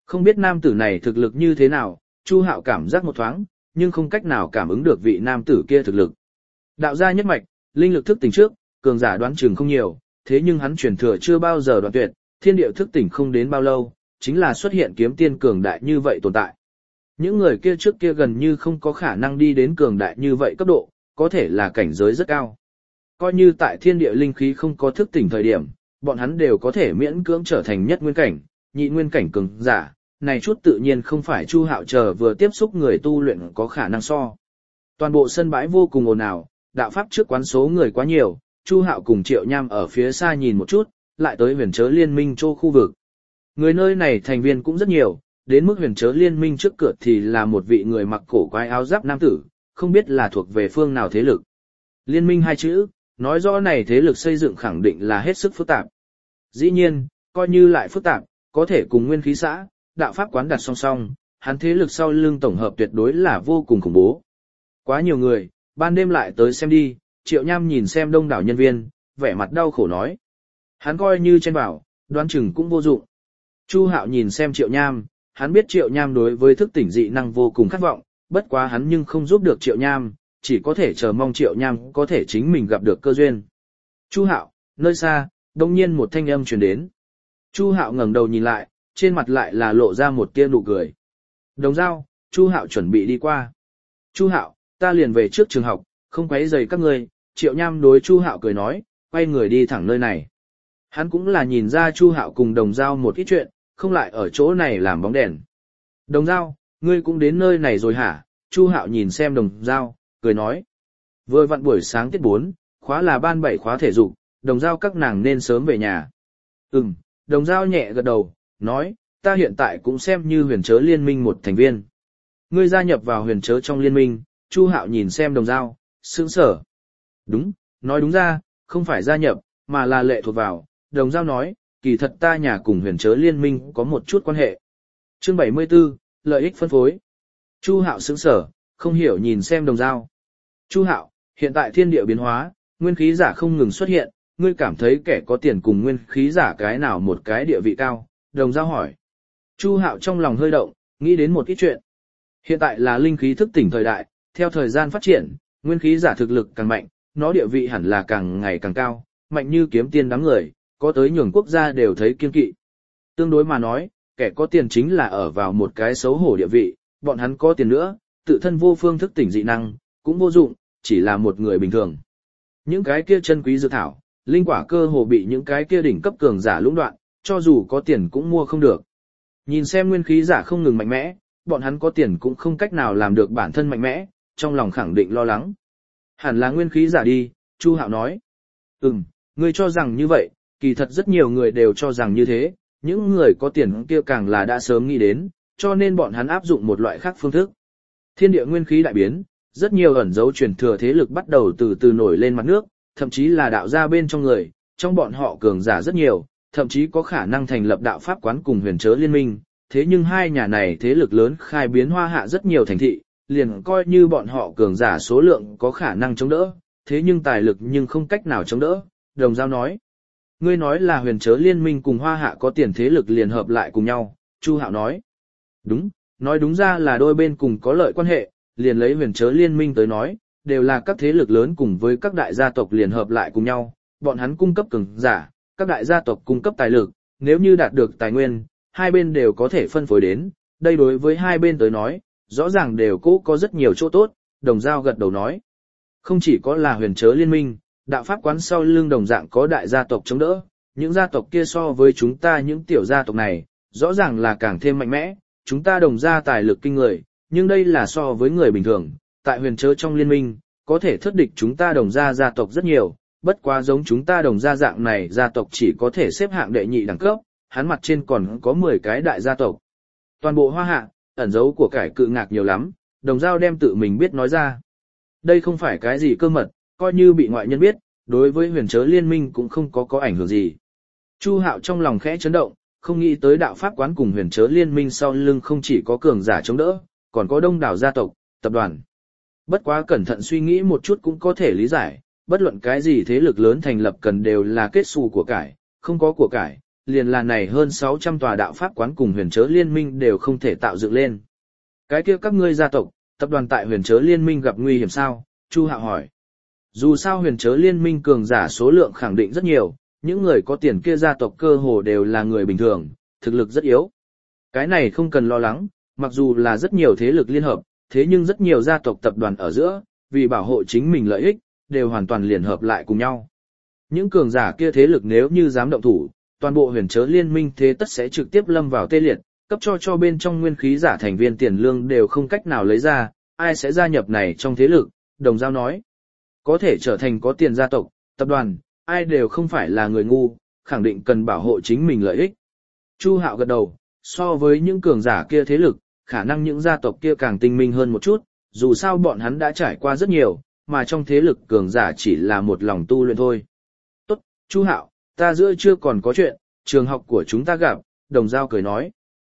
S1: Không biết nam tử này thực lực như thế nào, Chu Hạo cảm giác một thoáng, nhưng không cách nào cảm ứng được vị nam tử kia thực lực. Đạo gia nhất mạch, linh lực thức tỉnh trước, cường giả đoán chừng không nhiều, thế nhưng hắn truyền thừa chưa bao giờ đoạn tuyệt, thiên địa thức tỉnh không đến bao lâu, chính là xuất hiện kiếm tiên cường đại như vậy tồn tại. Những người kia trước kia gần như không có khả năng đi đến cường đại như vậy cấp độ, có thể là cảnh giới rất cao. Coi như tại thiên địa linh khí không có thức tỉnh thời điểm, bọn hắn đều có thể miễn cưỡng trở thành nhất nguyên cảnh, nhị nguyên cảnh cường giả, này chút tự nhiên không phải Chu Hạo chờ vừa tiếp xúc người tu luyện có khả năng so. Toàn bộ sân bãi vô cùng ồn ào, đạo pháp trước quán số người quá nhiều, Chu Hạo cùng Triệu Nham ở phía xa nhìn một chút, lại tới huyền chớ liên minh châu khu vực. Người nơi này thành viên cũng rất nhiều, đến mức huyền chớ liên minh trước cửa thì là một vị người mặc cổ quái áo giáp nam tử, không biết là thuộc về phương nào thế lực. Liên minh hai chữ, nói rõ này thế lực xây dựng khẳng định là hết sức phức tạp. Dĩ nhiên, coi như lại phức tạp, có thể cùng nguyên khí xã, đạo pháp quán đặt song song, hắn thế lực sau lưng tổng hợp tuyệt đối là vô cùng khủng bố. Quá nhiều người, ban đêm lại tới xem đi, Triệu Nham nhìn xem đông đảo nhân viên, vẻ mặt đau khổ nói. Hắn coi như chen vào, đoán chừng cũng vô dụng. Chu Hạo nhìn xem Triệu Nham, hắn biết Triệu Nham đối với thức tỉnh dị năng vô cùng khát vọng, bất quá hắn nhưng không giúp được Triệu Nham, chỉ có thể chờ mong Triệu Nham có thể chính mình gặp được cơ duyên. Chu Hạo, nơi xa, đông nhiên một thanh âm truyền đến. Chu Hạo ngẩng đầu nhìn lại, trên mặt lại là lộ ra một tia nụ cười. Đồng dao, Chu Hạo chuẩn bị đi qua. Chu Hạo, ta liền về trước trường học, không quấy rầy các ngươi. Triệu Nham đối Chu Hạo cười nói, quay người đi thẳng nơi này. Hắn cũng là nhìn ra Chu Hạo cùng Đồng Dao một ít chuyện, không lại ở chỗ này làm bóng đèn. Đồng Dao, ngươi cũng đến nơi này rồi hả? Chu Hạo nhìn xem Đồng Dao, cười nói. Vừa vặn buổi sáng tiết 4, khóa là ban 7 khóa thể dục, Đồng Dao các nàng nên sớm về nhà. Đồng Dao nhẹ gật đầu, nói, ta hiện tại cũng xem như huyền chớ liên minh một thành viên. Ngươi gia nhập vào huyền chớ trong liên minh, Chu Hạo nhìn xem Đồng Dao, sững sờ. Đúng, nói đúng ra, không phải gia nhập, mà là lệ thuộc vào. Đồng Dao nói, kỳ thật ta nhà cùng huyền chớ liên minh có một chút quan hệ. Chương 74, lợi ích phân phối. Chu Hạo sững sờ, không hiểu nhìn xem Đồng Dao. Chu Hạo, hiện tại thiên địa biến hóa, nguyên khí giả không ngừng xuất hiện, ngươi cảm thấy kẻ có tiền cùng nguyên khí giả cái nào một cái địa vị cao? Đồng Dao hỏi. Chu Hạo trong lòng hơi động, nghĩ đến một ít chuyện. Hiện tại là linh khí thức tỉnh thời đại, theo thời gian phát triển, nguyên khí giả thực lực càng mạnh, nó địa vị hẳn là càng ngày càng cao, mạnh như kiếm tiên đám người, có tới nhường quốc gia đều thấy kiêng kỵ. Tương đối mà nói, kẻ có tiền chính là ở vào một cái xấu hổ địa vị, bọn hắn có tiền nữa, tự thân vô phương thức tỉnh dị năng, cũng vô dụng, chỉ là một người bình thường. Những cái kia chân quý dược thảo, linh quả cơ hồ bị những cái kia đỉnh cấp cường giả lũng đoạn, cho dù có tiền cũng mua không được. Nhìn xem nguyên khí giả không ngừng mạnh mẽ, bọn hắn có tiền cũng không cách nào làm được bản thân mạnh mẽ, trong lòng khẳng định lo lắng. Hẳn là nguyên khí giả đi, Chu Hạo nói. Ngươi cho rằng như vậy, kỳ thật rất nhiều người đều cho rằng như thế, những người có tiền kia càng là đã sớm nghĩ đến, cho nên bọn hắn áp dụng một loại khác phương thức. Thiên địa nguyên khí đại biến, rất nhiều ẩn dấu truyền thừa thế lực bắt đầu từ từ nổi lên mặt nước, thậm chí là đạo gia bên trong người, trong bọn họ cường giả rất nhiều, thậm chí có khả năng thành lập đạo pháp quán cùng huyền chớ liên minh, thế nhưng hai nhà này thế lực lớn khai biến Hoa Hạ rất nhiều thành thị, liền coi như bọn họ cường giả số lượng có khả năng chống đỡ, thế nhưng tài lực nhưng không cách nào chống đỡ. Đồng Dao nói, ngươi nói là huyền chớ liên minh cùng Hoa Hạ có tiền thế lực liền hợp lại cùng nhau. Chu Hạo nói, đúng, nói đúng ra là đôi bên cùng có lợi quan hệ, liền lấy huyền chớ liên minh tới nói, đều là các thế lực lớn cùng với các đại gia tộc liền hợp lại cùng nhau, bọn hắn cung cấp cường giả, các đại gia tộc cung cấp tài lực, nếu như đạt được tài nguyên, hai bên đều có thể phân phối đến, đây đối với hai bên tới nói, rõ ràng đều có rất nhiều chỗ tốt. Đồng Dao gật đầu nói, không chỉ có là huyền chớ liên minh, đạo pháp quán sau lưng đồng dạng có đại gia tộc chống đỡ, những gia tộc kia so với chúng ta những tiểu gia tộc này, rõ ràng là càng thêm mạnh mẽ, chúng ta đồng gia tài lực kinh người, nhưng đây là so với người bình thường, tại huyền chớ trong liên minh, có thể thất địch chúng ta đồng gia gia tộc rất nhiều, bất quá giống chúng ta đồng gia dạng này gia tộc chỉ có thể xếp hạng đệ nhị đẳng cấp, hắn mặt trên còn có 10 cái đại gia tộc. Toàn bộ Hoa Hạ, ẩn dấu của cải cự ngạc nhiều lắm, Đồng Dao đem tự mình biết nói ra. Đây không phải cái gì cơ mật, coi như bị ngoại nhân biết, đối với huyền chớ liên minh cũng không có ảnh hưởng gì. Chu Hạo trong lòng khẽ chấn động, không nghĩ tới đạo pháp quán cùng huyền chớ liên minh sau lưng không chỉ có cường giả chống đỡ, còn có đông đảo gia tộc, tập đoàn. Bất quá cẩn thận suy nghĩ một chút cũng có thể lý giải, bất luận cái gì thế lực lớn thành lập cần đều là kết xù của cải, không có của cải, liền là này hơn 600 tòa đạo pháp quán cùng huyền chớ liên minh đều không thể tạo dựng lên. Cái kia các ngươi gia tộc, tập đoàn tại huyền chớ liên minh gặp nguy hiểm sao? Chu Hạo hỏi. Dù sao huyền chớ liên minh cường giả số lượng khẳng định rất nhiều, những người có tiền kia gia tộc cơ hồ đều là người bình thường, thực lực rất yếu. Cái này không cần lo lắng, mặc dù là rất nhiều thế lực liên hợp, thế nhưng rất nhiều gia tộc tập đoàn ở giữa, vì bảo hộ chính mình lợi ích, đều hoàn toàn liên hợp lại cùng nhau. Những cường giả kia thế lực nếu như dám động thủ, toàn bộ huyền chớ liên minh thế tất sẽ trực tiếp lâm vào tê liệt, cấp cho bên trong nguyên khí giả thành viên tiền lương đều không cách nào lấy ra, ai sẽ gia nhập này trong thế lực, Đồng Giao nói. Có thể trở thành có tiền gia tộc, tập đoàn, ai đều không phải là người ngu, khẳng định cần bảo hộ chính mình lợi ích. Chu Hạo gật đầu, so với những cường giả kia thế lực, khả năng những gia tộc kia càng tinh minh hơn một chút, dù sao bọn hắn đã trải qua rất nhiều, mà trong thế lực cường giả chỉ là một lòng tu luyện thôi. Tốt, Chu Hạo, ta giữa chưa còn có chuyện, trường học của chúng ta gặp, Đồng Giao cười nói.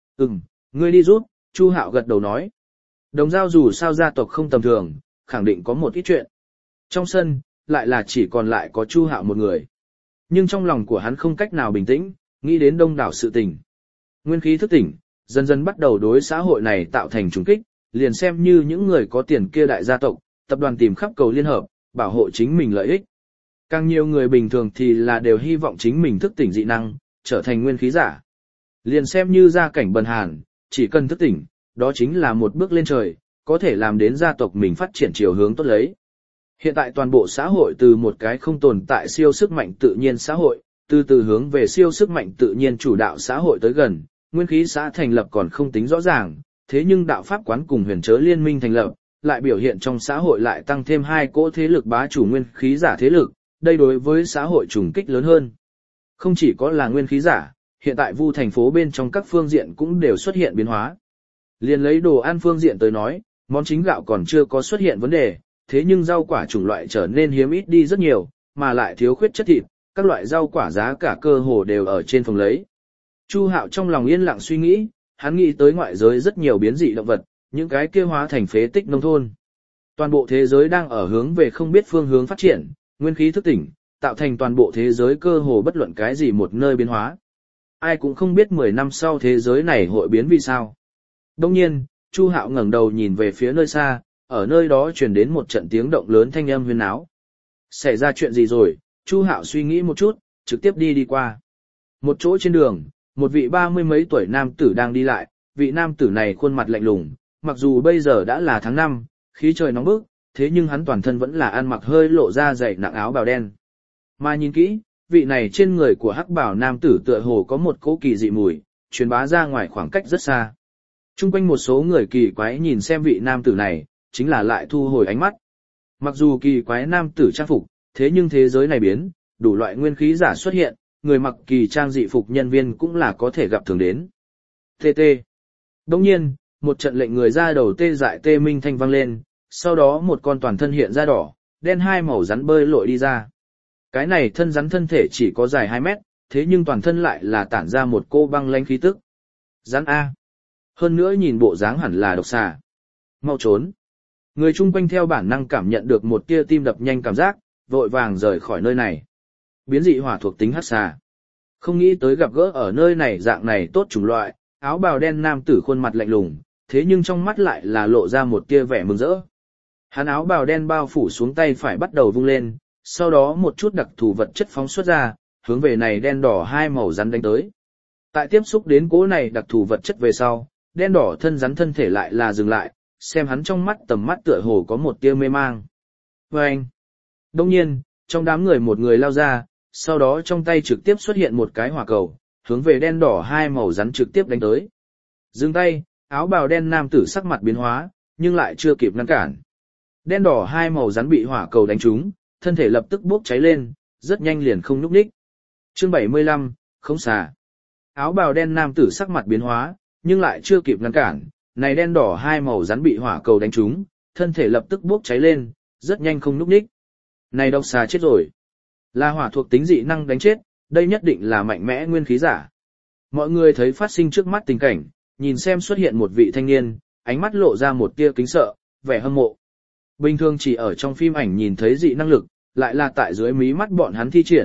S1: Ngươi đi giúp, Chu Hạo gật đầu nói. Đồng Giao dù sao gia tộc không tầm thường, khẳng định có một ít chuyện. Trong sân, lại là chỉ còn lại có Chu Hạo một người. Nhưng trong lòng của hắn không cách nào bình tĩnh, nghĩ đến đông đảo sự tình. Nguyên khí thức tỉnh, dần dần bắt đầu đối xã hội này tạo thành trùng kích, liền xem như những người có tiền kia đại gia tộc, tập đoàn tìm khắp cầu liên hợp, bảo hộ chính mình lợi ích. Càng nhiều người bình thường thì là đều hy vọng chính mình thức tỉnh dị năng, trở thành nguyên khí giả. Liền xem như gia cảnh bần hàn, chỉ cần thức tỉnh, đó chính là một bước lên trời, có thể làm đến gia tộc mình phát triển chiều hướng tốt lấy. Hiện tại toàn bộ xã hội từ một cái không tồn tại siêu sức mạnh tự nhiên xã hội, từ từ hướng về siêu sức mạnh tự nhiên chủ đạo xã hội tới gần, nguyên khí xã thành lập còn không tính rõ ràng, thế nhưng đạo pháp quán cùng huyền chớ liên minh thành lập, lại biểu hiện trong xã hội lại tăng thêm hai cỗ thế lực bá chủ nguyên khí giả thế lực, đây đối với xã hội trùng kích lớn hơn. Không chỉ có là nguyên khí giả, hiện tại Vu thành phố bên trong các phương diện cũng đều xuất hiện biến hóa. Liên lấy đồ ăn phương diện tới nói, món chính gạo còn chưa có xuất hiện vấn đề, thế nhưng rau quả chủng loại trở nên hiếm ít đi rất nhiều, mà lại thiếu khuyết chất thịt, các loại rau quả giá cả cơ hồ đều ở trên phòng lấy. Chu Hạo trong lòng yên lặng suy nghĩ, hắn nghĩ tới ngoại giới rất nhiều biến dị động vật, những cái kia hóa thành phế tích nông thôn. Toàn bộ thế giới đang ở hướng về không biết phương hướng phát triển, nguyên khí thức tỉnh, tạo thành toàn bộ thế giới cơ hồ bất luận cái gì một nơi biến hóa. Ai cũng không biết 10 năm sau thế giới này hội biến vì sao. Đông nhiên, Chu Hạo ngẩng đầu nhìn về phía nơi xa, ở nơi đó truyền đến một trận tiếng động lớn thanh âm huyên náo. Xảy ra chuyện gì rồi? Chu Hạo suy nghĩ một chút, trực tiếp đi qua. Một chỗ trên đường, một vị 30 mấy tuổi nam tử đang đi lại, vị nam tử này khuôn mặt lạnh lùng, mặc dù bây giờ đã là tháng 5, khí trời nóng bức, thế nhưng hắn toàn thân vẫn là ăn mặc hơi lộ ra dày nặng áo bào đen. Mà nhìn kỹ, vị này trên người của hắc bào nam tử tựa hồ có một cỗ kỳ dị mùi, truyền bá ra ngoài khoảng cách rất xa. Trung quanh một số người kỳ quái nhìn xem vị nam tử này, chính là lại thu hồi ánh mắt. Mặc dù kỳ quái nam tử trang phục, thế nhưng thế giới này biến, đủ loại nguyên khí giả xuất hiện, người mặc kỳ trang dị phục nhân viên cũng là có thể gặp thường đến. TT. Đồng nhiên, một trận lệnh người ra đầu tê dại tê minh thanh vang lên, sau đó một con toàn thân hiện ra đỏ, đen hai màu rắn bơi lội đi ra. Cái này thân rắn thân thể chỉ có dài 2 mét, thế nhưng toàn thân lại là tản ra một cô băng lãnh khí tức. Rắn A. Hơn nữa nhìn bộ dáng hẳn là độc xà. Mau trốn. Người chung quanh theo bản năng cảm nhận được một tia tim đập nhanh cảm giác, vội vàng rời khỏi nơi này. Biến dị hỏa thuộc tính hắc xà. Không nghĩ tới gặp gỡ ở nơi này dạng này tốt chủng loại, áo bào đen nam tử khuôn mặt lạnh lùng, thế nhưng trong mắt lại là lộ ra một tia vẻ mừng rỡ. Hắn áo bào đen bao phủ xuống tay phải bắt đầu vung lên, sau đó một chút đặc thù vật chất phóng xuất ra, hướng về này đen đỏ hai màu rắn đánh tới. Tại tiếp xúc đến cỗ này đặc thù vật chất về sau, đen đỏ thân rắn thân thể lại là dừng lại, xem hắn trong mắt tầm mắt tựa hồ có một tia mê mang. Vâng! Đông nhiên, trong đám người một người lao ra, sau đó trong tay trực tiếp xuất hiện một cái hỏa cầu, hướng về đen đỏ hai màu rắn trực tiếp đánh tới. Dừng tay, áo bào đen nam tử sắc mặt biến hóa, nhưng lại chưa kịp ngăn cản. Đen đỏ hai màu rắn bị hỏa cầu đánh trúng, thân thể lập tức bốc cháy lên, rất nhanh liền không nhúc nhích. Chương 75, không xà. Áo bào đen nam tử sắc mặt biến hóa, nhưng lại chưa kịp ngăn cản, này đen đỏ hai màu rắn bị hỏa cầu đánh trúng, thân thể lập tức bốc cháy lên, rất nhanh không nhúc nhích. Này độc xà chết rồi. Là hỏa thuộc tính dị năng đánh chết, đây nhất định là mạnh mẽ nguyên khí giả. Mọi người thấy phát sinh trước mắt tình cảnh, nhìn xem xuất hiện một vị thanh niên, ánh mắt lộ ra một tia kính sợ, vẻ hâm mộ. Bình thường chỉ ở trong phim ảnh nhìn thấy dị năng lực, lại là tại dưới mí mắt bọn hắn thi triển,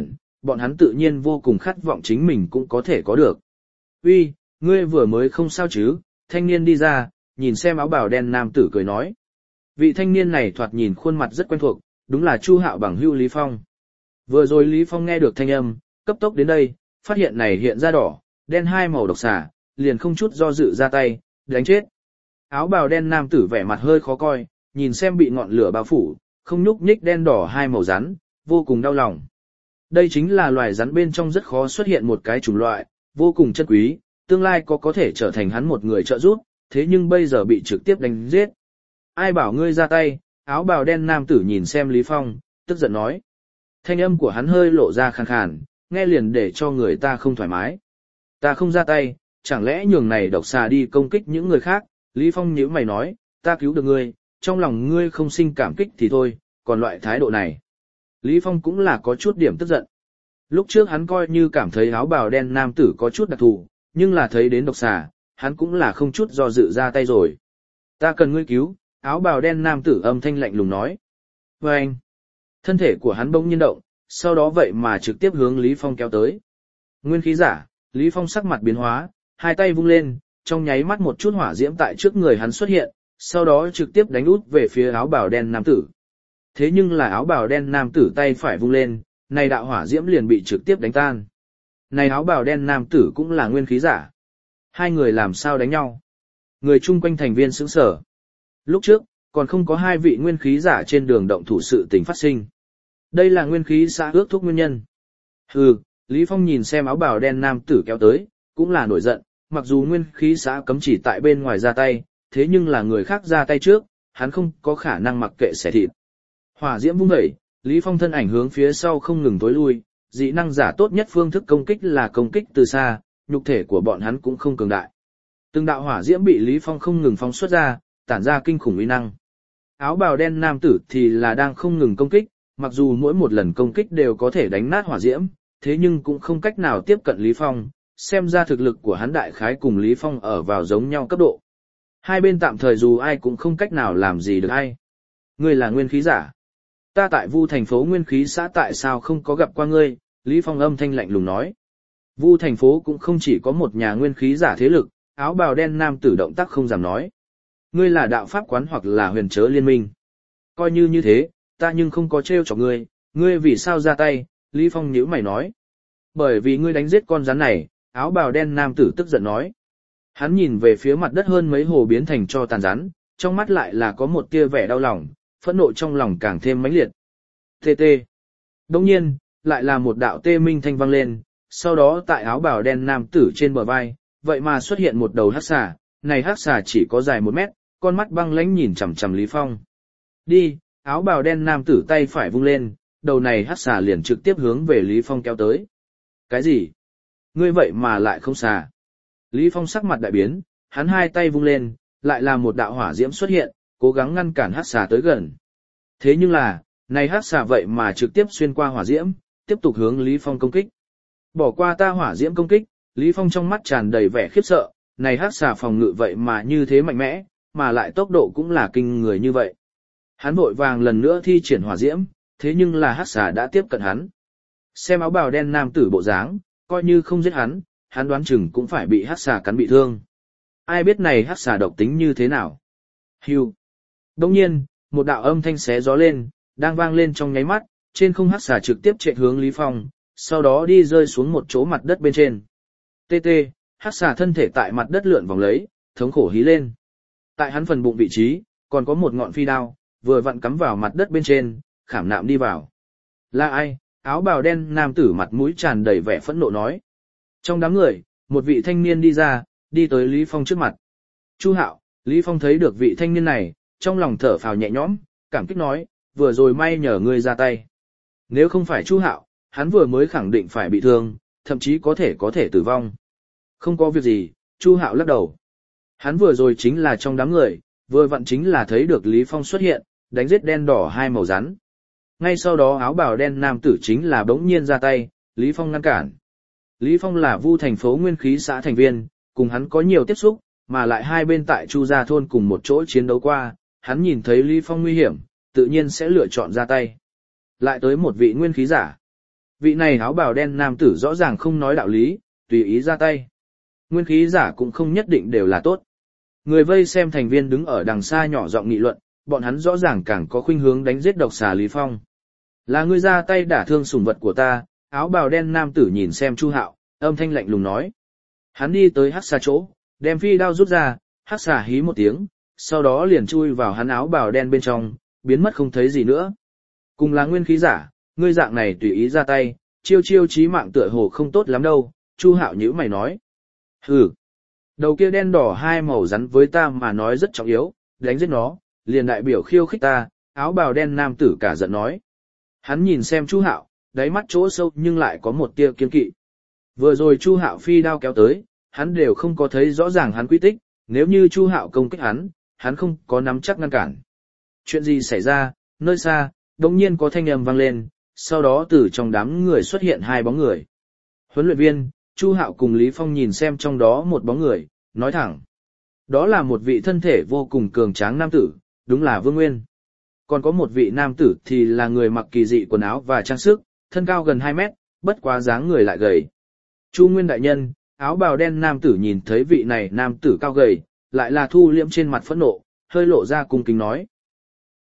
S1: bọn hắn tự nhiên vô cùng khát vọng chính mình cũng có thể có được. Uy, ngươi vừa mới không sao chứ? Thanh niên đi ra, nhìn xem áo bào đen nam tử cười nói. Vị thanh niên này thoạt nhìn khuôn mặt rất quen thuộc, đúng là Chu Hạo bằng hữu Lý Phong. Vừa rồi Lý Phong nghe được thanh âm, cấp tốc đến đây, phát hiện này hiện ra đỏ, đen hai màu độc xà, liền không chút do dự ra tay, đánh chết. Áo bào đen nam tử vẻ mặt hơi khó coi, nhìn xem bị ngọn lửa bao phủ, không nhúc nhích đen đỏ hai màu rắn, vô cùng đau lòng. Đây chính là loài rắn bên trong rất khó xuất hiện một cái chủng loại, vô cùng chân quý, tương lai có thể trở thành hắn một người trợ giúp, thế nhưng bây giờ bị trực tiếp đánh giết. Ai bảo ngươi ra tay? Áo bào đen nam tử nhìn xem Lý Phong, tức giận nói. Thanh âm của hắn hơi lộ ra khàn khàn, nghe liền để cho người ta không thoải mái. Ta không ra tay, chẳng lẽ nhường này độc xà đi công kích những người khác? Lý Phong nhíu mày nói, ta cứu được ngươi, trong lòng ngươi không sinh cảm kích thì thôi, còn loại thái độ này. Lý Phong cũng là có chút điểm tức giận. Lúc trước hắn coi như cảm thấy áo bào đen nam tử có chút đặc thù, nhưng là thấy đến độc xà, hắn cũng là không chút do dự ra tay rồi. Ta cần ngươi cứu, áo bào đen nam tử âm thanh lạnh lùng nói. Và anh, thân thể của hắn bỗng nhiên động, sau đó vậy mà trực tiếp hướng Lý Phong kéo tới. Nguyên khí giả, Lý Phong sắc mặt biến hóa, hai tay vung lên, trong nháy mắt một chút hỏa diễm tại trước người hắn xuất hiện, sau đó trực tiếp đánh út về phía áo bào đen nam tử. Thế nhưng là áo bào đen nam tử tay phải vung lên, này đạo hỏa diễm liền bị trực tiếp đánh tan. Này áo bào đen nam tử cũng là nguyên khí giả. Hai người làm sao đánh nhau? Người chung quanh thành viên sững sờ. Lúc trước, còn không có hai vị nguyên khí giả trên đường động thủ sự tình phát sinh. Đây là nguyên khí xã ước thúc nguyên nhân. Hừ, Lý Phong nhìn xem áo bào đen nam tử kéo tới, cũng là nổi giận, mặc dù nguyên khí xã cấm chỉ tại bên ngoài ra tay, thế nhưng là người khác ra tay trước, hắn không có khả năng mặc kệ xẻ thịt. Hỏa diễm vung dậy, Lý Phong thân ảnh hướng phía sau không ngừng tối lui, dị năng giả tốt nhất phương thức công kích là công kích từ xa, nhục thể của bọn hắn cũng không cường đại. Từng đạo hỏa diễm bị Lý Phong không ngừng phóng xuất ra, tản ra kinh khủng uy năng. Áo bào đen nam tử thì là đang không ngừng công kích, mặc dù mỗi một lần công kích đều có thể đánh nát hỏa diễm, thế nhưng cũng không cách nào tiếp cận Lý Phong, xem ra thực lực của hắn đại khái cùng Lý Phong ở vào giống nhau cấp độ. Hai bên tạm thời dù ai cũng không cách nào làm gì được ai. Ngươi là nguyên khí giả. Ta tại Vu thành phố nguyên khí xã tại sao không có gặp qua ngươi? Lý Phong âm thanh lạnh lùng nói. Vu thành phố cũng không chỉ có một nhà nguyên khí giả thế lực, áo bào đen nam tử động tác không dám nói. Ngươi là đạo pháp quán hoặc là huyền chớ liên minh. Coi như thế, ta nhưng không có trêu chọc ngươi, ngươi vì sao ra tay? Lý Phong nhíu mày nói. Bởi vì ngươi đánh giết con rắn này, áo bào đen nam tử tức giận nói. Hắn nhìn về phía mặt đất hơn mấy hồ biến thành cho tàn rắn, trong mắt lại là có một tia vẻ đau lòng, phẫn nộ trong lòng càng thêm mãnh liệt. Tê tê. Đồng nhiên, lại là một đạo tê minh thanh vang lên, sau đó tại áo bào đen nam tử trên bờ vai, vậy mà xuất hiện một đầu hắc xà, này hắc xà chỉ có dài 1 mét, con mắt băng lãnh nhìn chằm chằm Lý Phong. Đi, áo bào đen nam tử tay phải vung lên, đầu này hắc xà liền trực tiếp hướng về Lý Phong kéo tới. Cái gì? Ngươi vậy mà lại không xà? Lý Phong sắc mặt đại biến, hắn hai tay vung lên, lại là một đạo hỏa diễm xuất hiện, cố gắng ngăn cản hắc xà tới gần. Thế nhưng là, này hắc xà vậy mà trực tiếp xuyên qua hỏa diễm, tiếp tục hướng Lý Phong công kích. Bỏ qua ta hỏa diễm công kích, Lý Phong trong mắt tràn đầy vẻ khiếp sợ, này hắc xà phòng ngự vậy mà như thế mạnh mẽ, mà lại tốc độ cũng là kinh người như vậy. Hắn vội vàng lần nữa thi triển hỏa diễm, thế nhưng là hắc xà đã tiếp cận hắn. Xem áo bào đen nam tử bộ dáng, coi như không giết hắn, hắn đoán chừng cũng phải bị hắc xà cắn bị thương. Ai biết này hắc xà độc tính như thế nào? Hưu. Đồng nhiên, một đạo âm thanh xé gió lên, đang vang lên trong nháy mắt, trên không hắc xà trực tiếp chạy hướng Lý Phong, sau đó đi rơi xuống một chỗ mặt đất bên trên. Tê tê, hắc xà thân thể tại mặt đất lượn vòng lấy, thống khổ hí lên. Tại hắn phần bụng vị trí, còn có một ngọn phi đao, vừa vặn cắm vào mặt đất bên trên, khảm nạm đi vào. Là ai? Áo bào đen nam tử mặt mũi tràn đầy vẻ phẫn nộ nói. Trong đám người, một vị thanh niên đi ra, đi tới Lý Phong trước mặt. Chu Hạo, Lý Phong thấy được vị thanh niên này, trong lòng thở phào nhẹ nhõm, cảm kích nói, vừa rồi may nhờ ngươi ra tay. Nếu không phải Chu Hạo, hắn vừa mới khẳng định phải bị thương, thậm chí có thể tử vong. Không có việc gì, Chu Hạo lắc đầu. Hắn vừa rồi chính là trong đám người, vừa vặn chính là thấy được Lý Phong xuất hiện, đánh giết đen đỏ hai màu rắn. Ngay sau đó áo bào đen nam tử chính là bỗng nhiên ra tay, Lý Phong ngăn cản. Lý Phong là Vu thành phố nguyên khí xã thành viên, cùng hắn có nhiều tiếp xúc, mà lại hai bên tại Chu Gia thôn cùng một chỗ chiến đấu qua, hắn nhìn thấy Lý Phong nguy hiểm, tự nhiên sẽ lựa chọn ra tay. Lại tới một vị nguyên khí giả. Vị này áo bào đen nam tử rõ ràng không nói đạo lý, tùy ý ra tay. Nguyên khí giả cũng không nhất định đều là tốt. Người vây xem thành viên đứng ở đằng xa nhỏ giọng nghị luận, bọn hắn rõ ràng càng có khuynh hướng đánh giết độc xà Lý Phong. Là ngươi ra tay đả thương sủng vật của ta, áo bào đen nam tử nhìn xem Chu Hạo, âm thanh lạnh lùng nói. Hắn đi tới hắc xà chỗ, đem phi đao rút ra, hắc xà hí một tiếng, sau đó liền chui vào hắn áo bào đen bên trong, biến mất không thấy gì nữa. Cùng là nguyên khí giả, ngươi dạng này tùy ý ra tay, chiêu chiêu chí mạng tựa hồ không tốt lắm đâu, Chu Hạo nhíu mày nói. Hừ, đầu kia đen đỏ hai màu rắn với ta mà nói rất trọng yếu, đánh giết nó, liền đại biểu khiêu khích ta, áo bào đen nam tử cả giận nói. Hắn nhìn xem Chu Hạo, đáy mắt chỗ sâu nhưng lại có một tia kiên kỵ. Vừa rồi Chu Hạo phi đao kéo tới, hắn đều không có thấy rõ ràng hắn quy tích, nếu như Chu Hạo công kích hắn không có nắm chắc ngăn cản. Chuyện gì xảy ra, nơi xa, đột nhiên có thanh âm vang lên, sau đó từ trong đám người xuất hiện hai bóng người. Huấn luyện viên, Chu Hạo cùng Lý Phong nhìn xem trong đó một bóng người, nói thẳng. Đó là một vị thân thể vô cùng cường tráng nam tử, đúng là Vương Nguyên. Còn có một vị nam tử thì là người mặc kỳ dị quần áo và trang sức, thân cao gần 2 mét, bất quá dáng người lại gầy. Chu Nguyên đại nhân, áo bào đen nam tử nhìn thấy vị này nam tử cao gầy, lại là thu liễm trên mặt phẫn nộ, hơi lộ ra cung kính nói.